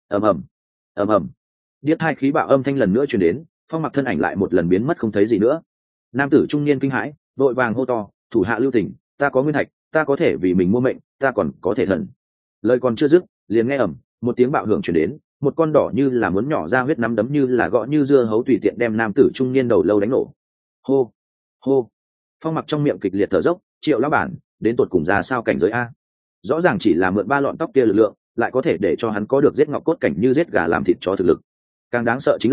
ầm, điếc hai khí bạo âm thanh lần nữa truyền đến, Phong Mặc thân ảnh lại một lần biến mất không thấy gì nữa. Nam tử trung niên kinh hãi, vội vàng hô to, thủ hạ lưu tình, ta có nguyên thạch, ta có thể vì mình mua mệnh, ta còn có thể thần. Lời còn chưa dứt, liền nghe một tiếng bạo hưởng truyền đến, một con đỏ như là muốn nhỏ ra huyết nắm đấm như là gõ như dưa hấu tùy tiện đem nam tử trung niên đầu lâu đánh nổ. Hô, hô. Phong Mặc trong miệng kịch liệt thở dốc, Triệu lão bản, đến tột cùng ra sao cảnh giới a? Rõ ràng chỉ là mượn 3 lọn tóc kia lực lượng, lại có thể để cho hắn có được giết ngọc cốt cảnh như giết gà làm thịt chó thực lực. Càng đáng sợ chính là,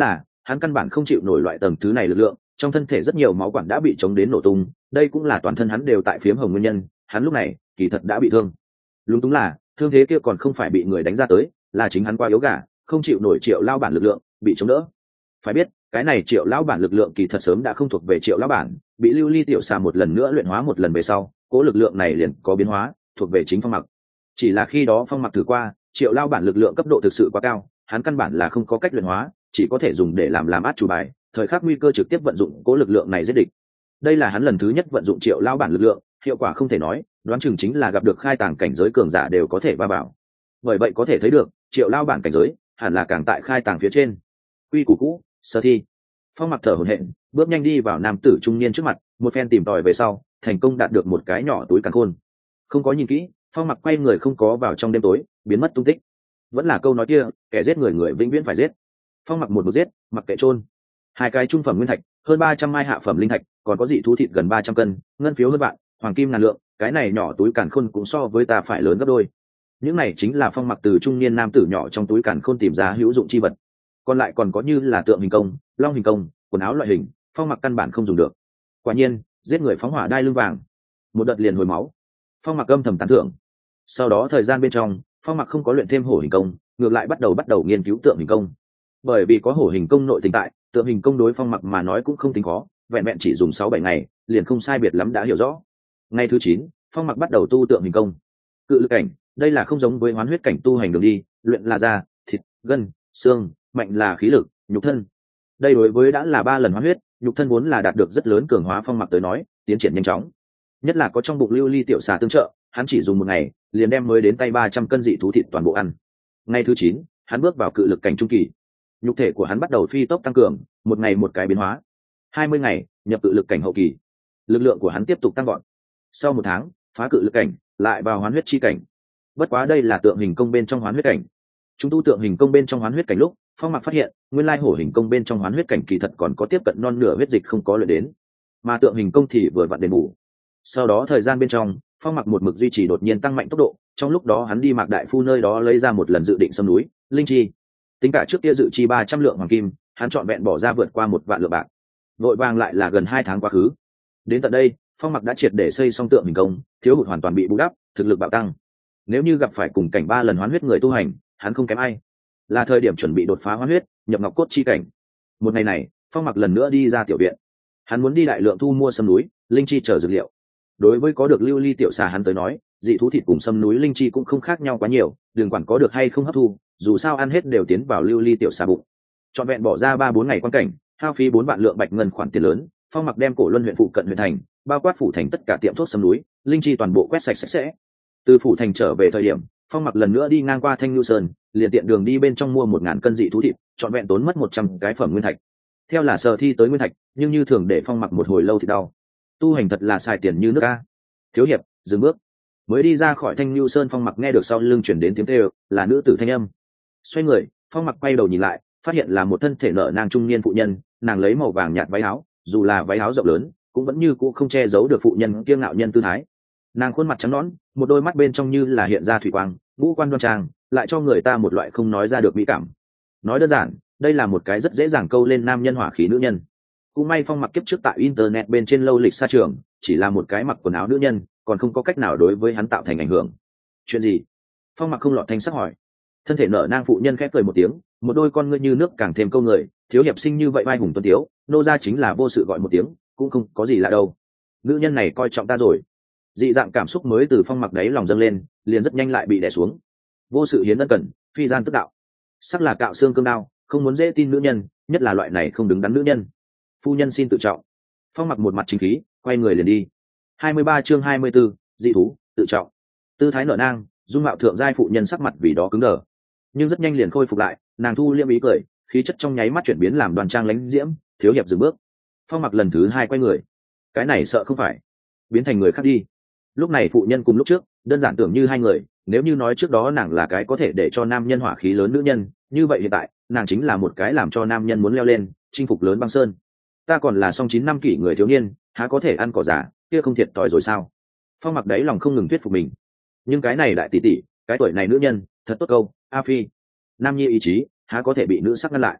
hắn căn bản không chịu nổi loại tầng thứ này lực lượng, trong thân thể rất nhiều máu quản đã bị chống đến nổ tung, đây cũng là toàn thân hắn đều tại phiếm hồng nguyên nhân, hắn lúc này kỳ thật đã bị thương. Lúng túng là thương thế kia còn không phải bị người đánh ra tới, là chính hắn quá yếu gà, không chịu nổi Triệu lao bản lực lượng, bị chống đỡ. Phải biết cái này Triệu lão bản lực lượng kỳ thật sớm đã không thuộc về Triệu lão bản, bị lưu ly tiểu xà một lần nữa luyện hóa một lần về sau, cố lực lượng này liền có biến hóa, thuộc về chính Phong Mặc. Chỉ là khi đó Phong Mặc thử qua, Triệu lão bản lực lượng cấp độ thực sự quá cao, hắn căn bản là không có cách luyện hóa, chỉ có thể dùng để làm át chủ bài, thời khắc nguy cơ trực tiếp vận dụng cố lực lượng này giết địch. Đây là hắn lần thứ nhất vận dụng Triệu lão bản lực lượng, hiệu quả không thể nói, đoán chừng chính là gặp được khai tàng cảnh giới cường giả đều có thể va vào. Bởi vậy có thể thấy được, Triệu lão bản cảnh giới hẳn là càng tại khai tàng phía trên. Quy củ cũ, sơ thi. Phong Mặc thở hổn hển, bước nhanh đi vào nam tử trung niên trước mặt, một phen tìm tòi về sau, thành công đạt được một cái nhỏ túi càn khôn. Không có nhìn kỹ, Phong Mặc quay người không có vào trong đêm tối, biến mất tung tích. Vẫn là câu nói kia, kẻ giết người người vĩnh viễn phải giết. Phong Mặc một giết, mặc kệ chôn. Hai cái trung phẩm nguyên thạch, hơn 300 mai hạ phẩm linh thạch, còn có dị thú thịt gần 300 cân, ngân phiếu hơn vạn, hoàng kim ngàn lượng, cái này nhỏ túi càn khôn cũng so với ta phải lớn gấp đôi. Những này chính là Phong Mặc từ trung niên nam tử nhỏ trong túi càn khôn tìm ra hữu dụng chi vật. Còn lại còn có như là tượng hình công, long hình công, quần áo loại hình, Phong Mặc căn bản không dùng được. Quả nhiên, giết người phóng hỏa đai lưng vàng, một đợt liền hồi máu. Phong Mặc âm thầm tán thưởng. Sau đó thời gian bên trong, Phong Mặc không có luyện thêm hổ hình công, ngược lại bắt đầu nghiên cứu tượng hình công. Bởi vì có hổ hình công nội tình tại, tượng hình công đối Phong Mặc mà nói cũng không tính khó, vẹn vẹn chỉ dùng 6-7 ngày, liền không sai biệt lắm đã hiểu rõ. Ngày thứ 9, Phong Mặc bắt đầu tu tượng hình công. Cự lực cảnh, đây là không giống với hoán huyết cảnh tu hành đường đi, luyện là da, thịt, gân, xương, mạnh là khí lực, nhục thân. Đây đối với đã là 3 lần hoán huyết, nhục thân vốn là đạt được rất lớn cường hóa Phong Mặc tới nói, tiến triển nhanh chóng. Nhất là có trong bụng lưu ly tiểu xà tương trợ, hắn chỉ dùng 1 ngày, liền đem mới đến tay 300 cân dị thú thịt toàn bộ ăn. Ngày thứ 9, hắn bước vào cự lực cảnh trung kỳ. Nhục thể của hắn bắt đầu phi tốc tăng cường, 1 ngày một cái biến hóa. 20 ngày, nhập cự lực cảnh hậu kỳ. Lực lượng của hắn tiếp tục tăng vọt. Sau 1 tháng, phá cự lực cảnh, lại vào hoán huyết chi cảnh. Bất quá đây là tượng hình công bên trong hoán huyết cảnh. Chúng tu tượng hình công bên trong hoán huyết cảnh lúc, Phong Mặc phát hiện, nguyên lai hổ hình công bên trong hoán huyết cảnh kỳ thật còn có tiếp cận non nửa huyết dịch không có luyện đến, mà tượng hình công thì vừa vặn đền bù. Sau đó thời gian bên trong, Phong Mặc một mực duy trì đột nhiên tăng mạnh tốc độ, trong lúc đó hắn đi Mạc Đại Phu nơi đó lấy ra một lần dự định xâm núi, linh chi. Tính cả trước kia dự chi 300 lượng hoàng kim, hắn chọn vẹn bỏ ra vượt qua 1 vạn lượng bạc. Vội vàng lại là gần 2 tháng quá khứ. Đến tận đây, Phong Mặc đã triệt để xây xong tượng hình công, thiếu hụt hoàn toàn bị bù đắp, thực lực bạo tăng. Nếu như gặp phải cùng cảnh 3 lần hoán huyết người tu hành, hắn không kém ai. Là thời điểm chuẩn bị đột phá hoán huyết, nhập ngọc cốt chi cảnh. Một ngày này, Phong Mặc lần nữa đi ra tiểu viện. Hắn muốn đi đại lượng thu mua sâm núi, linh chi chờ dược liệu. Đối với có được lưu ly tiểu xà hắn tới nói, dị thú thịt cùng sâm núi linh chi cũng không khác nhau quá nhiều, đừng quản có được hay không hấp thu, dù sao ăn hết đều tiến vào lưu ly tiểu xà bụng. Trọn vẹn bỏ ra 3-4 ngày quan cảnh, hao phí 4 vạn lượng bạch ngân khoản tiền lớn, Phong Mặc đem Cổ Luân huyện phụ cận huyện thành, bao quát phủ thành tất cả tiệm thuốc sâm núi, linh chi toàn bộ quét sạch sạch sẽ. Từ phủ thành trở về thời điểm, Phong Mặc lần nữa đi ngang qua Thanh Nhu Sơn, liền tiện đường đi bên trong mua 1000 cân dị thú thịt, trọn vẹn tốn mất 100 cái phẩm nguyên thạch. Theo là sở thi tới nguyên thạch, nhưng như thường để Phong Mặc một hồi lâu thì đau. Tu hành thật là xài tiền như nước a. Thiếu hiệp, dừng bước. Mới đi ra khỏi Thanh Nhu Sơn, Phong Mặc nghe được sau lưng chuyển đến tiếng kêu, là nữ tử thanh âm. Xoay người, Phong Mặc quay đầu nhìn lại, phát hiện là một thân thể nở nang trung niên phụ nhân, nàng lấy màu vàng nhạt váy áo, dù là váy áo rộng lớn, cũng vẫn như cũ không che giấu được phụ nhân kiêu ngạo nhân tư thái. Nàng khuôn mặt trắng nõn, một đôi mắt bên trong như là hiện ra thủy quang, ngũ quan đoan trang, lại cho người ta một loại không nói ra được mỹ cảm. Nói đơn giản, đây là một cái rất dễ dàng câu lên nam nhân hỏa khí nữ nhân. Cũng may Phong Mặc kiếp trước tại internet bên trên lâu lịch xa trường, chỉ là một cái mặc quần áo nữ nhân, còn không có cách nào đối với hắn tạo thành ảnh hưởng. Chuyện gì? Phong Mặc không lọt thanh sắc hỏi. Thân thể nở nang phụ nhân khẽ cười một tiếng, một đôi con ngươi như nước càng thêm câu người, thiếu hiệp sinh như vậy vai hùng tuấn tiếu, nô gia chính là vô sự gọi một tiếng, cũng không có gì lạ đâu. Nữ nhân này coi trọng ta rồi. Dị dạng cảm xúc mới từ Phong Mặc đấy lòng dâng lên, liền rất nhanh lại bị đè xuống. Vô sự hiến ân cần, phi gian tức đạo. Sắc là cạo xương cương đao, không muốn dễ tin nữ nhân, nhất là loại này không đứng đắn nữ nhân. Phu nhân xin tự trọng. Phong Mặc một mặt chính khí, quay người liền đi. 23 chương 24, dị thú, tự trọng. Tư thái nở nang, dung mạo thượng giai phụ nhân sắc mặt vì đó cứng đờ, nhưng rất nhanh liền khôi phục lại, nàng thu liêm ý cười, khí chất trong nháy mắt chuyển biến làm đoan trang lãnh diễm. Thiếu hiệp dừng bước. Phong Mặc lần thứ 2 quay người. Cái này sợ không phải biến thành người khác đi. Lúc này phụ nhân cùng lúc trước đơn giản tưởng như hai người, nếu như nói trước đó nàng là cái có thể để cho nam nhân hỏa khí lớn nữ nhân, như vậy hiện tại nàng chính là một cái làm cho nam nhân muốn leo lên chinh phục lớn băng sơn. Ta còn là song 9 năm kỷ người thiếu niên, há có thể ăn cỏ giả, kia không thiệt thòi rồi sao? Phong Mặc đấy lòng không ngừng thuyết phục mình. Nhưng cái này đại tỷ tỷ, cái tuổi này nữ nhân thật tốt câu, a phi nam nhi ý chí há có thể bị nữ sắc ngăn lại.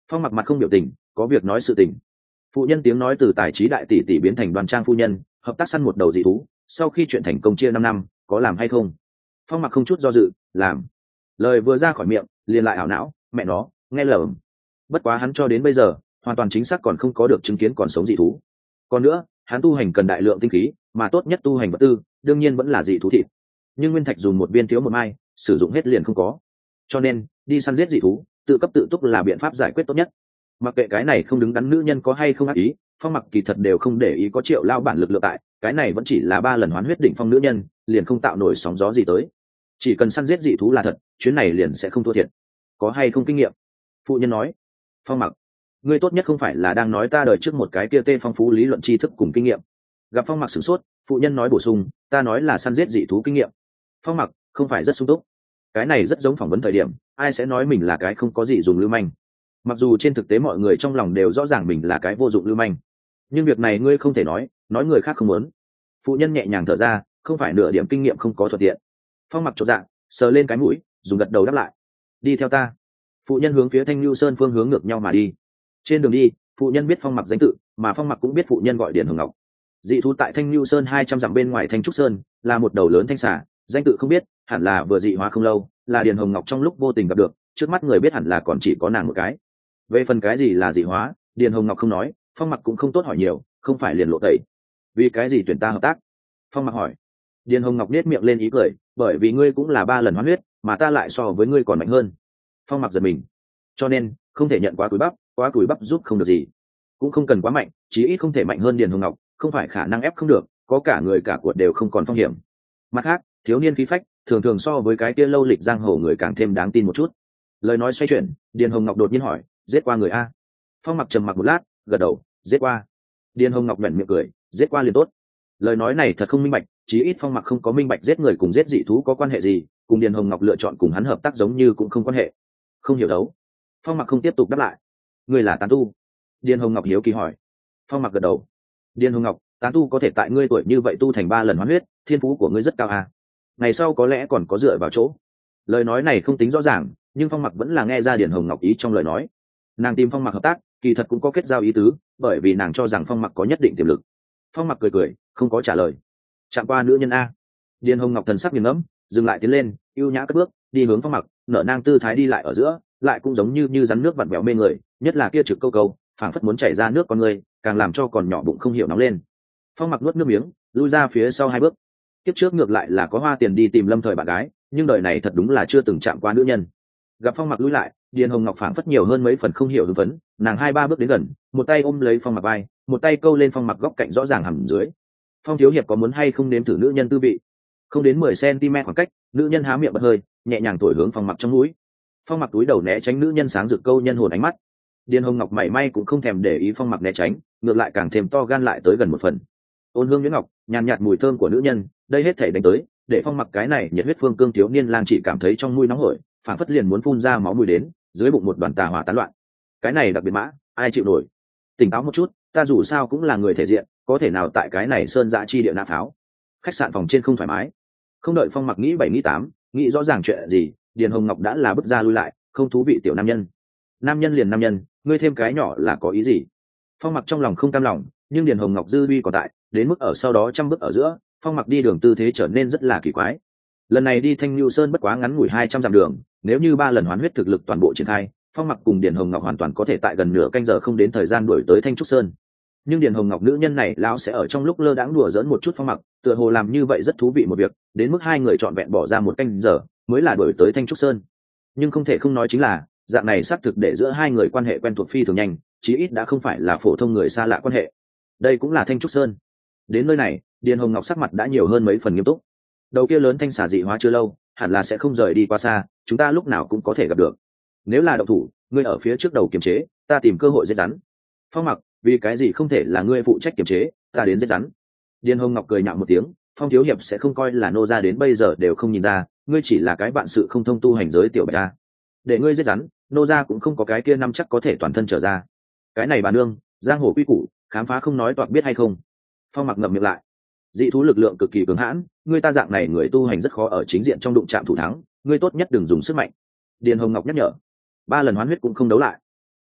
Phong Mặc mặt không biểu tình, có việc nói sự tình. Phụ nhân tiếng nói từ tài trí đại tỷ tỷ biến thành Đoàn Trang phu nhân, hợp tác săn một đầu dị thú, sau khi chuyện thành công chia 5 năm, có làm hay không? Phong Mặc không chút do dự, làm. Lời vừa ra khỏi miệng, liền lại ảo não, mẹ nó, nghe lầm. Bất quá hắn cho đến bây giờ, hoàn toàn chính xác còn không có được chứng kiến còn sống dị thú. Còn nữa, hắn tu hành cần đại lượng tinh khí, mà tốt nhất tu hành vật tư, đương nhiên vẫn là dị thú thịt. Nhưng nguyên thạch dùng một viên thiếu một mai, sử dụng hết liền không có. Cho nên, đi săn giết dị thú, tự cấp tự túc là biện pháp giải quyết tốt nhất. Mặc kệ cái này không đứng đắn nữ nhân có hay không ác ý, Phong Mặc kỳ thật đều không để ý có Triệu lao bản lực lượng tại, cái này vẫn chỉ là 3 lần hoán huyết đỉnh phong nữ nhân, liền không tạo nổi sóng gió gì tới. Chỉ cần săn giết dị thú là thật, chuyến này liền sẽ không thua thiệt. Có hay không kinh nghiệm? Phụ nhân nói. Phong Mặc, ngươi tốt nhất không phải là đang nói ta đời trước một cái kia tê phong phú lý luận tri thức cùng kinh nghiệm. Gặp Phong Mặc sửng sốt, phụ nhân nói bổ sung, ta nói là săn giết dị thú kinh nghiệm. Phong Mặc không phải rất sung túc. Cái này rất giống phỏng vấn thời điểm, ai sẽ nói mình là cái không có gì dùng lưu manh. Mặc dù trên thực tế mọi người trong lòng đều rõ ràng mình là cái vô dụng lưu manh, nhưng việc này ngươi không thể nói người khác không muốn. Phụ nhân nhẹ nhàng thở ra, không phải nửa điểm kinh nghiệm không có thuận tiện. Phong Mặc chột dạ, sờ lên cái mũi, dùng gật đầu đáp lại. Đi theo ta. Phụ nhân hướng phía Thanh Lưu Sơn phương hướng ngược nhau mà đi. Trên đường đi, phụ nhân biết Phong Mặc danh tự, mà Phong Mặc cũng biết phụ nhân gọi Điền Hồng Ngọc. Dị thú tại Thanh Lưu Sơn 200 dặm bên ngoài Thanh Trúc Sơn, là một đầu lớn thanh xà, danh tự không biết, hẳn là vừa dị hóa không lâu, là Điền Hồng Ngọc trong lúc vô tình gặp được, trước mắt người biết hẳn là còn chỉ có nàng một cái. Về phần cái gì là dị hóa, Điền Hồng Ngọc không nói, Phong Mặc cũng không tốt hỏi nhiều, không phải liền lộ tẩy. Vì cái gì tuyển ta hợp tác? Phong Mặc hỏi. Điền Hồng Ngọc nét miệng lên ý cười, bởi vì ngươi cũng là 3 lần hoán huyết, mà ta lại so với ngươi còn mạnh hơn. Phong Mặc giật mình. Cho nên, không thể nhận quá cúi bắp giúp không được gì. Cũng không cần quá mạnh, chí ít không thể mạnh hơn Điền Hồng Ngọc, không phải khả năng ép không được, có cả người cả của đều không còn phong hiểm. Mặt khác, thiếu niên khí phách, thường thường so với cái kia lâu lịch giang hồ người càng thêm đáng tin một chút. Lời nói xoay chuyển, Điền Hồng Ngọc đột nhiên hỏi, giết qua người a? Phong Mặc trầm mặc một lát, gật đầu, giết qua. Điền Hồng Ngọc nhếch miệng cười, giết qua liền tốt. Lời nói này thật không minh bạch, chí ít Phong Mặc không có minh bạch giết người cùng giết dị thú có quan hệ gì, cùng Điền Hồng Ngọc lựa chọn cùng hắn hợp tác giống như cũng không quan hệ. Không hiểu đấu. Phong Mặc không tiếp tục đáp lại. Ngươi là tán tu? Điền Hồng Ngọc hiếu kỳ hỏi. Phong Mặc gật đầu. Điền Hồng Ngọc, tán tu có thể tại ngươi tuổi như vậy tu thành 3 lần hoán huyết, thiên phú của ngươi rất cao à? Ngày sau có lẽ còn có dựa vào chỗ. Lời nói này không tính rõ ràng, nhưng Phong Mặc vẫn là nghe ra Điền Hồng Ngọc ý trong lời nói. Nàng tìm Phong Mặc hợp tác, kỳ thật cũng có kết giao ý tứ, bởi vì nàng cho rằng Phong Mặc có nhất định tiềm lực. Phong Mặc cười cười, không có trả lời. Chạm qua nữ nhân a. Điền Hồng Ngọc thần sắc nghiền ngẫm, dừng lại tiến lên, ưu nhã cất bước, đi hướng Phong Mặc, nở nang tư thái đi lại ở giữa, lại cũng giống như rắn nước vặn vẹo mê người, nhất là kia trực câu câu, phảng phất muốn chảy ra nước con người, càng làm cho còn nhỏ bụng không hiểu nóng lên. Phong Mặc nuốt nước miếng, lui ra phía sau 2 bước. Kiếp trước ngược lại là có hoa tiền đi tìm Lâm Thời bạn gái, nhưng đời này thật đúng là chưa từng chạm qua nữ nhân. Gặp Phong Mặc lui lại, Điền Hồng Ngọc phảng phất nhiều hơn mấy phần không hiểu hưng phấn, nàng 2-3 bước đến gần, một tay ôm lấy Phong Mặc vai, một tay câu lên Phong Mặc góc cạnh rõ ràng hầm dưới. Phong thiếu hiệp có muốn hay không nếm thử nữ nhân tư vị? Không đến 10 cm khoảng cách, nữ nhân há miệng bật hơi, nhẹ nhàng thổi hướng Phong Mặc trong mũi. Phong Mặc túi đầu né tránh nữ nhân sáng rực câu nhân hồn ánh mắt. Điền Hồng Ngọc mảy may cũng không thèm để ý Phong Mặc né tránh, ngược lại càng thêm to gan lại tới gần một phần. Ôn hương nhuyễn ngọc, nhàn nhạt mùi thơm của nữ nhân, đây hết thảy đánh tới, để Phong Mặc cái này nhiệt huyết phương cương thiếu niên lang chỉ cảm thấy trong mũi nóng hổi, phản phất liền muốn phun ra máu mùi đến, dưới bụng một đoàn tà hỏa tán loạn. Cái này đặc biệt mã, ai chịu nổi? Tỉnh táo một chút, ta dù sao cũng là người thể diện, có thể nào tại cái này sơn dã chi địa nã pháo? Khách sạn phòng trên không thoải mái. Không đợi Phong Mặc nghĩ 7 nghĩ 8, nghĩ rõ ràng chuyện gì, Điền Hồng Ngọc đã là bước ra lui lại, không thú vị tiểu nam nhân. Nam nhân liền nam nhân, ngươi thêm cái nhỏ là có ý gì? Phong Mặc trong lòng không cam lòng, nhưng Điền Hồng Ngọc dư uy còn tại, đến mức ở sau đó 100 bước ở giữa, Phong Mặc đi đường tư thế trở nên rất là kỳ quái. Lần này đi Thanh Lưu Sơn bất quá ngắn ngủi 200 dặm đường, nếu như 3 lần hoán huyết thực lực toàn bộ triển khai, Phong Mặc cùng Điền Hồng Ngọc hoàn toàn có thể tại gần nửa canh giờ không đến thời gian đuổi tới Thanh Trúc Sơn. Nhưng Điền Hồng Ngọc nữ nhân này lão sẽ ở trong lúc lơ đãng đùa giỡn một chút Phong Mặc, tựa hồ làm như vậy rất thú vị một việc, đến mức 2 người chọn vẹn bỏ ra 1 canh giờ mới là đuổi tới Thanh Trúc Sơn. Nhưng không thể không nói chính là, dạng này xác thực để giữa 2 người quan hệ quen thuộc phi thường nhanh, chí ít đã không phải là phổ thông người xa lạ quan hệ. Đây cũng là Thanh Trúc Sơn. Đến nơi này, Điền Hồng Ngọc sắc mặt đã nhiều hơn mấy phần nghiêm túc. Đầu kia lớn thanh xà dị hóa chưa lâu, hẳn là sẽ không rời đi quá xa, chúng ta lúc nào cũng có thể gặp được. Nếu là động thủ, ngươi ở phía trước đầu kiềm chế, ta tìm cơ hội giết rắn. Phong Mặc, vì cái gì không thể là ngươi phụ trách kiềm chế, ta đến giết rắn? Điền Hồng Ngọc cười nhạo một tiếng, Phong thiếu hiệp sẽ không coi là nô gia đến bây giờ đều không nhìn ra, ngươi chỉ là cái bạn sự không thông tu hành giới tiểu bạch a. Để ngươi giết rắn, nô gia cũng không có cái kia năm chắc có thể toàn thân trở ra. Cái này bà nương, giang hồ quy củ, khám phá không nói toạc biết hay không? Phong Mặc ngậm miệng lại. Dị thú lực lượng cực kỳ cứng hãn, ngươi ta dạng này người tu hành rất khó ở chính diện trong đụng chạm thủ thắng, ngươi tốt nhất đừng dùng sức mạnh. Điền Hồng Ngọc nhắc nhở. 3 lần hoán huyết cũng không đấu lại.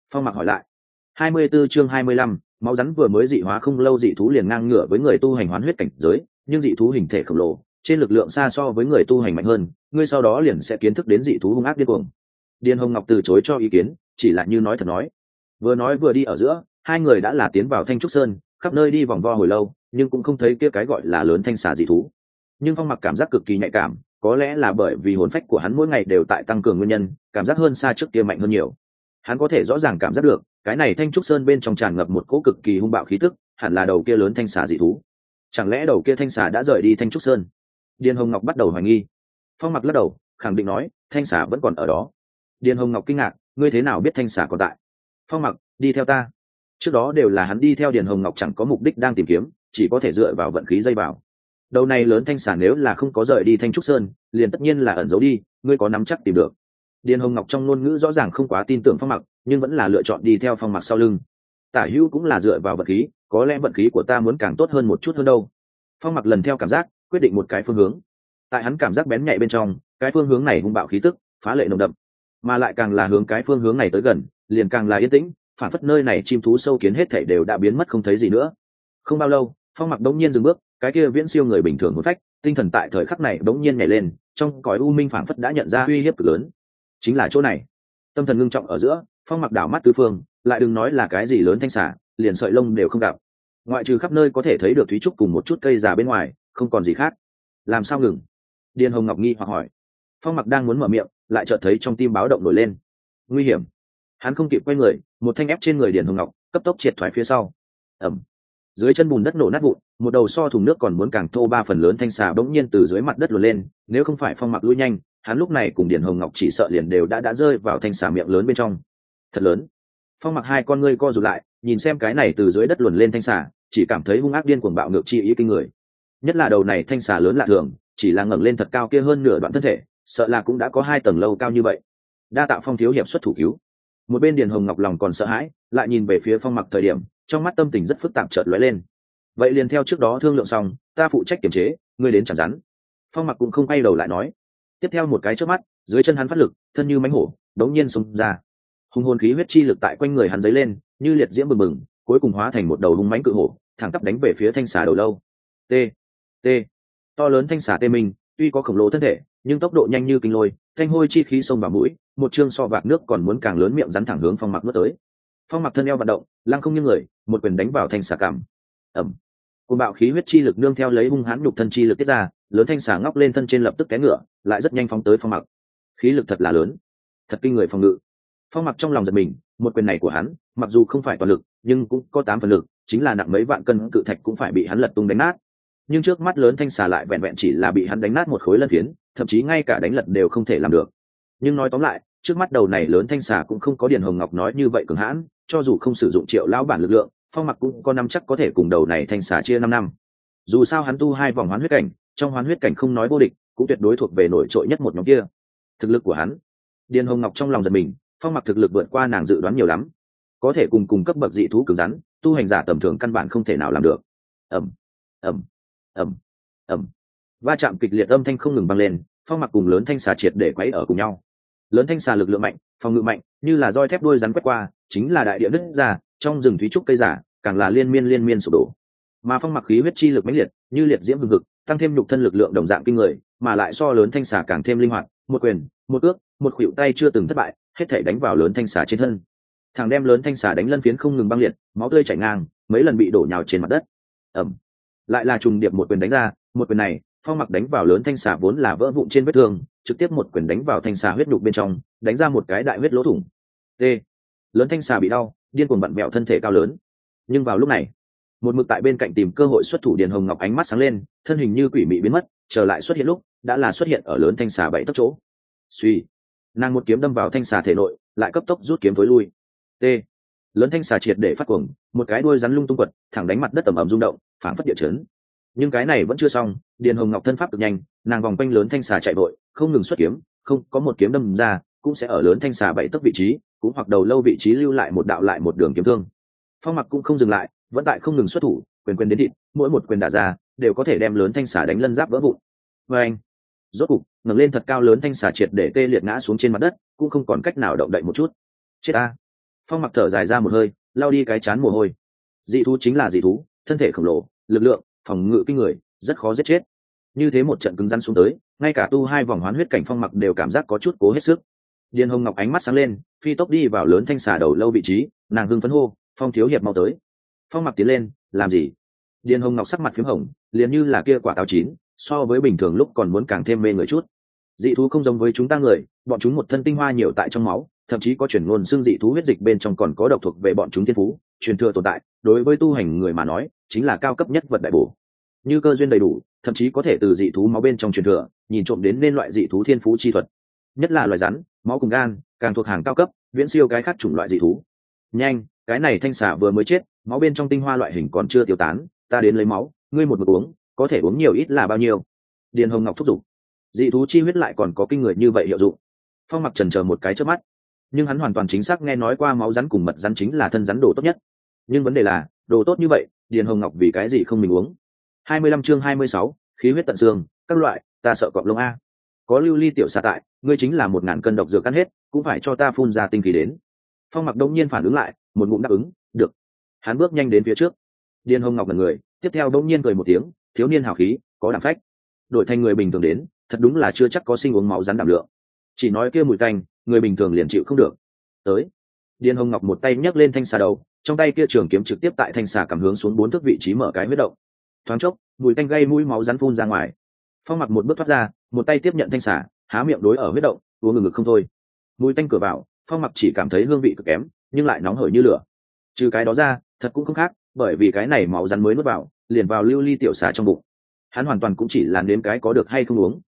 Phong Mặc hỏi lại. 24 chương 25, máu rắn vừa mới dị hóa không lâu dị thú liền ngang ngửa với người tu hành hoán huyết cảnh giới, nhưng dị thú hình thể khổng lồ, trên lực lượng xa so với người tu hành mạnh hơn, ngươi sau đó liền sẽ kiến thức đến dị thú hung ác điên cuồng. Điền Hồng Ngọc từ chối cho ý kiến, chỉ là như nói thật nói vừa đi ở giữa, hai người đã là tiến vào Thanh Trúc Sơn, khắp nơi đi vòng vo hồi lâu, nhưng cũng không thấy kia cái gọi là lớn thanh xà dị thú. Nhưng Phong Mặc cảm giác cực kỳ nhạy cảm, có lẽ là bởi vì hồn phách của hắn mỗi ngày đều tại tăng cường nguyên nhân, cảm giác hơn xa trước kia mạnh hơn nhiều. Hắn có thể rõ ràng cảm giác được, cái này Thanh Trúc Sơn bên trong tràn ngập một cỗ cực kỳ hung bạo khí tức, hẳn là đầu kia lớn thanh xà dị thú. Chẳng lẽ đầu kia thanh xà đã rời đi Thanh Trúc Sơn? Điền Hồng Ngọc bắt đầu hoài nghi. Phong Mặc lắc đầu, khẳng định nói, thanh xà vẫn còn ở đó. Điền Hồng Ngọc kinh ngạc, ngươi thế nào biết thanh xà còn tại? Phong Mặc, đi theo ta. Trước đó đều là hắn đi theo Điền Hồng Ngọc chẳng có mục đích đang tìm kiếm, chỉ có thể dựa vào vận khí dây vào. Đầu này lớn thanh xà nếu là không có rời đi Thanh Trúc Sơn, liền tất nhiên là ẩn giấu đi, ngươi có nắm chắc tìm được. Điền Hồng Ngọc trong ngôn ngữ rõ ràng không quá tin tưởng Phong Mặc, nhưng vẫn là lựa chọn đi theo Phong Mặc sau lưng. Tả hữu cũng là dựa vào vận khí, có lẽ vận khí của ta muốn càng tốt hơn một chút hơn đâu. Phong Mặc lần theo cảm giác, quyết định một cái phương hướng. Tại hắn cảm giác bén nhạy bên trong, cái phương hướng này hung bạo khí tức, phá lệ nồng đậm, mà lại càng là hướng cái phương hướng này tới gần, liền càng là yên tĩnh, phản phất nơi này chim thú sâu kiến hết thảy đều đã biến mất không thấy gì nữa. Không bao lâu, Phong Mặc đống nhiên dừng bước, cái kia viễn siêu người bình thường hồn phách, tinh thần tại thời khắc này đống nhiên nhảy lên, trong cõi u minh phản phất đã nhận ra uy hiếp cực lớn. Chính là chỗ này. Tâm thần ngưng trọng ở giữa, Phong Mặc đảo mắt tứ phương, lại đừng nói là cái gì lớn thanh xà, liền sợi lông đều không gặp. Ngoại trừ khắp nơi có thể thấy được thúy trúc cùng một chút cây già bên ngoài, không còn gì khác. Làm sao ngừng? Điền Hồng Ngọc nghi hoặc hỏi. Phong Mặc đang muốn mở miệng, lại chợt thấy trong tim báo động nổi lên. Nguy hiểm. Hắn không kịp quay người, một thanh ép trên người Điền Hồng Ngọc, cấp tốc triệt thoái phía sau. Ầm. Dưới chân bùn đất nổ nát vụn, một đầu so thùng nước còn muốn càng thô ba phần lớn thanh xà bỗng nhiên từ dưới mặt đất luồn lên, nếu không phải Phong Mặc lui nhanh, hắn lúc này cùng Điền Hồng Ngọc chỉ sợ liền đều đã rơi vào thanh xà miệng lớn bên trong. Thật lớn. Phong Mặc hai con ngươi co rụt lại, nhìn xem cái này từ dưới đất luồn lên thanh xà, chỉ cảm thấy hung ác điên cuồng bạo ngược chi ý kinh người. Nhất là đầu này thanh xà lớn lạ thường, chỉ là ngẩng lên thật cao kia hơn nửa đoạn thân thể, sợ là cũng đã có 2 tầng lâu cao như vậy. Đa tạ Phong thiếu hiệp xuất thủ cứu. Một bên Điền Hồng Ngọc lòng còn sợ hãi, lại nhìn về phía Phong Mặc thời điểm, trong mắt tâm tình rất phức tạp chợt lóe lên. Vậy liền theo trước đó thương lượng xong, ta phụ trách kiểm chế, ngươi đến chặn rắn. Phong Mặc cũng không quay đầu lại nói. Tiếp theo một cái chớp mắt, dưới chân hắn phát lực, thân như mãnh hổ, đống nhiên xông ra. Hung hồn khí huyết chi lực tại quanh người hắn dấy lên, như liệt diễm bừng bừng, cuối cùng hóa thành một đầu hung mãnh cự hổ, thẳng tắp đánh về phía thanh xà đầu lâu. T, T. To lớn thanh xà tê mình, tuy có khổng lồ thân thể, nhưng tốc độ nhanh như kinh lôi, thanh hôi chi khí xông vào mũi, một chương so vạc nước còn muốn càng lớn miệng rắn thẳng hướng Phong Mặc nuốt tới. Phong Mặc thân eo vận động, lăng không nghiêng người, một quyền đánh vào thanh xà cằm. Ầm. Cùng bạo khí huyết chi lực nương theo lấy hung hãn nhục thân chi lực tiết ra, lớn thanh xà ngóc lên thân trên lập tức té ngựa, lại rất nhanh phóng tới Phong Mặc. Khí lực thật là lớn, thật kinh người phòng ngự. Phong Mặc trong lòng giật mình, một quyền này của hắn, mặc dù không phải toàn lực, nhưng cũng có 8 phần lực, chính là nặng mấy vạn cân cự thạch cũng phải bị hắn lật tung đánh nát. Nhưng trước mắt lớn thanh xà lại vẹn vẹn chỉ là bị hắn đánh nát một khối lân phiến, thậm chí ngay cả đánh lật đều không thể làm được. Nhưng nói tóm lại, trước mắt đầu này lớn thanh xà cũng không có Điền Hồng Ngọc nói như vậy cường hãn, cho dù không sử dụng Triệu lão bản lực lượng, Phong Mặc cũng có năm chắc có thể cùng đầu này thanh xà chia 5 năm. Dù sao hắn tu 2 vòng hoán huyết cảnh, trong hoán huyết cảnh không nói vô địch, cũng tuyệt đối thuộc về nổi trội nhất một nhóm kia. Thực lực của hắn, Điền Hồng Ngọc trong lòng giật mình, Phong Mặc thực lực vượt qua nàng dự đoán nhiều lắm, có thể cùng cấp bậc dị thú cứng rắn, tu hành giả tầm thường căn bản không thể nào làm được. Ầm, ầm, ầm, ầm. Va chạm kịch liệt âm thanh không ngừng vang lên, Phong Mặc cùng lớn thanh xà triệt để quấy ở cùng nhau. Lớn thanh xà lực lượng mạnh, phòng ngự mạnh, như là roi thép đuôi rắn quét qua, chính là đại địa nứt ra, trong rừng thúy trúc cây giả, càng là liên miên sụp đổ. Mà Phong Mặc khí huyết chi lực mãnh liệt, như liệt diễm hừng hực, tăng thêm nhục thân lực lượng đồng dạng kinh người, mà lại so lớn thanh xà càng thêm linh hoạt, một quyền, một ước, một khuỷu tay chưa từng thất bại, hết thảy đánh vào lớn thanh xà trên thân. Thằng đem lớn thanh xà đánh lân phiến không ngừng băng liệt, máu tươi chảy ngang, mấy lần bị đổ nhào trên mặt đất. Ầm. Lại là trùng điệp một quyền đánh ra, một quyền này, Phong Mặc đánh vào lớn thanh xà vốn là vỡ vụn trên vết thương, trực tiếp một quyền đánh vào thanh xà huyết nhục bên trong, đánh ra một cái đại huyết lỗ thủng. T. Lớn thanh xà bị đau, điên cuồng vặn vẹo thân thể cao lớn. Nhưng vào lúc này, một mực tại bên cạnh tìm cơ hội xuất thủ Điền Hồng Ngọc ánh mắt sáng lên, thân hình như quỷ mị biến mất, trở lại xuất hiện lúc, đã là xuất hiện ở lớn thanh xà 7 tấc chỗ. Suy, nàng một kiếm đâm vào thanh xà thể nội, lại cấp tốc rút kiếm tối lui. T. Lớn thanh xà triệt để phát cuồng, một cái đuôi rắn lung tung quật, thẳng đánh mặt đất ầm ầm rung động, phảng phất địa chấn. Nhưng cái này vẫn chưa xong, Điền Hồng Ngọc thân pháp cực nhanh, nàng vòng quanh lớn thanh xà chạy vội, không ngừng xuất kiếm, không có một kiếm đâm ra, cũng sẽ ở lớn thanh xà 7 tấc vị trí, cũng hoặc đầu lâu vị trí lưu lại một đạo lại một đường kiếm thương. Phong Mặc cũng không dừng lại, vẫn tại không ngừng xuất thủ, quyền quyền đến thịt, mỗi một quyền đả ra, đều có thể đem lớn thanh xà đánh lân giáp vỡ vụn. Và anh, rốt cục, ngẩng lên thật cao lớn thanh xà triệt để tê liệt ngã xuống trên mặt đất, cũng không còn cách nào động đậy một chút. Chết a! Phong Mặc thở dài ra một hơi, lau đi cái chán mồ hôi. Dị thú chính là dị thú, thân thể khổng lồ, lực lượng phòng ngự kinh người, rất khó giết chết. Như thế một trận cứng rắn xuống tới, ngay cả tu 2 vòng hoán huyết cảnh Phong Mặc đều cảm giác có chút cố hết sức. Điền Hồng Ngọc ánh mắt sáng lên, phi tốc đi vào lớn thanh xà đầu lâu vị trí, nàng hưng phấn hô, Phong thiếu hiệp mau tới. Phong Mặc tiến lên, làm gì? Điền Hồng Ngọc sắc mặt phím hồng, liền như là kia quả táo chín, so với bình thường lúc còn muốn càng thêm mê người chút. Dị thú không giống với chúng ta người, bọn chúng một thân tinh hoa nhiều tại trong máu, thậm chí có chuyển ngôn xương dị thú huyết dịch bên trong còn có độc thuộc về bọn chúng thiên phú, truyền thừa tồn tại, đối với tu hành người mà nói, chính là cao cấp nhất vật đại bổ. Như cơ duyên đầy đủ, thậm chí có thể từ dị thú máu bên trong truyền thừa, nhìn trộm đến nên loại dị thú thiên phú chi thuật. Nhất là loài rắn, máu cùng gan, càng thuộc hàng cao cấp, viễn siêu cái khác chủng loại dị thú. Nhanh, cái này thanh xà vừa mới chết, máu bên trong tinh hoa loại hình còn chưa tiêu tán, ta đến lấy máu, ngươi một uống, có thể uống nhiều ít là bao nhiêu? Điền Hồng Ngọc thúc giục. Dị thú chi huyết lại còn có kinh người như vậy hiệu dụng. Phong Mặc chần chờ một cái chớp mắt, nhưng hắn hoàn toàn chính xác nghe nói qua máu rắn cùng mật rắn chính là thân rắn đồ tốt nhất. Nhưng vấn đề là, đồ tốt như vậy, Điền Hồng Ngọc vì cái gì không mình uống? 25 chương 26, khí huyết tận xương, các loại, ta sợ cọp lông a. Có lưu ly tiểu xà tại, ngươi chính là 1000 cân độc dược ăn hết, cũng phải cho ta phun ra tinh khí đến. Phong Mặc đông nhiên phản ứng lại, một ngụm đáp ứng, được. Hắn bước nhanh đến phía trước. Điền Hồng Ngọc là người, tiếp theo đông nhiên cười một tiếng, thiếu niên hào khí, có đảm phách. Đổi thành người bình thường đến, thật đúng là chưa chắc có sinh uống máu rắn đảm lượng. Chỉ nói kia mùi tanh, người bình thường liền chịu không được. Tới. Điền Hồng Ngọc một tay nhấc lên thanh xà đầu, trong tay kia trường kiếm trực tiếp tại thanh xà cầm hướng xuống 4 thước vị trí mở cái huyết động. Thoáng chốc, mùi tanh gây mũi máu rắn phun ra ngoài. Phong Mặc một bước thoát ra, một tay tiếp nhận thanh xà, há miệng đối ở huyết động, uống ngực không thôi. Mùi tanh cửa vào, Phong Mặc chỉ cảm thấy hương vị cực kém, nhưng lại nóng hổi như lửa. Trừ cái đó ra, thật cũng không khác, bởi vì cái này máu rắn mới nuốt vào, liền vào lưu ly tiểu xà trong bụng. Hắn hoàn toàn cũng chỉ là nếm cái có được hay không uống.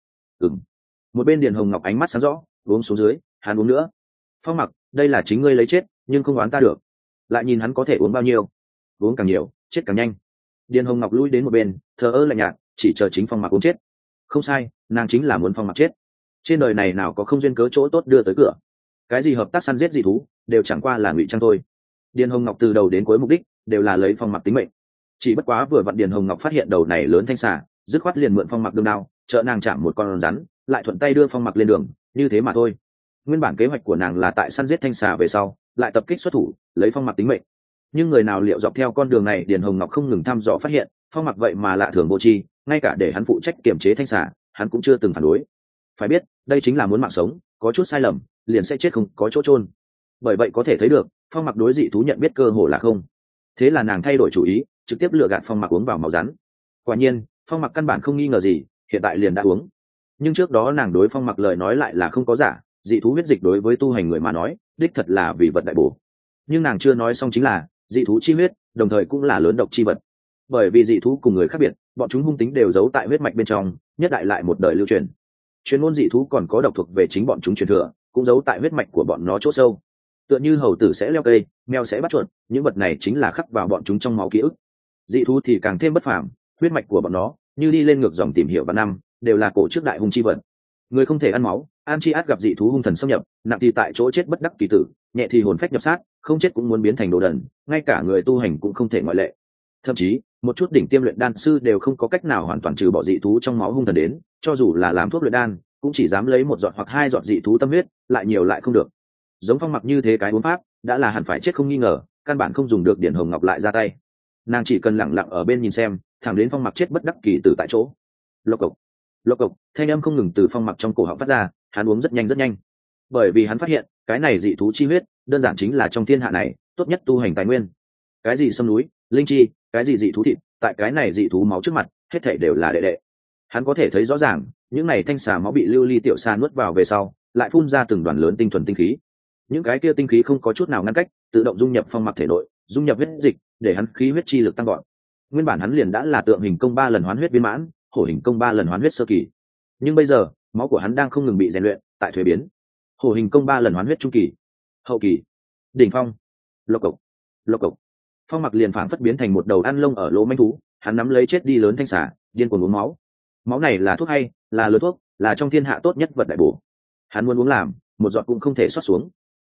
Một bên Điền Hồng Ngọc ánh mắt sáng rõ, uống xuống dưới, hắn uống nữa. Phong Mặc, đây là chính ngươi lấy chết, nhưng không oán ta được. Lại nhìn hắn có thể uống bao nhiêu, uống càng nhiều, chết càng nhanh. Điền Hồng Ngọc lui đến một bên, thờ ơ lạnh nhạt, chỉ chờ chính Phong Mặc uống chết. Không sai, nàng chính là muốn Phong Mặc chết. Trên đời này nào có không duyên cớ chỗ tốt đưa tới cửa. Cái gì hợp tác săn giết dị thú, đều chẳng qua là ngụy trang thôi. Điền Hồng Ngọc từ đầu đến cuối mục đích đều là lấy Phong Mặc tính mệnh. Chỉ bất quá vừa vặn Điền Hồng Ngọc phát hiện đầu này lớn thanh xà, dứt khoát liền mượn Phong Mặc đương đao, trợ nàng chạm một con rắn, lại thuận tay đưa Phong Mặc lên đường, như thế mà thôi. Nguyên bản kế hoạch của nàng là tại săn giết thanh xà về sau, lại tập kích xuất thủ, lấy Phong Mặc tính mệnh. Nhưng người nào liệu dọc theo con đường này Điền Hồng Ngọc không ngừng thăm dò phát hiện, Phong Mặc vậy mà lạ thường vô tri, ngay cả để hắn phụ trách kiểm chế thanh xà, hắn cũng chưa từng phản đối. Phải biết, đây chính là muốn mạng sống, có chút sai lầm, liền sẽ chết không có chỗ chôn. Bởi vậy có thể thấy được, Phong Mặc đối dị thú nhận biết cơ hồ là không. Thế là nàng thay đổi chủ ý, trực tiếp lựa gạt Phong Mặc uống vào máu rắn. Quả nhiên, Phong Mặc căn bản không nghi ngờ gì, hiện tại liền đã uống. Nhưng trước đó nàng đối Phong Mặc lời nói lại là không có giả, dị thú huyết dịch đối với tu hành người mà nói, đích thật là vì vật đại bổ. Nhưng nàng chưa nói xong chính là, dị thú chi huyết, đồng thời cũng là lớn độc chi vật. Bởi vì dị thú cùng người khác biệt, bọn chúng hung tính đều giấu tại huyết mạch bên trong, nhất đại lại một đời lưu truyền. Chuyên môn dị thú còn có độc thuộc về chính bọn chúng truyền thừa, cũng giấu tại huyết mạch của bọn nó chỗ sâu. Tựa như hầu tử sẽ leo cây, mèo sẽ bắt chuột, những vật này chính là khắc vào bọn chúng trong máu ký ức. Dị thú thì càng thêm bất phàm, huyết mạch của bọn nó như đi lên ngược dòng tìm hiểu vạn năm, đều là cổ trước đại hung chi vật. Người không thể ăn máu, an chi át gặp dị thú hung thần xâm nhập, nặng thì tại chỗ chết bất đắc kỳ tử, nhẹ thì hồn phách nhập sát, không chết cũng muốn biến thành đồ đần, ngay cả người tu hành cũng không thể ngoại lệ. Thậm chí, một chút đỉnh tiêm luyện đan sư đều không có cách nào hoàn toàn trừ bỏ dị thú trong máu hung thần đến, cho dù là làm thuốc luyện đan, cũng chỉ dám lấy 1 giọt hoặc 2 giọt dị thú tâm huyết, lại nhiều lại không được. Giống Phong Mặc như thế cái uống pháp, đã là hẳn phải chết không nghi ngờ, căn bản không dùng được Điền Hồng Ngọc lại ra tay. Nàng chỉ cần lặng lặng ở bên nhìn xem, thẳng đến Phong Mặc chết bất đắc kỳ tử tại chỗ. Lộc cộc, thanh âm không ngừng từ Phong Mặc trong cổ họng phát ra, hắn uống rất nhanh. Bởi vì hắn phát hiện, cái này dị thú chi huyết, đơn giản chính là trong thiên hạ này tốt nhất tu hành tài nguyên. Cái gì sâm núi, linh chi, cái gì dị thú thịt, tại cái này dị thú máu trước mặt, hết thảy đều là đệ đệ. Hắn có thể thấy rõ ràng, những này thanh xà máu bị lưu ly tiểu sa nuốt vào về sau, lại phun ra từng đoàn lớn tinh thuần tinh khí. Những cái kia tinh khí không có chút nào ngăn cách, tự động dung nhập Phong Mặc thể nội, dung nhập huyết dịch, để hắn khí huyết chi lực tăng gọn. Nguyên bản hắn liền đã là tượng hình công 3 lần hoán huyết viên mãn, hổ hình công 3 lần hoán huyết sơ kỳ. Nhưng bây giờ, máu của hắn đang không ngừng bị rèn luyện, tại thuế biến. Hổ hình công 3 lần hoán huyết trung kỳ, hậu kỳ, đỉnh phong. Lộc cộc. Phong Mặc liền phảng phất biến thành một đầu ăn lông ở lỗ manh thú, hắn nắm lấy chết đi lớn thanh xà, điên cuồng uống máu. Máu này là thuốc hay, là lứa thuốc, là trong thiên hạ tốt nhất vật đại bổ. Hắn muốn uống làm, một giọt cũng không thể xót xuống.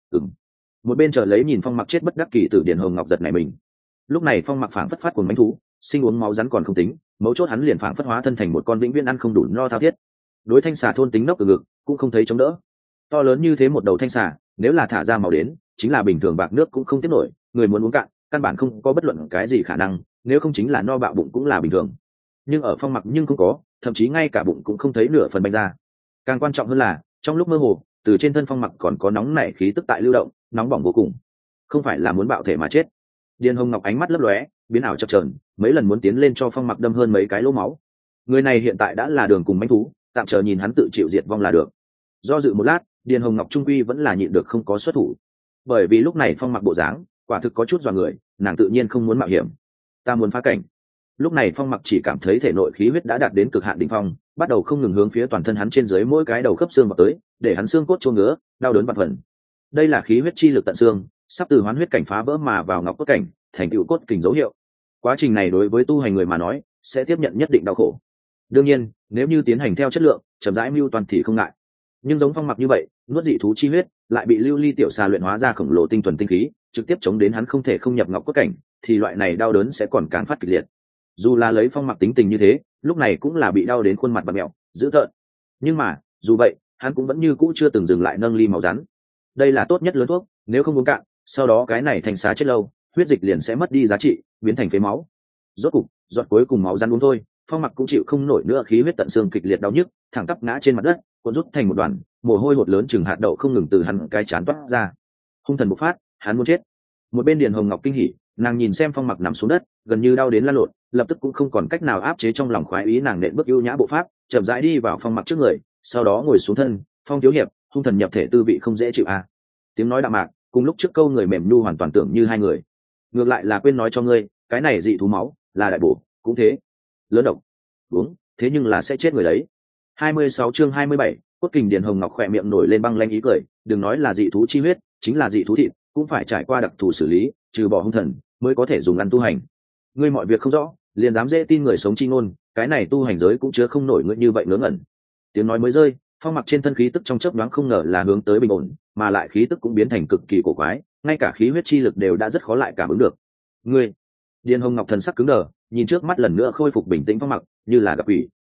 Một bên chờ lấy nhìn Phong Mặc chết bất đắc kỳ tử Điền Hồng Ngọc giật nảy mình. Lúc này Phong Mặc phảng phất phát cuồng manh thú, sinh uống máu rắn còn không tính, mấu chốt hắn liền phảng phất hóa thân thành một con vĩnh viễn ăn không đủ no thao thiết. Đối thanh xà thôn tính nốc từ ngực, cũng không thấy chống đỡ. To lớn như thế một đầu thanh xà, nếu là thả ra máu đến, chính là bình thường bạc nước cũng không tiếp nổi, người muốn uống cạn căn bản không có bất luận cái gì khả năng, nếu không chính là no bạo bụng cũng là bình thường. Nhưng ở Phong Mặc nhưng không có, thậm chí ngay cả bụng cũng không thấy nửa phần banh ra. Càng quan trọng hơn là trong lúc mơ hồ, từ trên thân Phong Mặc còn có nóng nảy khí tức tại lưu động, nóng bỏng vô cùng, không phải là muốn bạo thể mà chết. Điền Hồng Ngọc ánh mắt lấp lóe, biến ảo chập chờn, mấy lần muốn tiến lên cho Phong Mặc đâm hơn mấy cái lỗ máu. Người này hiện tại đã là đường cùng manh thú, tạm chờ nhìn hắn tự chịu diệt vong là được. Do dự một lát, Điền Hồng Ngọc trung quy vẫn là nhịn được không có xuất thủ, bởi vì lúc này Phong Mặc bộ dáng quả thực có chút dọa người, nàng tự nhiên không muốn mạo hiểm. Ta muốn phá cảnh. Lúc này Phong Mặc chỉ cảm thấy thể nội khí huyết đã đạt đến cực hạn đỉnh phong, bắt đầu không ngừng hướng phía toàn thân hắn trên dưới mỗi cái đầu khớp xương vào tới, để hắn xương cốt chua ngứa, đau đớn vạn phần. Đây là khí huyết chi lực tận xương, sắp từ hoán huyết cảnh phá vỡ mà vào ngọc cốt cảnh, thành tựu cốt kình dấu hiệu. Quá trình này đối với tu hành người mà nói, sẽ tiếp nhận nhất định đau khổ. Đương nhiên, nếu như tiến hành theo chất lượng, chậm rãi mưu toàn thì không ngại. Nhưng giống Phong Mặc như vậy, nuốt dị thú chi huyết, lại bị lưu ly tiểu xà luyện hóa ra khổng lồ tinh thuần tinh khí, trực tiếp chống đến hắn không thể không nhập ngọc cốt cảnh, thì loại này đau đớn sẽ còn càng phát kịch liệt. Dù là lấy Phong Mặc tính tình như thế, lúc này cũng là bị đau đến khuôn mặt bặm mẹo, dữ tợn. Nhưng mà, dù vậy, hắn cũng vẫn như cũ chưa từng dừng lại nâng ly máu rắn. Đây là tốt nhất lớn thuốc, nếu không uống cạn, sau đó cái này thành xá chết lâu, huyết dịch liền sẽ mất đi giá trị, biến thành phế máu. Rốt cục, giọt cuối cùng máu rắn uống thôi, Phong Mặc cũng chịu không nổi nữa, khí huyết tận xương kịch liệt đau nhức, thẳng tắp ngã trên mặt đất, cuộn rút thành một đoàn, mồ hôi hột lớn chừng hạt đậu không ngừng từ hắn cái chán toát ra. Hung thần bộc phát, hắn muốn chết. Một bên Điền Hồng Ngọc kinh hỉ, nàng nhìn xem Phong Mặc nằm xuống đất, gần như đau đến lăn lộn, lập tức cũng không còn cách nào áp chế trong lòng khoái ý, nàng nện bước ưu nhã bộ pháp, chậm rãi đi vào Phong Mặc trước người, sau đó ngồi xuống thân. Phong thiếu hiệp, hung thần nhập thể tư vị không dễ chịu à? Tiếng nói đạm mạc, cùng lúc trước câu người mềm nhu hoàn toàn tưởng như hai người. Ngược lại là quên nói cho ngươi, cái này dị thú máu là đại bổ, cũng thế, lớn độc, uống thế nhưng là sẽ chết người đấy. 26 chương 27, cốt kình. Điền Hồng Ngọc khỏe miệng nổi lên băng lanh ý cười, đừng nói là dị thú chi huyết, chính là dị thú thịt, cũng phải trải qua đặc thù xử lý, trừ bỏ hung thần mới có thể dùng ăn tu hành. Ngươi mọi việc không rõ, liền dám dễ tin người sống chi ngôn, cái này tu hành giới cũng chứa không nổi ngươi như vậy ngớ ngẩn. Tiếng nói mới rơi, Phong Mặc trên thân khí tức trong chớp nhoáng không ngờ là hướng tới bình ổn, mà lại khí tức cũng biến thành cực kỳ cổ quái, ngay cả khí huyết chi lực đều đã rất khó lại cảm ứng được. Ngươi, Điền Hồng Ngọc thần sắc cứng đờ, nhìn trước mắt lần nữa khôi phục bình tĩnh Phong Mặc, như là gặp quỷ.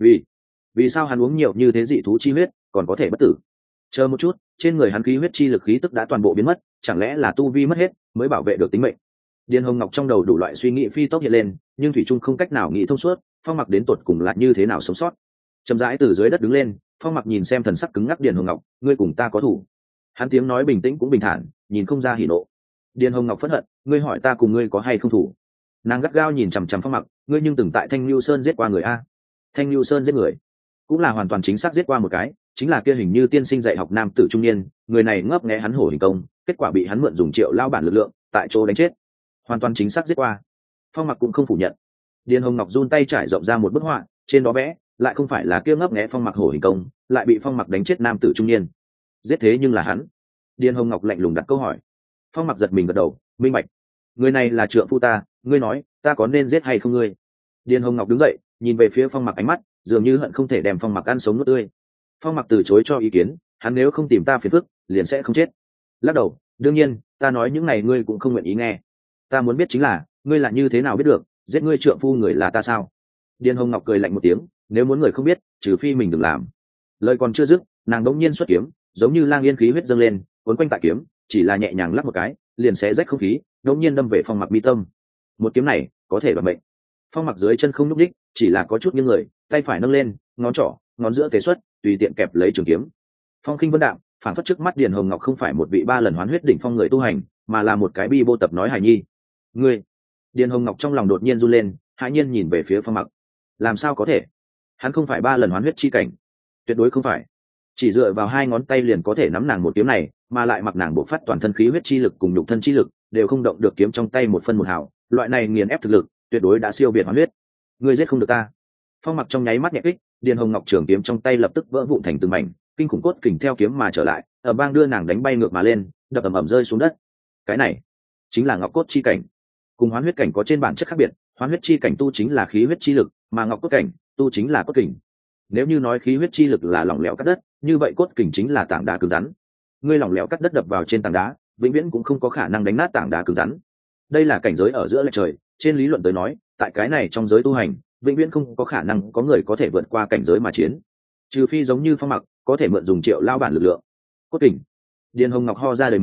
Vì sao hắn uống nhiều như thế dị thú chi huyết, còn có thể bất tử? Chờ một chút, trên người hắn khí huyết chi lực khí tức đã toàn bộ biến mất, chẳng lẽ là tu vi mất hết mới bảo vệ được tính mệnh? Điền Hồng Ngọc trong đầu đủ loại suy nghĩ phi tốc hiện lên, nhưng thủy trung không cách nào nghĩ thông suốt, Phong Mặc đến tột cùng là như thế nào sống sót. Chậm rãi từ dưới đất đứng lên, Phong Mặc nhìn xem thần sắc cứng ngắc Điền Hồng Ngọc, ngươi cùng ta có thủ. Hắn tiếng nói bình tĩnh cũng bình thản, nhìn không ra hỉ nộ. Điền Hồng Ngọc phẫn hận, ngươi hỏi ta cùng ngươi có hay không thủ? Nàng gắt gao nhìn chằm chằm Phong Mặc, ngươi nhưng từng tại Thanh Lưu Sơn giết qua người a? Thanh Lưu Sơn giết người, cũng là hoàn toàn chính xác giết qua một cái, chính là kia hình như tiên sinh dạy học nam tử trung niên, người này ngấp nghé hắn hổ hình công, kết quả bị hắn mượn dùng triệu lao bản lực lượng, tại chỗ đánh chết. Hoàn toàn chính xác giết qua. Phong Mặc cũng không phủ nhận. Điền Hồng Ngọc run tay trải rộng ra một bức họa, trên đó vẽ lại không phải là kia ngấp nghé Phong Mặc hổ hình công, lại bị Phong Mặc đánh chết nam tử trung niên. Giết thế nhưng là hắn. Điền Hồng Ngọc lạnh lùng đặt câu hỏi. Phong Mặc giật mình gật đầu, minh bạch. Người này là trượng phu ta, ngươi nói, ta có nên giết hay không ngươi? Điền Hồng Ngọc đứng dậy, nhìn về phía Phong Mặc, ánh mắt dường như hận không thể đem Phong Mặc ăn sống nuốt tươi. Phong Mặc từ chối cho ý kiến, hắn nếu không tìm ta phiền phức, liền sẽ không chết. Lắc đầu, đương nhiên, ta nói những này ngươi cũng không nguyện ý nghe. Ta muốn biết chính là, ngươi là như thế nào biết được, giết ngươi trượng phu người là ta sao? Điền Hồng Ngọc cười lạnh một tiếng, nếu muốn người không biết, trừ phi mình đừng làm. Lời còn chưa dứt, nàng đống nhiên xuất kiếm, giống như lang yên khí huyết dâng lên, cuốn quanh tại kiếm, chỉ là nhẹ nhàng lắc một cái, liền xé rách không khí, đống nhiên đâm về Phong Mặc mi tâm. Một kiếm này, có thể đoạt mệnh. Phong Mặc dưới chân không nhúc nhích, chỉ là có chút nghiêng người, tay phải nâng lên, ngón trỏ, ngón giữa tế xuất, tùy tiện kẹp lấy trường kiếm. Phong khinh vân đạm, phản phất trước mắt Điền Hồng Ngọc không phải một vị 3 lần hoán huyết đỉnh phong người tu hành, mà là một cái bi bô tập nói hài nhi. Ngươi, Điền Hồng Ngọc trong lòng đột nhiên run lên, hãi nhiên nhìn về phía Phong Mặc. Làm sao có thể? Hắn không phải 3 lần hoán huyết chi cảnh, tuyệt đối không phải. Chỉ dựa vào 2 ngón tay liền có thể nắm nàng một kiếm này, mà lại mặc nàng bộc phát toàn thân khí huyết chi lực cùng nhục thân chi lực, đều không động được kiếm trong tay một phân một hào, loại này nghiền ép thực lực, tuyệt đối đã siêu việt hoán huyết. Ngươi giết không được ta. Phong Mặc trong nháy mắt nhẹ kích, Điền Hồng Ngọc trường kiếm trong tay lập tức vỡ vụn thành từng mảnh, kinh khủng cốt kình theo kiếm mà trở lại, ở bang đưa nàng đánh bay ngược mà lên, đập ầm ầm rơi xuống đất. Cái này chính là ngọc cốt chi cảnh, cùng hoán huyết cảnh có trên bản chất khác biệt. Hoán huyết chi cảnh tu chính là khí huyết chi lực, mà ngọc cốt cảnh tu chính là cốt kình. Nếu như nói khí huyết chi lực là lỏng lẻo cắt đất, như vậy cốt kình chính là tảng đá cứng rắn. Ngươi lỏng lẻo cắt đất đập vào trên tảng đá, vĩnh viễn cũng không có khả năng đánh nát tảng đá cứng rắn. Đây là cảnh giới ở giữa lệch trời, trên lý luận tới nói, tại cái này trong giới tu hành, vĩnh viễn không có khả năng có người có thể vượt qua cảnh giới mà chiến, trừ phi giống như Phong Mặc có thể mượn dùng triệu lao bản lực lượng. Cốt kình. Điền Hồng Ngọc ho ra đầy máu,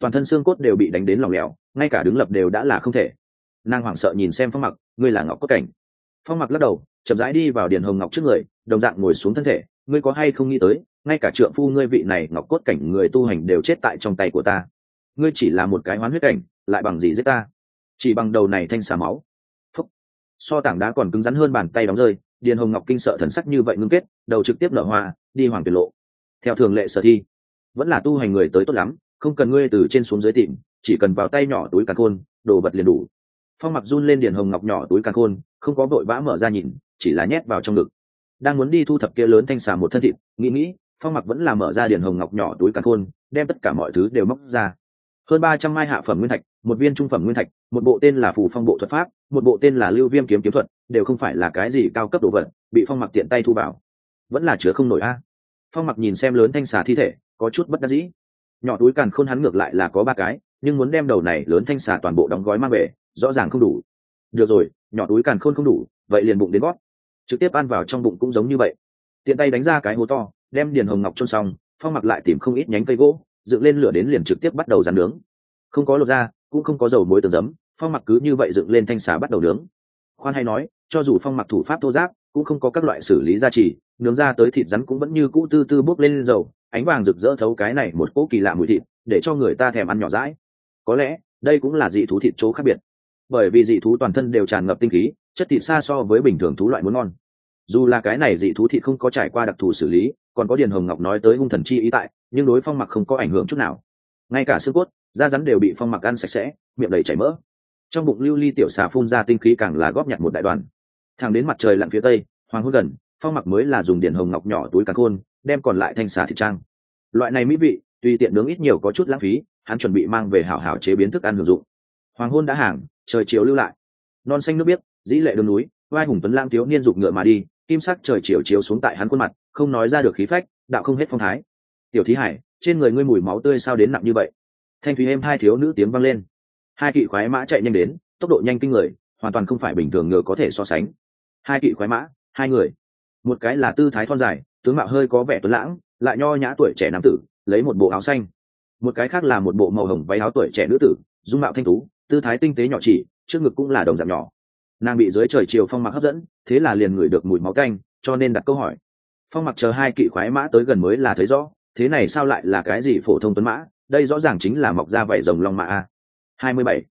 toàn thân xương cốt đều bị đánh đến lỏng lẻo, ngay cả đứng lập đều đã là không thể. Nàng hoảng sợ nhìn xem Phong Mặc, ngươi là Ngọc Cốt Cảnh. Phong Mặc lắc đầu, chậm rãi đi vào Điền Hồng Ngọc trước người, đồng dạng ngồi xuống thân thể, ngươi có hay không nghĩ tới, ngay cả trượng phu ngươi vị này Ngọc Cốt Cảnh người tu hành đều chết tại trong tay của ta. Ngươi chỉ là một cái hoán huyết cảnh, lại bằng gì giết ta? Chỉ bằng đầu này thanh xà máu. Phúc. So tảng đá còn cứng rắn hơn bàn tay đóng rơi, Điền Hồng Ngọc kinh sợ thần sắc như vậy ngưng kết, đầu trực tiếp nở hoa, đi hoàng tuyệt lộ. Theo thường lệ sở thi, vẫn là tu hành người tới tốt lắm, không cần ngươi từ trên xuống dưới tìm, chỉ cần vào tay nhỏ túi càn khôn, đồ vật liền đủ. Phong Mặc run lên Điền Hồng Ngọc nhỏ túi càn khôn, không có vội vã mở ra nhìn, chỉ là nhét vào trong ngực. Đang muốn đi thu thập kia lớn thanh xà một thân thịt, nghĩ, Phong Mặc vẫn là mở ra Điền Hồng Ngọc nhỏ túi càn khôn, đem tất cả mọi thứ đều móc ra. Hơn 300 mai hạ phẩm nguyên thạch, một viên trung phẩm nguyên thạch, một bộ tên là Phù Phong bộ thuật pháp, một bộ tên là Lưu Viêm kiếm kiếm thuật, đều không phải là cái gì cao cấp đồ vật, bị Phong Mặc tiện tay thu vào, vẫn là chứa không nổi a. Phong Mặc nhìn xem lớn thanh xà thi thể, có chút bất đắc dĩ. Nhỏ túi càn khôn hắn ngược lại là có 3 cái, nhưng muốn đem đầu này lớn thanh xà toàn bộ đóng gói mang về, rõ ràng không đủ. Được rồi, nhỏ túi càn khôn không đủ, vậy liền bụng đến gót, trực tiếp ăn vào trong bụng cũng giống như vậy. Tiện tay đánh ra cái hố to, đem Điền Hồng Ngọc chôn xong, Phong Mặc lại tìm không ít nhánh cây gỗ, dựng lên lửa đến liền trực tiếp bắt đầu rán nướng. Không có lột ra, cũng không có dầu muối tường giấm, Phong Mặc cứ như vậy dựng lên thanh xà bắt đầu nướng. Khoan hay nói, cho dù Phong Mặc thủ pháp thô giáp, cũng không có các loại xử lý gia trì, nướng ra tới thịt rắn cũng vẫn như cũ tư tư bốc lên dầu, ánh vàng rực rỡ thấu cái này một cỗ kỳ lạ mùi thịt, để cho người ta thèm ăn nhỏ dãi. Có lẽ đây cũng là dị thú thịt chỗ khác biệt, bởi vì dị thú toàn thân đều tràn ngập tinh khí, chất thịt xa so với bình thường thú loại muốn ngon. Dù là cái này dị thú thịt không có trải qua đặc thù xử lý, còn có Điền Hồng Ngọc nói tới hung thần chi ý tại, nhưng đối Phong Mặc không có ảnh hưởng chút nào. Ngay cả xương cốt, da rắn đều bị Phong Mặc ăn sạch sẽ, miệng đầy chảy mỡ. Trong bụng lưu ly tiểu xà phun ra tinh khí càng là góp nhặt một đại đoàn. Thẳng đến mặt trời lặn phía tây, hoàng hôn gần, Phong Mặc mới là dùng Điền Hồng Ngọc nhỏ túi càn khôn, đem còn lại thanh xà thịt trang. Loại này mỹ vị, tuy tiện nướng ít nhiều có chút lãng phí, hắn chuẩn bị mang về hảo hảo chế biến thức ăn hưởng dụng. Hoàng hôn đã hàng, trời chiều lưu lại. Non xanh nước biếc, dĩ lệ đường núi, vai hùng tuấn lang thiếu niên giục ngựa mà đi, kim sắc trời chiều chiếu xuống tại hắn khuôn mặt, không nói ra được khí phách, đạo không hết phong thái. Tiểu Thí Hải, trên người ngươi mùi máu tươi sao đến nặng như vậy? Thanh thúy êm hai thiếu nữ tiếng vang lên. Hai kỵ khoái mã chạy nhanh đến, tốc độ nhanh kinh người, hoàn toàn không phải bình thường ngựa có thể so sánh. Hai kỵ khoái mã, hai người, một cái là tư thái thon dài, tướng mạo hơi có vẻ tuấn lãng, lại nho nhã tuổi trẻ nam tử, lấy một bộ áo xanh. Một cái khác là một bộ màu hồng váy áo tuổi trẻ nữ tử, dung mạo thanh tú, tư thái tinh tế nhỏ chỉ, trước ngực cũng là đồng dạng nhỏ. Nàng bị dưới trời chiều Phong Mặc hấp dẫn, thế là liền ngửi được mùi máu tanh, cho nên đặt câu hỏi. Phong Mặc chờ hai kỵ khoái mã tới gần mới là thấy rõ, thế này sao lại là cái gì phổ thông tuấn mã, đây rõ ràng chính là mọc ra vảy rồng long mã a. 27.